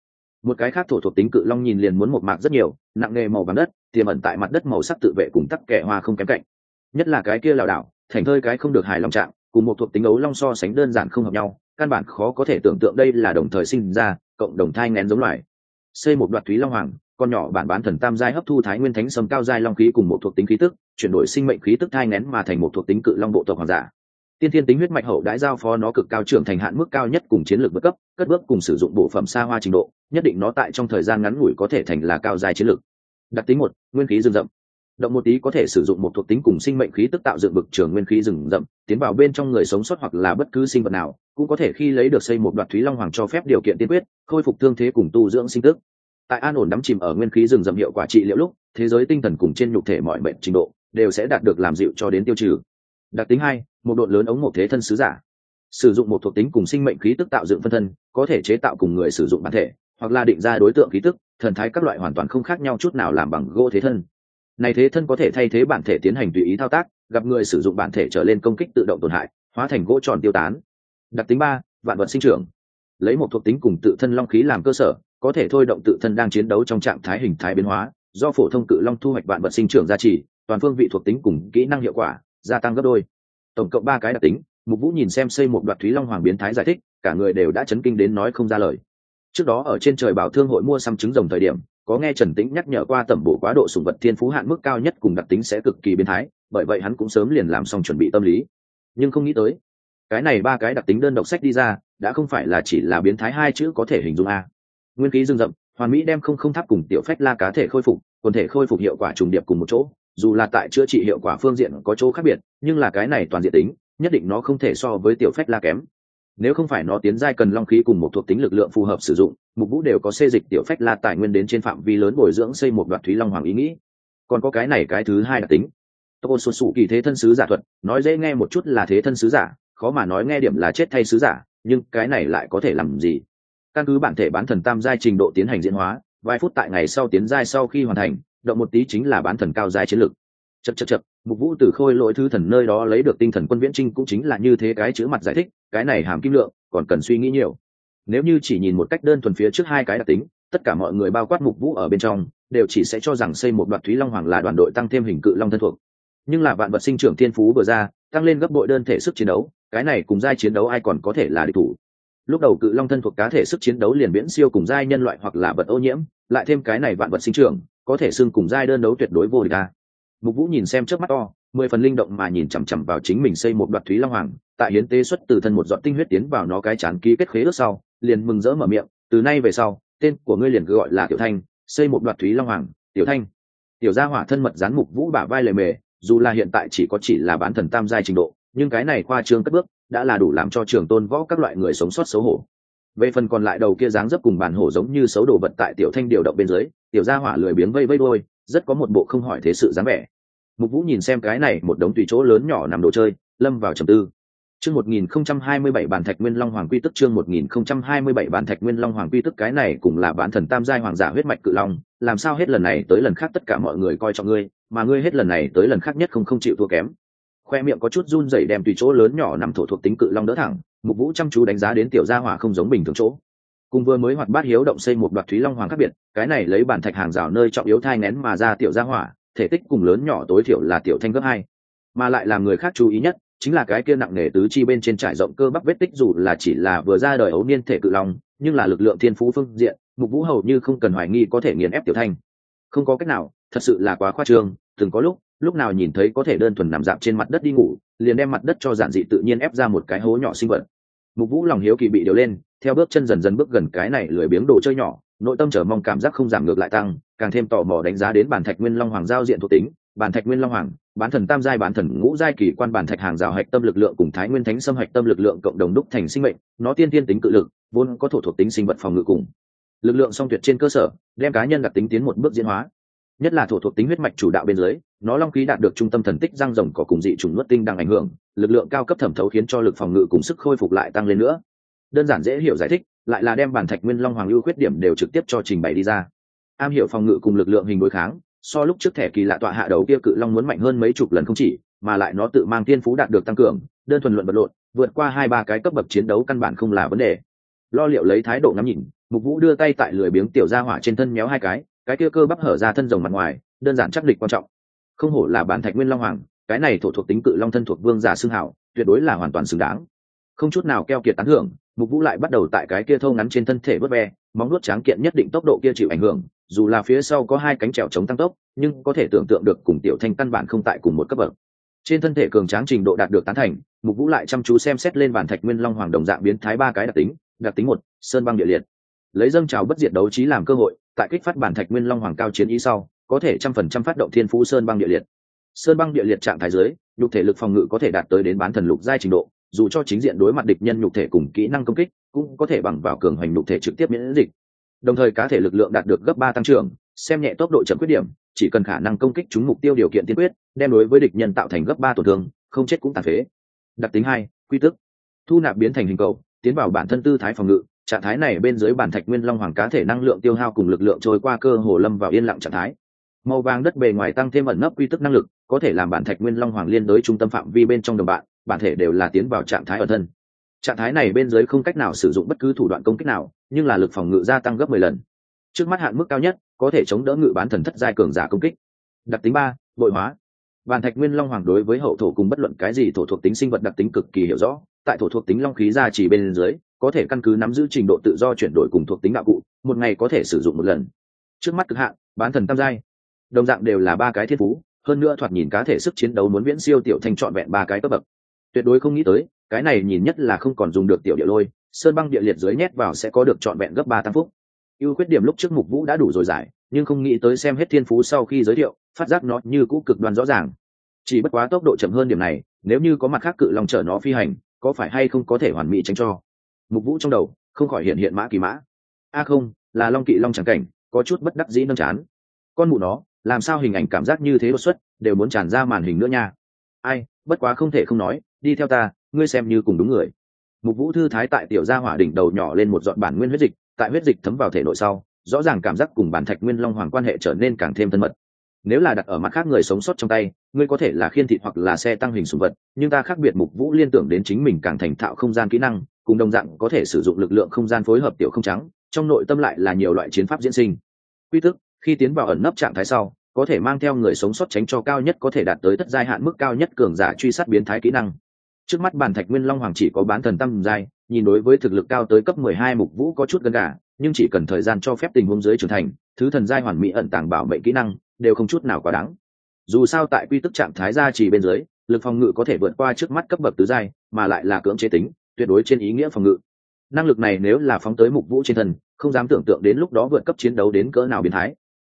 Một cái khác thổ thuộc tính cự long nhìn liền muốn một mạc rất nhiều, nặng nghề màu vàng đất, tiềm ẩn tại mặt đất màu sắc tự vệ cùng tắc kẻ hoa không kém cạnh. Nhất là cái kia lảo đảo thành thơi cái không được hài lòng trạng, cùng một thuộc tính ấu long so sánh đơn giản không hợp nhau, căn bản khó có thể tưởng tượng đây là đồng thời sinh ra cộng đồng thai nghén giống loài. Xây một đoạt thúy long hoàng, con nhỏ bản bán thần tam giai hấp thu thái nguyên thánh sâm cao giai long khí cùng một thuộc tính khí tức, chuyển đổi sinh mệnh khí tức thai nghén mà thành một thuộc tính cự long bộ tộc hoàng giả. Tiên thiên tính huyết mạch hậu đãi giao phó nó cực cao trưởng thành hạn mức cao nhất cùng chiến lược vượt cấp, cất bước cùng sử dụng bộ phẩm xa hoa trình độ, nhất định nó tại trong thời gian ngắn ngủi có thể thành là cao giai chiến lược. Đặc tính 1, nguyên khí rừng rậm. Động một tí có thể sử dụng một thuộc tính cùng sinh mệnh khí tức tạo dựng bực trường nguyên khí rừng rậm, tiến vào bên trong người sống sót hoặc là bất cứ sinh vật nào, cũng có thể khi lấy được xây một đoạt thúy long hoàng cho phép điều kiện tiên quyết, khôi phục thương thế cùng tu dưỡng sinh tức. Tại an ổn đắm chìm ở nguyên khí rừng rậm hiệu quả trị liệu lúc, thế giới tinh thần cùng trên nhục thể mọi bệnh trình độ đều sẽ đạt được làm dịu cho đến tiêu trừ. Đặc tính 2, một độn lớn ống một thế thân sứ giả. Sử dụng một thuộc tính cùng sinh mệnh khí tức tạo dựng phân thân, có thể chế tạo cùng người sử dụng bản thể, hoặc là định ra đối tượng khí tức, thần thái các loại hoàn toàn không khác nhau chút nào làm bằng gỗ thế thân. Này thế thân có thể thay thế bản thể tiến hành tùy ý thao tác, gặp người sử dụng bản thể trở lên công kích tự động tổn hại, hóa thành gỗ tròn tiêu tán. Đặc tính 3, vạn vật sinh trưởng. Lấy một thuộc tính cùng tự thân long khí làm cơ sở, có thể thôi động tự thân đang chiến đấu trong trạng thái hình thái biến hóa, do phổ thông cự long thu hoạch vạn vật sinh trưởng gia trì, toàn phương vị thuộc tính cùng kỹ năng hiệu quả gia tăng gấp đôi. Tổng cộng 3 cái đặc tính. Mục Vũ nhìn xem xây một đoạt thúy long hoàng biến thái giải thích, cả người đều đã chấn kinh đến nói không ra lời. Trước đó ở trên trời bảo thương hội mua xăm trứng rồng thời điểm, có nghe Trần Tĩnh nhắc nhở qua tẩm bổ quá độ sủng vật thiên phú hạn mức cao nhất cùng đặc tính sẽ cực kỳ biến thái, bởi vậy hắn cũng sớm liền làm xong chuẩn bị tâm lý. Nhưng không nghĩ tới, cái này 3 cái đặc tính đơn độc sách đi ra, đã không phải là chỉ là biến thái 2 chữ có thể hình dung a. Nguyên khí rừng rậm, hoàn mỹ đem không tháp cùng tiểu phách la cá thể khôi phục, quần thể khôi phục hiệu quả trùng điệp cùng một chỗ, dù là tại chữa trị hiệu quả phương diện có chỗ khác biệt, nhưng là cái này toàn diện tính, nhất định nó không thể so với tiểu phách la kém. Nếu không phải nó tiến giai cần long khí cùng một thuộc tính lực lượng phù hợp sử dụng, Mục Vũ đều có xê dịch tiểu phách la tài nguyên đến trên phạm vi lớn bồi dưỡng xây một đoạt thúy long hoàng ý nghĩ. Còn có cái này cái thứ 2 đặc tính. Tô Sột Sụ kỳ thế thân sứ giả thuật, nói dễ nghe một chút là thế thân sứ giả, khó mà nói nghe điểm là chết thay sứ giả, nhưng cái này lại có thể làm gì? Căn cứ bản thể bán thần tam giai trình độ tiến hành diễn hóa, vài phút tại ngày sau tiến giai sau khi hoàn thành, động một tí chính là bán thần cao giai chiến lực. Chậc, Mục Vũ từ khôi lỗi thứ thần nơi đó lấy được tinh thần quân viễn trinh cũng chính là như thế cái chữ mặt giải thích, cái này hàm kim lượng, còn cần suy nghĩ nhiều. Nếu như chỉ nhìn một cách đơn thuần phía trước 2 cái đặc tính, tất cả mọi người bao quát Mục Vũ ở bên trong, đều chỉ sẽ cho rằng xây một đoạt thúy long hoàng là đoàn đội tăng thêm hình cự long thân thuộc. Nhưng là vạn vật sinh trưởng thiên phú vừa ra, tăng lên gấp bội đơn thể sức chiến đấu, cái này cùng giai chiến đấu ai còn có thể là địch thủ. Lúc đầu cự long thân thuộc cá thể sức chiến đấu liền viễn siêu cùng giai nhân loại hoặc là vật ô nhiễm, lại thêm cái này vạn vật sinh trưởng, có thể xưng cùng giai đơn đấu tuyệt đối vô địch a. Mục Vũ nhìn xem trước mắt to, 10 phần linh động mà nhìn chằm chằm vào chính mình xây một đoạt thúy long hoàng, tại hiến tế xuất từ thân một giọt tinh huyết tiến vào nó cái chán ký kết khế ước sau, liền mừng rỡ mở miệng, từ nay về sau, tên của ngươi liền gọi là Tiểu Thanh, xây một đoạt thúy long hoàng, Tiểu Thanh. Tiểu gia hỏa thân mật dán Mục Vũ bả vai lề mề, dù là hiện tại chỉ là bán thần tam giai trình độ, nhưng cái này khoa trương cất bước, đã là đủ làm cho trường tôn võ các loại người sống sót xấu hổ. Về phần còn lại đầu kia dáng dấp cùng bản hổ giống như xấu đồ vật tại Tiểu Thanh điều động bên dưới, tiểu gia hỏa lười biếng vây vây đôi, rất có một bộ không hỏi thế sự dáng vẻ. Mục Vũ nhìn xem cái này một đống tùy chỗ lớn nhỏ nằm đồ chơi, lâm vào trầm tư. Chương 1027 bản thạch nguyên long hoàng quy tức, chương 1027 bản thạch nguyên long hoàng quy tức, cái này cũng là bán thần tam giai hoàng giả huyết mạch cự long, làm sao hết lần này tới lần khác tất cả mọi người coi trọng ngươi, mà ngươi hết lần này tới lần khác nhất không chịu thua kém. Khoe miệng có chút run rẩy đem tùy chỗ lớn nhỏ nằm thổ thuộc tính cự long đỡ thẳng, Mục Vũ chăm chú đánh giá đến tiểu gia hỏa không giống bình thường chỗ. Cùng vừa mới hoạt bát hiếu động xây một đoạt thúy long hoàng khác biệt, cái này lấy bản thạch hàng rào nơi trọng yếu thai nghén mà ra tiểu gia hỏa, thể tích cùng lớn nhỏ tối thiểu là Tiểu Thanh gấp 2, mà lại làm người khác chú ý nhất chính là cái kia nặng nề tứ chi bên trên trải rộng cơ bắp vết tích, dù là chỉ là vừa ra đời ấu niên thể cự long, nhưng là lực lượng thiên phú phương diện, Mục Vũ hầu như không cần hoài nghi có thể nghiền ép Tiểu Thanh. Không có cách nào, thật sự là quá khoa trương, từng có lúc nào nhìn thấy có thể đơn thuần nằm dạp trên mặt đất đi ngủ, liền đem mặt đất cho giản dị tự nhiên ép ra một cái hố nhỏ sinh vật. Mục Vũ lòng hiếu kỳ bị điều lên, theo bước chân dần dần bước gần cái này lười biếng đồ chơi nhỏ, nội tâm chờ mong cảm giác không giảm ngược lại tăng, càng thêm tò mò đánh giá đến bản thạch nguyên long hoàng giao diện thuộc tính. Bản thạch nguyên long hoàng, bán thần tam giai bán thần ngũ giai kỳ quan bản thạch hàng rào hạch tâm lực lượng cùng thái nguyên thánh xâm hạch tâm lực lượng cộng đồng đúc thành sinh mệnh, nó tiên tiên tính cự lực, vốn có thổ thuộc tính sinh vật phòng ngự cùng lực lượng song tuyệt trên cơ sở, đem cá nhân đặc tính tiến một bước diễn hóa. Nhất là thổ thuộc tính huyết mạch chủ đạo bên dưới, nó long khí đạt được trung tâm thần tích răng rồng có cùng dị trùng nuốt tinh đang ảnh hưởng, lực lượng cao cấp thẩm thấu khiến cho lực phòng ngự cùng sức khôi phục lại tăng lên nữa. Đơn giản dễ hiểu giải thích, lại là đem bản thạch nguyên long hoàng ưu khuyết điểm đều trực tiếp cho trình bày đi ra. Am hiểu phòng ngự cùng lực lượng hình đối kháng, so lúc trước thẻ kỳ lạ tọa hạ đầu kia cự long muốn mạnh hơn mấy chục lần không chỉ, mà lại nó tự mang thiên phú đạt được tăng cường, đơn thuần luận vật lộn, vượt qua 2-3 cái cấp bậc chiến đấu căn bản không là vấn đề. Lo liệu lấy thái độ ngắm nhìn, Mục Vũ đưa tay tại lười biếng tiểu gia hỏa trên thân méo hai cái kia cơ bắp hở ra thân rồng mặt ngoài, đơn giản chắc địch quan trọng. Không hổ là bản Thạch Nguyên Long Hoàng, cái này thổ thuộc tính cự long thân thuộc vương giả xưng hảo, tuyệt đối là hoàn toàn xứng đáng. Không chút nào keo kiệt tán thưởng, Mục Vũ lại bắt đầu tại cái kia thâu ngắn trên thân thể vớt ve, móng nuốt tráng kiện nhất định tốc độ kia chịu ảnh hưởng, dù là phía sau có hai cánh trèo chống tăng tốc, nhưng có thể tưởng tượng được cùng Tiểu Thanh căn bản không tại cùng một cấp bậc. Trên thân thể cường tráng trình độ đạt được tán thành, Mục Vũ lại chăm chú xem xét lên bản Thạch Nguyên Long Hoàng đồng dạng biến thái ba cái đặc tính một, sơn băng địa liệt. Lấy dâng trào bất diệt đấu trí làm cơ hội, tại kích phát bản Thạch Nguyên Long Hoàng cao chiến ý sau, có thể 100% phát động thiên phú sơn băng địa liệt. Sơn băng địa liệt trạng thái dưới, nhục thể lực phòng ngự có thể đạt tới đến bán thần lục giai trình độ, dù cho chính diện đối mặt địch nhân nhục thể cùng kỹ năng công kích, cũng có thể bằng vào cường hành nhục thể trực tiếp miễn dịch. Đồng thời cá thể lực lượng đạt được gấp 3 tăng trưởng, xem nhẹ tốc độ chậm khuyết điểm, chỉ cần khả năng công kích trúng mục tiêu điều kiện tiên quyết, đem đối với địch nhân tạo thành gấp 3 tổn thương, không chết cũng tàn phế. Đặc tính 2, quy tức. Thu nạp biến thành hình cầu, tiến vào bản thân tư thái phòng ngự, trạng thái này bên dưới bản Thạch Nguyên Long Hoàng cá thể năng lượng tiêu hao cùng lực lượng trôi qua cơ hồ lâm vào yên lặng trạng thái. Màu vàng đất bề ngoài tăng thêm ẩn nấp quy tức năng lực, có thể làm bản Thạch Nguyên Long Hoàng liên đối trung tâm phạm vi bên trong đồng bạn, bản thể đều là tiến vào trạng thái ẩn thân. Trạng thái này bên dưới không cách nào sử dụng bất cứ thủ đoạn công kích nào, nhưng là lực phòng ngự gia tăng gấp 10 lần. Trước mắt hạn mức cao nhất, có thể chống đỡ ngự bán thần thất giai cường giả công kích. Đặc tính 3, bội hóa. Bản Thạch Nguyên Long Hoàng đối với hậu thổ cùng bất luận cái gì thổ thuộc tính sinh vật đặc tính cực kỳ hiểu rõ, tại thổ thuộc tính long khí gia chỉ bên dưới, có thể căn cứ nắm giữ trình độ tự do chuyển đổi cùng thuộc tính đạo cụ, một ngày có thể sử dụng một lần. Trước mắt cực hạn, bán thần tam giai. Đồng dạng đều là ba cái thiên phú, hơn nữa thoạt nhìn cá thể sức chiến đấu muốn viễn siêu Tiểu Thanh trọn vẹn ba cái cấp bậc. Tuyệt đối không nghĩ tới, cái này nhìn nhất là không còn dùng được tiểu địa lôi, sơn băng địa liệt dưới nhét vào sẽ có được trọn vẹn gấp 3 tăng phúc. Ưu khuyết điểm lúc trước Mục Vũ đã đủ rồi giải, nhưng không nghĩ tới xem hết thiên phú sau khi giới thiệu, phát giác nó như cũ cực đoan rõ ràng. Chỉ bất quá tốc độ chậm hơn điểm này, nếu như có mặt khác cự long chở nó phi hành, có phải hay không có thể hoàn mỹ tránh cho. Mục Vũ trong đầu không khỏi hiện mã kỳ mã. Không, là long kỵ long chẳng cảnh, có chút bất đắc dĩ nâng chán. Con mụ nó, làm sao hình ảnh cảm giác như thế đột xuất, đều muốn tràn ra màn hình nữa nha. Bất quá không thể không nói, đi theo ta, ngươi xem như cùng đúng người. Mục Vũ thư thái tại tiểu gia hỏa đỉnh đầu nhỏ lên một giọt bản nguyên huyết dịch, tại huyết dịch thấm vào thể nội sau, rõ ràng cảm giác cùng bản Thạch Nguyên Long Hoàng quan hệ trở nên càng thêm thân mật. Nếu là đặt ở mặt khác người sống sót trong tay, ngươi có thể là khiên thịt hoặc là xe tăng hình sủng vật, nhưng ta khác biệt. Mục Vũ liên tưởng đến chính mình càng thành thạo không gian kỹ năng, cùng đồng dạng có thể sử dụng lực lượng không gian phối hợp tiểu không trắng, trong nội tâm lại là nhiều loại chiến pháp diễn sinh. Quy tức, khi tiến vào ẩn nấp trạng thái sau, có thể mang theo người sống sót tránh cho cao nhất có thể đạt tới thất giai hạn mức cao nhất cường giả truy sát biến thái kỹ năng. Trước mắt bản Thạch Nguyên Long Hoàng chỉ có bán thần tam giai, nhìn đối với thực lực cao tới cấp 12 Mục Vũ có chút gần gà, nhưng chỉ cần thời gian cho phép tình huống dưới trưởng thành, thứ thần giai hoàn mỹ ẩn tàng bảo mệnh kỹ năng đều không chút nào quá đáng. Dù sao tại quy tức trạng thái gia trì bên dưới, lực phòng ngự có thể vượt qua trước mắt cấp bậc tứ giai, mà lại là cưỡng chế tính, tuyệt đối trên ý nghĩa phòng ngự. Năng lực này nếu là phóng tới Mục Vũ trên thân, không dám tưởng tượng đến lúc đó vượt cấp chiến đấu đến cỡ nào biến thái.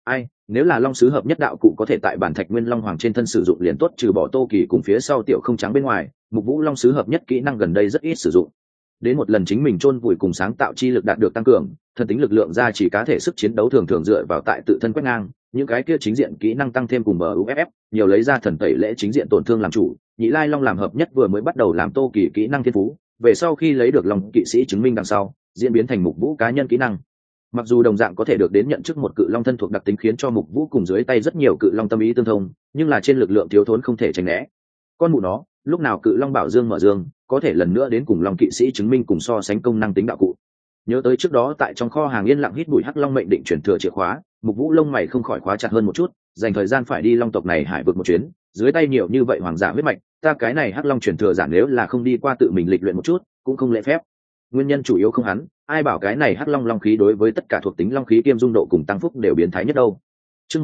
Nếu là long sứ hợp nhất đạo cụ có thể tại bản Thạch Nguyên Long Hoàng trên thân sử dụng liền tốt, trừ bỏ Tô Kỳ cùng phía sau tiểu không trắng bên ngoài, Mục Vũ long sứ hợp nhất kỹ năng gần đây rất ít sử dụng. Đến một lần chính mình chôn vùi cùng sáng tạo chi lực đạt được tăng cường, thần tính lực lượng ra chỉ cá thể sức chiến đấu thường thường dựa vào tại tự thân quét ngang, những cái kia chính diện kỹ năng tăng thêm cùng buff, nhiều lấy ra thần tẩy lễ chính diện tổn thương làm chủ. Nhị Lai Long làm hợp nhất vừa mới bắt đầu làm Tô Kỳ kỹ năng thiên phú, về sau khi lấy được Long kỵ sĩ chứng minh đằng sau, diễn biến thành Mục Vũ cá nhân kỹ năng. Mặc dù đồng dạng có thể được đến nhận chức một cự long thân thuộc đặc tính khiến cho Mục Vũ cùng dưới tay rất nhiều cự long tâm ý tương thông, nhưng là trên lực lượng thiếu thốn không thể tránh né. Con mụ nó, lúc nào cự long bảo dương mở dương, có thể lần nữa đến cùng long kỵ sĩ chứng minh cùng so sánh công năng tính đạo cụ. Nhớ tới trước đó tại trong kho hàng yên lặng hít bụi hắc long mệnh định chuyển thừa chìa khóa, Mục Vũ lông mày không khỏi khóa chặt hơn một chút, dành thời gian phải đi long tộc này hải vực một chuyến, dưới tay nhiều như vậy hoàng giả huyết mạch, ta cái này hắc long chuyển thừa giả nếu là không đi qua tự mình lịch luyện một chút, cũng không lễ phép. Nguyên nhân chủ yếu không hắn, ai bảo cái này hắc long long khí đối với tất cả thuộc tính long khí kiêm dung độ cùng tăng phúc đều biến thái nhất đâu. Chương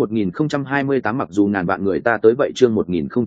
1028 mặc dù ngàn vạn người ta tới vậy, chương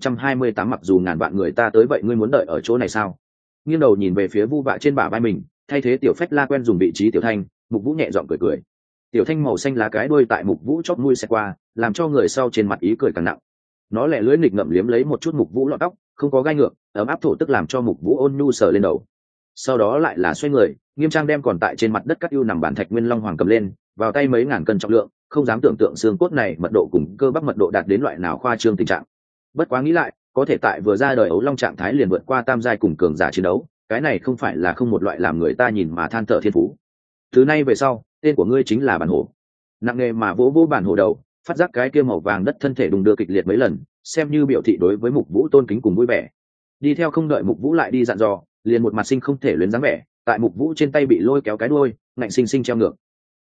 1028 mặc dù ngàn vạn người ta tới vậy, ngươi muốn đợi ở chỗ này sao? Nghiêng đầu nhìn về phía Vu Vạ trên bả vai mình, thay thế Tiểu Phách La quen dùng vị trí Tiểu Thanh, Mục Vũ nhẹ giọng cười cười. Tiểu Thanh màu xanh lá cái đuôi tại Mục Vũ chóp mũi xẹt qua, làm cho người sau trên mặt ý cười càng nặng. Nó lẻ lưỡi nghịch ngậm liếm lấy một chút Mục Vũ lọn tóc, không có gai ngược, ấm áp thổ tức làm cho Mục Vũ ôn nhu sờ lên đầu. Sau đó lại là xoay người, nghiêm trang đem còn tại trên mặt đất cắt ưu nằm bản Thạch Nguyên Long Hoàng cầm lên, vào tay mấy ngàn cân trọng lượng, không dám tưởng tượng xương cốt này mật độ cùng cơ bắp mật độ đạt đến loại nào khoa trương tình trạng. Bất quá nghĩ lại, có thể tại vừa ra đời ấu long trạng thái liền vượt qua tam giai cùng cường giả chiến đấu, cái này không phải là không một loại làm người ta nhìn mà than thở thiên phú. Từ nay về sau, tên của ngươi chính là bản hổ. Nặng nề mà vỗ vỗ bản hổ đầu, phát giác cái kia màu vàng đất thân thể đùng đưa kịch liệt mấy lần, xem như biểu thị đối với Mục Vũ tôn kính cùng vui vẻ. Đi theo không đợi Mục Vũ lại đi dặn dò, liền một mặt sinh không thể luyến dáng vẻ, tại Mục Vũ trên tay bị lôi kéo cái đuôi, ngạnh sinh sinh treo ngược,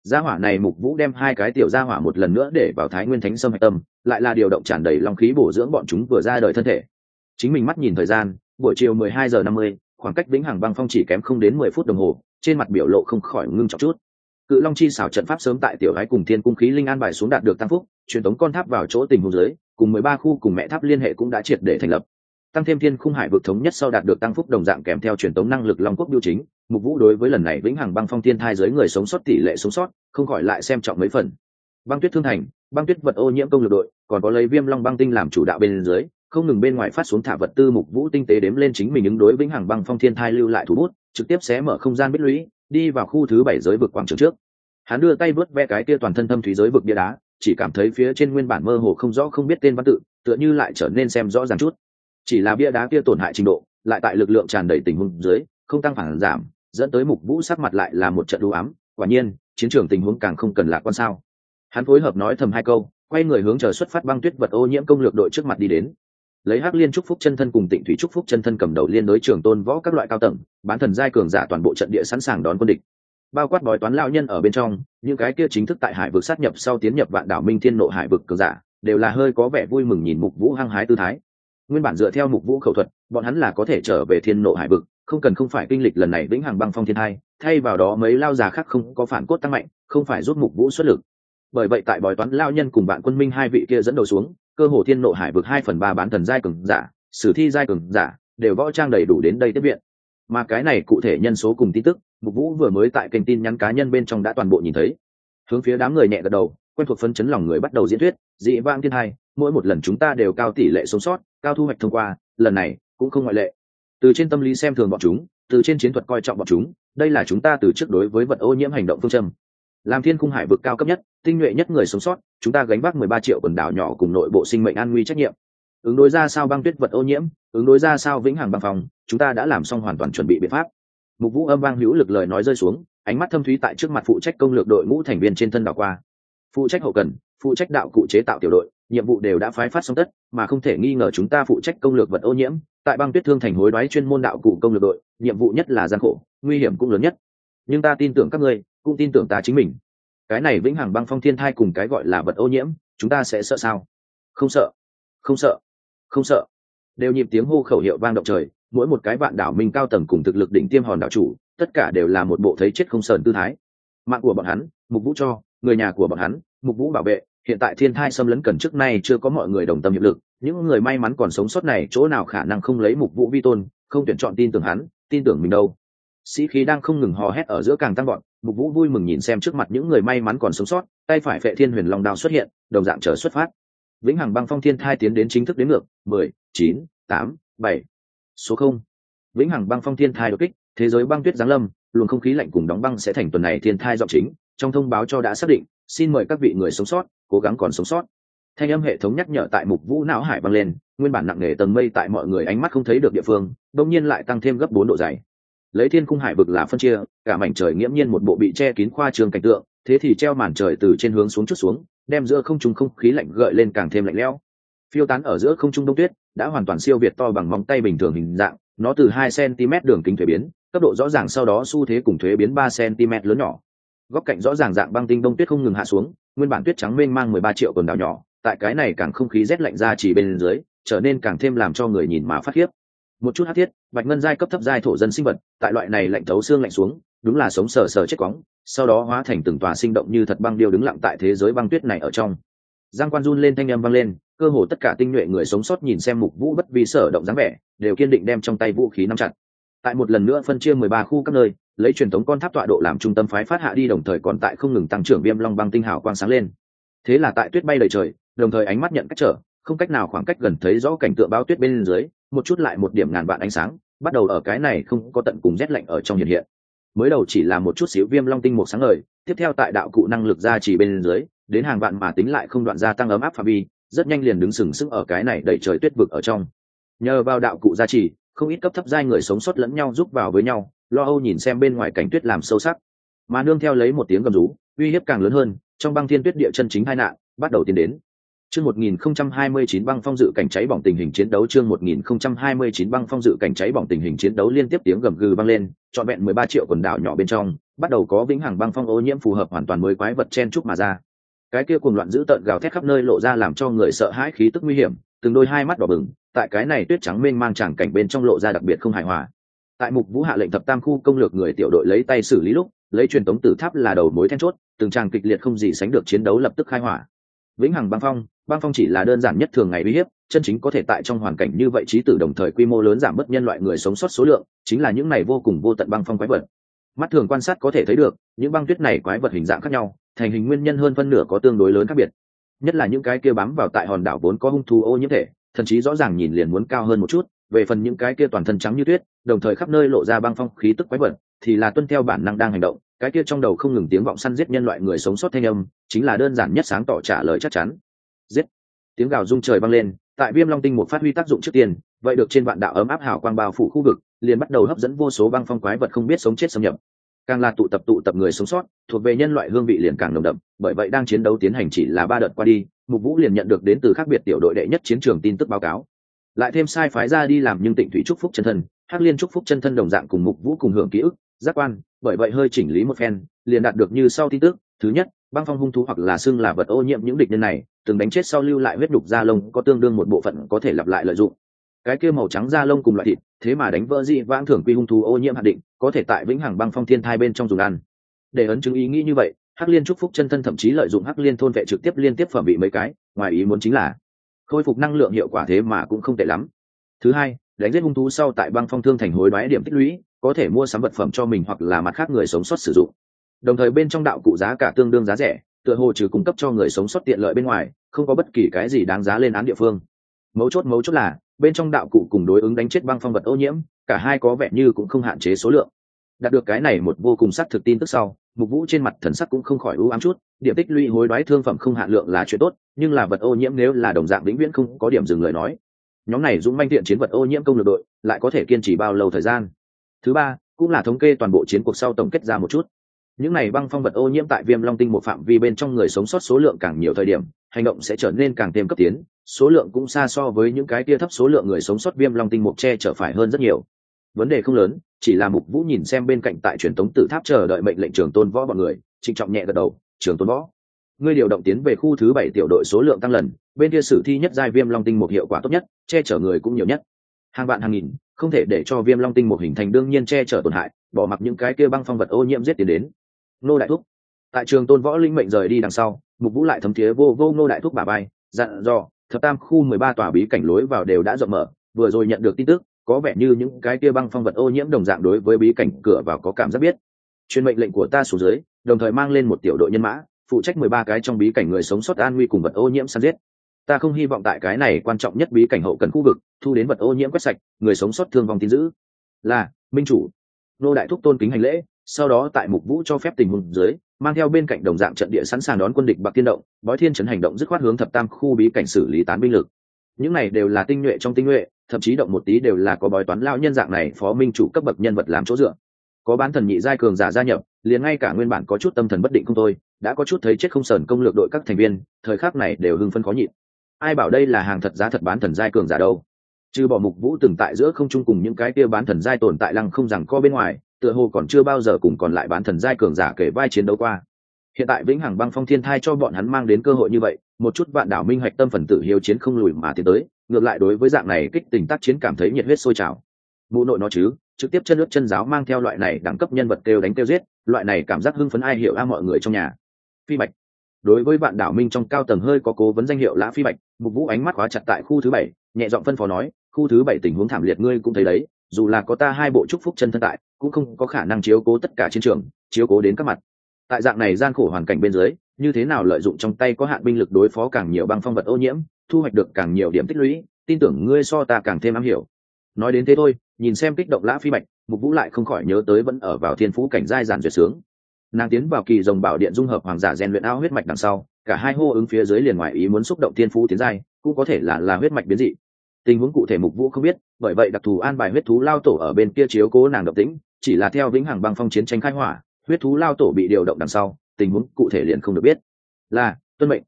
Gia hỏa này Mục Vũ đem hai cái tiểu gia hỏa một lần nữa để vào Thái Nguyên Thánh Sâm hạch tâm, lại là điều động tràn đầy long khí bổ dưỡng bọn chúng vừa ra đời thân thể. Chính mình mắt nhìn thời gian, buổi chiều 12:50, khoảng cách Vĩnh Hằng Băng Phong chỉ kém không đến 10 phút đồng hồ, trên mặt biểu lộ không khỏi ngưng trọng chút. Cự Long chi xảo trận pháp sớm tại tiểu gái cùng Thiên cung khí linh an bài xuống đạt được tăng phúc, truyền tống con tháp vào chỗ tình huống dưới, cùng 13 khu cùng mẹ tháp liên hệ cũng đã triệt để thành lập. Tăng thêm Thiên khung hải vực thống nhất sau đạt được tăng phúc đồng dạng kèm theo truyền tống năng lực Long quốc biểu chính, Mục Vũ đối với lần này Vĩnh Hằng Băng Phong thiên thai giới người sống sót tỷ lệ sống sót, không khỏi lại xem trọng mấy phần. Băng Tuyết Thương Thành, Băng Tuyết vật ô nhiễm công lược đội, còn có lấy Viêm Long băng tinh làm chủ đạo bên dưới, không ngừng bên ngoài phát xuống thả vật tư. Mục Vũ tinh tế đếm lên chính mình ứng đối Vĩnh Hằng Băng Phong thiên thai lưu lại thủ bút, trực tiếp xé mở không gian bích lũy, đi vào khu thứ 7 giới vực quảng trường trước. Hắn đưa tay vớt ve cái kia toàn thân thâm thúy giới vực bia đá, chỉ cảm thấy phía trên nguyên bản mơ hồ không rõ không biết tên văn tự, tựa như lại trở nên xem rõ ràng chút. Chỉ là bia đá kia tổn hại trình độ, lại tại lực lượng tràn đầy tình huống dưới, không tăng phản giảm, dẫn tới Mục Vũ sắc mặt lại là một trận u ám. Quả nhiên, chiến trường tình huống càng không cần lạc quan sao. Hắn phối hợp nói thầm hai câu, quay người hướng chờ xuất phát Băng Tuyết vật ô nhiễm công lược đội trước mặt đi đến. Lấy Hắc Liên Trúc Phúc chân thân cùng Tịnh Thủy Trúc Phúc chân thân cầm đầu liên đối trường tôn võ các loại cao tầng, bán thần giai cường giả toàn bộ trận địa sẵn sàng đón quân địch. Bao quát bói toán lão nhân ở bên trong, những cái kia chính thức tại hải vực sát nhập sau tiến nhập Vạn Đảo Minh Thiên Nộ hải vực cường giả, đều là hơi có vẻ vui mừng nhìn Mục Vũ hăng hái tư thái. Nguyên bản dựa theo Mục Vũ khẩu thuật, bọn hắn là có thể trở về Thiên Nộ hải vực, không phải kinh lịch lần này Vĩnh Hằng Băng Phong thiên hai, thay vào đó mấy lao già khác không có phản cốt tăng mạnh, không phải giúp Mục Vũ xuất lực. Bởi vậy tại bói toán lão nhân cùng Vạn Quân Minh hai vị kia dẫn đầu xuống, cơ hồ Thiên Nộ hải vực 2/3 bán thần giai cường giả, sử thi giai cường giả, đều võ trang đầy đủ đến đây tiếp viện. Mà cái này cụ thể nhân số cùng tin tức, Mục Vũ vừa mới tại kênh tin nhắn cá nhân bên trong đã toàn bộ nhìn thấy. Hướng phía đám người nhẹ gật đầu, quen thuộc phấn chấn lòng người bắt đầu diễn thuyết, dị vãng thiên hai, mỗi một lần chúng ta đều cao tỷ lệ sống sót, cao thu hoạch thông qua, lần này cũng không ngoại lệ. Từ trên tâm lý xem thường bọn chúng, từ trên chiến thuật coi trọng bọn chúng, đây là chúng ta từ trước đối với vật ô nhiễm hành động phương châm. Làm Thiên khung hải vực cao cấp nhất, tinh nhuệ nhất người sống sót, chúng ta gánh vác 13 triệu quần đảo nhỏ cùng nội bộ sinh mệnh an nguy trách nhiệm. Ứng đối ra sao Băng Tuyết vật ô nhiễm, ứng đối ra sao Vĩnh Hằng Băng Phong, chúng ta đã làm xong hoàn toàn chuẩn bị biện pháp. Mục Vũ âm vang hữu lực lời nói rơi xuống, ánh mắt thâm thúy tại trước mặt phụ trách công lược đội ngũ thành viên trên thân đảo qua. Phụ trách hậu cần, phụ trách đạo cụ chế tạo tiểu đội, nhiệm vụ đều đã phái phát xong tất, mà không thể nghi ngờ chúng ta phụ trách công lược vật ô nhiễm, tại Băng Tuyết Thương Thành hối đoái chuyên môn đạo cụ công lược đội, nhiệm vụ nhất là gian khổ, nguy hiểm cũng lớn nhất. Nhưng ta tin tưởng các ngươi, cũng tin tưởng ta chính mình. Cái này Vĩnh Hằng Băng Phong thiên thai cùng cái gọi là vật ô nhiễm, chúng ta sẽ sợ sao? Không sợ, không sợ, không sợ. Đều nhịp tiếng hô khẩu hiệu vang động trời, mỗi một cái Vạn Đảo Minh cao tầng cùng thực lực đỉnh tiêm hòn đảo chủ, tất cả đều là một bộ thấy chết không sờn tư thái. Mạng của bọn hắn, Mục Vũ cho, người nhà của bọn hắn, Mục Vũ bảo vệ. Hiện tại thiên thai xâm lấn cần trước nay chưa có mọi người đồng tâm hiệp lực, những người may mắn còn sống sót này chỗ nào khả năng không lấy Mục Vũ vi tôn, không tuyển chọn tin tưởng hắn, tin tưởng mình đâu. Sĩ khí đang không ngừng hò hét ở giữa càng tăng vọt, Mục Vũ vui mừng nhìn xem trước mặt những người may mắn còn sống sót, tay phải Phệ Thiên Huyền Long đao xuất hiện, đồng dạng chờ xuất phát. Vĩnh Hằng Băng Phong thiên thai tiến đến chính thức đến ngược, 10, 9, 8, 7. Số 0. Vĩnh Hằng Băng Phong thiên thai đột kích, thế giới băng tuyết giáng lâm, luồng không khí lạnh cùng đóng băng sẽ thành tuần này thiên thai giọng chính, trong thông báo cho đã xác định, xin mời các vị người sống sót cố gắng còn sống sót. Thanh âm hệ thống nhắc nhở tại Mục Vũ não hải vang lên, nguyên bản nặng nề tầng mây tại mọi người ánh mắt không thấy được địa phương, đột nhiên lại tăng thêm gấp 4 độ dày. Lấy Thiên khung hải vực là phân chia, cả mảnh trời nghiễm nhiên một bộ bị che kín khoa trương cảnh tượng, thế thì treo màn trời từ trên hướng xuống chút xuống, đem giữa không trung không khí lạnh gợi lên càng thêm lạnh lẽo. Phiêu tán ở giữa không trung đông tuyết đã hoàn toàn siêu việt to bằng móng tay bình thường hình dạng, nó từ 2 cm đường kính thuế biến, cấp độ rõ ràng sau đó xu thế cùng thuế biến 3 cm lớn nhỏ. Góc cạnh rõ ràng dạng băng tinh đông tuyết không ngừng hạ xuống, nguyên bản tuyết trắng mênh mang 13 triệu quần đảo nhỏ, tại cái này càng không khí rét lạnh ra chỉ bên dưới, trở nên càng thêm làm cho người nhìn mà phát khiếp. Một chút hắc thiết, bạch ngân giai cấp thấp giai thổ dân sinh vật, tại loại này lạnh thấu xương lạnh xuống, đúng là sống sờ sờ chết quóng, sau đó hóa thành từng tòa sinh động như thật băng điêu đứng lặng tại thế giới băng tuyết này ở trong. Giang Quan run lên thanh âm vang lên, cơ hồ tất cả tinh nhuệ người sống sót nhìn xem Mục Vũ bất vi sở động dáng vẻ, đều kiên định đem trong tay vũ khí nắm chặt. Tại một lần nữa phân chia 13 khu các nơi, lấy truyền thống con tháp tọa độ làm trung tâm phái phát hạ đi, đồng thời còn tại không ngừng tăng trưởng Viêm Long băng tinh hào quang sáng lên. Thế là tại tuyết bay đầy trời, đồng thời ánh mắt nhận cách trở, không cách nào khoảng cách gần thấy rõ cảnh tượng báo tuyết bên dưới, một chút lại một điểm ngàn vạn ánh sáng, bắt đầu ở cái này không có tận cùng rét lạnh ở trong hiện hiện. Mới đầu chỉ là một chút xíu Viêm Long tinh một sáng ngời, tiếp theo tại đạo cụ năng lực gia trì bên dưới, đến hàng vạn mà tính lại không đoạn gia tăng ấm áp phạm vi, rất nhanh liền đứng sừng sững ở cái này đầy trời tuyết vực ở trong. Nhờ vào đạo cụ gia trì, không ít cấp thấp giai người sống sót lẫn nhau giúp vào với nhau, lo âu nhìn xem bên ngoài cảnh tuyết làm sâu sắc, mà nương theo lấy một tiếng gầm rú, uy hiếp càng lớn hơn, trong băng thiên tuyết địa chân chính tai nạn bắt đầu tiến đến. Chương 1029 băng phong dự cảnh cháy bỏng tình hình chiến đấu. Chương 1029 băng phong dự cảnh cháy bỏng tình hình chiến đấu. Liên tiếp tiếng gầm gừ vang lên, trọn vẹn 13 triệu quần đảo nhỏ bên trong, bắt đầu có vĩnh hằng băng phong ô nhiễm phù hợp hoàn toàn mới quái vật chen chúc mà ra. Cái kia cuồng loạn dữ tợn gào thét khắp nơi lộ ra làm cho người sợ hãi khí tức nguy hiểm, từng đôi hai mắt đỏ bừng, tại cái này tuyết trắng mênh mang tràng cảnh bên trong lộ ra đặc biệt không hài hòa. Tại Mục Vũ hạ lệnh thập tam khu công lược người tiểu đội lấy tay xử lý lúc, lấy truyền tống tử tháp là đầu mối then chốt, từng tràng kịch liệt không gì sánh được chiến đấu lập tức khai hỏa. Vĩnh hằng băng phong chỉ là đơn giản nhất thường ngày uy hiếp, chân chính có thể tại trong hoàn cảnh như vậy chí tử đồng thời quy mô lớn giảm bớt nhân loại người sống sót số lượng, chính là những này vô cùng vô tận băng phong quái vật. Mắt thường quan sát có thể thấy được, những băng tuyết này quái vật hình dạng khác nhau, thành hình nguyên nhân hơn phân nửa có tương đối lớn khác biệt. Nhất là những cái kia bám vào tại hòn đảo vốn có hung thú ô nhiễm thể, thậm chí rõ ràng nhìn liền muốn cao hơn một chút. Về phần những cái kia toàn thân trắng như tuyết, đồng thời khắp nơi lộ ra băng phong khí tức quái vật, thì là tuân theo bản năng đang hành động. Cái kia trong đầu không ngừng tiếng vọng săn giết nhân loại người sống sót thanh âm, chính là đơn giản nhất sáng tỏ trả lời chắc chắn. Giết! Tiếng gào rung trời vang lên, tại Viêm Long Tinh một phát huy tác dụng trước tiên, vậy được trên vạn đạo ấm áp hào quang bao phủ khu vực, liền bắt đầu hấp dẫn vô số băng phong quái vật không biết sống chết xâm nhập. Càng là tụ tập người sống sót, thuộc về nhân loại hương vị liền càng nồng đậm, bởi vậy đang chiến đấu tiến hành chỉ là 3 đợt qua đi, Mục Vũ liền nhận được đến từ khác biệt tiểu đội đệ nhất chiến trường tin tức báo cáo. Lại thêm sai phái ra đi làm nhưng Tịnh Thủy Trúc Phúc chân thân, Hắc Liên Trúc Phúc chân thân đồng dạng cùng Mục Vũ cùng hưởng ký ức, giác quan, bởi vậy hơi chỉnh lý một phen, liền đạt được như sau tin tức. Thứ nhất, băng phong hung thú hoặc là xưng là vật ô nhiễm những địch nhân này, từng đánh chết sau lưu lại huyết đục da lông có tương đương một bộ phận có thể lặp lại lợi dụng. Cái kia màu trắng da lông cùng loại thịt, thế mà đánh vỡ dị vãng thường quy hung thú ô nhiễm hạn định, có thể tại vĩnh hằng băng phong thiên thai bên trong dùng ăn. Để ấn chứng ý nghĩ như vậy, Hắc Liên Trúc Phúc chân thân thậm chí lợi dụng Hắc Liên thôn vệ trực tiếp liên tiếp phẩm bị mấy cái, ngoài ý muốn chính là khôi phục năng lượng hiệu quả thế mà cũng không tệ lắm. Thứ hai, đánh giết hung thú sau tại băng phong thương thành hối đoái điểm tích lũy, có thể mua sắm vật phẩm cho mình hoặc là mặt khác người sống sót sử dụng. Đồng thời bên trong đạo cụ giá cả tương đương giá rẻ, tựa hồ trừ cung cấp cho người sống sót tiện lợi bên ngoài, không có bất kỳ cái gì đáng giá lên án địa phương. Mấu chốt là bên trong đạo cụ cùng đối ứng đánh chết băng phong vật ô nhiễm, cả hai có vẻ như cũng không hạn chế số lượng. Đạt được cái này một vô cùng xác thực tin tức sau, Mục Vũ trên mặt thần sắc cũng không khỏi u ám chút. Điểm tích lũy hối đoái thương phẩm không hạn lượng là chuyện tốt, nhưng là vật ô nhiễm nếu là đồng dạng vĩnh viễn không có điểm dừng lời nói, nhóm này dũng manh thiện chiến vật ô nhiễm công lược đội lại có thể kiên trì bao lâu thời gian. Thứ ba, cũng là thống kê toàn bộ chiến cuộc sau tổng kết ra một chút. Những này băng phong vật ô nhiễm tại Viêm Long Tinh một phạm vi bên trong người sống sót số lượng càng nhiều thời điểm, hành động sẽ trở nên càng thêm cấp tiến, số lượng cũng xa so với những cái kia thấp số lượng người sống sót Viêm Long Tinh một che chở phải hơn rất nhiều. Vấn đề không lớn, chỉ là Mục Vũ nhìn xem bên cạnh tại truyền tống tử tháp chờ đợi mệnh lệnh Trường Tôn Võ bọn người, trịnh trọng nhẹ gật đầu. Trường Tôn Võ, ngươi điều động tiến về khu thứ 7 tiểu đội số lượng tăng lần, bên kia sử thi nhất giai Viêm Long Tinh một hiệu quả tốt nhất, che chở người cũng nhiều nhất. Hàng vạn hàng nghìn, không thể để cho Viêm Long Tinh một hình thành đương nhiên che chở tổn hại, bỏ mặc những cái kia băng phong vật ô nhiễm giết tiến đến. Nô đại thúc. Tại Trường Tôn Võ linh mệnh rời đi đằng sau, Mục Vũ lại thấm thía vô Nô đại thúc bả vai, dặn dò, thập tam khu 13 tòa bí cảnh lối vào đều đã rộng mở, vừa rồi nhận được tin tức, có vẻ như những cái kia băng phong vật ô nhiễm đồng dạng đối với bí cảnh cửa vào có cảm giác biết. Truyền mệnh lệnh của ta xuống dưới, đồng thời mang lên một tiểu đội nhân mã, phụ trách 13 cái trong bí cảnh người sống sót an nguy cùng vật ô nhiễm săn giết. Ta không hy vọng tại cái này quan trọng nhất bí cảnh hậu cần khu vực, thu đến vật ô nhiễm quét sạch, người sống sót thương vong tin dữ. Là, minh chủ. Nô đại thúc tôn kính hành lễ, sau đó tại Mục Vũ cho phép tình huống dưới, mang theo bên cạnh đồng dạng trận địa sẵn sàng đón quân địch Bạc Thiên động, Bói Thiên trấn hành động dứt khoát hướng thập tam khu bí cảnh xử lý tán binh lực. Những này đều là tinh nhuệ trong tinh nhuệ, thậm chí động một tí đều là có bói toán lão nhân dạng này phó minh chủ cấp bậc nhân vật làm chỗ dựa. Có bán thần nhị giai cường giả gia nhập, liền ngay cả nguyên bản có chút tâm thần bất định không thôi, đã có chút thấy chết không sờn công lược đội các thành viên, thời khắc này đều hưng phấn khó nhịn. Ai bảo đây là hàng thật giá thật bán thần giai cường giả đâu? Trừ bỏ Mục Vũ từng tại giữa không trung cùng những cái kia bán thần giai tồn tại lăng không rằng co bên ngoài, tựa hồ còn chưa bao giờ cùng còn lại bán thần giai cường giả kể vai chiến đấu qua. Hiện tại vĩnh hằng băng phong thiên thai cho bọn hắn mang đến cơ hội như vậy, một chút vạn đảo minh hoạch tâm phần tử hiếu chiến không lùi mà tiến tới, ngược lại đối với dạng này kích tình tác chiến cảm thấy nhiệt huyết sôi trào. Mụ nội nó chứ, trực tiếp chân nước chân giáo mang theo loại này đẳng cấp nhân vật kêu đánh kêu giết, loại này cảm giác hưng phấn ai hiểu a mọi người trong nhà. Phi Bạch. Đối với vạn đảo minh trong cao tầng hơi có cố vấn danh hiệu Lã Phi Bạch, Mục Vũ ánh mắt khóa chặt tại khu thứ 7, nhẹ giọng phân phó nói, khu thứ 7 tình huống thảm liệt ngươi cũng thấy đấy, dù là có ta 2 bộ chúc phúc chân thân tại, cũng không có khả năng chiếu cố tất cả chiến trường, chiếu cố đến các mặt. Tại dạng này gian khổ hoàn cảnh bên dưới, như thế nào lợi dụng trong tay có hạn binh lực đối phó càng nhiều băng phong vật ô nhiễm, thu hoạch được càng nhiều điểm tích lũy, tin tưởng ngươi so ta càng thêm am hiểu. Nói đến thế thôi, nhìn xem kích động Lã Phi Bạch, Mục Vũ lại không khỏi nhớ tới vẫn ở vào thiên phú cảnh giai giản duyệt sướng. Nàng tiến vào kỳ rồng bảo điện dung hợp hoàng giả rèn luyện ao huyết mạch đằng sau, cả hai hô ứng phía dưới liền ngoài ý muốn xúc động thiên phú tiến giai, cũng có thể là huyết mạch biến dị. Tình huống cụ thể Mục Vũ không biết, bởi vậy đặc thù an bài huyết thú lao tổ ở bên kia chiếu cố nàng động tĩnh, chỉ là theo vĩnh hằng băng phong chiến tranh khai hỏa, huyết thú lao tổ bị điều động đằng sau, tình huống cụ thể liền không được biết. Là tuân mệnh.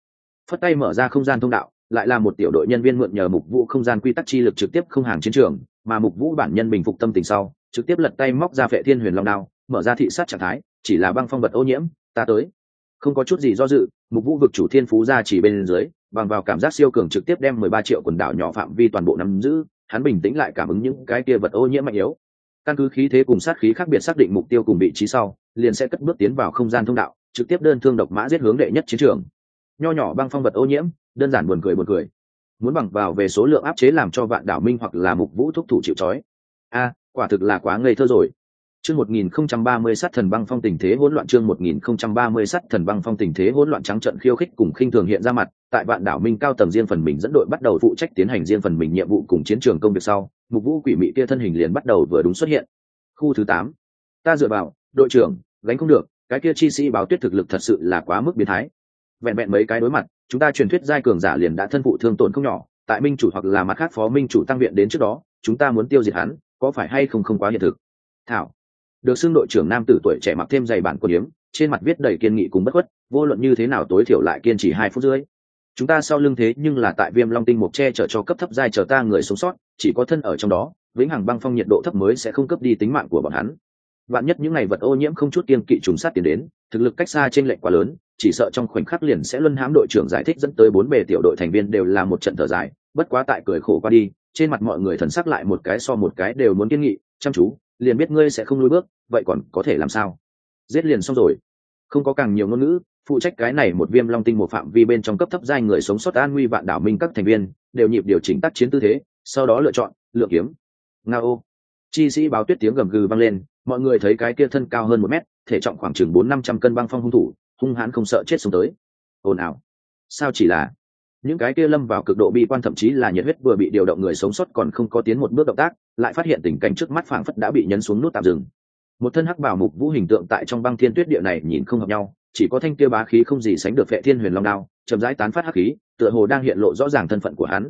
phất tay mở ra không gian thông đạo, lại là một tiểu đội nhân viên mượn nhờ Mục Vũ không gian quy tắc chi lực trực tiếp không hàng chiến trường, mà Mục Vũ bản nhân bình phục tâm tình sau, trực tiếp lật tay móc ra Phệ Thiên Huyền Long đao, mở ra thị sát trạng thái, chỉ là băng phong vật ô nhiễm, ta tới. Không có chút gì do dự, Mục Vũ vực chủ thiên phú ra chỉ bên dưới, bằng vào cảm giác siêu cường trực tiếp đem 13 triệu quần đảo nhỏ phạm vi toàn bộ nắm giữ, hắn bình tĩnh lại cảm ứng những cái kia vật ô nhiễm mạnh yếu. Căn cứ khí thế cùng sát khí khác biệt xác định mục tiêu cùng vị trí sau, liền sẽ cất bước tiến vào không gian thông đạo, trực tiếp đơn thương độc mã giết hướng đệ nhất chiến trường. Nho nhỏ băng phong vật ô nhiễm, đơn giản buồn cười. Muốn bằng vào về số lượng áp chế làm cho Vạn Đảo Minh hoặc là Mục Vũ thúc thủ chịu trói. Quả thực là quá ngây thơ rồi. Chương 1030 sát thần băng phong tình thế hỗn loạn, chương 1030 sát thần băng phong tình thế hỗn loạn, trắng trận khiêu khích cùng khinh thường hiện ra mặt, tại Vạn Đảo Minh cao tầng riêng phần mình dẫn đội bắt đầu phụ trách tiến hành riêng phần mình nhiệm vụ cùng chiến trường công việc sau, Mục Vũ quỷ mị kia thân hình liền bắt đầu vừa đúng xuất hiện. Khu thứ 8. Ta dựa vào, đội trưởng, gánh không được, cái kia chi sĩ báo tuyết thực lực thật sự là quá mức biến thái. Vẹn vẹn mấy cái đối mặt, chúng ta truyền thuyết giai cường giả liền đã thân phụ thương tổn không nhỏ, tại minh chủ hoặc là mặt khác phó minh chủ tăng viện đến trước đó, chúng ta muốn tiêu diệt hắn, có phải hay không quá hiện thực. Thảo được xưng đội trưởng nam tử tuổi trẻ mặc thêm giày bản quần yếm, trên mặt viết đầy kiên nghị cùng bất khuất, vô luận như thế nào tối thiểu lại kiên trì 2 phút rưỡi. Chúng ta sau lưng thế nhưng là tại Viêm Long tinh mục che chở cho cấp thấp giai chờ ta người sống sót, chỉ có thân ở trong đó, vĩnh hằng băng phong nhiệt độ thấp mới sẽ không cướp đi tính mạng của bọn hắn. Vạn nhất những ngày vật ô nhiễm không chút kiên kỵ trùng sát tiến đến, thực lực cách xa trên lệch quá lớn, chỉ sợ trong khoảnh khắc liền sẽ luân hãm. Đội trưởng giải thích dẫn tới 4 bề tiểu đội thành viên đều là một trận thở dài, bất quá tại cười khổ qua đi, trên mặt mọi người thần sắc lại một cái so một cái đều muốn kiên nghị, chăm chú, liền biết ngươi sẽ không lùi bước, vậy còn có thể làm sao? Giết liền xong rồi. Không có càng nhiều ngôn ngữ, phụ trách cái này một Viêm Long tinh một phạm vi bên trong cấp thấp giai người sống sót an nguy Vạn Đảo Minh các thành viên đều nhịp điều chỉnh tác chiến tư thế, sau đó lựa chọn lựa kiếm. Ngao. Chi sĩ báo tuyết tiếng gầm gừ vang lên, mọi người thấy cái kia thân cao hơn 1 mét, thể trọng khoảng chừng 400-500 cân băng phong hung thủ, hung hãn không sợ chết xuống tới. Ồn ào. Sao chỉ là những cái kia lâm vào cực độ bi quan thậm chí là nhiệt huyết vừa bị điều động người sống sót còn không có tiến một bước động tác, lại phát hiện tình cảnh trước mắt phảng phất đã bị nhấn xuống nút tạm dừng. Một thân hắc bào Mục Vũ hình tượng tại trong băng thiên tuyết địa này nhìn không hợp nhau, chỉ có thanh kia bá khí không gì sánh được Phệ Thiên Huyền Long đao, chậm rãi tán phát hắc khí, tựa hồ đang hiện lộ rõ ràng thân phận của hắn.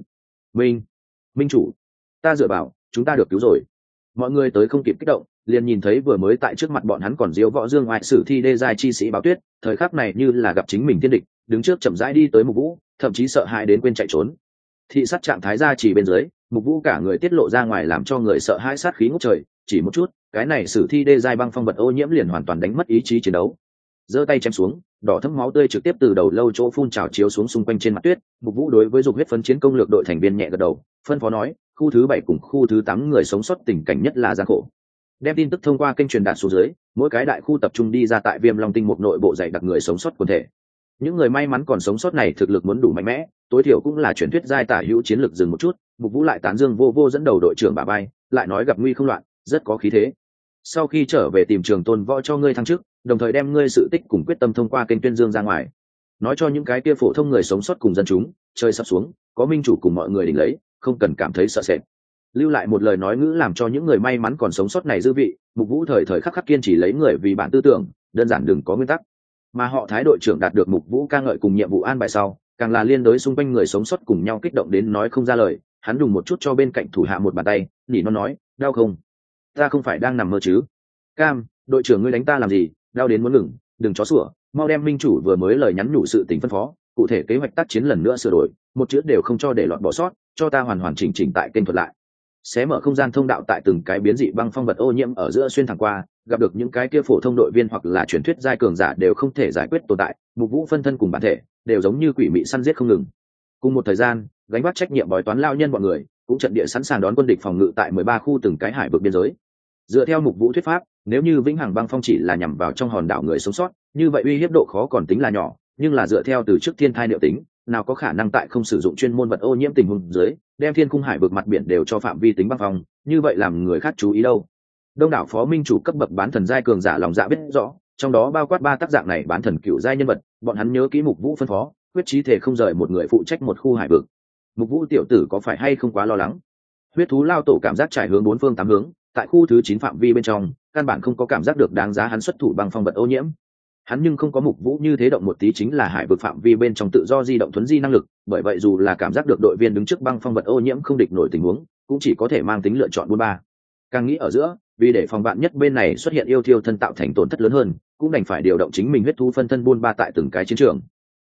Minh chủ, ta dựa vào, chúng ta được cứu rồi. Mọi người tới không kịp kích động, liền nhìn thấy vừa mới tại trước mặt bọn hắn còn diếu võ dương ngoại sử thi đê giai chi sĩ báo tuyết, thời khắc này như là gặp chính mình thiên địch, đứng trước chậm rãi đi tới Mục Vũ, thậm chí sợ hãi đến quên chạy trốn. Thị sát trạng thái ra chỉ bên dưới, Mục Vũ cả người tiết lộ ra ngoài làm cho người sợ hãi sát khí ngút trời, chỉ một chút, cái này sử thi đê giai băng phong vật ô nhiễm liền hoàn toàn đánh mất ý chí chiến đấu. Giơ tay chém xuống, đỏ thẫm máu tươi trực tiếp từ đầu lâu chỗ phun trào chiếu xuống xung quanh trên mặt tuyết. Mục Vũ đối với dục huyết phấn chiến công lược đội thành viên nhẹ gật đầu, phân phó nói, khu thứ 7 cùng khu thứ 8 người sống sót tình cảnh nhất là gian khổ. Đem tin tức thông qua kênh truyền đạt xuống dưới, mỗi cái đại khu tập trung đi ra tại Viêm Long tinh một nội bộ dạy đặc người sống sót quần thể. Những người may mắn còn sống sót này thực lực muốn đủ mạnh mẽ, tối thiểu cũng là truyền thuyết giai tả hữu chiến lực dừng một chút. Mục Vũ lại tán dương vô vô dẫn đầu đội trưởng bà bay, lại nói gặp nguy không loạn, rất có khí thế. Sau khi trở về tìm Trường Tôn Võ cho ngươi thăng chức, đồng thời đem ngươi sự tích cùng quyết tâm thông qua kênh tuyên dương ra ngoài, nói cho những cái kia phổ thông người sống sót cùng dân chúng, chơi sắp xuống, có minh chủ cùng mọi người đỉnh lấy, không cần cảm thấy sợ sệt. Lưu lại một lời nói ngữ làm cho những người may mắn còn sống sót này dư vị. Mục Vũ thời thời khắc khắc kiên trì lấy người vì bản tư tưởng, đơn giản đừng có nguyên tắc. Mà họ Thái đội trưởng đạt được Mục Vũ ca ngợi cùng nhiệm vụ an bài sau, càng là liên đối xung quanh người sống sót cùng nhau kích động đến nói không ra lời. Hắn đùng một chút cho bên cạnh thủ hạ một bàn tay, nhỉ nó nói, đau không? Ta không phải đang nằm mơ chứ? Cam, đội trưởng ngươi đánh ta làm gì? Đau đến muốn ngừng, đừng chó sủa, mau đem minh chủ vừa mới lời nhắn nhủ sự tình phân phó, cụ thể kế hoạch tác chiến lần nữa sửa đổi, một chữ đều không cho để lọt bỏ sót, cho ta hoàn hoàn chỉnh chỉnh tại kênh thuật lại. Xé mở không gian thông đạo tại từng cái biến dị băng phong vật ô nhiễm ở giữa xuyên thẳng qua, gặp được những cái kia phổ thông đội viên hoặc là truyền thuyết giai cường giả đều không thể giải quyết tồn tại. Mục Vũ phân thân cùng bản thể đều giống như quỷ mị săn giết không ngừng. Cùng một thời gian, gánh vác trách nhiệm bói toán lao nhân bọn người cũng trận địa sẵn sàng đón quân địch phòng ngự tại 13 khu từng cái hải vực biên giới. Dựa theo Mục Vũ thuyết pháp, nếu như vĩnh hằng băng phong chỉ là nhằm vào trong hòn đảo người sống sót, như vậy uy hiếp độ khó còn tính là nhỏ, nhưng là dựa theo từ trước thiên thai liệu tính, nào có khả năng tại không sử dụng chuyên môn vật ô nhiễm tình huống dưới, đem thiên cung hải vực mặt biển đều cho phạm vi tính băng phong, như vậy làm người khác chú ý đâu. Đông đảo phó minh chủ cấp bậc bán thần giai cường giả lòng dạ biết rõ, trong đó bao quát 3 tác dạng này bán thần cựu giai nhân vật, bọn hắn nhớ kỹ Mục Vũ phân phó, quyết chí thể không rời một người phụ trách một khu hải vực. Mục Vũ tiểu tử có phải hay không quá lo lắng? Huyết thú lao tổ cảm giác trải hướng 4 phương 8 hướng, tại khu thứ 9 phạm vi bên trong, căn bản không có cảm giác được đáng giá hắn xuất thủ bằng phong vật ô nhiễm. Hắn nhưng không có Mục Vũ như thế động một tí chính là hải vực phạm vi bên trong tự do di động thuấn di năng lực, bởi vậy dù là cảm giác được đội viên đứng trước băng phong vật ô nhiễm không địch nổi tình huống, cũng chỉ có thể mang tính lựa chọn buôn ba. Càng nghĩ ở giữa, vì để phòng bạn nhất bên này xuất hiện yêu thiêu thân tạo thành tổn thất lớn hơn, cũng đành phải điều động chính mình huyết thú phân thân buôn ba tại từng cái chiến trường.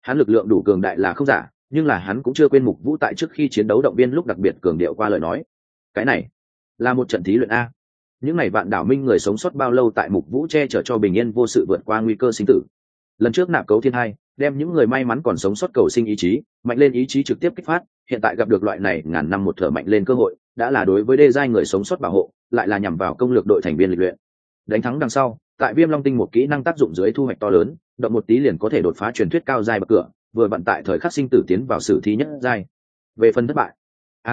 Hắn lực lượng đủ cường đại là không giả, nhưng là hắn cũng chưa quên Mục Vũ tại trước khi chiến đấu động viên lúc đặc biệt cường điệu qua lời nói. Cái này là một trận thí luyện a. Những ngày vạn đảo minh người sống sót bao lâu tại Mục Vũ che chở cho bình yên vô sự vượt qua nguy cơ sinh tử. Lần trước nạp cấu thiên hai, đem những người may mắn còn sống sót cầu sinh ý chí, mạnh lên ý chí trực tiếp kích phát, hiện tại gặp được loại này ngàn năm một thở mạnh lên cơ hội, đã là đối với đê giai người sống sót bảo hộ, lại là nhằm vào công lược đội thành viên lịch luyện. Đánh thắng đằng sau, tại Viêm Long tinh một kỹ năng tác dụng dưới thu hoạch to lớn, động một tí liền có thể đột phá truyền thuyết cao giai bậc cửa, vừa vận tại thời khắc sinh tử tiến vào sử thi nhất giai. Về phần thất bại,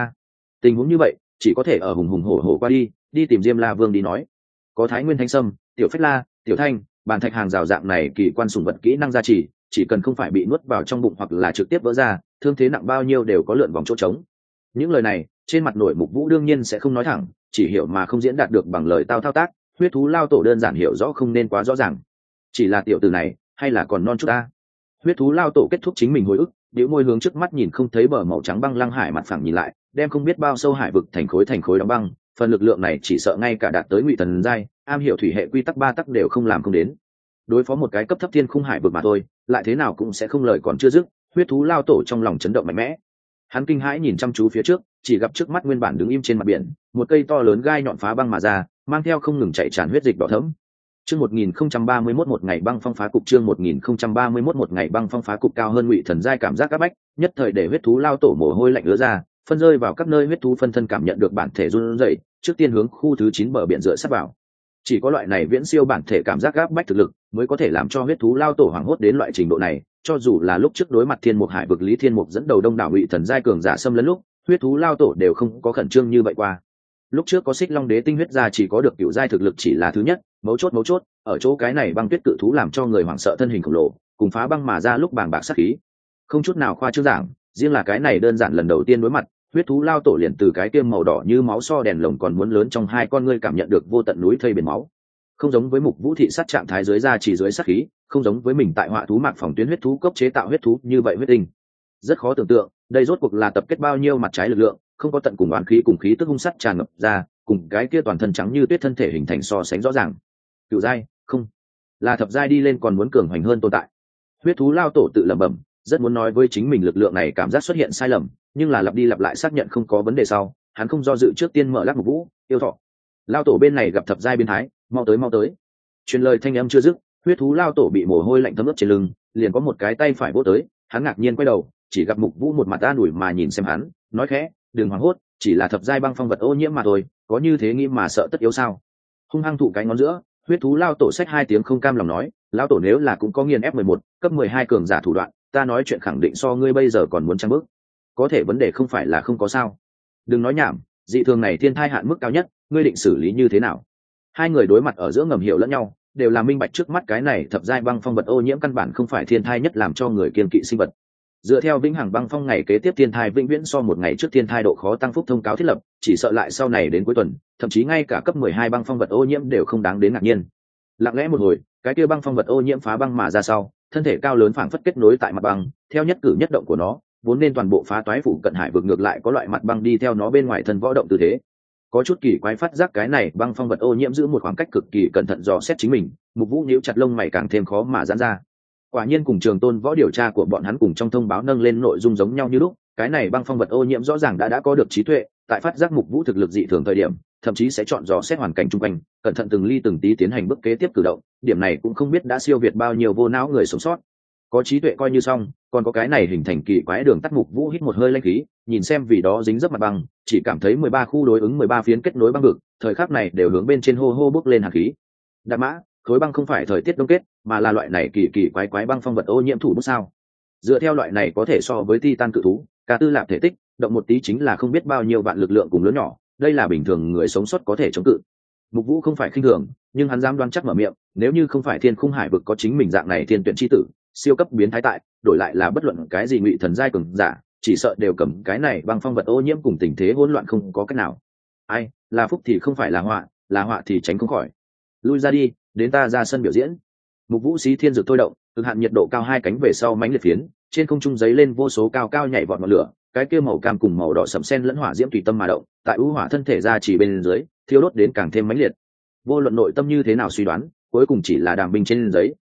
tình huống như vậy, chỉ có thể ở hùng hùng hổ hổ qua đi tìm Diêm La Vương đi nói. Có Thái Nguyên Thanh Sâm, Tiểu Phách La, Tiểu Thanh, bàn thạch hàng rào dạng này kỳ quan sủng vật kỹ năng gia trì, chỉ cần không phải bị nuốt vào trong bụng hoặc là trực tiếp vỡ ra, thương thế nặng bao nhiêu đều có lượn vòng chỗ trống. Những lời này, trên mặt nổi Mục Vũ đương nhiên sẽ không nói thẳng, chỉ hiểu mà không diễn đạt được bằng lời tao thao tác, huyết thú lao tổ đơn giản hiểu rõ không nên quá rõ ràng. Chỉ là tiểu tử này, hay là còn non chút ta. Huyết thú lao tổ kết thúc chính mình hồi ức, điếu môi hướng trước mắt nhìn không thấy bờ màu trắng băng lăng hải mặt phẳng nhìn lại, đem không biết bao sâu hải vực thành khối đóng băng, phần lực lượng này chỉ sợ ngay cả đạt tới ngụy thần giai, am hiểu thủy hệ quy tắc ba tắc đều không làm không đến. Đối phó một cái cấp thấp thiên khung hải vực mà thôi, lại thế nào cũng sẽ không lời còn chưa dứt. Huyết thú lao tổ trong lòng chấn động mạnh mẽ, hắn kinh hãi nhìn chăm chú phía trước, chỉ gặp trước mắt nguyên bản đứng im trên mặt biển, một cây to lớn gai nhọn phá băng mà ra, mang theo không ngừng chảy tràn huyết dịch đỏ thẫm. Chương 1031 một ngày băng phong phá cục, chương 1031 một ngày băng phong phá cục cao hơn ngụy thần giai cảm giác áp bách, nhất thời để huyết thú lao tổ mồ hôi lạnh ứa ra, phân rơi vào các nơi huyết thú phân thân cảm nhận được bản thể run rẩy, trước tiên hướng khu thứ 9 bờ biển dựa sát vào. Chỉ có loại này viễn siêu bản thể cảm giác áp bách thực lực, mới có thể làm cho huyết thú lao tổ hoảng hốt đến loại trình độ này, cho dù là lúc trước đối mặt thiên mục hải vực Lý Thiên Mục dẫn đầu đông đảo ngụy thần giai cường giả xâm lấn lúc, huyết thú lao tổ đều không có khẩn trương như vậy qua. Lúc trước có Xích Long Đế tinh huyết ra chỉ có được cựu giai thực lực chỉ là thứ nhất, mấu chốt ở chỗ cái này băng tuyết cự thú làm cho người hoảng sợ thân hình khổng lồ, cùng phá băng mà ra lúc bàng bạc sát khí, không chút nào khoa trương giảng, riêng là cái này đơn giản lần đầu tiên đối mặt, huyết thú lao tổ liền từ cái tiêm màu đỏ như máu so đèn lồng còn muốn lớn trong hai con ngươi cảm nhận được vô tận núi thây biển máu. Không giống với Mục Vũ thị sát trạng thái dưới ra chỉ dưới sát khí, không giống với mình tại họa thú mạc phòng tuyến huyết thú cốc chế tạo huyết thú như vậy huyết tinh. Rất khó tưởng tượng, đây rốt cuộc là tập kết bao nhiêu mặt trái lực lượng, không có tận cùng oán khí cùng khí tức hung sắt tràn ngập ra, cùng cái kia toàn thân trắng như tuyết thân thể hình thành so sánh rõ ràng. Cựu giai, không, là thập giai đi lên còn muốn cường hoành hơn tồn tại. Huyết thú lao tổ tự lẩm bẩm, rất muốn nói với chính mình lực lượng này cảm giác xuất hiện sai lầm, nhưng là lặp đi lặp lại xác nhận không có vấn đề sau, hắn không do dự trước tiên mở lắc Mục Vũ, yêu thọ. Lao tổ bên này gặp thập giai biến thái, mau tới. Truyền lời thanh âm chưa dứt, huyết thú lao tổ bị mồ hôi lạnh thấm ướt trên lưng, liền có một cái tay phải vỗ tới, hắn ngạc nhiên quay đầu, chỉ gặp Mục Vũ một mặt an ủi mà nhìn xem hắn, nói khẽ, đừng hoảng hốt, chỉ là thập giai băng phong vật ô nhiễm mà thôi, có như thế nghĩ mà sợ tất yếu sao? Hung hăng thụ cái ngón giữa, huyết thú lao tổ xách hai tiếng không cam lòng nói, lao tổ nếu là cũng có nghiền F11, cấp 12 cường giả thủ đoạn, ta nói chuyện khẳng định so ngươi bây giờ còn muốn trăng bước. Có thể vấn đề không phải là không có sao. Đừng nói nhảm, dị thường này thiên thai hạn mức cao nhất, ngươi định xử lý như thế nào? Hai người đối mặt ở giữa ngầm hiểu lẫn nhau, đều là minh bạch trước mắt cái này thập giai băng phong vật ô nhiễm căn bản không phải thiên thai nhất làm cho người kiên kỵ sinh vật. Dựa theo vĩnh hằng băng phong ngày kế tiếp thiên thai vĩnh viễn so một ngày trước thiên thai độ khó tăng phúc thông cáo thiết lập, chỉ sợ lại sau này đến cuối tuần, thậm chí ngay cả cấp 12 băng phong vật ô nhiễm đều không đáng đến ngạc nhiên. Lặng lẽ một hồi, cái kia băng phong vật ô nhiễm phá băng mà ra sau, thân thể cao lớn phảng phất kết nối tại mặt băng, theo nhất cử nhất động của nó, vốn nên toàn bộ phá toái phủ cận hải vực ngược lại có loại mặt băng đi theo nó bên ngoài thân võ động tư thế. Có chút kỳ quái phát giác cái này băng phong vật ô nhiễm giữ một khoảng cách cực kỳ cẩn thận dò xét chính mình, Mục Vũ nhíu chặt lông mày càng thêm khó mà giãn ra. Quả nhiên cùng Trường Tôn võ điều tra của bọn hắn cùng trong thông báo nâng lên nội dung giống nhau như lúc, cái này băng phong vật ô nhiễm rõ ràng đã có được trí tuệ, tại phát giác Mục Vũ thực lực dị thường thời điểm, thậm chí sẽ chọn dò xét hoàn cảnh xung quanh, cẩn thận từng ly từng tí tiến hành bước kế tiếp cử động, điểm này cũng không biết đã siêu việt bao nhiêu vô não người sống sót. Có trí tuệ coi như xong, còn có cái này hình thành kỳ quái đường tắt. Mục Vũ hít một hơi lãnh khí, nhìn xem vì đó dính dấp mặt băng, chỉ cảm thấy 13 khu đối ứng 13 phiến kết nối băng vực, thời khắc này đều hướng bên trên hô hô bốc lên hàn khí. Đạp mã, khối băng không phải thời tiết đông kết, mà là loại này kỳ quái băng phong vật ô nhiễm thủ bút sao? Dựa theo loại này có thể so với Titan cự thú, cả tư lạp thể tích, động một tí chính là không biết bao nhiêu vạn lực lượng cùng lớn nhỏ, đây là bình thường người sống sót có thể chống cự. Mục Vũ không phải khinh thường, nhưng hắn dám đoán chắc mở miệng, nếu như không phải thiên khung hải vực có chính mình dạng này thiên tuyển chi tử, siêu cấp biến thái tại, đổi lại là bất luận cái gì ngụy thần giai cường giả, chỉ sợ đều cầm cái này băng phong vật ô nhiễm cùng tình thế hỗn loạn không có cách nào. Ai, là phúc thì không phải là họa thì tránh không khỏi. Lui ra đi, đến ta ra sân biểu diễn. Mục Vũ xí thiên dược thôi động, cực hạn nhiệt độ cao hai cánh về sau mãnh liệt phiến, trên không trung giấy lên vô số cao cao nhảy vọt ngọn lửa, cái kia màu cam cùng màu đỏ sẫm xen lẫn hỏa diễm tùy tâm mà động, tại u hỏa thân thể ra chỉ bên dưới, thiêu đốt đến càng thêm mãnh liệt. Vô luận nội tâm như thế nào suy đoán, cuối cùng chỉ là đàm binh trên giấy,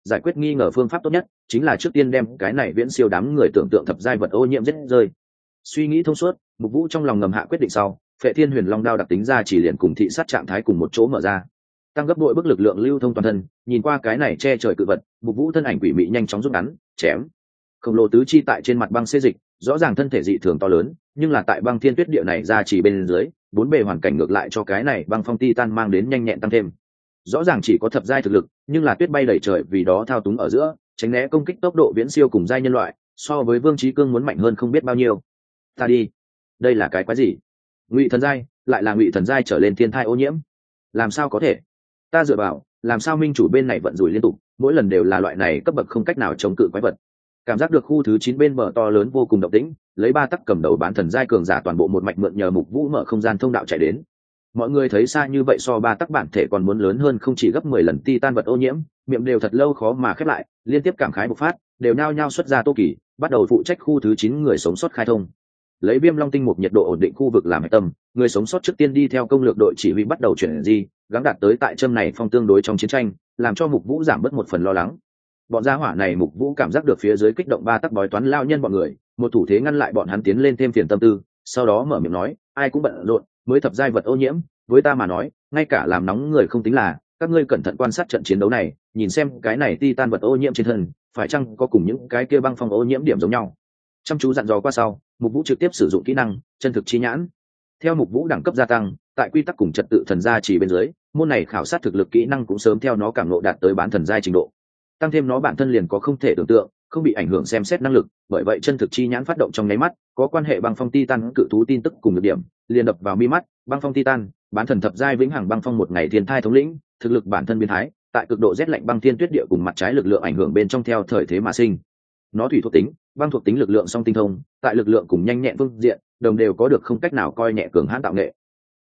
giải quyết nghi ngờ phương pháp tốt nhất chính là trước tiên đem cái này viễn siêu đám người tưởng tượng thập giai vật ô nhiễm giết rơi. Suy nghĩ thông suốt, Mục Vũ trong lòng ngầm hạ quyết định sau, Phệ Thiên Huyền Long đao đặc tính ra chỉ liền cùng thị sát trạng thái cùng một chỗ mở ra, tăng gấp đội bức lực lượng lưu thông toàn thân. Nhìn qua cái này che trời cự vật, Mục Vũ thân ảnh quỷ mị nhanh chóng rút ngắn, chém. Khổng lồ tứ chi tại trên mặt băng xê dịch, rõ ràng thân thể dị thường to lớn, nhưng là tại băng thiên tuyết địa này ra chỉ bên dưới, bốn bề hoàn cảnh ngược lại cho cái này băng phong titan mang đến nhanh nhẹn tăng thêm. Rõ ràng chỉ có thập giai thực lực, nhưng là tuyết bay đầy trời vì đó thao túng ở giữa, tránh né công kích tốc độ viễn siêu cùng giai nhân loại, so với Vương Chí Cương muốn mạnh hơn không biết bao nhiêu. Ta đi, đây là cái quái gì? Ngụy thần giai, lại là ngụy thần giai trở lên thiên thai ô nhiễm. Làm sao có thể? Ta dựa vào, làm sao minh chủ bên này vận rủi liên tục, mỗi lần đều là loại này cấp bậc không cách nào chống cự quái vật. Cảm giác được khu thứ 9 bên bờ to lớn vô cùng động tĩnh, lấy ba tắc cầm đầu bán thần giai cường giả toàn bộ một mạch mượn nhờ Mục Vũ mở không gian thông đạo chạy đến. Mọi người thấy xa như vậy so ba tắc bản thể còn muốn lớn hơn không chỉ gấp 10 lần titan vật ô nhiễm, miệng đều thật lâu khó mà khép lại, liên tiếp cảm khái bộc phát, đều nhao nhao xuất ra Tô Kỳ, bắt đầu phụ trách khu thứ 9 người sống sót khai thông. Lấy Viêm Long tinh một nhiệt độ ổn định khu vực làm hệ tâm, người sống sót trước tiên đi theo công lược đội chỉ huy bắt đầu chuyển di, gắng đạt tới tại châm này phong tương đối trong chiến tranh, làm cho Mục Vũ giảm bớt một phần lo lắng. Bọn gia hỏa này Mục Vũ cảm giác được phía dưới kích động ba tắc bói toán lao nhân bọn người, một thủ thế ngăn lại bọn hắn tiến lên thêm phiền tâm tư, sau đó mở miệng nói, ai cũng bận rộn, mới thập giai vật ô nhiễm, với ta mà nói, ngay cả làm nóng người không tính là, các ngươi cẩn thận quan sát trận chiến đấu này, nhìn xem cái này titan vật ô nhiễm trên thân, phải chăng có cùng những cái kia băng phong ô nhiễm điểm giống nhau. Chăm chú dặn dò qua sau, Mục Vũ trực tiếp sử dụng kỹ năng chân thực chi nhãn. Theo Mục Vũ đẳng cấp gia tăng, tại quy tắc cùng trật tự thần gia chỉ bên dưới, môn này khảo sát thực lực kỹ năng cũng sớm theo nó cảm ngộ đạt tới bán thần giai trình độ. Tăng thêm nó bản thân liền có không thể tưởng tượng, không bị ảnh hưởng xem xét năng lực, bởi vậy chân thực chi nhãn phát động trong nháy mắt, có quan hệ băng phong titan cự thú tin tức cùng nhược điểm, liền đập vào mi mắt, băng phong titan, bán thần thập giai vĩnh hằng băng phong một ngày thiên thai thống lĩnh, thực lực bản thân biến thái, tại cực độ rét lạnh băng thiên tuyết địa cùng mặt trái lực lượng ảnh hưởng bên trong theo thời thế mà sinh. Nó thủy thuộc tính, băng thuộc tính lực lượng song tinh thông, tại lực lượng cùng nhanh nhẹn phương diện, đồng đều có được không cách nào coi nhẹ cường hãn tạo nghệ.